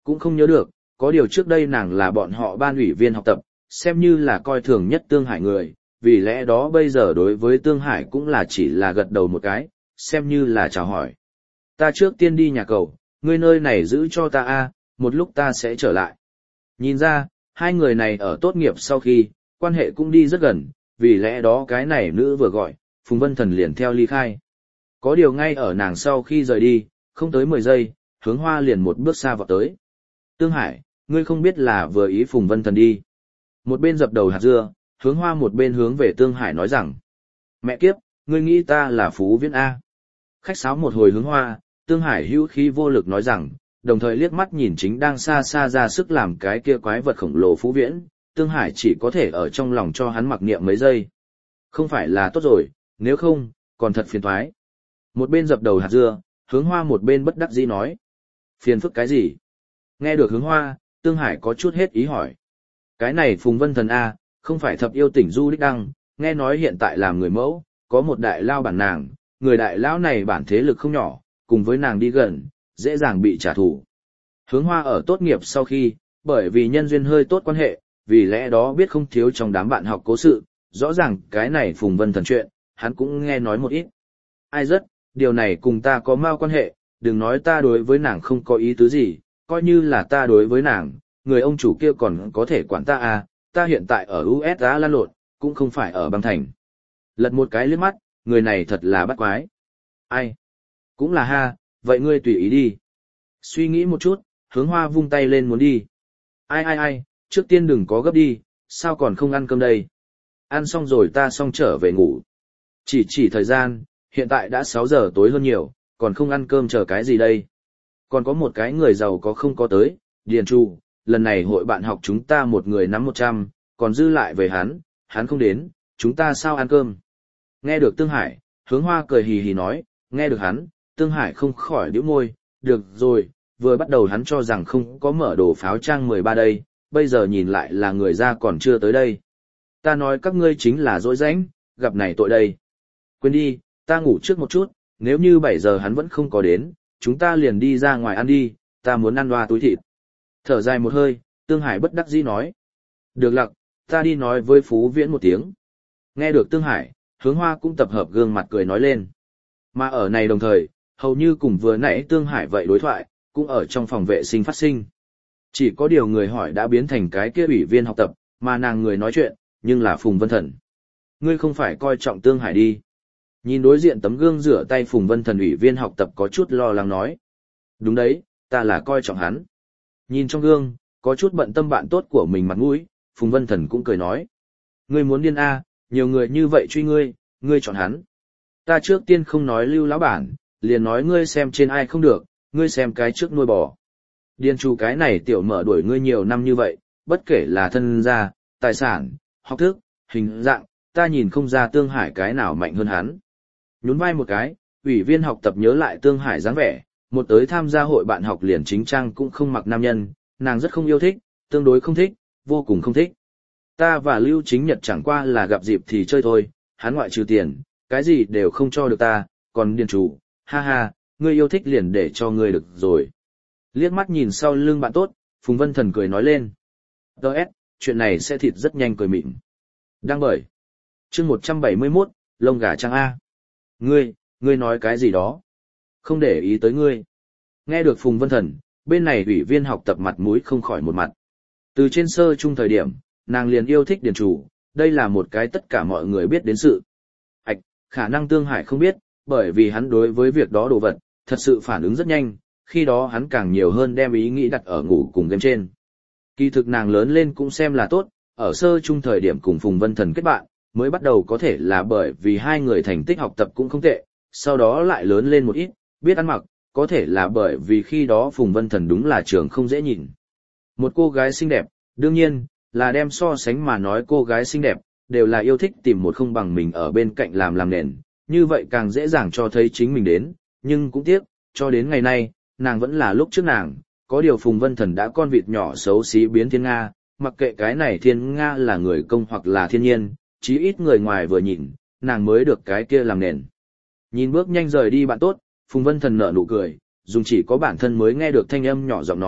cũng không nhớ được, có điều trước đây nàng là bọn họ ban ủy viên học tập, xem như là coi thường nhất Tương Hải người, vì lẽ đó bây giờ đối với Tương Hải cũng là chỉ là gật đầu một cái, xem như là chào hỏi. Ta trước tiên đi nhà cầu, ngươi nơi này giữ cho ta a, một lúc ta sẽ trở lại. Nhìn ra, hai người này ở tốt nghiệp sau khi, quan hệ cũng đi rất gần, vì lẽ đó cái này nữ vừa gọi, Phùng Vân Thần liền theo ly khai. Có điều ngay ở nàng sau khi rời đi, không tới mười giây, Hướng Hoa liền một bước xa vọt tới. Tương Hải, ngươi không biết là vừa ý Phùng Vân Thần đi. Một bên dập đầu hạt dưa, Hướng Hoa một bên hướng về Tương Hải nói rằng. Mẹ kiếp, ngươi nghĩ ta là Phú Viễn A. Khách sáo một hồi Hướng Hoa, Tương Hải hữu khí vô lực nói rằng, đồng thời liếc mắt nhìn chính đang xa xa ra sức làm cái kia quái vật khổng lồ Phú Viễn, Tương Hải chỉ có thể ở trong lòng cho hắn mặc niệm mấy giây. Không phải là tốt rồi, nếu không, còn thật phiền toái. Một bên dập đầu hạt dưa, Hướng Hoa một bên bất đắc dĩ nói. Phiền phức cái gì? Nghe được Hướng Hoa, Tương Hải có chút hết ý hỏi. Cái này Phùng Vân Thần A, không phải thập yêu tỉnh Du Đích Đăng, nghe nói hiện tại làm người mẫu, có một đại lao bản nàng, người đại lão này bản thế lực không nhỏ, cùng với nàng đi gần, dễ dàng bị trả thù. Hướng Hoa ở tốt nghiệp sau khi, bởi vì nhân duyên hơi tốt quan hệ, vì lẽ đó biết không thiếu trong đám bạn học cố sự, rõ ràng cái này Phùng Vân Thần chuyện, hắn cũng nghe nói một ít. Ai rất, điều này cùng ta có mao quan hệ, đừng nói ta đối với nàng không có ý tứ gì, coi như là ta đối với nàng, người ông chủ kia còn có thể quản ta à, ta hiện tại ở u ét a lan lộn, cũng không phải ở băng thành. Lật một cái liếc mắt, người này thật là bắt quái. Ai? Cũng là ha, vậy ngươi tùy ý đi. Suy nghĩ một chút, Hướng Hoa vung tay lên muốn đi. Ai ai ai, trước tiên đừng có gấp đi, sao còn không ăn cơm đây? Ăn xong rồi ta xong trở về ngủ. Chỉ chỉ thời gian, hiện tại đã sáu giờ tối hơn nhiều, còn không ăn cơm chờ cái gì đây? Còn có một cái người giàu có không có tới, Điền Trụ, lần này hội bạn học chúng ta một người nắm một trăm, còn dư lại về hắn, hắn không đến, chúng ta sao ăn cơm? Nghe được Tương Hải, Hướng Hoa cười hì hì nói, nghe được hắn, Tương Hải không khỏi nhíu môi, được rồi, vừa bắt đầu hắn cho rằng không có mở đồ pháo trang mười ba đây, bây giờ nhìn lại là người ra còn chưa tới đây. Ta nói các ngươi chính là dỗi rãnh, gặp này tội đây. Quên đi, ta ngủ trước một chút, nếu như bảy giờ hắn vẫn không có đến, chúng ta liền đi ra ngoài ăn đi, ta muốn ăn hoa túi thịt. Thở dài một hơi, Tương Hải bất đắc dĩ nói. Được lặc, ta đi nói với Phú Viễn một tiếng. Nghe được Tương Hải, Hướng Hoa cũng tập hợp gương mặt cười nói lên. Mà ở này đồng thời, hầu như cùng vừa nãy Tương Hải vậy đối thoại, cũng ở trong phòng vệ sinh phát sinh. Chỉ có điều người hỏi đã biến thành cái kia ủy viên học tập, mà nàng người nói chuyện, nhưng là Phùng Vân Thần. Ngươi không phải coi trọng Tương Hải đi. Nhìn đối diện tấm gương rửa tay Phùng Vân Thần ủy viên học tập có chút lo lắng nói. Đúng đấy, ta là coi trọng hắn. Nhìn trong gương, có chút bận tâm bạn tốt của mình mặt mũi, Phùng Vân Thần cũng cười nói. Ngươi muốn điên a, nhiều người như vậy truy ngươi, ngươi chọn hắn. Ta trước tiên không nói Lưu lão bản, liền nói ngươi xem trên ai không được, ngươi xem cái trước nuôi bò. Điền Trụ cái này tiểu mở đuổi ngươi nhiều năm như vậy, bất kể là thân gia, tài sản, học thức, hình dạng, ta nhìn không ra Tương Hải cái nào mạnh hơn hắn. Nhún vai một cái, ủy viên học tập nhớ lại Tương Hải dáng vẻ, một tới tham gia hội bạn học liền chính trang cũng không mặc nam nhân, nàng rất không yêu thích, tương đối không thích, vô cùng không thích. Ta và Lưu Chính Nhật chẳng qua là gặp dịp thì chơi thôi, hắn ngoại trừ tiền, cái gì đều không cho được ta, còn Điền Trụ, ha ha, ngươi yêu thích liền để cho ngươi được rồi. Liếc mắt nhìn sau lưng bạn tốt, Phùng Vân Thần cười nói lên. Đợt, chuyện này sẽ thịt rất nhanh cười mịn. Đang bởi. Chương một trăm bảy mươi mốt, lông gà trăng A. Ngươi, ngươi nói cái gì đó? Không để ý tới ngươi. Nghe được Phùng Vân Thần, bên này ủy viên học tập mặt mũi không khỏi một mặt. Từ trên sơ chung thời điểm, nàng liền yêu thích Điền Trụ, đây là một cái tất cả mọi người biết đến sự. Ảch, khả năng Tương Hải không biết, bởi vì hắn đối với việc đó đồ vật, thật sự phản ứng rất nhanh, khi đó hắn càng nhiều hơn đem ý nghĩ đặt ở ngủ cùng game trên. Kỳ thực nàng lớn lên cũng xem là tốt, ở sơ chung thời điểm cùng Phùng Vân Thần kết bạn, mới bắt đầu có thể là bởi vì hai người thành tích học tập cũng không tệ, sau đó lại lớn lên một ít, biết ăn mặc, có thể là bởi vì khi đó Phùng Vân Thần đúng là trường không dễ nhìn. Một cô gái xinh đẹp, đương nhiên, là đem so sánh mà nói cô gái xinh đẹp, đều là yêu thích tìm một không bằng mình ở bên cạnh làm làm nền, như vậy càng dễ dàng cho thấy chính mình đến, nhưng cũng tiếc, cho đến ngày nay, nàng vẫn là lúc trước nàng, có điều Phùng Vân Thần đã con vịt nhỏ xấu xí biến thiên Nga, mặc kệ cái này thiên Nga là người công hoặc là thiên nhiên, chí ít người ngoài vừa nhìn, nàng mới được cái kia làm nền. Nhìn bước nhanh rời đi bạn tốt, Phùng Vân Thần nở nụ cười, dùng chỉ có bản thân mới nghe được thanh âm nhỏ giọng nói,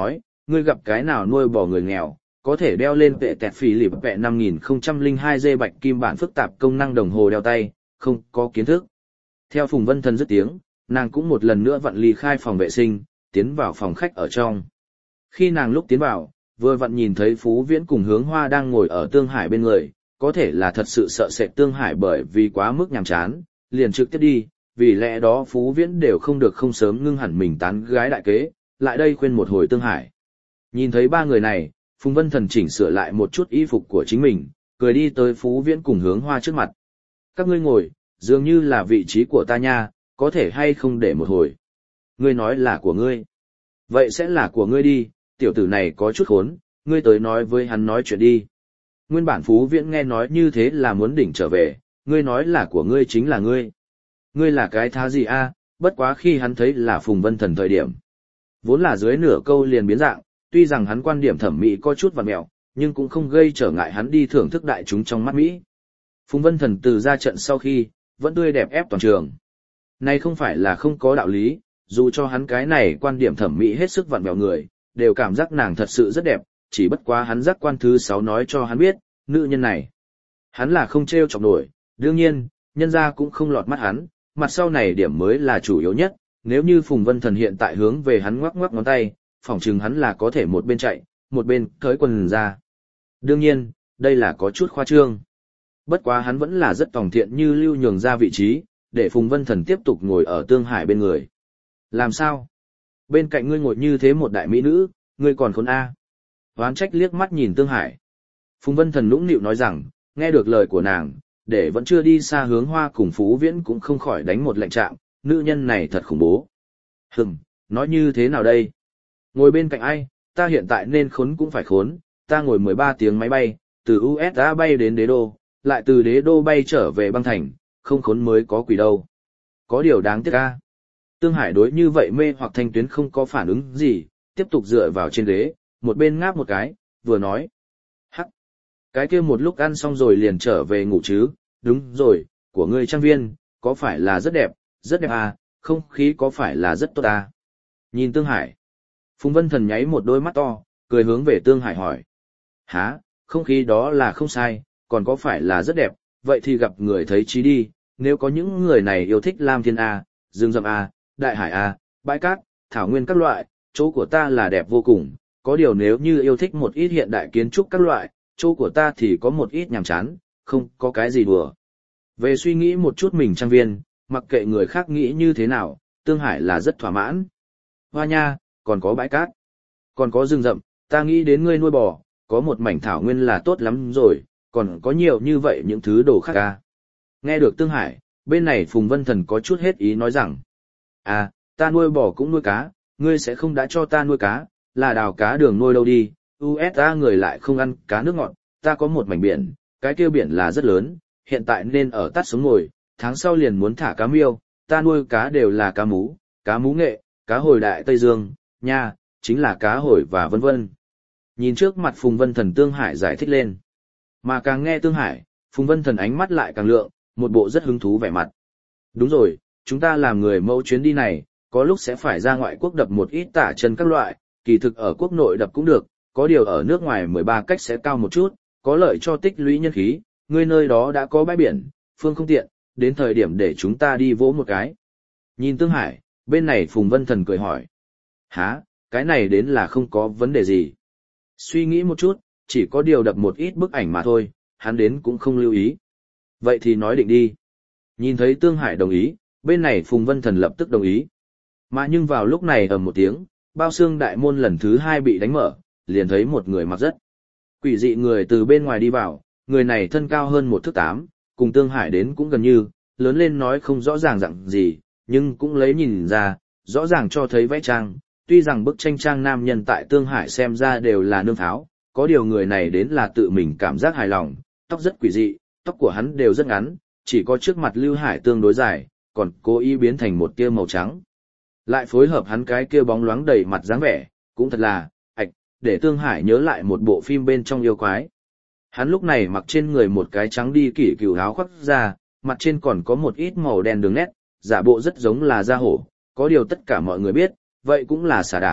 ngươi gặp cái nào nuôi bò người nghèo, có thể đeo lên vệ tẹt phì lịp vệ năm nghìn không trăm lẻ hai dê bạch kim bản phức tạp công năng đồng hồ đeo tay, không có kiến thức. Theo Phùng Vân Thần dứt tiếng, nàng cũng một lần nữa vặn ly khai phòng vệ sinh, tiến vào phòng khách ở trong. Khi nàng lúc tiến vào, vừa vặn nhìn thấy Phú Viễn cùng Hướng Hoa đang ngồi ở Tương Hải bên người, có thể là thật sự sợ sệt Tương Hải bởi vì quá mức nhàm chán, liền trực tiếp đi, vì lẽ đó Phú Viễn đều không được không sớm ngưng hẳn mình tán gái đại kế, lại đây khuyên một hồi Tương Hải. Nhìn thấy ba người này, Phùng Vân Thần chỉnh sửa lại một chút y phục của chính mình, cười đi tới Phú Viễn cùng Hướng Hoa trước mặt. Các ngươi ngồi, dường như là vị trí của ta nha, có thể hay không để một hồi. Ngươi nói là của ngươi. Vậy sẽ là của ngươi đi, tiểu tử này có chút khốn, ngươi tới nói với hắn nói chuyện đi. Nguyên bản Phú Viễn nghe nói như thế là muốn đỉnh trở về, ngươi nói là của ngươi chính là ngươi. Ngươi là cái thá gì a? Bất quá khi hắn thấy là Phùng Vân Thần thời điểm. Vốn là dưới nửa câu liền biến dạng, tuy rằng hắn quan điểm thẩm mỹ có chút vặn mẹo, nhưng cũng không gây trở ngại hắn đi thưởng thức đại chúng trong mắt Mỹ. Phùng Vân Thần từ ra trận sau khi, vẫn tươi đẹp ép toàn trường. Này không phải là không có đạo lý, dù cho hắn cái này quan điểm thẩm mỹ hết sức vặn vẹo người, đều cảm giác nàng thật sự rất đẹp, chỉ bất quá hắn giác quan thứ sáu nói cho hắn biết, nữ nhân này. Hắn là không trêu chọc nổi, đương nhiên, nhân ra cũng không lọt mắt hắn, mặt sau này điểm mới là chủ yếu nhất, nếu như Phùng Vân Thần hiện tại hướng về hắn ngoắc ngoắc ngón tay, phỏng chừng hắn là có thể một bên chạy, một bên cởi quần ra. Đương nhiên, đây là có chút khoa trương. Bất quá hắn vẫn là rất tòng thiện như lưu nhường ra vị trí, để Phùng Vân Thần tiếp tục ngồi ở Tương Hải bên người. Làm sao? Bên cạnh ngươi ngồi như thế một đại mỹ nữ, ngươi còn khốn A. Hoán trách liếc mắt nhìn Tương Hải. Phùng Vân Thần nũng nịu nói rằng, nghe được lời của nàng, để vẫn chưa đi xa Hướng Hoa cùng Phú Viễn cũng không khỏi đánh một lệnh trạng, nữ nhân này thật khủng bố. Hừm, nói như thế nào đây? Ngồi bên cạnh ai, ta hiện tại nên khốn cũng phải khốn, ta ngồi mười ba tiếng máy bay, từ u ét a bay đến đế đô, lại từ đế đô bay trở về băng thành, không khốn mới có quỷ đâu. Có điều đáng tiếc a. Tương Hải đối như vậy mê hoặc Thanh Tuyến không có phản ứng gì, tiếp tục dựa vào trên ghế, một bên ngáp một cái, vừa nói. Hắc, cái kia một lúc ăn xong rồi liền trở về ngủ chứ, đúng rồi, của ngươi trang viên, có phải là rất đẹp, rất đẹp à, không khí có phải là rất tốt à. Nhìn Tương Hải, Phùng Vân Thần nháy một đôi mắt to, cười hướng về Tương Hải hỏi. Hả, không khí đó là không sai, còn có phải là rất đẹp, vậy thì gặp người thấy trí đi, nếu có những người này yêu thích Lam Thiên A, rừng rậm A, đại hải A, bãi cát, thảo nguyên các loại, chỗ của ta là đẹp vô cùng, có điều nếu như yêu thích một ít hiện đại kiến trúc các loại, chỗ của ta thì có một ít nhàm chán, không có cái gì đùa. Về suy nghĩ một chút mình trang viên, mặc kệ người khác nghĩ như thế nào, Tương Hải là rất thỏa mãn. Hoa nha, còn có bãi cát, còn có rừng rậm, ta nghĩ đến ngươi nuôi bò, có một mảnh thảo nguyên là tốt lắm rồi, còn có nhiều như vậy những thứ đồ khác à. Nghe được Tương Hải, bên này Phùng Vân Thần có chút hết ý nói rằng, à, ta nuôi bò cũng nuôi cá, ngươi sẽ không đã cho ta nuôi cá, là đào cá đường nuôi đâu đi, u ét a người lại không ăn cá nước ngọt, ta có một mảnh biển, cái kia biển là rất lớn, hiện tại nên ở tắt sống ngồi, tháng sau liền muốn thả cá miêu, ta nuôi cá đều là cá mú, cá mú nghệ, cá hồi đại Tây Dương, nha, chính là cá hồi và vân vân. Nhìn trước mặt Phùng Vân Thần Tương Hải giải thích lên. Mà càng nghe Tương Hải, Phùng Vân Thần ánh mắt lại càng lượng, một bộ rất hứng thú vẻ mặt. Đúng rồi, chúng ta làm người mẫu chuyến đi này, có lúc sẽ phải ra ngoại quốc đập một ít tả chân các loại, kỳ thực ở quốc nội đập cũng được, có điều ở nước ngoài mười ba cách sẽ cao một chút, có lợi cho tích lũy nhân khí, người nơi đó đã có bãi biển, phương không tiện, đến thời điểm để chúng ta đi vỗ một cái. Nhìn Tương Hải, bên này Phùng Vân Thần cười hỏi. Hả, cái này đến là không có vấn đề gì. Suy nghĩ một chút, chỉ có điều đập một ít bức ảnh mà thôi, hắn đến cũng không lưu ý. Vậy thì nói định đi. Nhìn thấy Tương Hải đồng ý, bên này Phùng Vân Thần lập tức đồng ý. Mà nhưng vào lúc này ầm một tiếng, bao xương đại môn lần thứ hai bị đánh mở, liền thấy một người mặc rất quỷ dị người từ bên ngoài đi vào, người này thân cao hơn một thước tám, cùng Tương Hải đến cũng gần như, lớn lên nói không rõ ràng dạng gì, nhưng cũng lấy nhìn ra, rõ ràng cho thấy vẽ trang, tuy rằng bức tranh trang nam nhân tại Tương Hải xem ra đều là nương pháo, có điều người này đến là tự mình cảm giác hài lòng, tóc rất quỷ dị, tóc của hắn đều rất ngắn, chỉ có trước mặt Lưu Hải tương đối dài, còn cố ý biến thành một tia màu trắng. Lại phối hợp hắn cái kia bóng loáng đầy mặt dáng vẻ, cũng thật là, ạch, để Tương Hải nhớ lại một bộ phim bên trong yêu quái. Hắn lúc này mặc trên người một cái trắng đi kỷ cửu áo khoác ra, mặt trên còn có một ít màu đen đường nét, giả bộ rất giống là da hổ, có điều tất cả mọi người biết, vậy cũng là xà đảng,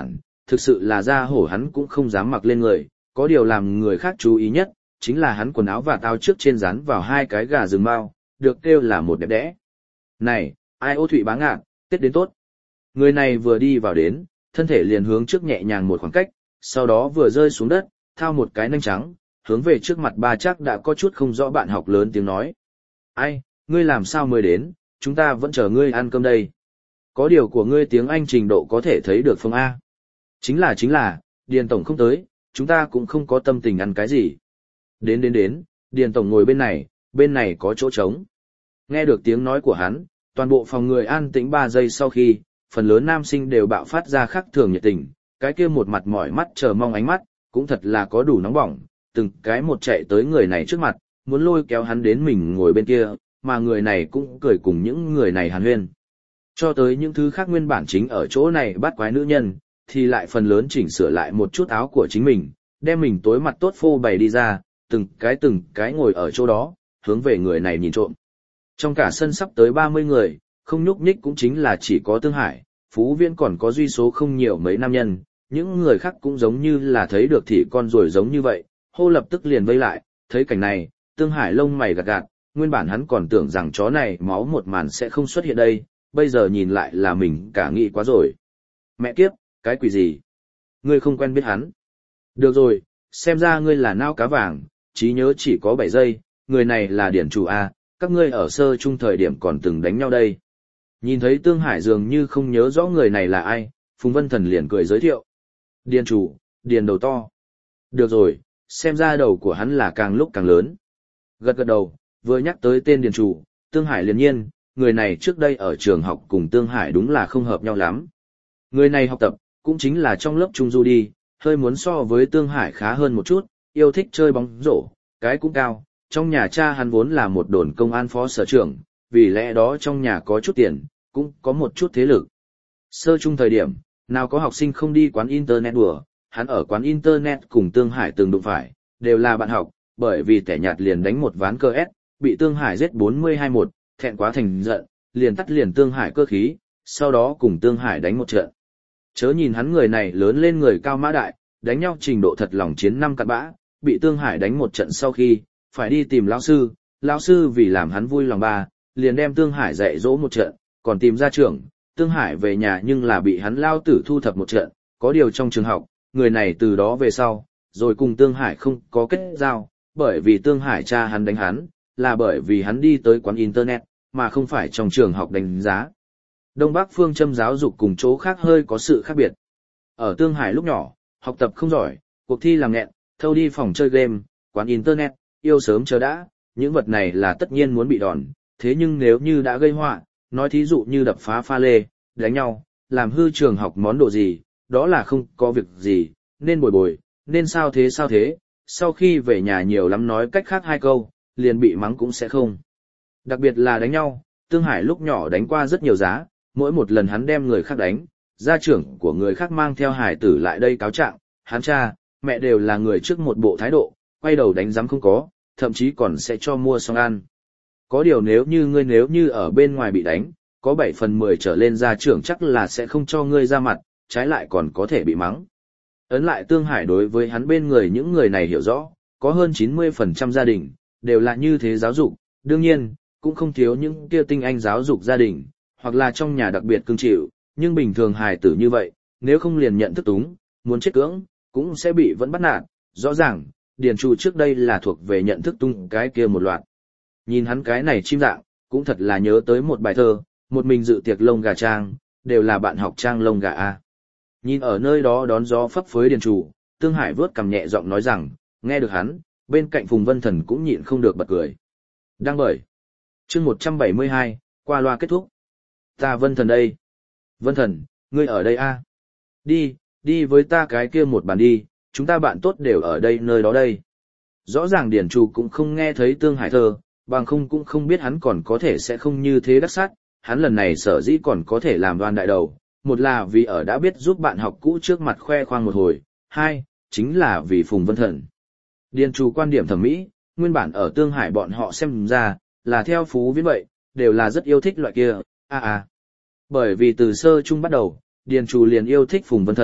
thực sự là da hổ hắn cũng không dám mặc lên người, có điều làm người khác chú ý nhất, chính là hắn quần áo và tao trước trên dán vào hai cái gà rừng mao, được kêu là một đẹp đẽ. Này, ai ô Thụy Bá Ngạn, Tết đến tốt. Người này vừa đi vào đến, thân thể liền hướng trước nhẹ nhàng một khoảng cách, sau đó vừa rơi xuống đất, thao một cái nanh trắng, hướng về trước mặt ba chắc đã có chút không rõ bạn học lớn tiếng nói. Ai, ngươi làm sao mới đến, chúng ta vẫn chờ ngươi ăn cơm đây. Có điều của ngươi tiếng Anh trình độ có thể thấy được không A. Chính là chính là, Điền Tổng không tới, chúng ta cũng không có tâm tình ăn cái gì. Đến đến đến, Điền Tổng ngồi bên này, bên này có chỗ trống. Nghe được tiếng nói của hắn, toàn bộ phòng người an tĩnh ba giây sau khi, phần lớn nam sinh đều bạo phát ra khác thường nhiệt tình, cái kia một mặt mỏi mắt chờ mong ánh mắt, cũng thật là có đủ nóng bỏng, từng cái một chạy tới người này trước mặt, muốn lôi kéo hắn đến mình ngồi bên kia, mà người này cũng cười cùng những người này hàn huyên. Cho tới những thứ khác nguyên bản chính ở chỗ này bắt quái nữ nhân, thì lại phần lớn chỉnh sửa lại một chút áo của chính mình, đem mình tối mặt tốt phô bày đi ra, từng cái từng cái ngồi ở chỗ đó, hướng về người này nhìn trộm. Trong cả sân sắp tới ba mươi người, không nhúc nhích cũng chính là chỉ có Tương Hải, Phú Viễn còn có duy số không nhiều mấy nam nhân, những người khác cũng giống như là thấy được thì con rồi giống như vậy, hô lập tức liền vây lại, thấy cảnh này, Tương Hải lông mày gạt gạt, nguyên bản hắn còn tưởng rằng chó này máu một màn sẽ không xuất hiện đây, bây giờ nhìn lại là mình cả nghĩ quá rồi. Mẹ kiếp, cái quỷ gì? Ngươi không quen biết hắn. Được rồi, xem ra ngươi là nao cá vàng, trí nhớ chỉ có bảy giây, người này là điển chủ A, các ngươi ở sơ chung thời điểm còn từng đánh nhau đây. Nhìn thấy Tương Hải dường như không nhớ rõ người này là ai, Phùng Vân Thần liền cười giới thiệu. Điền chủ, điền đầu to. Được rồi, xem ra đầu của hắn là càng lúc càng lớn. Gật gật đầu, vừa nhắc tới tên điền chủ, Tương Hải liền nhiên, người này trước đây ở trường học cùng Tương Hải đúng là không hợp nhau lắm. Người này học tập, cũng chính là trong lớp Trung Du đi, hơi muốn so với Tương Hải khá hơn một chút, yêu thích chơi bóng rổ, cái cũng cao. Trong nhà cha hắn vốn là một đồn công an phó sở trưởng, vì lẽ đó trong nhà có chút tiền, cũng có một chút thế lực. Sơ chung thời điểm, nào có học sinh không đi quán internet đùa, hắn ở quán internet cùng Tương Hải từng đụng phải, đều là bạn học, bởi vì tẻ nhạt liền đánh một ván cơ S, bị Tương Hải giết bốn mươi hai một, thẹn quá thành giận, liền tắt liền Tương Hải cơ khí, sau đó cùng Tương Hải đánh một trận. Chớ nhìn hắn người này lớn lên người cao mã đại, đánh nhau trình độ thật lòng chiến năm cặn bã, bị Tương Hải đánh một trận sau khi, phải đi tìm lão sư, lão sư vì làm hắn vui lòng ba, liền đem Tương Hải dạy dỗ một trận, còn tìm ra trưởng, Tương Hải về nhà nhưng là bị hắn lao tử thu thập một trận, có điều trong trường học, người này từ đó về sau, rồi cùng Tương Hải không có kết giao, bởi vì Tương Hải cha hắn đánh hắn, là bởi vì hắn đi tới quán internet, mà không phải trong trường học đánh giá. Đông Bắc phương châm giáo dục cùng chỗ khác hơi có sự khác biệt. Ở Tương Hải lúc nhỏ, học tập không giỏi, cuộc thi làm nghẹn, thâu đi phòng chơi game, quán internet, yêu sớm chờ đã, những vật này là tất nhiên muốn bị đòn, thế nhưng nếu như đã gây họa, nói thí dụ như đập phá pha lê, đánh nhau, làm hư trường học món đồ gì, đó là không có việc gì, nên bồi bồi, nên sao thế sao thế, sau khi về nhà nhiều lắm nói cách khác hai câu, liền bị mắng cũng sẽ không. Đặc biệt là đánh nhau, Tương Hải lúc nhỏ đánh qua rất nhiều giá, mỗi một lần hắn đem người khác đánh, gia trưởng của người khác mang theo hải tử lại đây cáo trạng, hắn cha, mẹ đều là người trước một bộ thái độ, quay đầu đánh giám không có, thậm chí còn sẽ cho mua xong ăn. Có điều nếu như ngươi nếu như ở bên ngoài bị đánh, có bảy phần mười trở lên gia trưởng chắc là sẽ không cho ngươi ra mặt, trái lại còn có thể bị mắng. Ấn lại Tương Hải đối với hắn bên người những người này hiểu rõ, có hơn chín mươi phần trăm gia đình, đều là như thế giáo dục, đương nhiên, cũng không thiếu những kia tinh anh giáo dục gia đình, hoặc là trong nhà đặc biệt cưng chịu, nhưng bình thường hài tử như vậy, nếu không liền nhận thức túng, muốn chết cưỡng, cũng sẽ bị vẫn bắt nạt, rõ ràng, Điền Trù trước đây là thuộc về nhận thức tung cái kia một loạt. Nhìn hắn cái này chim dạng, cũng thật là nhớ tới một bài thơ, một mình dự tiệc lông gà trang, đều là bạn học trang lông gà A. Nhìn ở nơi đó đón gió phấp phới Điền Trù, Tương Hải vớt cằm nhẹ giọng nói rằng, nghe được hắn, bên cạnh Phùng Vân Thần cũng nhịn không được bật cười. Đang bởi. chương một trăm bảy mươi hai, qua loa kết thúc. Ta Vân Thần đây. Vân Thần, ngươi ở đây A. Đi, đi với ta cái kia một bàn đi, chúng ta bạn tốt đều ở đây nơi đó đây. Rõ ràng Điển Trù cũng không nghe thấy Tương Hải thơ, bằng không cũng không biết hắn còn có thể sẽ không như thế đắc sát, hắn lần này sở dĩ còn có thể làm đoan đại đầu, một là vì ở đã biết giúp bạn học cũ trước mặt khoe khoang một hồi, hai, chính là vì Phùng Vân Thần. Điền Trù quan điểm thẩm mỹ, nguyên bản ở Tương Hải bọn họ xem ra, là theo Phú Viễn vậy, đều là rất yêu thích loại kia, a à, à. Bởi vì từ sơ chung bắt đầu, Điền Trù liền yêu thích Phùng Vân Thần,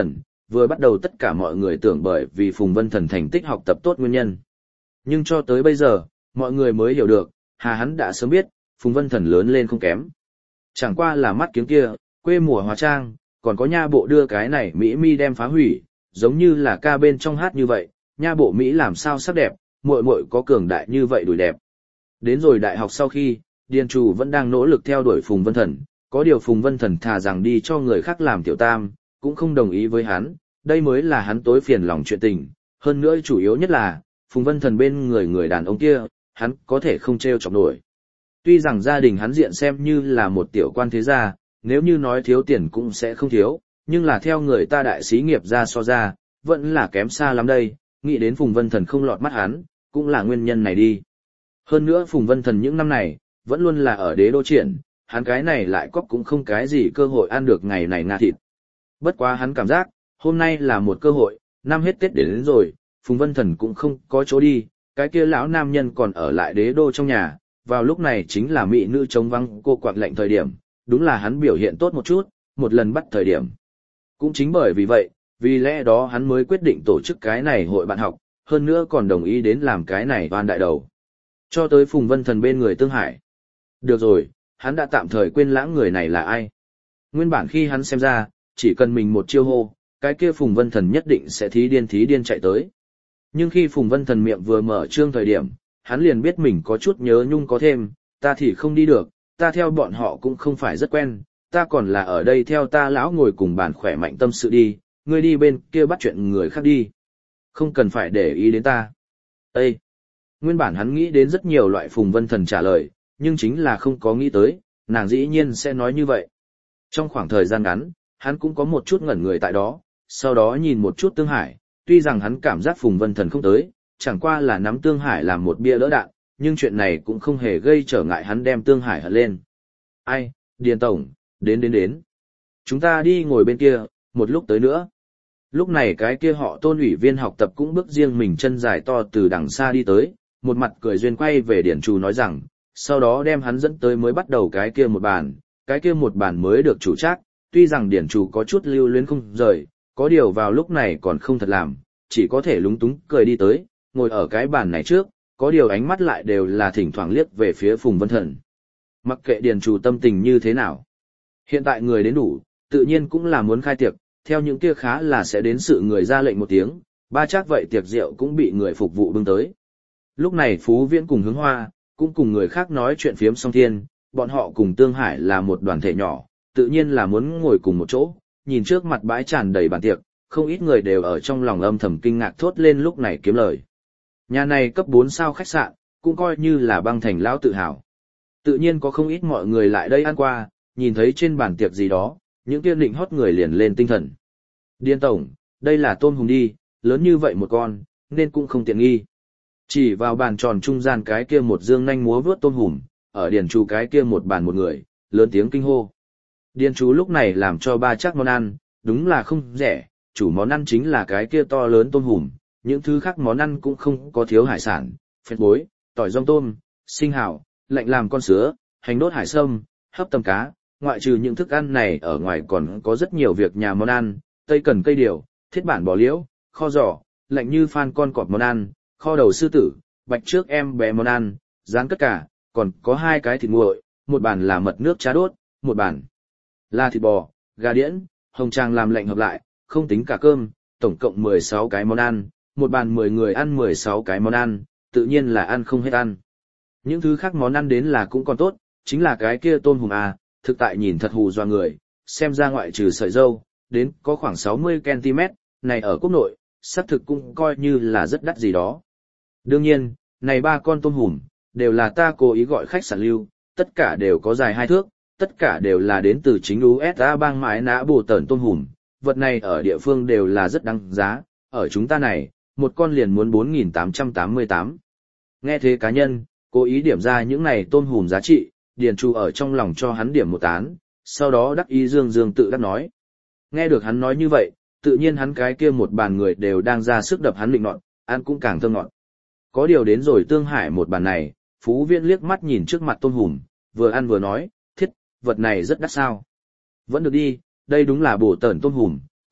vừa bắt đầu tất cả mọi người tưởng bởi vì Phùng Vân Thần thành tích học tập tốt nguyên nhân. Nhưng cho tới bây giờ, mọi người mới hiểu được, hà hắn đã sớm biết, Phùng Vân Thần lớn lên không kém. Chẳng qua là mắt kiếng kia, quê mùa hóa trang, còn có nha bộ đưa cái này Mỹ mi đem phá hủy, giống như là ca bên trong hát như vậy, nha bộ Mỹ làm sao sắc đẹp, muội muội có cường đại như vậy đùi đẹp. Đến rồi đại học sau khi, Điền Trù vẫn đang nỗ lực theo đuổi Phùng Vân Thần, có điều Phùng Vân Thần thà rằng đi cho người khác làm tiểu tam, cũng không đồng ý với hắn, đây mới là hắn tối phiền lòng chuyện tình, hơn nữa chủ yếu nhất là, Phùng Vân Thần bên người người đàn ông kia, hắn có thể không treo chọc nổi. Tuy rằng gia đình hắn diện xem như là một tiểu quan thế gia, nếu như nói thiếu tiền cũng sẽ không thiếu, nhưng là theo người ta đại sĩ nghiệp ra so ra, vẫn là kém xa lắm đây, nghĩ đến Phùng Vân Thần không lọt mắt hắn, cũng là nguyên nhân này đi. Hơn nữa Phùng Vân Thần những năm này, vẫn luôn là ở đế đô triển, hắn cái này lại cóc cũng không cái gì cơ hội ăn được ngày này nga thịt. Bất quá hắn cảm giác, hôm nay là một cơ hội, năm hết Tết đến, đến rồi, Phùng Vân Thần cũng không có chỗ đi, cái kia lão nam nhân còn ở lại đế đô trong nhà, vào lúc này chính là mỹ nữ chống vắng cô quạt lệnh thời điểm, đúng là hắn biểu hiện tốt một chút, một lần bắt thời điểm. Cũng chính bởi vì vậy, vì lẽ đó hắn mới quyết định tổ chức cái này hội bạn học, hơn nữa còn đồng ý đến làm cái này oan đại đầu. Cho tới Phùng Vân Thần bên người Tương Hải. Được rồi, hắn đã tạm thời quên lãng người này là ai. Nguyên bản khi hắn xem ra, chỉ cần mình một chiêu hô, cái kia Phùng Vân Thần nhất định sẽ thí điên thí điên chạy tới. Nhưng khi Phùng Vân Thần miệng vừa mở trương thời điểm, hắn liền biết mình có chút nhớ nhung có thêm, ta thì không đi được, ta theo bọn họ cũng không phải rất quen, ta còn là ở đây theo ta lão ngồi cùng bàn khỏe mạnh tâm sự đi, ngươi đi bên kia bắt chuyện người khác đi. Không cần phải để ý đến ta. Ê! Nguyên bản hắn nghĩ đến rất nhiều loại Phùng Vân Thần trả lời, nhưng chính là không có nghĩ tới, nàng dĩ nhiên sẽ nói như vậy. Trong khoảng thời gian ngắn, hắn cũng có một chút ngẩn người tại đó, sau đó nhìn một chút Tương Hải, tuy rằng hắn cảm giác Phùng Vân Thần không tới, chẳng qua là nắm Tương Hải làm một bia đỡ đạn, nhưng chuyện này cũng không hề gây trở ngại hắn đem Tương Hải hận lên. Ai, Điền Tổng, đến đến đến. Chúng ta đi ngồi bên kia, một lúc tới nữa. Lúc này cái kia họ Tôn ủy viên học tập cũng bước riêng mình chân dài to từ đằng xa đi tới, một mặt cười duyên quay về Điền Trù nói rằng, sau đó đem hắn dẫn tới mới bắt đầu cái kia một bàn, cái kia một bàn mới được chủ trác, tuy rằng Điền Trù có chút lưu luyến không rời, có điều vào lúc này còn không thật làm, chỉ có thể lúng túng cười đi tới, ngồi ở cái bàn này trước, có điều ánh mắt lại đều là thỉnh thoảng liếc về phía Phùng Vân Thần. Mặc kệ Điền Trù tâm tình như thế nào. Hiện tại người đến đủ, tự nhiên cũng là muốn khai tiệc, theo những kia khá là sẽ đến sự người ra lệnh một tiếng, ba chắc vậy tiệc rượu cũng bị người phục vụ bưng tới. Lúc này Phú Viễn cùng Hướng Hoa, cũng cùng người khác nói chuyện phiếm song thiên, bọn họ cùng Tương Hải là một đoàn thể nhỏ, tự nhiên là muốn ngồi cùng một chỗ, nhìn trước mặt bãi tràn đầy bàn tiệc, không ít người đều ở trong lòng âm thầm kinh ngạc thốt lên lúc này kiếm lời. Nhà này cấp bốn sao khách sạn, cũng coi như là băng thành lão tự hào. Tự nhiên có không ít mọi người lại đây ăn qua, nhìn thấy trên bàn tiệc gì đó, những kia định hót người liền lên tinh thần. Điên Tổng, đây là tôm hùm đi, lớn như vậy một con, nên cũng không tiện nghi. Chỉ vào bàn tròn trung gian cái kia một dương nanh múa vớt tôm hùm, ở Điền Chú cái kia một bàn một người, lớn tiếng kinh hô. Điền Chú lúc này làm cho ba chắc món ăn, đúng là không rẻ, chủ món ăn chính là cái kia to lớn tôm hùm, những thứ khác món ăn cũng không có thiếu hải sản, phết bối, tỏi rong tôm, sinh hảo, lạnh làm con sứa, hành đốt hải sâm, hấp tầm cá, ngoại trừ những thức ăn này ở ngoài còn có rất nhiều việc nhà món ăn, tây cần cây điều, thiết bản bò liễu, kho giò, lạnh như phan con cọp món ăn, kho đầu sư tử, bạch trước em bé món ăn, rán cất cả, còn có hai cái thịt nguội, một bàn là mật nước chá đốt, một bàn là thịt bò, gà điễn, hồng trang làm lạnh hợp lại, không tính cả cơm, tổng cộng mười sáu cái món ăn, một bàn mười người ăn mười sáu cái món ăn, tự nhiên là ăn không hết ăn. Những thứ khác món ăn đến là cũng còn tốt, chính là cái kia tôm hùm à, thực tại nhìn thật hù doa người, xem ra ngoại trừ sợi dâu, đến có khoảng sáu mươi ki lô mét, này ở quốc nội, xác thực cũng coi như là rất đắt gì đó. Đương nhiên, này ba con tôm hùm, đều là ta cố ý gọi khách sạn lưu, tất cả đều có dài hai thước, tất cả đều là đến từ chính u ét a bang mái nã bồ tẩn tôm hùm, vật này ở địa phương đều là rất đáng giá, ở chúng ta này, một con liền muốn bốn nghìn tám trăm tám mươi tám. Nghe thế cá nhân, cố ý điểm ra những này tôm hùm giá trị, Điền Chu ở trong lòng cho hắn điểm một tán, sau đó đắc ý dương dương tự đắc nói. Nghe được hắn nói như vậy, tự nhiên hắn cái kia một bàn người đều đang ra sức đập hắn định nọt, ăn cũng càng thơm ngọt. Có điều đến rồi Tương Hải một bàn này, Phú Viễn liếc mắt nhìn trước mặt tôm hùm, vừa ăn vừa nói, thiết, vật này rất đắt sao. Vẫn được đi, đây đúng là bổ tẩn tôm hùm,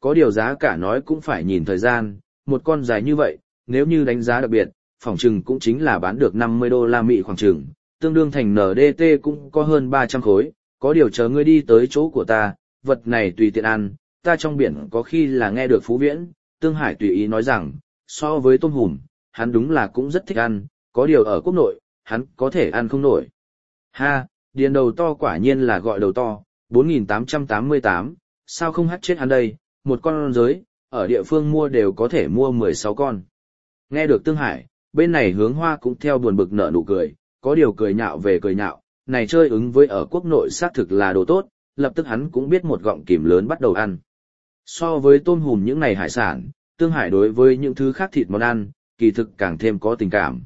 có điều giá cả nói cũng phải nhìn thời gian, một con dài như vậy, nếu như đánh giá đặc biệt, phỏng chừng cũng chính là bán được năm mươi đô la Mỹ khoảng chừng, tương đương thành en đê tê cũng có hơn ba trăm khối, có điều chờ ngươi đi tới chỗ của ta, vật này tùy tiện ăn, ta trong biển có khi là nghe được Phú Viễn, Tương Hải tùy ý nói rằng, so với tôm hùm, hắn đúng là cũng rất thích ăn, có điều ở quốc nội, hắn có thể ăn không nổi. Ha, điền đầu to quả nhiên là gọi đầu to, bốn nghìn tám trăm tám mươi tám, sao không hắt chết hắn đây, một con giới, ở địa phương mua đều có thể mua mười sáu con. Nghe được Tương Hải, bên này Hướng Hoa cũng theo buồn bực nở nụ cười, có điều cười nhạo về cười nhạo, này chơi ứng với ở quốc nội xác thực là đồ tốt, lập tức hắn cũng biết một gọng kìm lớn bắt đầu ăn. So với tôm hùm những này hải sản, Tương Hải đối với những thứ khác thịt món ăn, kỳ thực càng thêm có tình cảm.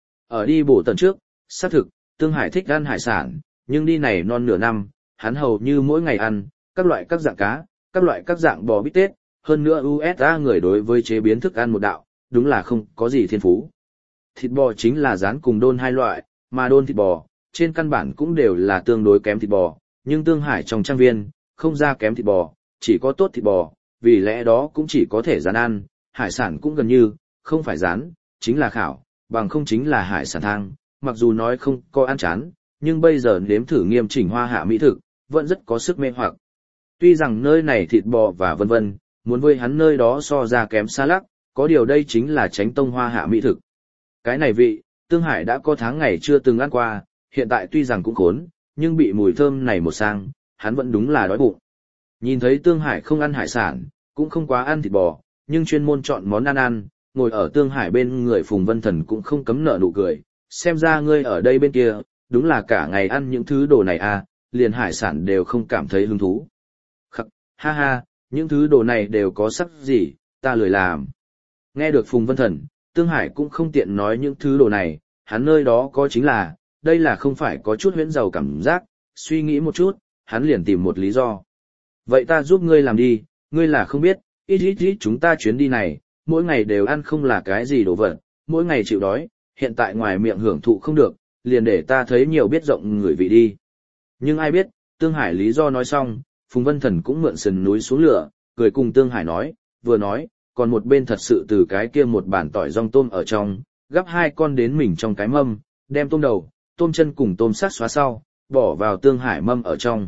Ở đi bổ tận trước, xác thực, Tương Hải thích ăn hải sản, nhưng đi này non nửa năm, hắn hầu như mỗi ngày ăn, các loại các dạng cá, các loại các dạng bò bít tết, hơn nữa u ét a người đối với chế biến thức ăn một đạo, đúng là không có gì thiên phú. Thịt bò chính là rán cùng đôn hai loại, mà đôn thịt bò, trên căn bản cũng đều là tương đối kém thịt bò, nhưng Tương Hải trong trang viên, không ra kém thịt bò, chỉ có tốt thịt bò, vì lẽ đó cũng chỉ có thể rán ăn, hải sản cũng gần như, không phải rán, chính là khảo, bằng không chính là hải sản thang, mặc dù nói không có ăn chán, nhưng bây giờ nếm thử nghiêm chỉnh hoa hạ mỹ thực, vẫn rất có sức mê hoặc. Tuy rằng nơi này thịt bò và vân vân, muốn với hắn nơi đó so ra kém xa lắc, có điều đây chính là chánh tông hoa hạ mỹ thực. Cái này vị, Tương Hải đã có tháng ngày chưa từng ăn qua, hiện tại tuy rằng cũng khốn, nhưng bị mùi thơm này một sang, hắn vẫn đúng là đói bụng. Nhìn thấy Tương Hải không ăn hải sản, cũng không quá ăn thịt bò, nhưng chuyên môn chọn món ăn ăn, ngồi ở Tương Hải bên người Phùng Vân Thần cũng không cấm nở nụ cười, xem ra ngươi ở đây bên kia, đúng là cả ngày ăn những thứ đồ này à, liền hải sản đều không cảm thấy hứng thú. Khắc, ha ha, những thứ đồ này đều có sắc gì, ta lười làm. Nghe được Phùng Vân Thần, Tương Hải cũng không tiện nói những thứ đồ này, hắn nơi đó có chính là, đây là không phải có chút huyễn giàu cảm giác, suy nghĩ một chút, hắn liền tìm một lý do. Vậy ta giúp ngươi làm đi, ngươi là không biết, ít ít ít chúng ta chuyến đi này, mỗi ngày đều ăn không là cái gì đồ vật, mỗi ngày chịu đói, hiện tại ngoài miệng hưởng thụ không được, liền để ta thấy nhiều biết rộng người vị đi. Nhưng ai biết, Tương Hải lý do nói xong, Phùng Vân Thần cũng mượn sườn núi xuống lửa, cười cùng Tương Hải nói, vừa nói, còn một bên thật sự từ cái kia một bàn tỏi rong tôm ở trong, gắp hai con đến mình trong cái mâm, đem tôm đầu, tôm chân cùng tôm sát xóa sau, bỏ vào Tương Hải mâm ở trong.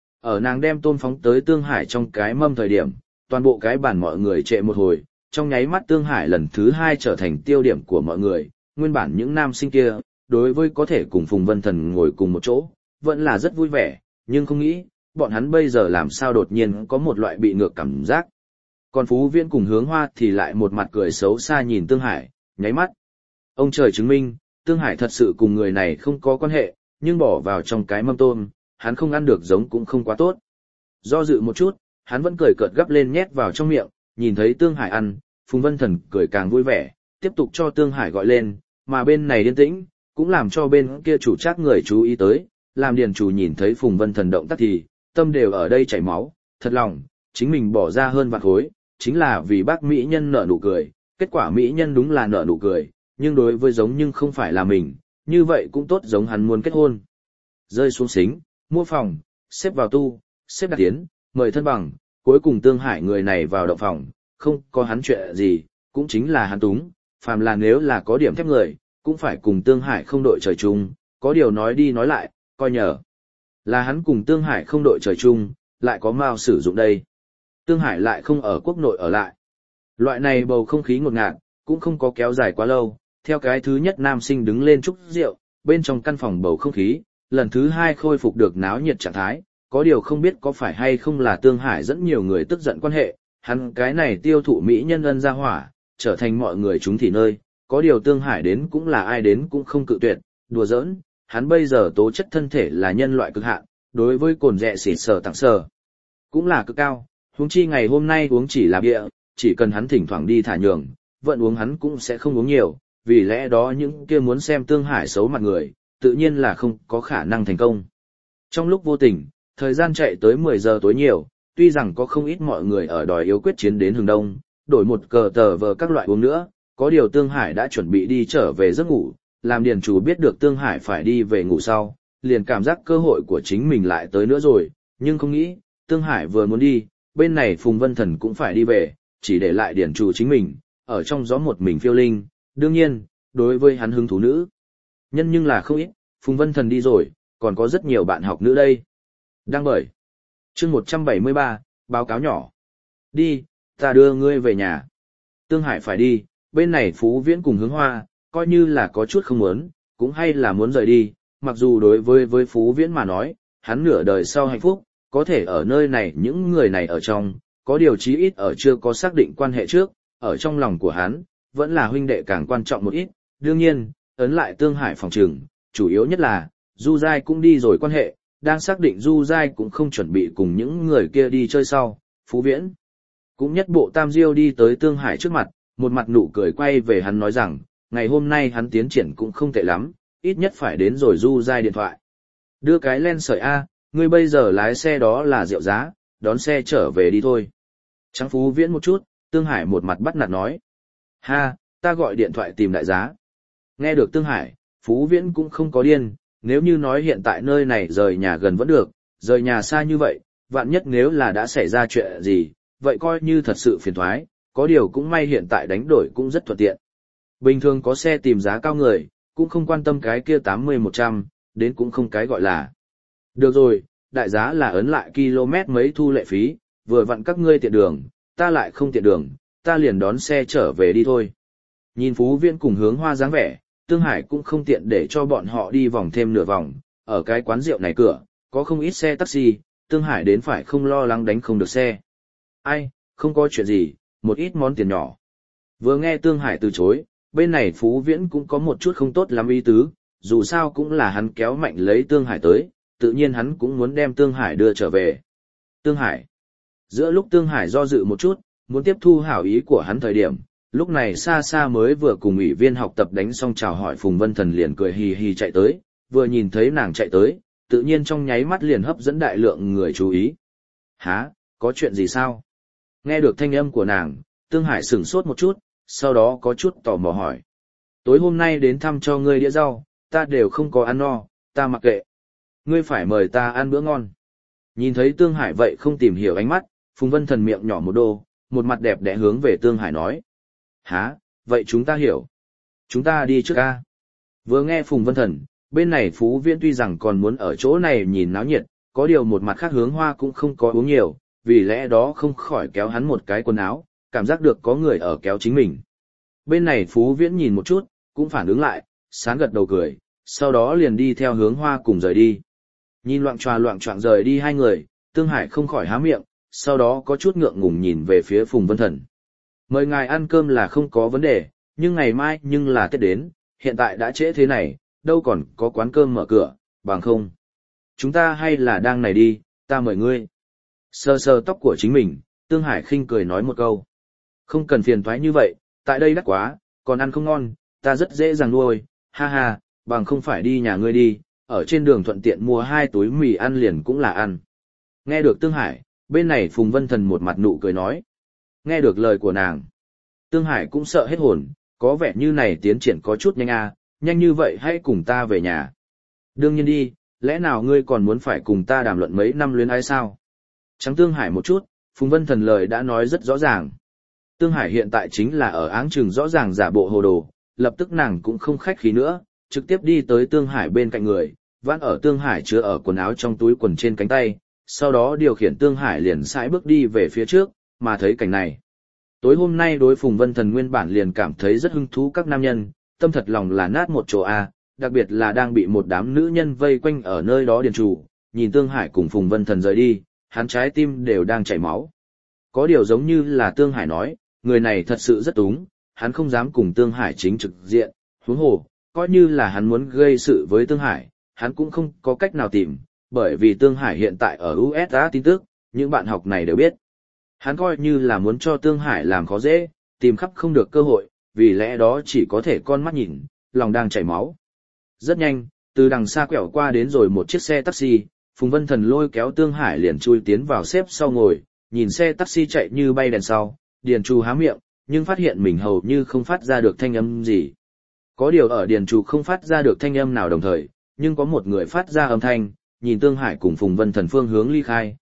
Ở nàng đem tôm phóng tới Tương Hải trong cái mâm thời điểm, toàn bộ cái bàn mọi người trệ một hồi, trong nháy mắt Tương Hải lần thứ hai trở thành tiêu điểm của mọi người, nguyên bản những nam sinh kia, đối với có thể cùng Phùng Vân Thần ngồi cùng một chỗ, vẫn là rất vui vẻ, nhưng không nghĩ, bọn hắn bây giờ làm sao đột nhiên có một loại bị ngược cảm giác. Còn Phú Viễn cùng Hướng Hoa thì lại một mặt cười xấu xa nhìn Tương Hải, nháy mắt. Ông trời chứng minh, Tương Hải thật sự cùng người này không có quan hệ, nhưng bỏ vào trong cái mâm tôm, hắn không ăn được giống cũng không quá tốt. Do dự một chút, hắn vẫn cười cợt gắp lên nhét vào trong miệng, nhìn thấy Tương Hải ăn, Phùng Vân Thần cười càng vui vẻ, tiếp tục cho Tương Hải gọi lên, mà bên này yên tĩnh, cũng làm cho bên kia chủ trác người chú ý tới, làm điền chủ nhìn thấy Phùng Vân Thần động tác thì, tâm đều ở đây chảy máu, thật lòng, chính mình bỏ ra hơn vạn khối, chính là vì bác mỹ nhân nở nụ cười, kết quả mỹ nhân đúng là nở nụ cười, nhưng đối với giống nhưng không phải là mình, như vậy cũng tốt giống hắn muốn kết hôn. Rơi xuống xính, mua phòng, xếp vào tu, xếp đặt tiến, mời thân bằng, cuối cùng Tương Hải người này vào động phòng, không có hắn chuyện gì, cũng chính là hắn túng, phàm là nếu là có điểm thép người, cũng phải cùng Tương Hải không đội trời chung, có điều nói đi nói lại, coi nhờ. Là hắn cùng Tương Hải không đội trời chung, lại có Mao sử dụng đây. Tương Hải lại không ở quốc nội ở lại. Loại này bầu không khí ngột ngạt, cũng không có kéo dài quá lâu, theo cái thứ nhất nam sinh đứng lên chúc rượu, bên trong căn phòng bầu không khí, lần thứ hai khôi phục được náo nhiệt trạng thái, có điều không biết có phải hay không là Tương Hải dẫn nhiều người tức giận quan hệ, hắn cái này tiêu thụ mỹ nhân ân ra hỏa, trở thành mọi người chúng thì nơi, có điều Tương Hải đến cũng là ai đến cũng không cự tuyệt, đùa giỡn, hắn bây giờ tố chất thân thể là nhân loại cực hạn, đối với cồn rẹ xỉ sờ tặng sờ, cũng là cực cao, huống chi ngày hôm nay uống chỉ là bia, chỉ cần hắn thỉnh thoảng đi thả nhường, vận uống hắn cũng sẽ không uống nhiều, vì lẽ đó những kia muốn xem Tương Hải xấu mặt người, tự nhiên là không có khả năng thành công. Trong lúc vô tình, thời gian chạy tới mười giờ tối nhiều, tuy rằng có không ít mọi người ở đòi yếu quyết chiến đến hướng đông, đổi một cờ tờ vờ các loại uống nữa, có điều Tương Hải đã chuẩn bị đi trở về giấc ngủ, làm điền chủ biết được Tương Hải phải đi về ngủ sau, liền cảm giác cơ hội của chính mình lại tới nữa rồi, nhưng không nghĩ, Tương Hải vừa muốn đi, bên này Phùng Vân Thần cũng phải đi về, chỉ để lại điển chủ chính mình, ở trong gió một mình phiêu linh, đương nhiên, đối với hắn hứng thú nữ. Nhân nhưng là không ít, Phùng Vân Thần đi rồi, còn có rất nhiều bạn học nữ đây. Đang bởi. chương một trăm bảy mươi ba, báo cáo nhỏ. Đi, ta đưa ngươi về nhà. Tương Hải phải đi, bên này Phú Viễn cùng Hướng Hoa, coi như là có chút không muốn, cũng hay là muốn rời đi, mặc dù đối với với Phú Viễn mà nói, hắn nửa đời sau hạnh phúc, có thể ở nơi này những người này ở trong, có điều chí ít ở chưa có xác định quan hệ trước, ở trong lòng của hắn, vẫn là huynh đệ càng quan trọng một ít, đương nhiên, ấn lại Tương Hải phòng trường, chủ yếu nhất là, Du Giai cũng đi rồi quan hệ, đang xác định Du Giai cũng không chuẩn bị cùng những người kia đi chơi sau, Phú Viễn cũng nhất bộ tam diêu đi tới Tương Hải trước mặt, một mặt nụ cười quay về hắn nói rằng, ngày hôm nay hắn tiến triển cũng không tệ lắm, ít nhất phải đến rồi Du Giai điện thoại. Đưa cái len sợi A, ngươi bây giờ lái xe đó là rượu giá, đón xe trở về đi thôi. Trắng Phú Viễn một chút, Tương Hải một mặt bắt nạt nói. Ha, ta gọi điện thoại tìm đại giá. Nghe được Tương Hải, Phú Viễn cũng không có điên, nếu như nói hiện tại nơi này rời nhà gần vẫn được, rời nhà xa như vậy, vạn nhất nếu là đã xảy ra chuyện gì, vậy coi như thật sự phiền thoái, có điều cũng may hiện tại đánh đổi cũng rất thuận tiện. Bình thường có xe tìm giá cao người, cũng không quan tâm cái kia tám mươi một trăm, đến cũng không cái gọi là. Được rồi, đại giá là ấn lại km mấy thu lệ phí, vừa vặn các ngươi tiện đường, ta lại không tiện đường, ta liền đón xe trở về đi thôi. Nhìn Phú Viễn cùng Hướng Hoa dáng vẻ, Tương Hải cũng không tiện để cho bọn họ đi vòng thêm nửa vòng, ở cái quán rượu này cửa, có không ít xe taxi, Tương Hải đến phải không lo lắng đánh không được xe. Ai, không có chuyện gì, một ít món tiền nhỏ. Vừa nghe Tương Hải từ chối, bên này Phú Viễn cũng có một chút không tốt lắm ý tứ, dù sao cũng là hắn kéo mạnh lấy Tương Hải tới, tự nhiên hắn cũng muốn đem Tương Hải đưa trở về. Tương Hải. Giữa lúc Tương Hải do dự một chút, muốn tiếp thu hảo ý của hắn thời điểm, lúc này xa xa mới vừa cùng ủy viên học tập đánh xong chào hỏi Phùng Vân Thần liền cười hì hì chạy tới, vừa nhìn thấy nàng chạy tới, tự nhiên trong nháy mắt liền hấp dẫn đại lượng người chú ý. Hả, có chuyện gì sao? Nghe được thanh âm của nàng, Tương Hải sửng sốt một chút, sau đó có chút tò mò hỏi. Tối hôm nay đến thăm cho ngươi đĩa rau, ta đều không có ăn no, ta mặc kệ. Ngươi phải mời ta ăn bữa ngon. Nhìn thấy Tương Hải vậy không tìm hiểu ánh mắt, Phùng Vân Thần miệng nhỏ một đô, một mặt đẹp đẽ hướng về Tương Hải nói. Hả, vậy chúng ta hiểu. Chúng ta đi trước ca. Vừa nghe Phùng Vân Thần, bên này Phú Viễn tuy rằng còn muốn ở chỗ này nhìn náo nhiệt, có điều một mặt khác Hướng Hoa cũng không có uống nhiều, vì lẽ đó không khỏi kéo hắn một cái quần áo, cảm giác được có người ở kéo chính mình. Bên này Phú Viễn nhìn một chút, cũng phản ứng lại, sán gật đầu cười, sau đó liền đi theo Hướng Hoa cùng rời đi. Nhìn loạng choạng loạng choạng rời đi hai người, Tương Hải không khỏi há miệng, sau đó có chút ngượng ngùng nhìn về phía Phùng Vân Thần. Mời ngài ăn cơm là không có vấn đề, nhưng ngày mai nhưng là Tết đến, hiện tại đã trễ thế này, đâu còn có quán cơm mở cửa, bằng không. Chúng ta hay là đang này đi, ta mời ngươi. Sờ sờ tóc của chính mình, Tương Hải khinh cười nói một câu. Không cần phiền toái như vậy, tại đây đắt quá, còn ăn không ngon, ta rất dễ dàng nuôi, ha ha, bằng không phải đi nhà ngươi đi, ở trên đường thuận tiện mua hai túi mì ăn liền cũng là ăn. Nghe được Tương Hải, bên này Phùng Vân Thần một mặt nụ cười nói. Nghe được lời của nàng, Tương Hải cũng sợ hết hồn, có vẻ như này tiến triển có chút nhanh à, nhanh như vậy hãy cùng ta về nhà. Đương nhiên đi, lẽ nào ngươi còn muốn phải cùng ta đàm luận mấy năm luyến ái sao? Trắng Tương Hải một chút, Phùng Vân Thần lời đã nói rất rõ ràng. Tương Hải hiện tại chính là ở áng chừng rõ ràng giả bộ hồ đồ, lập tức nàng cũng không khách khí nữa, trực tiếp đi tới Tương Hải bên cạnh người, vãn ở Tương Hải chứa ở quần áo trong túi quần trên cánh tay, sau đó điều khiển Tương Hải liền sải bước đi về phía trước, mà thấy cảnh này. Tối hôm nay đối Phùng Vân Thần nguyên bản liền cảm thấy rất hứng thú các nam nhân, tâm thật lòng là nát một chỗ a, đặc biệt là đang bị một đám nữ nhân vây quanh ở nơi đó điền chủ, nhìn Tương Hải cùng Phùng Vân Thần rời đi, hắn trái tim đều đang chảy máu. Có điều giống như là Tương Hải nói, người này thật sự rất túng, hắn không dám cùng Tương Hải chính trực diện, huống hồ, coi như là hắn muốn gây sự với Tương Hải, hắn cũng không có cách nào tìm, bởi vì Tương Hải hiện tại ở u ét a tin tức, những bạn học này đều biết. Hắn coi như là muốn cho Tương Hải làm khó dễ, tìm khắp không được cơ hội, vì lẽ đó chỉ có thể con mắt nhìn, lòng đang chảy máu. Rất nhanh, từ đằng xa quẹo qua đến rồi một chiếc xe taxi, Phùng Vân Thần lôi kéo Tương Hải liền chui tiến vào xếp sau ngồi, nhìn xe taxi chạy như bay đèn sau, Điền Trù há miệng, nhưng phát hiện mình hầu như không phát ra được thanh âm gì. Có điều ở Điền Trù không phát ra được thanh âm nào đồng thời, nhưng có một người phát ra âm thanh, nhìn Tương Hải cùng Phùng Vân Thần phương hướng ly khai,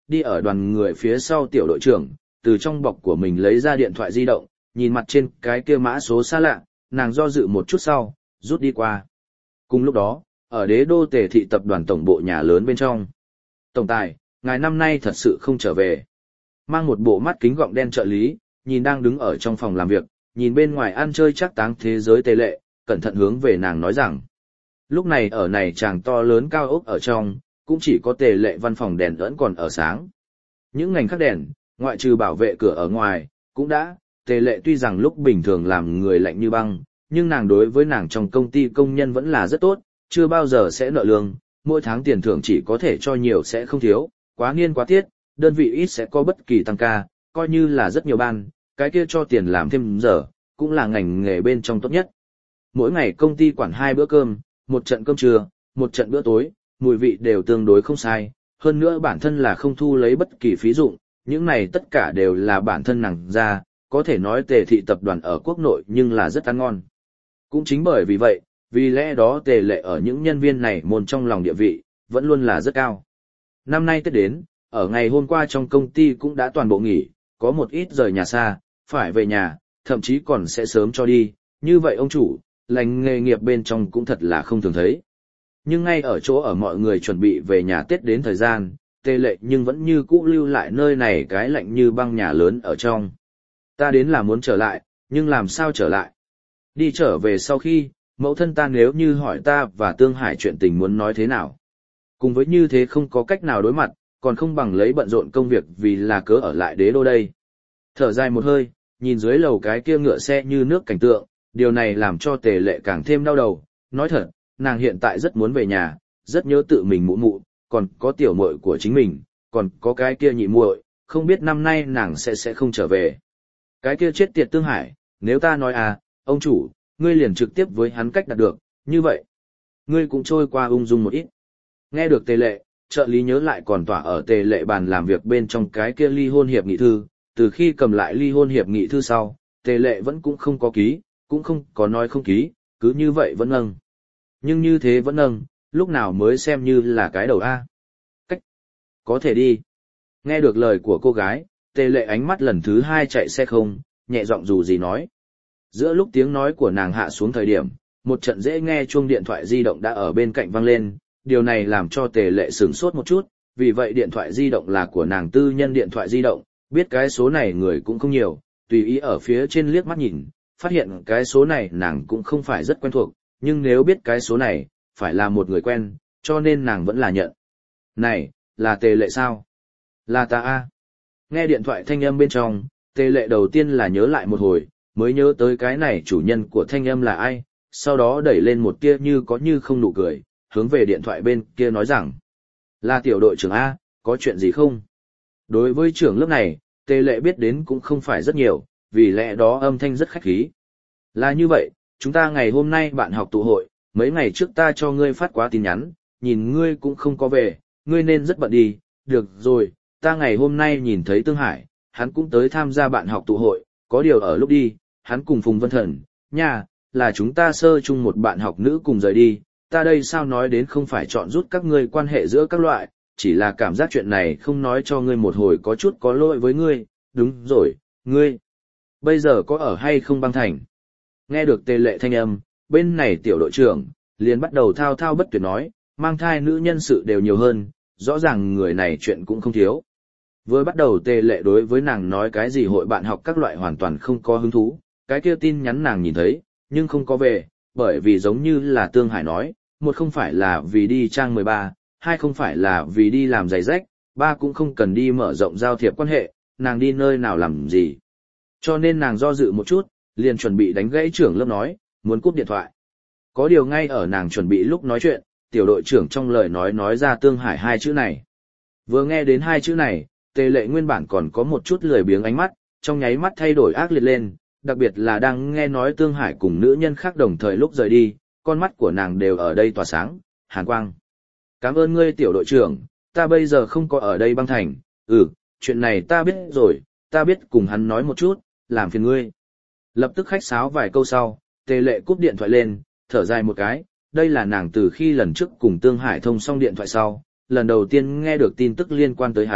đi ở đoàn người phía sau tiểu đội trưởng, từ trong bọc của mình lấy ra điện thoại di động, nhìn mặt trên cái kia mã số xa lạ, nàng do dự một chút sau, rút đi qua. Cùng lúc đó, ở đế đô Tề thị tập đoàn tổng bộ nhà lớn bên trong. Tổng tài, ngài năm nay thật sự không trở về. Mang một bộ mắt kính gọng đen trợ lý, nhìn đang đứng ở trong phòng làm việc, nhìn bên ngoài ăn chơi chắc táng thế giới Tề Lệ, cẩn thận hướng về nàng nói rằng. Lúc này ở này chàng to lớn cao ốc ở trong, cũng chỉ có Tề Lệ văn phòng đèn vẫn còn ở sáng. Những ngành khác đèn, ngoại trừ bảo vệ cửa ở ngoài, cũng đã, Tề Lệ tuy rằng lúc bình thường làm người lạnh như băng, nhưng nàng đối với nàng trong công ty công nhân vẫn là rất tốt, chưa bao giờ sẽ nợ lương, mỗi tháng tiền thưởng chỉ có thể cho nhiều sẽ không thiếu, quá niên quá tiết, đơn vị ít sẽ có bất kỳ tăng ca, coi như là rất nhiều ban, cái kia cho tiền làm thêm giờ, cũng là ngành nghề bên trong tốt nhất. Mỗi ngày công ty quản hai bữa cơm, một trận cơm trưa, một trận bữa tối, mùi vị đều tương đối không sai, hơn nữa bản thân là không thu lấy bất kỳ phí dụng, những này tất cả đều là bản thân nàng ra, có thể nói Tề thị tập đoàn ở quốc nội nhưng là rất ăn ngon. Cũng chính bởi vì vậy, vì lẽ đó Tề Lệ ở những nhân viên này môn trong lòng địa vị, vẫn luôn là rất cao. Năm nay Tết đến, ở ngày hôm qua trong công ty cũng đã toàn bộ nghỉ, có một ít rời nhà xa, phải về nhà, thậm chí còn sẽ sớm cho đi, như vậy ông chủ, lành nghề nghiệp bên trong cũng thật là không thường thấy. Nhưng ngay ở chỗ ở mọi người chuẩn bị về nhà Tết đến thời gian, Tề Lệ nhưng vẫn như cũ lưu lại nơi này cái lạnh như băng nhà lớn ở trong. Ta đến là muốn trở lại, nhưng làm sao trở lại? Đi trở về sau khi, mẫu thân ta nếu như hỏi ta và Tương Hải chuyện tình muốn nói thế nào? Cùng với như thế không có cách nào đối mặt, còn không bằng lấy bận rộn công việc vì là cớ ở lại đế đô đây. Thở dài một hơi, nhìn dưới lầu cái kia ngựa xe như nước cảnh tượng, điều này làm cho Tề Lệ càng thêm đau đầu. Nói thật, nàng hiện tại rất muốn về nhà, rất nhớ tự mình mụ mụ, còn có tiểu muội của chính mình, còn có cái kia nhị muội, không biết năm nay nàng sẽ sẽ không trở về. Cái kia chết tiệt Tương Hải, nếu ta nói à, ông chủ, ngươi liền trực tiếp với hắn cách đạt được, như vậy, ngươi cũng trôi qua ung dung một ít. Nghe được Tề Lệ, trợ lý nhớ lại còn tỏa ở Tề Lệ bàn làm việc bên trong cái kia ly hôn hiệp nghị thư, từ khi cầm lại ly hôn hiệp nghị thư sau, Tề Lệ vẫn cũng không có ký, cũng không có nói không ký, cứ như vậy vẫn nâng. Nhưng như thế vẫn nâng, lúc nào mới xem như là cái đầu A. Cách, có thể đi. Nghe được lời của cô gái, Tề Lệ ánh mắt lần thứ hai chạy xe không, nhẹ giọng dù gì nói. Giữa lúc tiếng nói của nàng hạ xuống thời điểm, một trận dễ nghe chuông điện thoại di động đã ở bên cạnh vang lên, điều này làm cho Tề Lệ sửng sốt một chút, vì vậy điện thoại di động là của nàng tư nhân điện thoại di động, biết cái số này người cũng không nhiều, tùy ý ở phía trên liếc mắt nhìn, phát hiện cái số này nàng cũng không phải rất quen thuộc, nhưng nếu biết cái số này, phải là một người quen, cho nên nàng vẫn là nhận. Này, là Tề Lệ sao? Là ta a. Nghe điện thoại thanh âm bên trong, Tề Lệ đầu tiên là nhớ lại một hồi, mới nhớ tới cái này chủ nhân của thanh âm là ai, sau đó đẩy lên một tia như có như không nụ cười, hướng về điện thoại bên kia nói rằng, là tiểu đội trưởng A, có chuyện gì không? Đối với trưởng lớp này, Tề Lệ biết đến cũng không phải rất nhiều, vì lẽ đó âm thanh rất khách khí. Là như vậy, chúng ta ngày hôm nay bạn học tụ hội, mấy ngày trước ta cho ngươi phát quá tin nhắn, nhìn ngươi cũng không có về, ngươi nên rất bận đi, được rồi, ta ngày hôm nay nhìn thấy Tương Hải, hắn cũng tới tham gia bạn học tụ hội, có điều ở lúc đi, hắn cùng Phùng Vân Thần, nha, là chúng ta sơ chung một bạn học nữ cùng rời đi, ta đây sao nói đến không phải chọn rút các ngươi quan hệ giữa các loại, chỉ là cảm giác chuyện này không nói cho ngươi một hồi có chút có lỗi với ngươi, đúng rồi, ngươi, bây giờ có ở hay không băng thành? Nghe được Tề Lệ thanh âm, bên này tiểu đội trưởng, liền bắt đầu thao thao bất tuyệt nói, mang thai nữ nhân sự đều nhiều hơn, rõ ràng người này chuyện cũng không thiếu. Vừa bắt đầu Tề Lệ đối với nàng nói cái gì hội bạn học các loại hoàn toàn không có hứng thú, cái kia tin nhắn nàng nhìn thấy, nhưng không có về, bởi vì giống như là Tương Hải nói, một không phải là vì đi trang mười ba, hai không phải là vì đi làm giày rách, ba cũng không cần đi mở rộng giao thiệp quan hệ, nàng đi nơi nào làm gì. Cho nên nàng do dự một chút, liền chuẩn bị đánh gãy trưởng lớp nói, muốn cúp điện thoại. Có điều ngay ở nàng chuẩn bị lúc nói chuyện, tiểu đội trưởng trong lời nói nói ra Tương Hải hai chữ này. Vừa nghe đến hai chữ này, Tề Lệ nguyên bản còn có một chút lười biếng ánh mắt, trong nháy mắt thay đổi ác liệt lên, đặc biệt là đang nghe nói Tương Hải cùng nữ nhân khác đồng thời lúc rời đi, con mắt của nàng đều ở đây tỏa sáng, hàn quang. Cảm ơn ngươi tiểu đội trưởng, ta bây giờ không có ở đây băng thành, ừ, chuyện này ta biết rồi, ta biết cùng hắn nói một chút, làm phiền ngươi. Lập tức khách sáo vài câu sau, Tề Lệ cúp điện thoại lên, thở dài một cái, đây là nàng từ khi lần trước cùng Tương Hải thông xong điện thoại sau, lần đầu tiên nghe được tin tức liên quan tới hắn,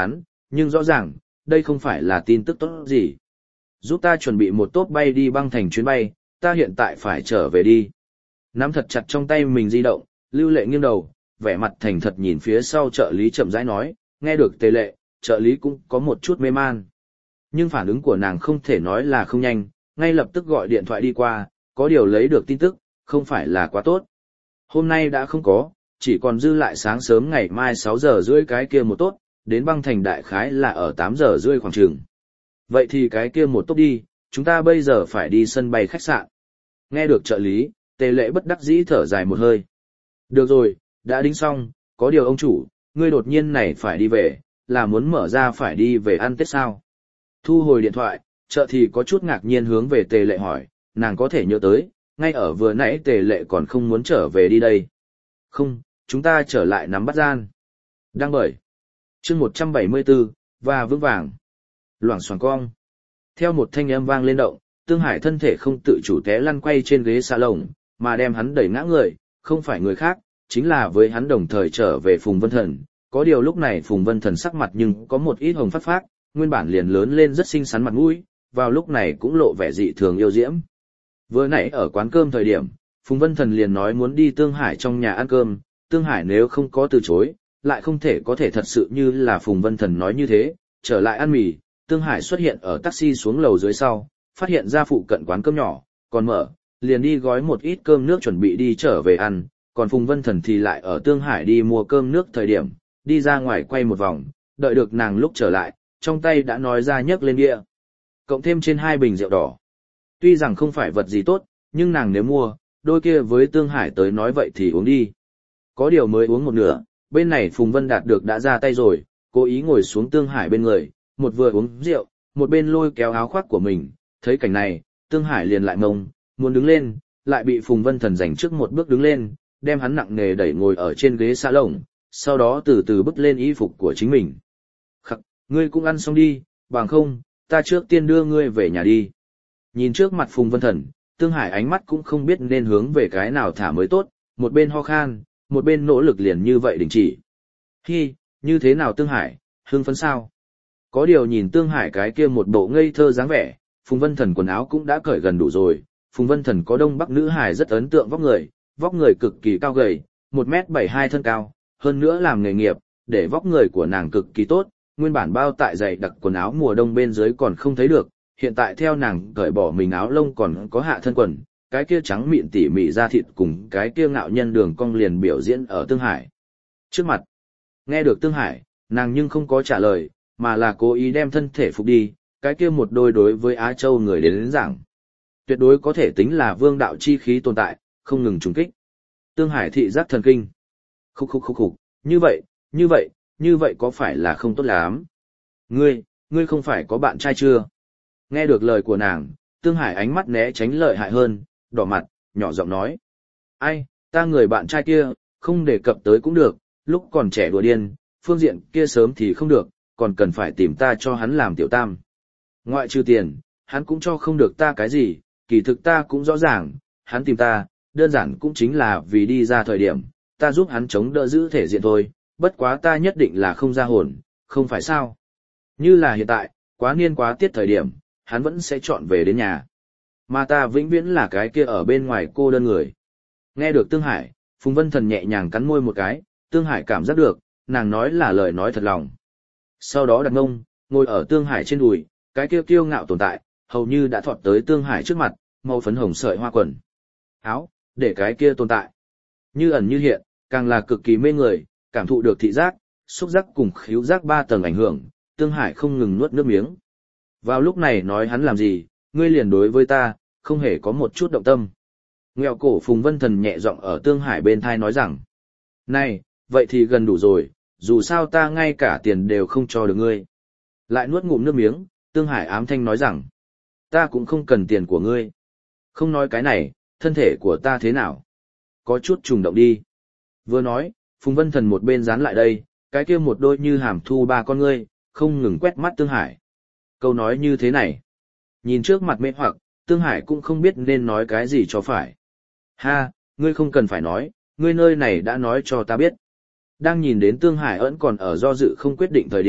nhưng rõ ràng, đây không phải là tin tức tốt gì. Giúp ta chuẩn bị một tốp bay đi băng thành chuyến bay, ta hiện tại phải trở về đi. Nắm thật chặt trong tay mình di động, Lưu Lệ nghiêng đầu, vẻ mặt thành thật nhìn phía sau trợ lý chậm rãi nói, nghe được Tề Lệ, trợ lý cũng có một chút mê man. Nhưng phản ứng của nàng không thể nói là không nhanh, ngay lập tức gọi điện thoại đi qua, có điều lấy được tin tức, không phải là quá tốt. Hôm nay đã không có, chỉ còn dư lại sáng sớm ngày mai sáu giờ rưỡi cái kia một tốt, đến băng thành đại khái là ở tám giờ rưỡi khoảng chừng. Vậy thì cái kia một tốt đi, chúng ta bây giờ phải đi sân bay khách sạn. Nghe được trợ lý, Tề Lệ bất đắc dĩ thở dài một hơi. Được rồi, đã đính xong, có điều ông chủ, ngươi đột nhiên này phải đi về, là muốn mở ra phải đi về ăn Tết sao? Thu hồi điện thoại, trợ thì có chút ngạc nhiên hướng về Tề Lệ hỏi, nàng có thể nhớ tới, ngay ở vừa nãy Tề Lệ còn không muốn trở về đi đây. Không, chúng ta trở lại nắm bắt gian. Đang bởi. Chương một trăm bảy mươi tư, và vững vàng. Loảng xoảng cong. Theo một thanh âm vang lên động, Tương Hải thân thể không tự chủ té lăn quay trên ghế salon, mà đem hắn đẩy ngã người, không phải người khác, chính là với hắn đồng thời trở về Phùng Vân Thần. Có điều lúc này Phùng Vân Thần sắc mặt nhưng có một ít hồng phát phát, nguyên bản liền lớn lên rất xinh xắn mặt mũi, vào lúc này cũng lộ vẻ dị thường yêu diễm. Vừa nãy ở quán cơm thời điểm, Phùng Vân Thần liền nói muốn đi Tương Hải trong nhà ăn cơm, Tương Hải nếu không có từ chối, lại không thể có thể thật sự như là Phùng Vân Thần nói như thế, trở lại ăn mì, Tương Hải xuất hiện ở taxi xuống lầu dưới sau, phát hiện ra phụ cận quán cơm nhỏ, còn mở, liền đi gói một ít cơm nước chuẩn bị đi trở về ăn, còn Phùng Vân Thần thì lại ở Tương Hải đi mua cơm nước thời điểm, đi ra ngoài quay một vòng, đợi được nàng lúc trở lại, trong tay đã nói ra nhấc lên bia, cộng thêm trên hai bình rượu đỏ. Tuy rằng không phải vật gì tốt, nhưng nàng nếu mua, đôi kia với Tương Hải tới nói vậy thì uống đi. Có điều mới uống một nửa, bên này Phùng Vân Đạt được đã ra tay rồi, cố ý ngồi xuống Tương Hải bên người, một vừa uống rượu, một bên lôi kéo áo khoác của mình, thấy cảnh này, Tương Hải liền lại mông, muốn đứng lên, lại bị Phùng Vân Thần giành trước một bước đứng lên, đem hắn nặng nề đẩy ngồi ở trên ghế salon, sau đó từ từ bứt lên y phục của chính mình. Khắc, ngươi cũng ăn xong đi, bằng không, ta trước tiên đưa ngươi về nhà đi. Nhìn trước mặt Phùng Vân Thần, Tương Hải ánh mắt cũng không biết nên hướng về cái nào thả mới tốt, một bên ho khan, một bên nỗ lực liền như vậy đình chỉ. Hi, như thế nào Tương Hải, hưng phấn sao? Có điều nhìn Tương Hải cái kia một bộ ngây thơ dáng vẻ, Phùng Vân Thần quần áo cũng đã cởi gần đủ rồi. Phùng Vân Thần có đông bắc nữ hài rất ấn tượng vóc người, vóc người cực kỳ cao gầy, một mét bảy hai thân cao, hơn nữa làm nghề nghiệp, để vóc người của nàng cực kỳ tốt, nguyên bản bao tại dày đặc quần áo mùa đông bên dưới còn không thấy được, hiện tại theo nàng cởi bỏ mình áo lông còn có hạ thân quần, cái kia trắng mịn tỉ mỉ da thịt cùng cái kia ngạo nhân đường cong liền biểu diễn ở Tương Hải trước mặt. Nghe được Tương Hải, nàng nhưng không có trả lời, mà là cố ý đem thân thể phục đi, cái kia một đôi đối với Á Châu người đến, đến giảng. Tuyệt đối có thể tính là vương đạo chi khí tồn tại, không ngừng trùng kích. Tương Hải thị giác thần kinh. Khúc khúc khúc khúc, như vậy, như vậy, như vậy có phải là không tốt lắm? Ngươi, ngươi không phải có bạn trai chưa? Nghe được lời của nàng, Tương Hải ánh mắt né tránh lợi hại hơn, đỏ mặt, nhỏ giọng nói. Ai, ta người bạn trai kia, không đề cập tới cũng được, lúc còn trẻ đùa điên, phương diện kia sớm thì không được, còn cần phải tìm ta cho hắn làm tiểu tam. Ngoại trừ tiền, hắn cũng cho không được ta cái gì, kỳ thực ta cũng rõ ràng, hắn tìm ta, đơn giản cũng chính là vì đi ra thời điểm, ta giúp hắn chống đỡ giữ thể diện thôi, bất quá ta nhất định là không ra hồn, không phải sao. Như là hiện tại, quá niên quá tiết thời điểm, hắn vẫn sẽ chọn về đến nhà. Mà ta vĩnh viễn là cái kia ở bên ngoài cô đơn người. Nghe được Tương Hải, Phùng Vân Thần nhẹ nhàng cắn môi một cái, Tương Hải cảm giác được, nàng nói là lời nói thật lòng. Sau đó đặt ngông, ngồi ở Tương Hải trên đùi, cái kia kiêu ngạo tồn tại, hầu như đã thọt tới Tương Hải trước mặt, màu phấn hồng sợi hoa quần áo, để cái kia tồn tại. Như ẩn như hiện, càng là cực kỳ mê người, cảm thụ được thị giác, xúc giác cùng khứu giác ba tầng ảnh hưởng, Tương Hải không ngừng nuốt nước miếng. Vào lúc này nói hắn làm gì, ngươi liền đối với ta, không hề có một chút động tâm. Nghèo cổ Phùng Vân Thần nhẹ giọng ở Tương Hải bên thai nói rằng, này, vậy thì gần đủ rồi, dù sao ta ngay cả tiền đều không cho được ngươi. Lại nuốt ngụm nước miếng, Tương Hải ám thanh nói rằng, ta cũng không cần tiền của ngươi. Không nói cái này, thân thể của ta thế nào? Có chút trùng động đi. Vừa nói, Phùng Vân Thần một bên dán lại đây, cái kia một đôi như hàm thu ba con ngươi, không ngừng quét mắt Tương Hải. Câu nói như thế này. Nhìn trước mặt mê hoặc, Tương Hải cũng không biết nên nói cái gì cho phải. Ha, ngươi không cần phải nói, ngươi nơi này đã nói cho ta biết. Đang nhìn đến Tương Hải ẩn còn ở do dự không quyết định thời điểm,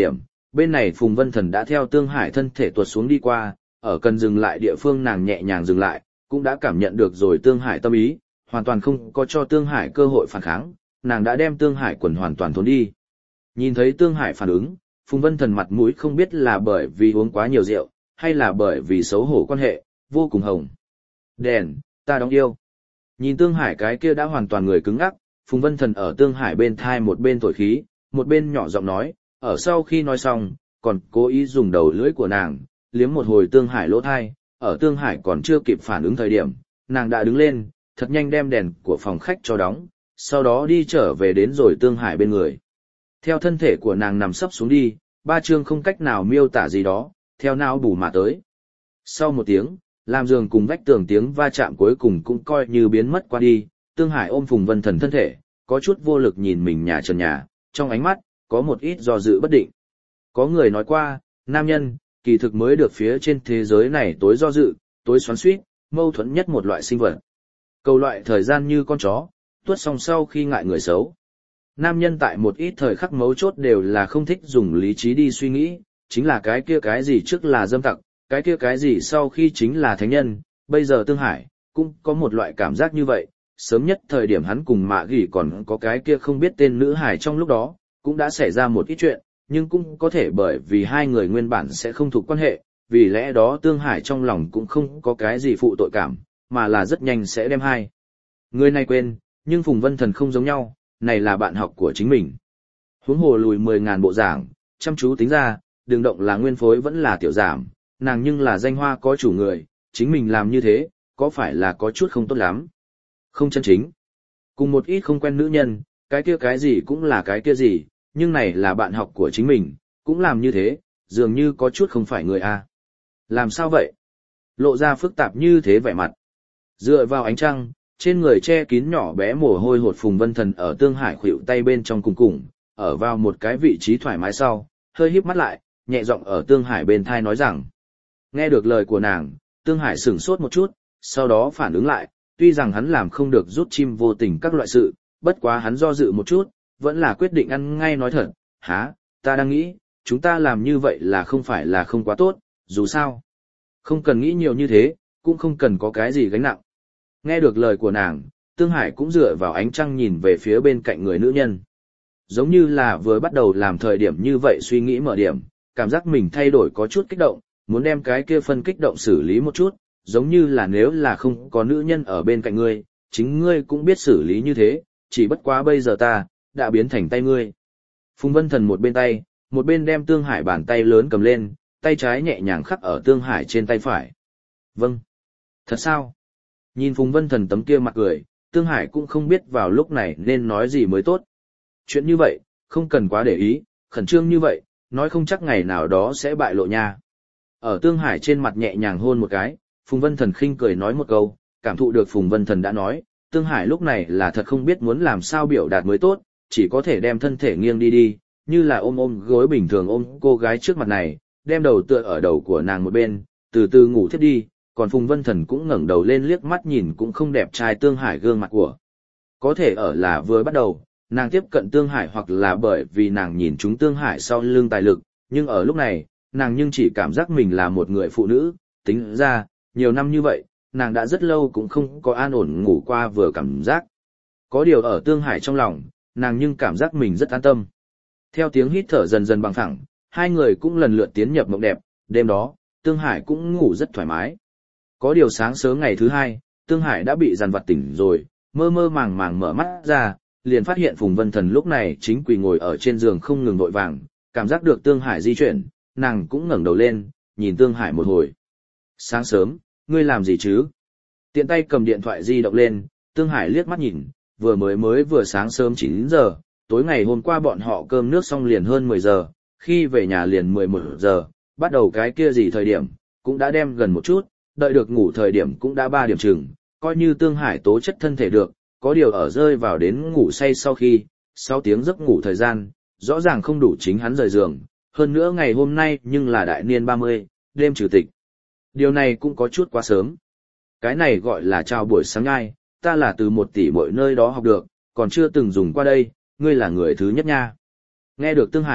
bên này Phùng Vân Thần đã theo Tương Hải thân thể tuột xuống đi qua, ở cần dừng lại địa phương nàng nhẹ nhàng dừng lại, cũng đã cảm nhận được rồi Tương Hải tâm ý, hoàn toàn không có cho Tương Hải cơ hội phản kháng, nàng đã đem Tương Hải quần hoàn toàn thốn đi. Nhìn thấy Tương Hải phản ứng, Phùng Vân Thần mặt mũi không biết là bởi vì uống quá nhiều rượu, hay là bởi vì xấu hổ quan hệ, vô cùng hồng. Đèn, ta đóng yêu. Nhìn Tương Hải cái kia đã hoàn toàn người cứng ngắc, Phùng Vân Thần ở Tương Hải bên thai một bên thổi khí, một bên nhỏ giọng nói, ở sau khi nói xong, còn cố ý dùng đầu lưỡi của nàng, liếm một hồi Tương Hải lỗ thai, ở Tương Hải còn chưa kịp phản ứng thời điểm, nàng đã đứng lên, thật nhanh đem đèn của phòng khách cho đóng, sau đó đi trở về đến rồi Tương Hải bên người. Theo thân thể của nàng nằm sấp xuống đi, ba chương không cách nào miêu tả gì đó, theo não bù mà tới. Sau một tiếng, làm giường cùng vách tường tiếng va chạm cuối cùng cũng coi như biến mất qua đi, Tương Hải ôm Phùng Vân Thần thân thể, có chút vô lực nhìn mình nhà trần nhà, trong ánh mắt, có một ít do dự bất định. Có người nói qua, nam nhân, kỳ thực mới được phía trên thế giới này tối do dự, tối xoắn xuýt, mâu thuẫn nhất một loại sinh vật. Cầu loại thời gian như con chó, tuốt xong sau khi ngại người xấu. Nam nhân tại một ít thời khắc mấu chốt đều là không thích dùng lý trí đi suy nghĩ, chính là cái kia cái gì trước là dâm tặc, cái kia cái gì sau khi chính là thánh nhân, bây giờ Tương Hải, cũng có một loại cảm giác như vậy, sớm nhất thời điểm hắn cùng Mạ Gỉ còn có cái kia không biết tên nữ hải trong lúc đó, cũng đã xảy ra một ít chuyện, nhưng cũng có thể bởi vì hai người nguyên bản sẽ không thuộc quan hệ, vì lẽ đó Tương Hải trong lòng cũng không có cái gì phụ tội cảm, mà là rất nhanh sẽ đem hai người này quên, nhưng Phùng Vân Thần không giống nhau, này là bạn học của chính mình. Huống hồ lùi mười ngàn bộ giảng, chăm chú tính ra, đường động là nguyên phối vẫn là tiểu giảm, nàng nhưng là danh hoa có chủ người, chính mình làm như thế, có phải là có chút không tốt lắm? Không chân chính. Cùng một ít không quen nữ nhân, cái kia cái gì cũng là cái kia gì, nhưng này là bạn học của chính mình, cũng làm như thế, dường như có chút không phải người a. Làm sao vậy? Lộ ra phức tạp như thế vẻ mặt. Dựa vào ánh trăng, trên người che kín nhỏ bé mồ hôi hột Phùng Vân Thần ở Tương Hải khuỵu tay bên trong cùng cùng, ở vào một cái vị trí thoải mái sau, hơi híp mắt lại, nhẹ giọng ở Tương Hải bên thai nói rằng. Nghe được lời của nàng, Tương Hải sửng sốt một chút, sau đó phản ứng lại, tuy rằng hắn làm không được rút chim vô tình các loại sự, bất quá hắn do dự một chút, vẫn là quyết định ăn ngay nói thật, há, ta đang nghĩ, chúng ta làm như vậy là không phải là không quá tốt, dù sao. Không cần nghĩ nhiều như thế, cũng không cần có cái gì gánh nặng. Nghe được lời của nàng, Tương Hải cũng dựa vào ánh trăng nhìn về phía bên cạnh người nữ nhân. Giống như là vừa bắt đầu làm thời điểm như vậy suy nghĩ mở điểm, cảm giác mình thay đổi có chút kích động, muốn đem cái kia phân kích động xử lý một chút, giống như là nếu là không có nữ nhân ở bên cạnh ngươi, chính ngươi cũng biết xử lý như thế, chỉ bất quá bây giờ ta, đã biến thành tay ngươi. Phùng Vân Thần một bên tay, một bên đem Tương Hải bàn tay lớn cầm lên, tay trái nhẹ nhàng khắc ở Tương Hải trên tay phải. Vâng. Thật sao? Nhìn Phùng Vân Thần tấm kia mặt cười, Tương Hải cũng không biết vào lúc này nên nói gì mới tốt. Chuyện như vậy, không cần quá để ý, khẩn trương như vậy, nói không chắc ngày nào đó sẽ bại lộ nha. Ở Tương Hải trên mặt nhẹ nhàng hôn một cái, Phùng Vân Thần khinh cười nói một câu, cảm thụ được Phùng Vân Thần đã nói, Tương Hải lúc này là thật không biết muốn làm sao biểu đạt mới tốt, chỉ có thể đem thân thể nghiêng đi đi, như là ôm ôm gối bình thường ôm cô gái trước mặt này, đem đầu tựa ở đầu của nàng một bên, từ từ ngủ thiếp đi, còn Phùng Vân Thần cũng ngẩng đầu lên liếc mắt nhìn cũng không đẹp trai Tương Hải gương mặt của. Có thể ở là vừa bắt đầu, nàng tiếp cận Tương Hải hoặc là bởi vì nàng nhìn chúng Tương Hải sau lưng tài lực, nhưng ở lúc này, nàng nhưng chỉ cảm giác mình là một người phụ nữ, tính ra, nhiều năm như vậy, nàng đã rất lâu cũng không có an ổn ngủ qua vừa cảm giác. Có điều ở Tương Hải trong lòng, nàng nhưng cảm giác mình rất an tâm. Theo tiếng hít thở dần dần bằng phẳng, hai người cũng lần lượt tiến nhập mộng đẹp, đêm đó, Tương Hải cũng ngủ rất thoải mái. Có điều sáng sớm ngày thứ hai, Tương Hải đã bị dằn vặt tỉnh rồi, mơ mơ màng màng mở mắt ra, liền phát hiện Phùng Vân Thần lúc này chính quỳ ngồi ở trên giường không ngừng vội vàng, cảm giác được Tương Hải di chuyển, nàng cũng ngẩng đầu lên, nhìn Tương Hải một hồi. Sáng sớm, ngươi làm gì chứ? Tiện tay cầm điện thoại di động lên, Tương Hải liếc mắt nhìn, vừa mới mới vừa sáng sớm chín giờ, tối ngày hôm qua bọn họ cơm nước xong liền hơn mười giờ, khi về nhà liền mười một giờ, bắt đầu cái kia gì thời điểm, cũng đã đem gần một chút, đợi được ngủ thời điểm cũng đã ba điểm chừng, coi như Tương Hải tố chất thân thể được, có điều ở rơi vào đến ngủ say sau khi, sáu tiếng giấc ngủ thời gian, rõ ràng không đủ chính hắn rời giường, hơn nữa ngày hôm nay nhưng là đại niên ba mươi, đêm trừ tịch. Điều này cũng có chút quá sớm. Cái này gọi là chào buổi sáng ngai, ta là từ một tỷ mỗi nơi đó học được, còn chưa từng dùng qua đây, ngươi là người thứ nhất nha. Nghe được Tương Hải,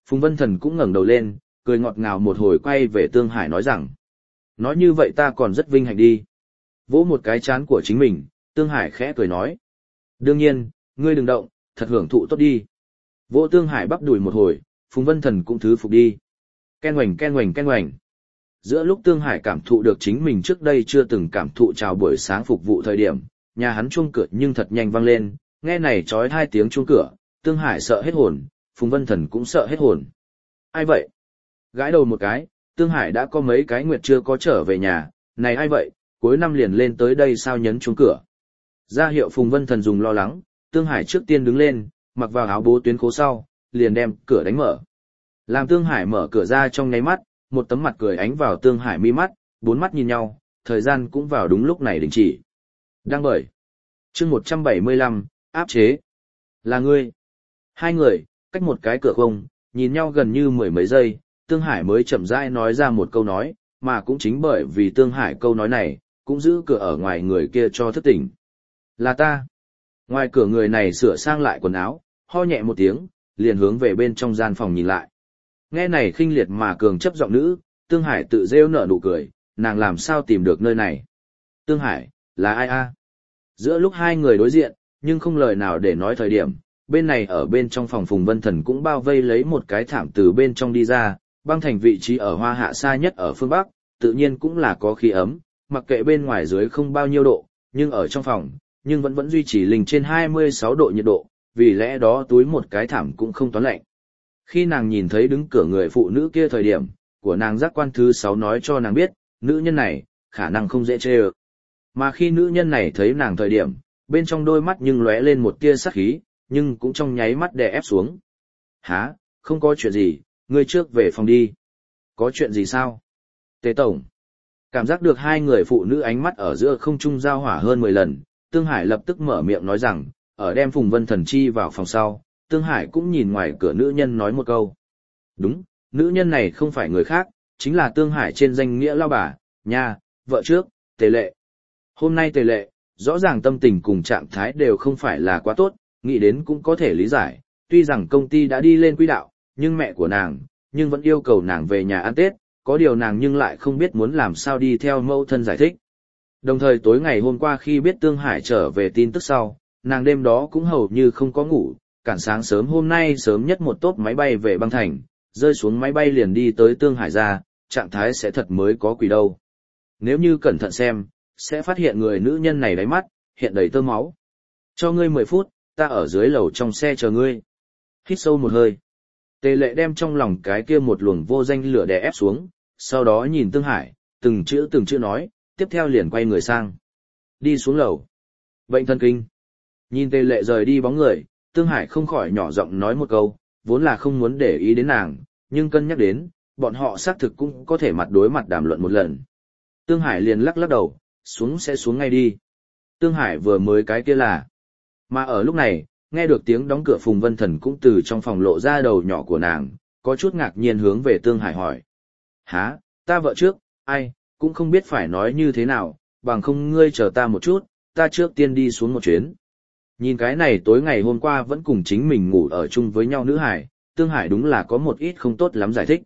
Phùng Vân Thần cũng ngẩng đầu lên, cười ngọt ngào một hồi quay về Tương Hải nói rằng. Nói như vậy ta còn rất vinh hạnh đi. Vỗ một cái chán của chính mình, Tương Hải khẽ cười nói. Đương nhiên, ngươi đừng động, thật hưởng thụ tốt đi. Vỗ Tương Hải bắp đùi một hồi, Phùng Vân Thần cũng thứ phục đi. Ken ngoảnh ken ngoảnh ken ngoảnh. Giữa lúc Tương Hải cảm thụ được chính mình trước đây chưa từng cảm thụ chào buổi sáng phục vụ thời điểm, nhà hắn chuông cửa nhưng thật nhanh vang lên, nghe này chói hai tiếng chuông cửa, Tương Hải sợ hết hồn, Phùng Vân Thần cũng sợ hết hồn. Ai vậy? Gãi đầu một cái, Tương Hải đã có mấy cái nguyệt chưa có trở về nhà, này ai vậy, cuối năm liền lên tới đây sao nhấn chuông cửa. Ra hiệu Phùng Vân Thần dùng lo lắng, Tương Hải trước tiên đứng lên, mặc vào áo bố tuyến khố sau, liền đem cửa đánh mở. Làm Tương Hải mở cửa ra trong nháy mắt, một tấm mặt cười ánh vào Tương Hải mi mắt, bốn mắt nhìn nhau, thời gian cũng vào đúng lúc này đình chỉ. Đang bởi. chương một trăm bảy mươi lăm, áp chế. Là ngươi. Hai người, cách một cái cửa không, nhìn nhau gần như mười mấy giây, Tương Hải mới chậm rãi nói ra một câu nói, mà cũng chính bởi vì Tương Hải câu nói này, cũng giữ cửa ở ngoài người kia cho thức tỉnh. Là ta. Ngoài cửa người này sửa sang lại quần áo, ho nhẹ một tiếng, liền hướng về bên trong gian phòng nhìn lại. Nghe này khinh liệt mà cường chấp giọng nữ, Tương Hải tự rêu nở nụ cười, nàng làm sao tìm được nơi này. Tương Hải, là ai a? Giữa lúc hai người đối diện, nhưng không lời nào để nói thời điểm, bên này ở bên trong phòng Phùng Vân Thần cũng bao vây lấy một cái thảm từ bên trong đi ra, băng thành vị trí ở hoa hạ xa nhất ở phương Bắc, tự nhiên cũng là có khí ấm, mặc kệ bên ngoài dưới không bao nhiêu độ, nhưng ở trong phòng, nhưng vẫn vẫn duy trì linh trên hai mươi sáu độ nhiệt độ, vì lẽ đó túi một cái thảm cũng không toán lạnh. Khi nàng nhìn thấy đứng cửa người phụ nữ kia thời điểm, của nàng giác quan thứ sáu nói cho nàng biết, nữ nhân này, khả năng không dễ chê ơ. Mà khi nữ nhân này thấy nàng thời điểm, bên trong đôi mắt nhưng lóe lên một tia sắc khí, nhưng cũng trong nháy mắt đè ép xuống. Hả, không có chuyện gì, ngươi trước về phòng đi. Có chuyện gì sao? Tế Tổng. Cảm giác được hai người phụ nữ ánh mắt ở giữa không trung giao hỏa hơn mười lần, Tương Hải lập tức mở miệng nói rằng, ở đem Phùng Vân Thần chi vào phòng sau, Tương Hải cũng nhìn ngoài cửa nữ nhân nói một câu. Đúng, nữ nhân này không phải người khác, chính là Tương Hải trên danh nghĩa lao bà, nha, vợ trước, Tề Lệ. Hôm nay Tề Lệ, rõ ràng tâm tình cùng trạng thái đều không phải là quá tốt, nghĩ đến cũng có thể lý giải, tuy rằng công ty đã đi lên quỹ đạo, nhưng mẹ của nàng, nhưng vẫn yêu cầu nàng về nhà ăn Tết, có điều nàng nhưng lại không biết muốn làm sao đi theo mẫu thân giải thích. Đồng thời tối ngày hôm qua khi biết Tương Hải trở về tin tức sau, nàng đêm đó cũng hầu như không có ngủ, cản sáng sớm hôm nay sớm nhất một tốp máy bay về băng thành, rơi xuống máy bay liền đi tới Tương Hải ra, trạng thái sẽ thật mới có quỷ đâu. Nếu như cẩn thận xem, sẽ phát hiện người nữ nhân này đáy mắt, hiện đầy tơ máu. Cho ngươi mười phút, ta ở dưới lầu trong xe chờ ngươi. Hít sâu một hơi. Tề Lệ đem trong lòng cái kia một luồng vô danh lửa đè ép xuống, sau đó nhìn Tương Hải, từng chữ từng chữ nói, tiếp theo liền quay người sang. Đi xuống lầu. Bệnh thần kinh. Nhìn Tề Lệ rời đi bóng người, Tương Hải không khỏi nhỏ giọng nói một câu, vốn là không muốn để ý đến nàng, nhưng cân nhắc đến, bọn họ xác thực cũng có thể mặt đối mặt đàm luận một lần. Tương Hải liền lắc lắc đầu, xuống sẽ xuống ngay đi. Tương Hải vừa mới cái kia là. Mà ở lúc này, nghe được tiếng đóng cửa Phùng Vân Thần cũng từ trong phòng lộ ra đầu nhỏ của nàng, có chút ngạc nhiên hướng về Tương Hải hỏi. Hả, ta vợ trước, ai, cũng không biết phải nói như thế nào, bằng không ngươi chờ ta một chút, ta trước tiên đi xuống một chuyến. Nhìn cái này tối ngày hôm qua vẫn cùng chính mình ngủ ở chung với nhau nữ hải, Tương Hải đúng là có một ít không tốt lắm giải thích.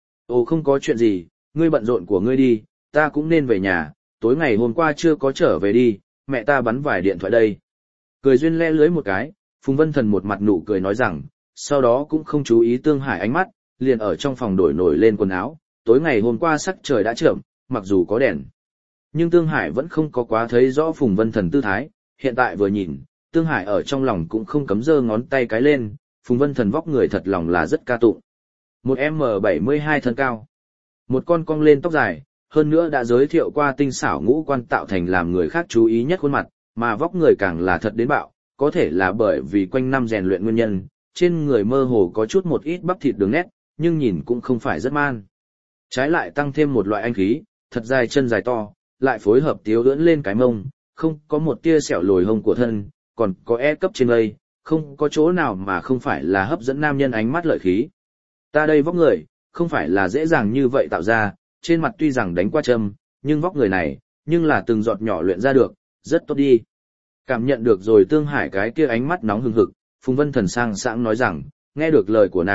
Ồ không có chuyện gì, ngươi bận rộn của ngươi đi, ta cũng nên về nhà, tối ngày hôm qua chưa có trở về đi, mẹ ta bắn vài điện thoại đây. Cười duyên le lưới một cái, Phùng Vân Thần một mặt nụ cười nói rằng, sau đó cũng không chú ý Tương Hải ánh mắt, liền ở trong phòng đổi nổi lên quần áo, tối ngày hôm qua sắc trời đã chậm, mặc dù có đèn. Nhưng Tương Hải vẫn không có quá thấy rõ Phùng Vân Thần tư thái, hiện tại vừa nhìn, Tương Hải ở trong lòng cũng không cấm giơ ngón tay cái lên, Phùng Vân Thần vóc người thật lòng là rất ca tụng. Một em bảy mươi hai thân cao, một con cong lên tóc dài, hơn nữa đã giới thiệu qua tinh xảo ngũ quan tạo thành làm người khác chú ý nhất khuôn mặt, mà vóc người càng là thật đến bạo, có thể là bởi vì quanh năm rèn luyện nguyên nhân, trên người mơ hồ có chút một ít bắp thịt đường nét, nhưng nhìn cũng không phải rất man. Trái lại tăng thêm một loại anh khí, thật dài chân dài to, lại phối hợp tiếu ưỡn lên cái mông, không có một tia sẹo lồi hông của thân, còn có E cấp trên đây, không có chỗ nào mà không phải là hấp dẫn nam nhân ánh mắt lợi khí. Ta đây vóc người, không phải là dễ dàng như vậy tạo ra, trên mặt tuy rằng đánh qua châm, nhưng vóc người này, nhưng là từng giọt nhỏ luyện ra được, rất tốt đi. Cảm nhận được rồi Tương Hải cái kia ánh mắt nóng hừng hực, Phùng Vân Thần sang sảng nói rằng, nghe được lời của nàng,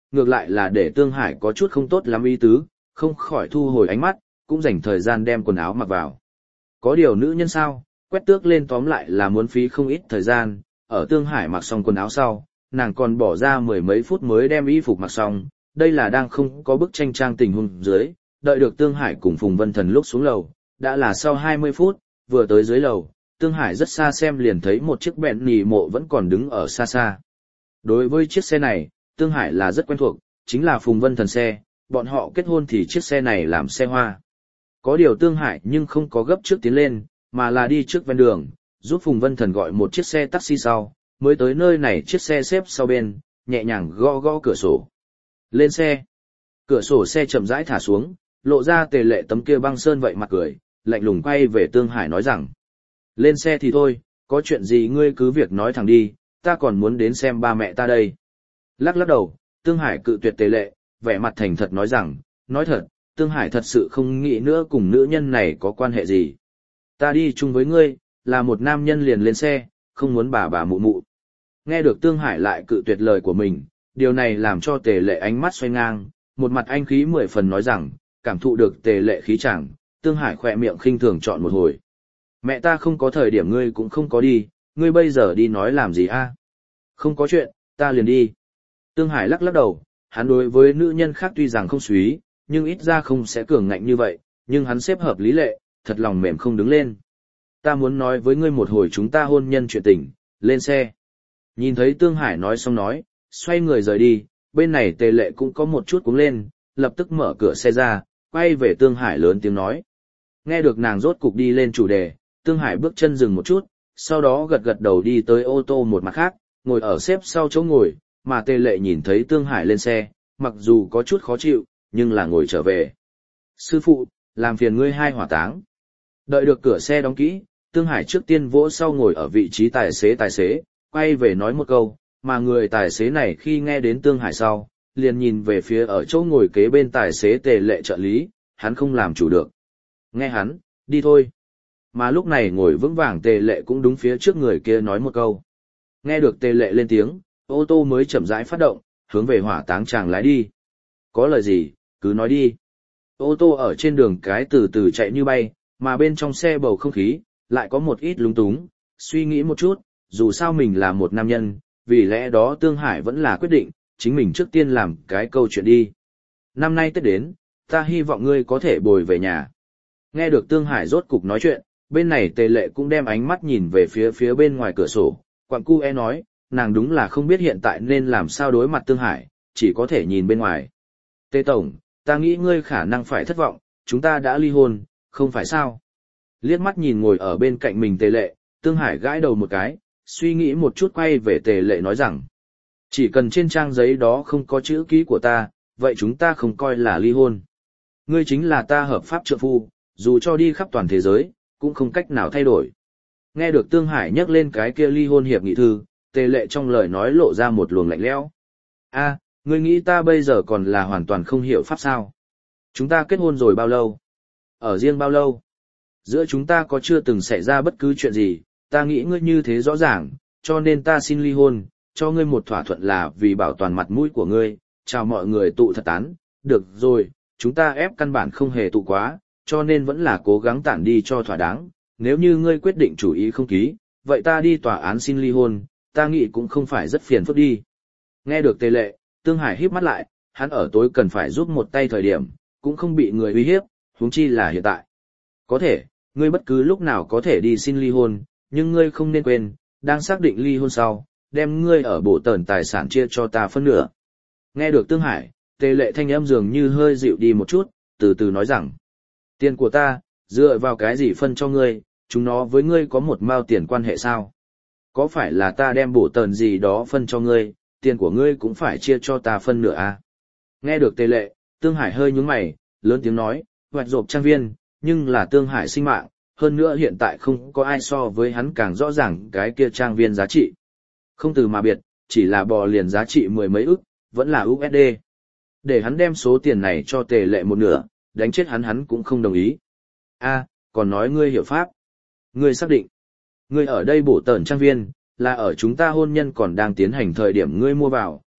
ngược lại là để Tương Hải có chút không tốt lắm ý tứ, không khỏi thu hồi ánh mắt, cũng dành thời gian đem quần áo mặc vào. Có điều nữ nhân sao, quét tước lên tóm lại là muốn phí không ít thời gian, ở Tương Hải mặc xong quần áo sau, nàng còn bỏ ra mười mấy phút mới đem y phục mặc xong, đây là đang không có bức tranh trang tình huống dưới, đợi được Tương Hải cùng Phùng Vân Thần lúc xuống lầu, đã là sau hai mươi phút, vừa tới dưới lầu, Tương Hải rất xa xem liền thấy một chiếc bẹn nỉ mộ vẫn còn đứng ở xa xa. Đối với chiếc xe này, Tương Hải là rất quen thuộc, chính là Phùng Vân Thần xe, bọn họ kết hôn thì chiếc xe này làm xe hoa. Có điều Tương Hải nhưng không có gấp trước tiến lên, mà là đi trước ven đường, giúp Phùng Vân Thần gọi một chiếc xe taxi sau, mới tới nơi này chiếc xe xếp sau bên, nhẹ nhàng gõ gõ cửa sổ. Lên xe. Cửa sổ xe chậm rãi thả xuống, lộ ra Tề Lệ tấm kia băng sơn vậy mặt cười, lạnh lùng quay về Tương Hải nói rằng. Lên xe thì thôi, có chuyện gì ngươi cứ việc nói thẳng đi, ta còn muốn đến xem ba mẹ ta đây. Lắc lắc đầu, Tương Hải cự tuyệt Tề Lệ, vẻ mặt thành thật nói rằng, nói thật, Tương Hải thật sự không nghĩ nữa cùng nữ nhân này có quan hệ gì. Ta đi chung với ngươi, là một nam nhân liền lên xe, không muốn bà bà mụ mụ. Nghe được Tương Hải lại cự tuyệt lời của mình, điều này làm cho Tề Lệ ánh mắt xoay ngang, một mặt anh khí mười phần nói rằng, cảm thụ được Tề Lệ khí chàng, Tương Hải khỏe miệng khinh thường chọn một hồi. Mẹ ta không có thời điểm ngươi cũng không có đi, ngươi bây giờ đi nói làm gì a? Không có chuyện, ta liền đi. Tương Hải lắc lắc đầu, hắn đối với nữ nhân khác tuy rằng không súy, nhưng ít ra không sẽ cường ngạnh như vậy, nhưng hắn xếp hợp lý lệ, thật lòng mềm không đứng lên. Ta muốn nói với ngươi một hồi chúng ta hôn nhân chuyện tình, lên xe. Nhìn thấy Tương Hải nói xong nói, xoay người rời đi, bên này Tề Lệ cũng có một chút cuống lên, lập tức mở cửa xe ra, quay về Tương Hải lớn tiếng nói. Nghe được nàng rốt cục đi lên chủ đề, Tương Hải bước chân dừng một chút, sau đó gật gật đầu đi tới ô tô một mặt khác, ngồi ở xếp sau chỗ ngồi, mà Tề Lệ nhìn thấy Tương Hải lên xe, mặc dù có chút khó chịu, nhưng là ngồi trở về. Sư phụ, làm phiền ngươi hai hỏa táng. Đợi được cửa xe đóng kỹ, Tương Hải trước tiên vỗ sau ngồi ở vị trí tài xế tài xế, quay về nói một câu, mà người tài xế này khi nghe đến Tương Hải sau, liền nhìn về phía ở chỗ ngồi kế bên tài xế Tề Lệ trợ lý, hắn không làm chủ được. Nghe hắn, đi thôi. Mà lúc này ngồi vững vàng Tề Lệ cũng đúng phía trước người kia nói một câu. Nghe được Tề Lệ lên tiếng, ô tô mới chậm rãi phát động, hướng về hỏa táng chàng lái đi. Có lời gì, cứ nói đi. Ô tô ở trên đường cái từ từ chạy như bay, mà bên trong xe bầu không khí, lại có một ít lúng túng, suy nghĩ một chút, dù sao mình là một nam nhân, vì lẽ đó Tương Hải vẫn là quyết định, chính mình trước tiên làm cái câu chuyện đi. Năm nay Tết đến, ta hy vọng ngươi có thể bồi về nhà. Nghe được Tương Hải rốt cục nói chuyện, bên này Tề Lệ cũng đem ánh mắt nhìn về phía phía bên ngoài cửa sổ, quặng cu e nói, nàng đúng là không biết hiện tại nên làm sao đối mặt Tương Hải, chỉ có thể nhìn bên ngoài. Tề Tổng, ta nghĩ ngươi khả năng phải thất vọng, chúng ta đã ly hôn, không phải sao? Liếc mắt nhìn ngồi ở bên cạnh mình Tề Lệ, Tương Hải gãi đầu một cái, suy nghĩ một chút quay về Tề Lệ nói rằng, chỉ cần trên trang giấy đó không có chữ ký của ta, vậy chúng ta không coi là ly hôn. Ngươi chính là ta hợp pháp trượng phu, dù cho đi khắp toàn thế giới, cũng không cách nào thay đổi. Nghe được Tương Hải nhắc lên cái kia ly hôn hiệp nghị thư, Tề Lệ trong lời nói lộ ra một luồng lạnh lẽo. A, ngươi nghĩ ta bây giờ còn là hoàn toàn không hiểu pháp sao? Chúng ta kết hôn rồi bao lâu? Ở riêng bao lâu? Giữa chúng ta có chưa từng xảy ra bất cứ chuyện gì, ta nghĩ ngươi như thế rõ ràng, cho nên ta xin ly hôn, cho ngươi một thỏa thuận là vì bảo toàn mặt mũi của ngươi, chào mọi người tụ thật tán, được rồi, chúng ta ép căn bản không hề tụ quá, cho nên vẫn là cố gắng tản đi cho thỏa đáng, nếu như ngươi quyết định chủ ý không ký, vậy ta đi tòa án xin ly hôn, ta nghĩ cũng không phải rất phiền phức đi. Nghe được Tề Lệ, Tương Hải híp mắt lại, hắn ở tối cần phải giúp một tay thời điểm, cũng không bị người uy hiếp, huống chi là hiện tại. Có thể, ngươi bất cứ lúc nào có thể đi xin ly hôn, nhưng ngươi không nên quên, đang xác định ly hôn sau, đem ngươi ở bộ tờn tài sản chia cho ta phân nửa. Nghe được Tương Hải, Tề Lệ thanh âm dường như hơi dịu đi một chút, từ từ nói rằng, tiền của ta, dựa vào cái gì phân cho ngươi, chúng nó với ngươi có một mao tiền quan hệ sao? Có phải là ta đem bộ tờn gì đó phân cho ngươi, tiền của ngươi cũng phải chia cho ta phân nửa à? Nghe được Tề Lệ, Tương Hải hơi nhướng mày, lớn tiếng nói, hoạch rộp trang viên, nhưng là Tương Hải sinh mạng, hơn nữa hiện tại không có ai so với hắn càng rõ ràng cái kia trang viên giá trị. Không từ mà biệt, chỉ là bò liền giá trị mười mấy ức, vẫn là u ét đê. Để hắn đem số tiền này cho Tề Lệ một nửa, đánh chết hắn hắn cũng không đồng ý. A, còn nói ngươi hiểu pháp. Ngươi xác định. Ngươi ở đây bổ tẩn trang viên, là ở chúng ta hôn nhân còn đang tiến hành thời điểm ngươi mua vào,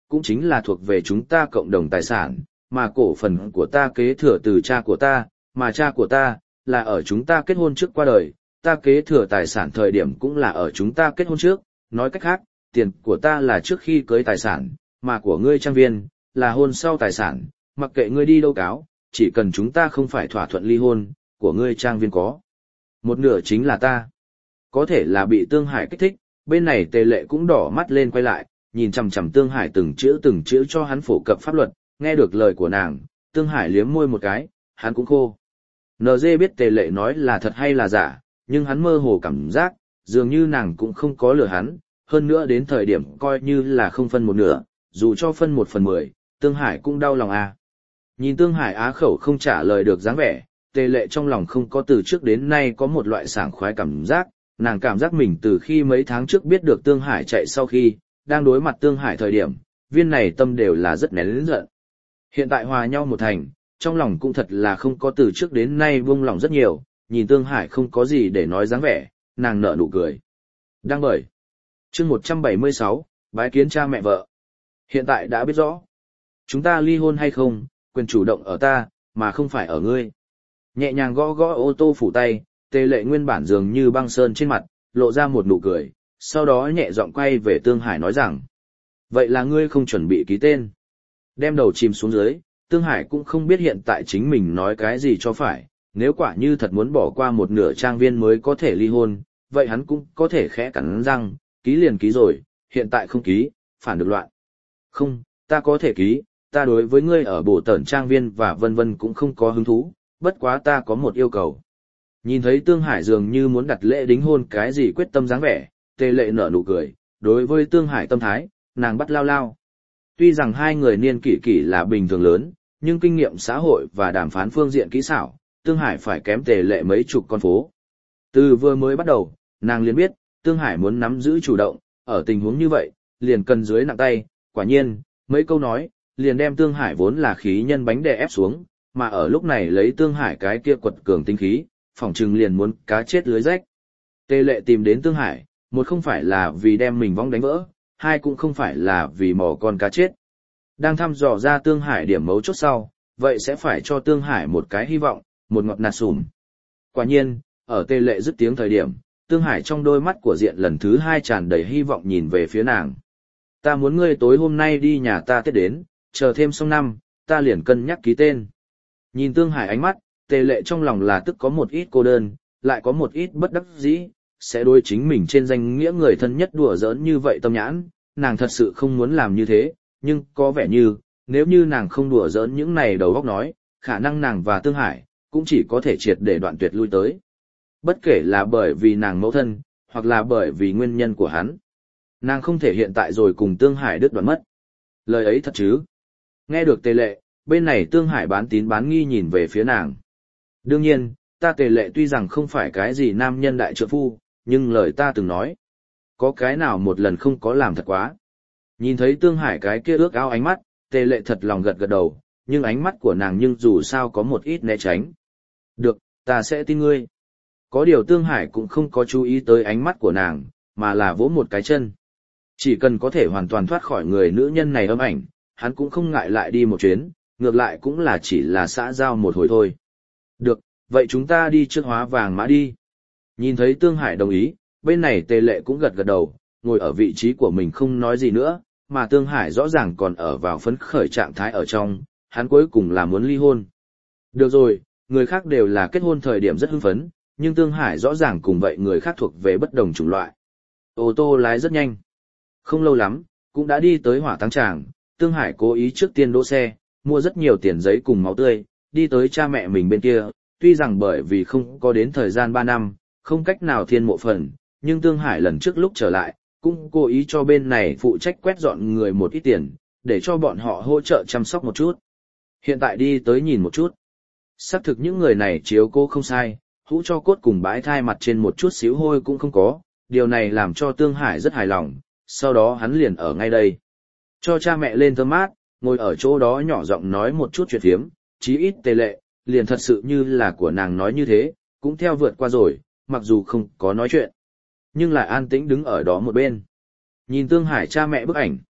cũng chính là thuộc về chúng ta cộng đồng tài sản, mà cổ phần của ta kế thừa từ cha của ta, mà cha của ta, là ở chúng ta kết hôn trước qua đời, ta kế thừa tài sản thời điểm cũng là ở chúng ta kết hôn trước, nói cách khác, tiền của ta là trước khi cưới tài sản, mà của ngươi trang viên, là hôn sau tài sản, mặc kệ ngươi đi đâu cáo, chỉ cần chúng ta không phải thỏa thuận ly hôn, của ngươi trang viên có. Một nửa chính là ta. Có thể là bị Tương Hải kích thích, bên này Tề Lệ cũng đỏ mắt lên quay lại, nhìn chằm chằm Tương Hải từng chữ từng chữ cho hắn phổ cập pháp luật, nghe được lời của nàng, Tương Hải liếm môi một cái, hắn cũng khô. en giê biết Tề Lệ nói là thật hay là giả, nhưng hắn mơ hồ cảm giác, dường như nàng cũng không có lừa hắn, hơn nữa đến thời điểm coi như là không phân một nửa, dù cho phân một phần mười, Tương Hải cũng đau lòng à. Nhìn Tương Hải á khẩu không trả lời được dáng vẻ, Tề Lệ trong lòng không có từ trước đến nay có một loại sảng khoái cảm giác, nàng cảm giác mình từ khi mấy tháng trước biết được Tương Hải chạy sau khi, đang đối mặt Tương Hải thời điểm, viên này tâm đều là rất nén lớn giận. Hiện tại hòa nhau một thành, trong lòng cũng thật là không có từ trước đến nay buông lòng rất nhiều, nhìn Tương Hải không có gì để nói dáng vẻ, nàng nở nụ cười. Đang bởi. Chương một trăm bảy mươi sáu, bái kiến cha mẹ vợ. Hiện tại đã biết rõ. Chúng ta ly hôn hay không, quyền chủ động ở ta, mà không phải ở ngươi. Nhẹ nhàng gõ gõ ô tô phủ tay, Tề Lệ nguyên bản dường như băng sơn trên mặt, lộ ra một nụ cười, sau đó nhẹ giọng quay về Tương Hải nói rằng. Vậy là ngươi không chuẩn bị ký tên. Đem đầu chìm xuống dưới, Tương Hải cũng không biết hiện tại chính mình nói cái gì cho phải, nếu quả như thật muốn bỏ qua một nửa trang viên mới có thể ly hôn, vậy hắn cũng có thể khẽ cắn răng, ký liền ký rồi, hiện tại không ký, phản được loạn. Không, ta có thể ký, ta đối với ngươi ở bổ tẩn trang viên và vân vân cũng không có hứng thú, bất quá ta có một yêu cầu. Nhìn thấy Tương Hải dường như muốn đặt lễ đính hôn cái gì quyết tâm dáng vẻ, Tề Lệ nở nụ cười, đối với Tương Hải tâm thái, nàng bắt lao lao. Tuy rằng hai người niên kỷ kỷ là bình thường lớn, nhưng kinh nghiệm xã hội và đàm phán phương diện kỹ xảo, Tương Hải phải kém Tề Lệ mấy chục con phố. Từ vừa mới bắt đầu, nàng liền biết, Tương Hải muốn nắm giữ chủ động, ở tình huống như vậy, liền cần dưới nặng tay, quả nhiên, mấy câu nói, liền đem Tương Hải vốn là khí nhân bánh đè ép xuống, mà ở lúc này lấy Tương Hải cái kia quật cường tinh khí, phỏng chừng liền muốn cá chết lưới rách. Tề Lệ tìm đến Tương Hải, một không phải là vì đem mình vong đánh vỡ, hai cũng không phải là vì mò con cá chết. Đang thăm dò ra Tương Hải điểm mấu chốt sau, vậy sẽ phải cho Tương Hải một cái hy vọng, một ngọt nạt sủm. Quả nhiên, ở Tề Lệ dứt tiếng thời điểm, Tương Hải trong đôi mắt của Diện lần thứ hai tràn đầy hy vọng nhìn về phía nàng. Ta muốn ngươi tối hôm nay đi nhà ta Tết đến, chờ thêm xong năm, ta liền cân nhắc ký tên. Nhìn Tương Hải ánh mắt, Tề Lệ trong lòng là tức có một ít cô đơn, lại có một ít bất đắc dĩ, sẽ đối chính mình trên danh nghĩa người thân nhất đùa giỡn như vậy tâm nhãn, nàng thật sự không muốn làm như thế, nhưng có vẻ như, nếu như nàng không đùa giỡn những này đầu óc nói, khả năng nàng và Tương Hải, cũng chỉ có thể triệt để đoạn tuyệt lui tới. Bất kể là bởi vì nàng mẫu thân, hoặc là bởi vì nguyên nhân của hắn. Nàng không thể hiện tại rồi cùng Tương Hải đứt đoạn mất. Lời ấy thật chứ? Nghe được Tề Lệ, bên này Tương Hải bán tín bán nghi nhìn về phía nàng. Đương nhiên, ta Tề Lệ tuy rằng không phải cái gì nam nhân đại trượng phu, nhưng lời ta từng nói. Có cái nào một lần không có làm thật quá. Nhìn thấy Tương Hải cái kia ước ao ánh mắt, Tề Lệ thật lòng gật gật đầu, nhưng ánh mắt của nàng nhưng dù sao có một ít né tránh. Được, ta sẽ tin ngươi. Có điều Tương Hải cũng không có chú ý tới ánh mắt của nàng, mà là vỗ một cái chân. Chỉ cần có thể hoàn toàn thoát khỏi người nữ nhân này âm ảnh, hắn cũng không ngại lại đi một chuyến, ngược lại cũng là chỉ là xã giao một hồi thôi. Được, vậy chúng ta đi trước Hóa Vàng Mã đi. Nhìn thấy Tương Hải đồng ý, bên này Tề Lệ cũng gật gật đầu, ngồi ở vị trí của mình không nói gì nữa, mà Tương Hải rõ ràng còn ở vào phấn khởi trạng thái ở trong, hắn cuối cùng là muốn ly hôn. Được rồi, người khác đều là kết hôn thời điểm rất hưng phấn, nhưng Tương Hải rõ ràng cùng vậy người khác thuộc về bất đồng chủng loại. Ô tô lái rất nhanh. Không lâu lắm, cũng đã đi tới hỏa táng tràng, Tương Hải cố ý trước tiên đỗ xe, mua rất nhiều tiền giấy cùng máu tươi, đi tới cha mẹ mình bên kia, tuy rằng bởi vì không có đến thời gian ba năm, không cách nào thiên mộ phần, nhưng Tương Hải lần trước lúc trở lại, cũng cố ý cho bên này phụ trách quét dọn người một ít tiền, để cho bọn họ hỗ trợ chăm sóc một chút. Hiện tại đi tới nhìn một chút. Xác thực những người này chiếu cố không sai, hũ cho cốt cùng bãi thai mặt trên một chút xíu hôi cũng không có, điều này làm cho Tương Hải rất hài lòng, sau đó hắn liền ở ngay đây. Cho cha mẹ lên thơm mát, ngồi ở chỗ đó nhỏ giọng nói một chút chuyện phiếm, chí ít Tề Lệ, liền thật sự như là của nàng nói như thế, cũng theo vượt qua rồi, mặc dù không có nói chuyện, nhưng lại an tĩnh đứng ở đó một bên. Nhìn Tương Hải cha mẹ bức ảnh,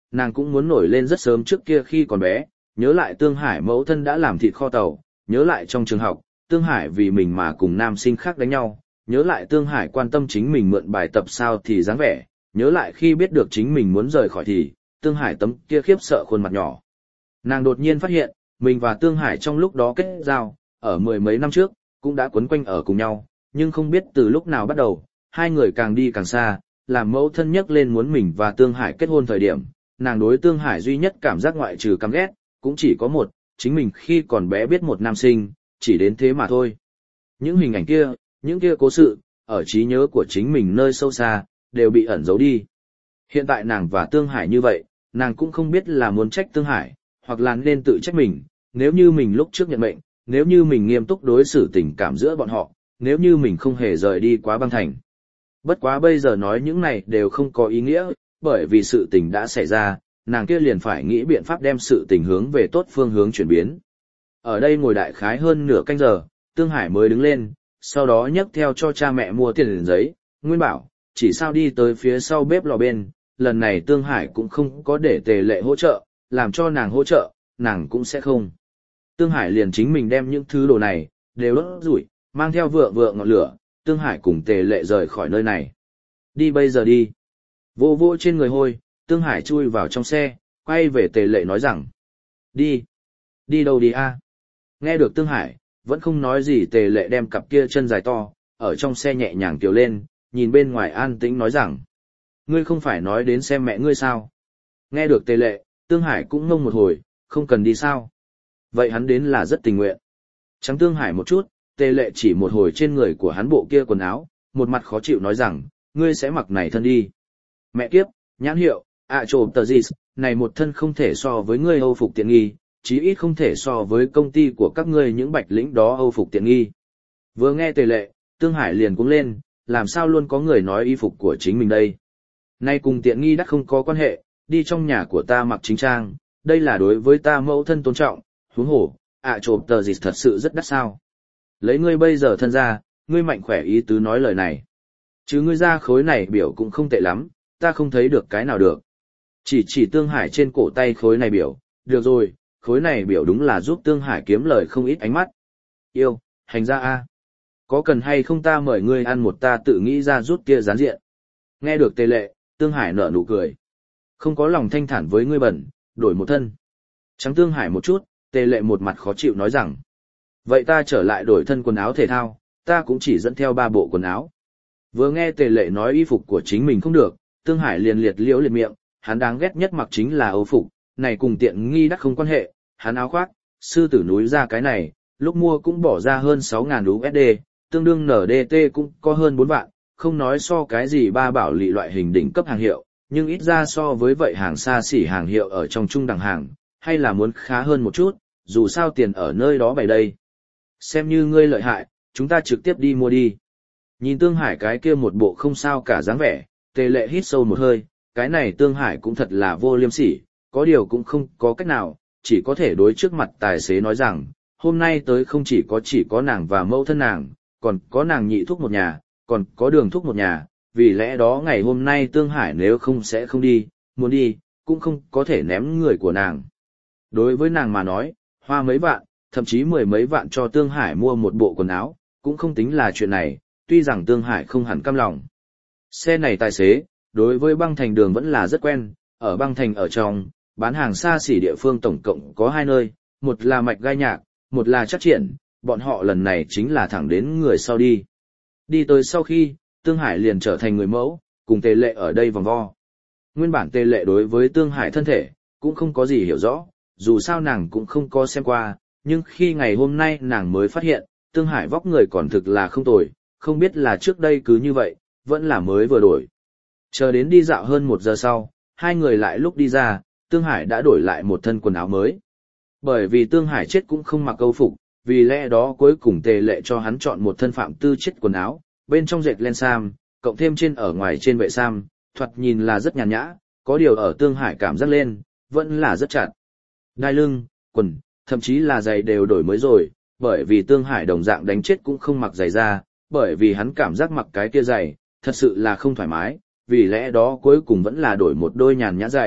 nàng cũng muốn nổi lên rất sớm trước kia khi còn bé, nhớ lại Tương Hải mẫu thân đã làm thịt kho tàu, nhớ lại trong trường học, Tương Hải vì mình mà cùng nam sinh khác đánh nhau, nhớ lại Tương Hải quan tâm chính mình mượn bài tập sao thì dáng vẻ, nhớ lại khi biết được chính mình muốn rời khỏi thì, Tương Hải tấm kia khiếp sợ khuôn mặt nhỏ. Nàng đột nhiên phát hiện, mình và Tương Hải trong lúc đó kết giao, ở mười mấy năm trước, cũng đã quấn quanh ở cùng nhau, nhưng không biết từ lúc nào bắt đầu, hai người càng đi càng xa, làm mẫu thân nhắc lên muốn mình và Tương Hải kết hôn thời điểm, nàng đối Tương Hải duy nhất cảm giác ngoại trừ căm ghét, cũng chỉ có một, chính mình khi còn bé biết một nam sinh, chỉ đến thế mà thôi. Những hình ảnh kia, những kia cố sự, ở trí nhớ của chính mình nơi sâu xa, đều bị ẩn giấu đi. Hiện tại nàng và Tương Hải như vậy, nàng cũng không biết là muốn trách Tương Hải, hoặc là nên tự trách mình, nếu như mình lúc trước nhận mệnh, nếu như mình nghiêm túc đối xử tình cảm giữa bọn họ, nếu như mình không hề rời đi quá băng thành. Bất quá bây giờ nói những này đều không có ý nghĩa, bởi vì sự tình đã xảy ra, nàng kia liền phải nghĩ biện pháp đem sự tình hướng về tốt phương hướng chuyển biến. Ở đây ngồi đại khái hơn nửa canh giờ, Tương Hải mới đứng lên, sau đó nhấc theo cho cha mẹ mua tiền giấy, Nguyên bảo, chỉ sao đi tới phía sau bếp lò bên, lần này Tương Hải cũng không có để Tề Lệ hỗ trợ, làm cho nàng hỗ trợ, nàng cũng sẽ không. Tương Hải liền chính mình đem những thứ đồ này, đều đốt rủi, mang theo vượng vượng ngọn lửa, Tương Hải cùng Tề Lệ rời khỏi nơi này. Đi bây giờ đi. Vô vô trên người hôi, Tương Hải chui vào trong xe, quay về Tề Lệ nói rằng. Đi. Đi đâu đi a? Nghe được Tương Hải, vẫn không nói gì, Tề Lệ đem cặp kia chân dài to, ở trong xe nhẹ nhàng kiều lên, nhìn bên ngoài an tĩnh nói rằng. Ngươi không phải nói đến xem mẹ ngươi sao? Nghe được Tề Lệ, Tương Hải cũng ngông một hồi, không cần đi sao? Vậy hắn đến là rất tình nguyện. Trắng Tương Hải một chút, Tề Lệ chỉ một hồi trên người của hắn bộ kia quần áo, một mặt khó chịu nói rằng, ngươi sẽ mặc này thân đi. Mẹ kiếp, nhãn hiệu, ạ trộm tờ gì, này một thân không thể so với ngươi Âu phục tiện nghi, chí ít không thể so với công ty của các ngươi những bạch lĩnh đó Âu phục tiện nghi. Vừa nghe Tề Lệ, Tương Hải liền cuống lên, làm sao luôn có người nói y phục của chính mình đây. Nay cùng tiện nghi đắt không có quan hệ, đi trong nhà của ta mặc chính trang, đây là đối với ta mẫu thân tôn trọng, huống hồ, ạ trộm tờ gì thật sự rất đắt sao. Lấy ngươi bây giờ thân ra, ngươi mạnh khỏe ý tứ nói lời này. Chứ ngươi ra khối này biểu cũng không tệ lắm, ta không thấy được cái nào được. Chỉ chỉ Tương Hải trên cổ tay khối này biểu, được rồi, khối này biểu đúng là giúp Tương Hải kiếm lời không ít ánh mắt. Yêu, hành ra a, có cần hay không ta mời ngươi ăn một ta tự nghĩ ra rút kia gián diện. Nghe được Tề Lệ, Tương Hải nở nụ cười. Không có lòng thanh thản với ngươi bẩn, đổi một thân. Trắng Tương Hải một chút, Tề Lệ một mặt khó chịu nói rằng. Vậy ta trở lại đổi thân quần áo thể thao, ta cũng chỉ dẫn theo ba bộ quần áo. Vừa nghe Tề Lệ nói y phục của chính mình không được, Tương Hải liền liệt liễu liệt miệng, hắn đáng ghét nhất mặc chính là Âu phục, này cùng tiện nghi đắt không quan hệ, hắn áo khoác, sư tử núi ra cái này, lúc mua cũng bỏ ra hơn sáu nghìn u ét đê, tương đương en đê tê cũng có hơn bốn vạn, không nói so cái gì ba bảo lị loại hình đỉnh cấp hàng hiệu, nhưng ít ra so với vậy hàng xa xỉ hàng hiệu ở trong trung đẳng hàng, hay là muốn khá hơn một chút, dù sao tiền ở nơi đó bày đây. Xem như ngươi lợi hại, chúng ta trực tiếp đi mua đi. Nhìn Tương Hải cái kia một bộ không sao cả dáng vẻ, Tề Lệ hít sâu một hơi, cái này Tương Hải cũng thật là vô liêm sỉ, có điều cũng không có cách nào, chỉ có thể đối trước mặt tài xế nói rằng, hôm nay tới không chỉ có chỉ có nàng và mẫu thân nàng, còn có nàng nhị thúc một nhà, còn có Đường thúc một nhà, vì lẽ đó ngày hôm nay Tương Hải nếu không sẽ không đi, muốn đi, cũng không có thể ném người của nàng. Đối với nàng mà nói, hoa mấy vạn, thậm chí mười mấy vạn cho Tương Hải mua một bộ quần áo, cũng không tính là chuyện này, tuy rằng Tương Hải không hẳn cam lòng. Xe này tài xế, đối với băng thành đường vẫn là rất quen, ở băng thành ở trong, bán hàng xa xỉ địa phương tổng cộng có hai nơi, một là Mạch Gai Nhạc, một là Chắc Triển, bọn họ lần này chính là thẳng đến người sau đi. Đi tới sau khi, Tương Hải liền trở thành người mẫu, cùng Tề Lệ ở đây vòng vo. Nguyên bản Tề Lệ đối với Tương Hải thân thể, cũng không có gì hiểu rõ, dù sao nàng cũng không có xem qua, nhưng khi ngày hôm nay nàng mới phát hiện, Tương Hải vóc người còn thực là không tồi, không biết là trước đây cứ như vậy, vẫn là mới vừa đổi. Chờ đến đi dạo hơn một giờ sau, hai người lại lúc đi ra, Tương Hải đã đổi lại một thân quần áo mới. Bởi vì Tương Hải chết cũng không mặc câu phục, vì lẽ đó cuối cùng Tề Lệ cho hắn chọn một thân phạm tư chết quần áo, bên trong dệt len sam, cộng thêm trên ở ngoài trên vệ sam, thoạt nhìn là rất nhàn nhã, có điều ở Tương Hải cảm giác lên, vẫn là rất chặt. Đai lưng, quần, thậm chí là giày đều đổi mới rồi, bởi vì Tương Hải đồng dạng đánh chết cũng không mặc giày ra, bởi vì hắn cảm giác mặc cái kia giày, thật sự là không thoải mái, vì lẽ đó cuối cùng vẫn là đổi một đôi nhàn nhã giày,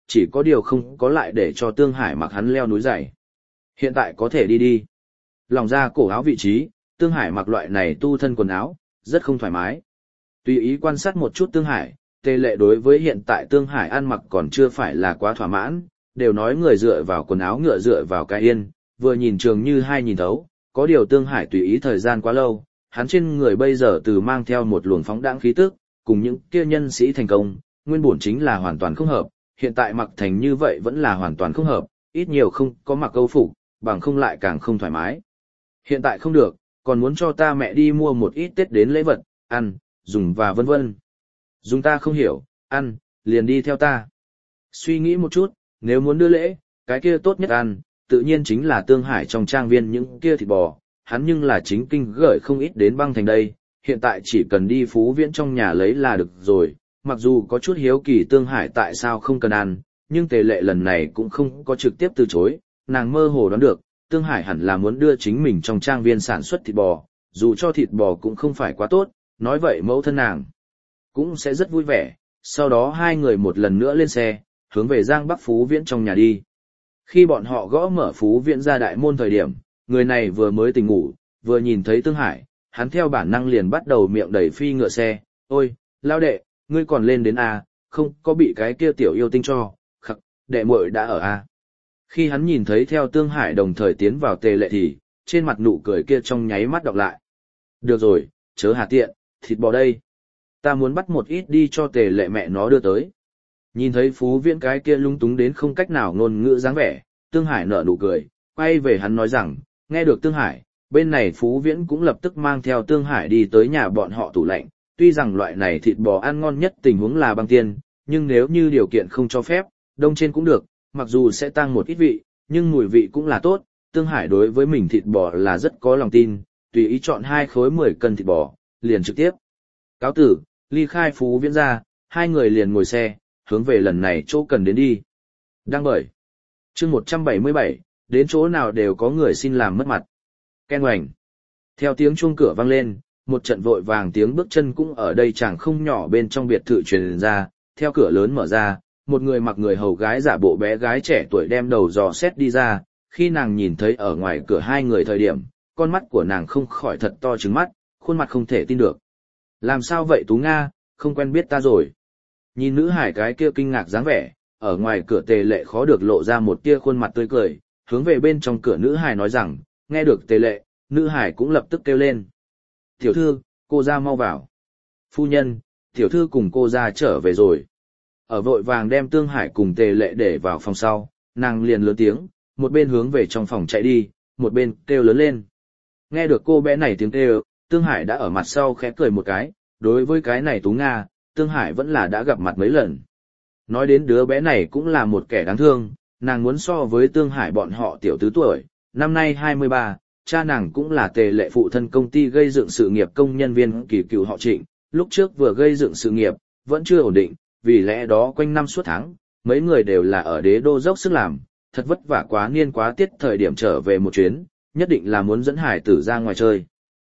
chỉ có điều không có lại để cho Tương Hải mặc hắn leo núi dày. Hiện tại có thể đi đi. Lòng ra cổ áo vị trí, Tương Hải mặc loại này tu thân quần áo, rất không thoải mái. Tùy ý quan sát một chút Tương Hải, Tề Lệ đối với hiện tại Tương Hải ăn mặc còn chưa phải là quá thỏa mãn, đều nói người dựa vào quần áo ngựa dựa vào cái yên, vừa nhìn trường như hai nhìn thấu, có điều Tương Hải tùy ý thời gian quá lâu, hắn trên người bây giờ từ mang theo một luồng phóng đãng khí tức, cùng những kia nhân sĩ thành công, nguyên bổn chính là hoàn toàn không hợp, hiện tại mặc thành như vậy vẫn là hoàn toàn không hợp, ít nhiều không có mặc câu phục, bằng không lại càng không thoải mái. Hiện tại không được, còn muốn cho ta mẹ đi mua một ít Tết đến lễ vật, ăn, dùng và vân vân. Dùng ta không hiểu, ăn, liền đi theo ta. Suy nghĩ một chút, nếu muốn đưa lễ, cái kia tốt nhất ăn, tự nhiên chính là Tương Hải trong trang viên những kia thịt bò, hắn nhưng là chính kinh gửi không ít đến băng thành đây, hiện tại chỉ cần đi Phú Viễn trong nhà lấy là được rồi, mặc dù có chút hiếu kỳ Tương Hải tại sao không cần ăn, nhưng Tề Lệ lần này cũng không có trực tiếp từ chối, nàng mơ hồ đoán được, Tương Hải hẳn là muốn đưa chính mình trong trang viên sản xuất thịt bò, dù cho thịt bò cũng không phải quá tốt, nói vậy mẫu thân nàng cũng sẽ rất vui vẻ, sau đó hai người một lần nữa lên xe, hướng về Giang Bắc Phú Viễn trong nhà đi. Khi bọn họ gõ mở Phú Viễn ra đại môn thời điểm, người này vừa mới tỉnh ngủ, vừa nhìn thấy Tương Hải, hắn theo bản năng liền bắt đầu miệng đầy phi ngựa xe, ôi, lao đệ, ngươi còn lên đến A, không có bị cái kia tiểu yêu tinh cho, khắc, đệ muội đã ở A. Khi hắn nhìn thấy theo Tương Hải đồng thời tiến vào Tề Lệ thì, trên mặt nụ cười kia trong nháy mắt đọc lại. Được rồi, chớ hà tiện, thịt bò đây. Ta muốn bắt một ít đi cho Tề Lệ mẹ nó đưa tới. Nhìn thấy Phú Viễn cái kia lung túng đến không cách nào ngôn ngữ dáng vẻ, Tương Hải nở nụ cười, quay về hắn nói rằng, nghe được Tương Hải, bên này Phú Viễn cũng lập tức mang theo Tương Hải đi tới nhà bọn họ tủ lạnh, tuy rằng loại này thịt bò ăn ngon nhất tình huống là băng tiên, nhưng nếu như điều kiện không cho phép, đông trên cũng được, mặc dù sẽ tăng một ít vị, nhưng mùi vị cũng là tốt, Tương Hải đối với mình thịt bò là rất có lòng tin, tùy ý chọn hai khối mười cân thịt bò, liền trực tiếp cáo tử, ly khai Phú Viễn ra, hai người liền ngồi xe, hướng về lần này chỗ cần đến đi. Đăng bởi chương một trăm bảy mươi bảy, đến chỗ nào đều có người xin làm mất mặt. Ken oành. Theo tiếng chuông cửa vang lên, một trận vội vàng tiếng bước chân cũng ở đây chẳng không nhỏ bên trong biệt thự truyền ra, theo cửa lớn mở ra, một người mặc người hầu gái giả bộ bé gái trẻ tuổi đem đầu dò xét đi ra, khi nàng nhìn thấy ở ngoài cửa hai người thời điểm, con mắt của nàng không khỏi thật to trừng mắt, khuôn mặt không thể tin được. Làm sao vậy Tú Nga, không quen biết ta rồi. Nhìn nữ hải cái kia kinh ngạc dáng vẻ, ở ngoài cửa Tề Lệ khó được lộ ra một tia khuôn mặt tươi cười, hướng về bên trong cửa nữ hải nói rằng, nghe được Tề Lệ, nữ hải cũng lập tức kêu lên. Tiểu thư, cô ra mau vào. Phu nhân, tiểu thư cùng cô ra trở về rồi. Ở vội vàng đem Tương Hải cùng Tề Lệ để vào phòng sau, nàng liền lớn tiếng, một bên hướng về trong phòng chạy đi, một bên kêu lớn lên. Nghe được cô bé này tiếng kêu, Tương Hải đã ở mặt sau khẽ cười một cái, đối với cái này Tú Nga, Tương Hải vẫn là đã gặp mặt mấy lần. Nói đến đứa bé này cũng là một kẻ đáng thương, nàng muốn so với Tương Hải bọn họ tiểu tứ tuổi, năm nay hai mươi ba, cha nàng cũng là Tề Lệ phụ thân công ty gây dựng sự nghiệp công nhân viên kỳ cựu họ Trịnh, lúc trước vừa gây dựng sự nghiệp, vẫn chưa ổn định, vì lẽ đó quanh năm suốt tháng, mấy người đều là ở đế đô dốc sức làm, thật vất vả quá niên quá tiết thời điểm trở về một chuyến, nhất định là muốn dẫn Hải tử ra ngoài chơi.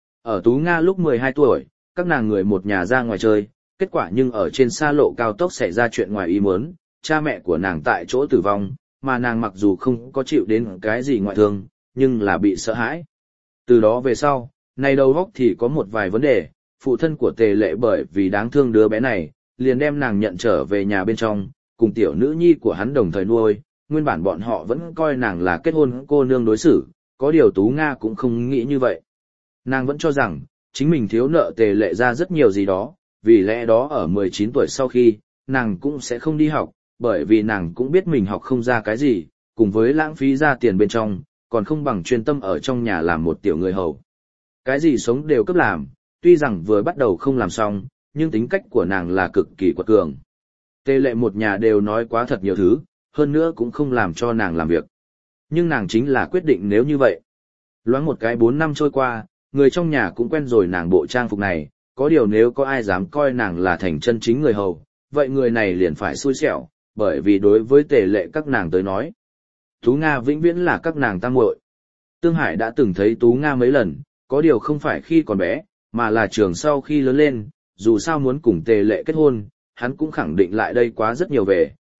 Ở Tú Nga lúc mười hai tuổi, các nàng người một nhà ra ngoài chơi, kết quả nhưng ở trên xa lộ cao tốc xảy ra chuyện ngoài ý muốn, cha mẹ của nàng tại chỗ tử vong, mà nàng mặc dù không có chịu đến cái gì ngoại thương, nhưng là bị sợ hãi. Từ đó về sau, này đầu góc thì có một vài vấn đề, phụ thân của Tề Lệ bởi vì đáng thương đứa bé này, liền đem nàng nhận trở về nhà bên trong, cùng tiểu nữ nhi của hắn đồng thời nuôi, nguyên bản bọn họ vẫn coi nàng là kết hôn cô nương đối xử, có điều Tú Nga cũng không nghĩ như vậy. Nàng vẫn cho rằng, chính mình thiếu nợ Tề Lệ ra rất nhiều gì đó, vì lẽ đó ở mười chín tuổi sau khi, nàng cũng sẽ không đi học, bởi vì nàng cũng biết mình học không ra cái gì, cùng với lãng phí ra tiền bên trong, còn không bằng chuyên tâm ở trong nhà làm một tiểu người hầu. Cái gì sống đều cấp làm, tuy rằng vừa bắt đầu không làm xong, nhưng tính cách của nàng là cực kỳ quật cường. Tề Lệ một nhà đều nói quá thật nhiều thứ, hơn nữa cũng không làm cho nàng làm việc. Nhưng nàng chính là quyết định nếu như vậy. Loáng một cái bốn năm trôi qua, người trong nhà cũng quen rồi nàng bộ trang phục này, có điều nếu có ai dám coi nàng là thành chân chính người hầu, vậy người này liền phải xui xẻo, bởi vì đối với Tề Lệ các nàng tới nói, Tú Nga vĩnh viễn là các nàng tam muội. Tương Hải đã từng thấy Tú Nga mấy lần, có điều không phải khi còn bé, mà là trường sau khi lớn lên, dù sao muốn cùng Tề Lệ kết hôn, hắn cũng khẳng định lại đây quá rất nhiều về,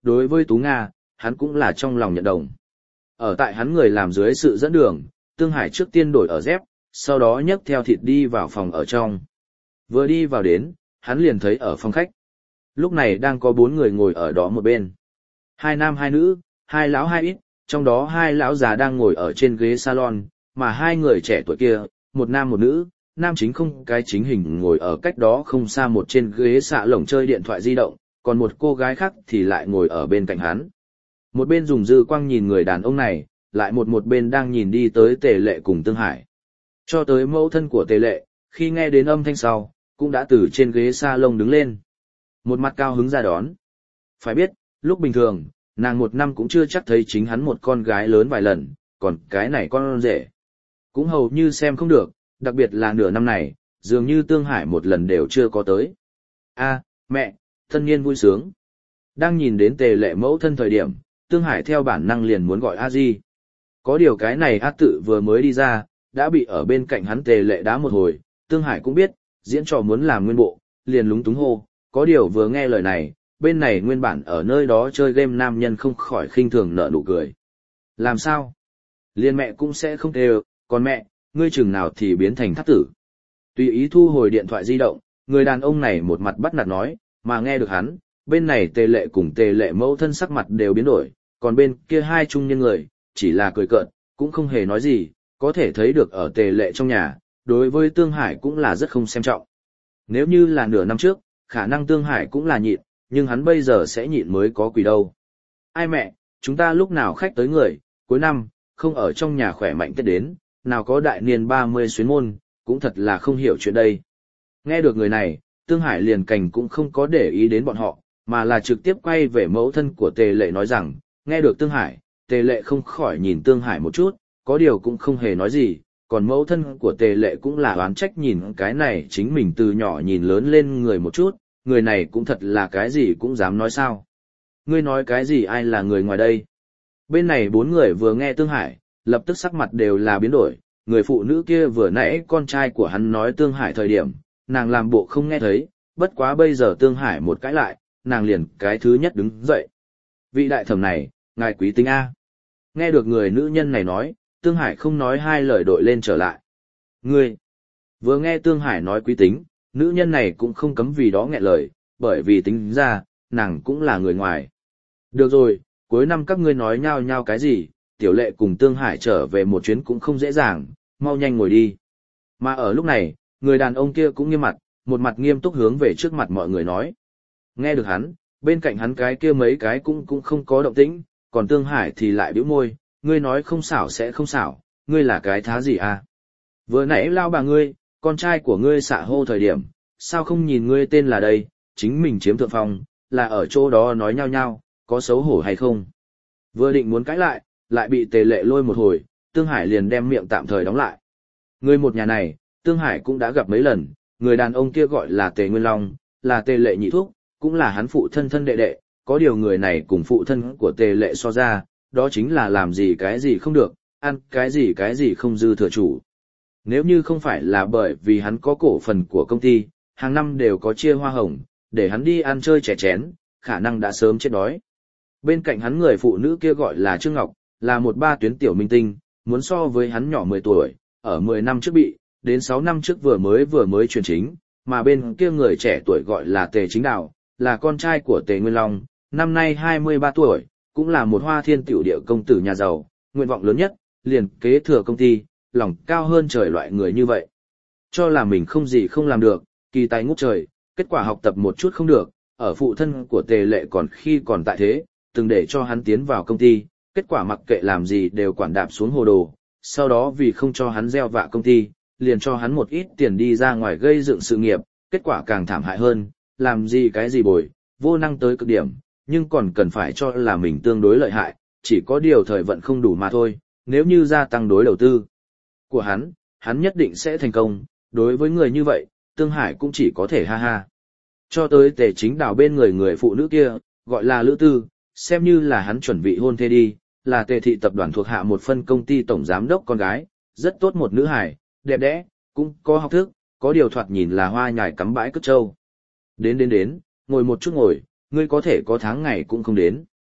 đối với Tú Nga, hắn cũng là trong lòng nhận đồng. Ở tại hắn người làm dưới sự dẫn đường, Tương Hải trước tiên đổi ở dép, sau đó nhấc theo thịt đi vào phòng ở trong. Vừa đi vào đến, hắn liền thấy ở phòng khách. Lúc này đang có bốn người ngồi ở đó một bên. Hai nam hai nữ, hai lão hai ít, trong đó hai lão già đang ngồi ở trên ghế salon, mà hai người trẻ tuổi kia, một nam một nữ, nam chính không cái chính hình ngồi ở cách đó không xa một trên ghế xạ lồng chơi điện thoại di động, còn một cô gái khác thì lại ngồi ở bên cạnh hắn. Một bên dùng dư quang nhìn người đàn ông này, lại một một bên đang nhìn đi tới Tề Lệ cùng Tương Hải. Cho tới mẫu thân của Tề Lệ, khi nghe đến âm thanh sau, cũng đã từ trên ghế salon đứng lên. Một mặt cao hứng ra đón. Phải biết, lúc bình thường, nàng một năm cũng chưa chắc thấy chính hắn một con gái lớn vài lần, còn cái này con rể. Cũng hầu như xem không được, đặc biệt là nửa năm này, dường như Tương Hải một lần đều chưa có tới. A, mẹ, thân nhiên vui sướng. Đang nhìn đến Tề Lệ mẫu thân thời điểm, Tương Hải theo bản năng liền muốn gọi A Di. Có điều cái này A tự vừa mới đi ra, đã bị ở bên cạnh hắn Tề Lệ đá một hồi, Tương Hải cũng biết, diễn trò muốn làm nguyên bộ, liền lúng túng hô, có điều vừa nghe lời này, bên này nguyên bản ở nơi đó chơi game nam nhân không khỏi khinh thường nở nụ cười. Làm sao? Liên mẹ cũng sẽ không kêu, còn mẹ, ngươi chừng nào thì biến thành thắt tử. Tùy ý thu hồi điện thoại di động, người đàn ông này một mặt bắt nạt nói, mà nghe được hắn, bên này Tề Lệ cùng Tề Lệ mẫu thân sắc mặt đều biến đổi, còn bên kia hai trung nhân người, chỉ là cười cợt, cũng không hề nói gì, có thể thấy được ở Tề Lệ trong nhà, đối với Tương Hải cũng là rất không xem trọng. Nếu như là nửa năm trước, khả năng Tương Hải cũng là nhịn, nhưng hắn bây giờ sẽ nhịn mới có quỷ đâu. Ai mẹ, chúng ta lúc nào khách tới người, cuối năm, không ở trong nhà khỏe mạnh Tết đến, nào có đại niên ba mươi xuyến môn, cũng thật là không hiểu chuyện đây. Nghe được người này, Tương Hải liền cành cũng không có để ý đến bọn họ, mà là trực tiếp quay về mẫu thân của Tề Lệ nói rằng, nghe được Tương Hải, Tề Lệ không khỏi nhìn Tương Hải một chút, có điều cũng không hề nói gì, còn mẫu thân của Tề Lệ cũng là oán trách nhìn cái này chính mình từ nhỏ nhìn lớn lên người một chút, người này cũng thật là cái gì cũng dám nói sao. Ngươi nói cái gì ai là người ngoài đây? Bên này bốn người vừa nghe Tương Hải, lập tức sắc mặt đều là biến đổi, người phụ nữ kia vừa nãy con trai của hắn nói Tương Hải thời điểm, nàng làm bộ không nghe thấy, bất quá bây giờ Tương Hải một cãi lại, nàng liền cái thứ nhất đứng dậy. Vị đại thẩm này, ngài quý tính A. Nghe được người nữ nhân này nói, Tương Hải không nói hai lời đội lên trở lại. Ngươi, vừa nghe Tương Hải nói quý tính, nữ nhân này cũng không cấm vì đó nghẹn lời, bởi vì tính ra, nàng cũng là người ngoài. Được rồi, cuối năm các ngươi nói nhau nhau cái gì, Tiểu Lệ cùng Tương Hải trở về một chuyến cũng không dễ dàng, mau nhanh ngồi đi. Mà ở lúc này, người đàn ông kia cũng nghiêm mặt, một mặt nghiêm túc hướng về trước mặt mọi người nói. Nghe được hắn, bên cạnh hắn cái kia mấy cái cũng cũng không có động tĩnh, còn Tương Hải thì lại bĩu môi, ngươi nói không xảo sẽ không xảo, ngươi là cái thá gì à? Vừa nãy lao bà ngươi, con trai của ngươi xạ hô thời điểm, sao không nhìn ngươi tên là đây, chính mình chiếm thượng phong, là ở chỗ đó nói nhau nhau, có xấu hổ hay không? Vừa định muốn cãi lại, lại bị Tề Lệ lôi một hồi, Tương Hải liền đem miệng tạm thời đóng lại. Người một nhà này, Tương Hải cũng đã gặp mấy lần, người đàn ông kia gọi là Tề Nguyên Long, là Tề Lệ nhị thúc, cũng là hắn phụ thân thân đệ đệ, có điều người này cùng phụ thân của Tề Lệ so ra, đó chính là làm gì cái gì không được, ăn cái gì cái gì không dư thừa chủ. Nếu như không phải là bởi vì hắn có cổ phần của công ty, hàng năm đều có chia hoa hồng, để hắn đi ăn chơi chè chén, khả năng đã sớm chết đói. Bên cạnh hắn người phụ nữ kia gọi là Trương Ngọc, là một ba tuyến tiểu minh tinh, muốn so với hắn nhỏ mười tuổi, ở mười năm trước bị, đến sáu năm trước vừa mới vừa mới chuyển chính, mà bên kia người trẻ tuổi gọi là Tề Chính Đạo, là con trai của Tề Nguyên Long, năm nay hai mươi ba tuổi, cũng là một hoa thiên tiểu địa công tử nhà giàu, nguyện vọng lớn nhất, liền kế thừa công ty, lòng cao hơn trời loại người như vậy. Cho là mình không gì không làm được, kỳ tài ngút trời, kết quả học tập một chút không được, ở phụ thân của Tề Lệ còn khi còn tại thế, từng để cho hắn tiến vào công ty, kết quả mặc kệ làm gì đều quản đạp xuống hồ đồ, sau đó vì không cho hắn gieo vạ công ty, liền cho hắn một ít tiền đi ra ngoài gây dựng sự nghiệp, kết quả càng thảm hại hơn, làm gì cái gì bồi, vô năng tới cực điểm, nhưng còn cần phải cho là mình tương đối lợi hại, chỉ có điều thời vận không đủ mà thôi, nếu như gia tăng đối đầu tư của hắn, hắn nhất định sẽ thành công, đối với người như vậy, Tương Hải cũng chỉ có thể ha ha. Cho tới Tề Chính Đạo bên người người phụ nữ kia, gọi là Lữ Tư, xem như là hắn chuẩn bị hôn thê đi, là Tề thị tập đoàn thuộc hạ một phân công ty tổng giám đốc con gái, rất tốt một nữ hài, đẹp đẽ, cũng có học thức, có điều thoạt nhìn là hoa nhài cắm bãi cất trâu. Đến đến đến, ngồi một chút ngồi, ngươi có thể có tháng ngày cũng không đến.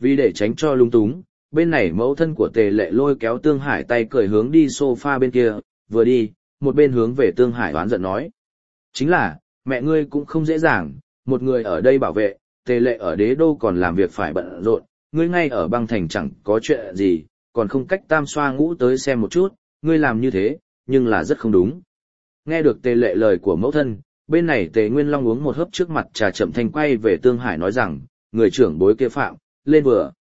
Vì để tránh cho lung túng, bên này mẫu thân của Tề Lệ lôi kéo Tương Hải tay cười hướng đi sofa bên kia, vừa đi, một bên hướng về Tương Hải oán giận nói. Chính là, mẹ ngươi cũng không dễ dàng, một người ở đây bảo vệ, Tề Lệ ở đế đô còn làm việc phải bận rộn, ngươi ngay ở băng thành chẳng có chuyện gì, còn không cách tam xoa ngũ tới xem một chút, ngươi làm như thế, nhưng là rất không đúng. Nghe được Tề Lệ lời của mẫu thân, bên này Tề Nguyên Long uống một hớp trước mặt trà chậm thanh quay về Tương Hải nói rằng, người trưởng bối kia phạm, lên vừa.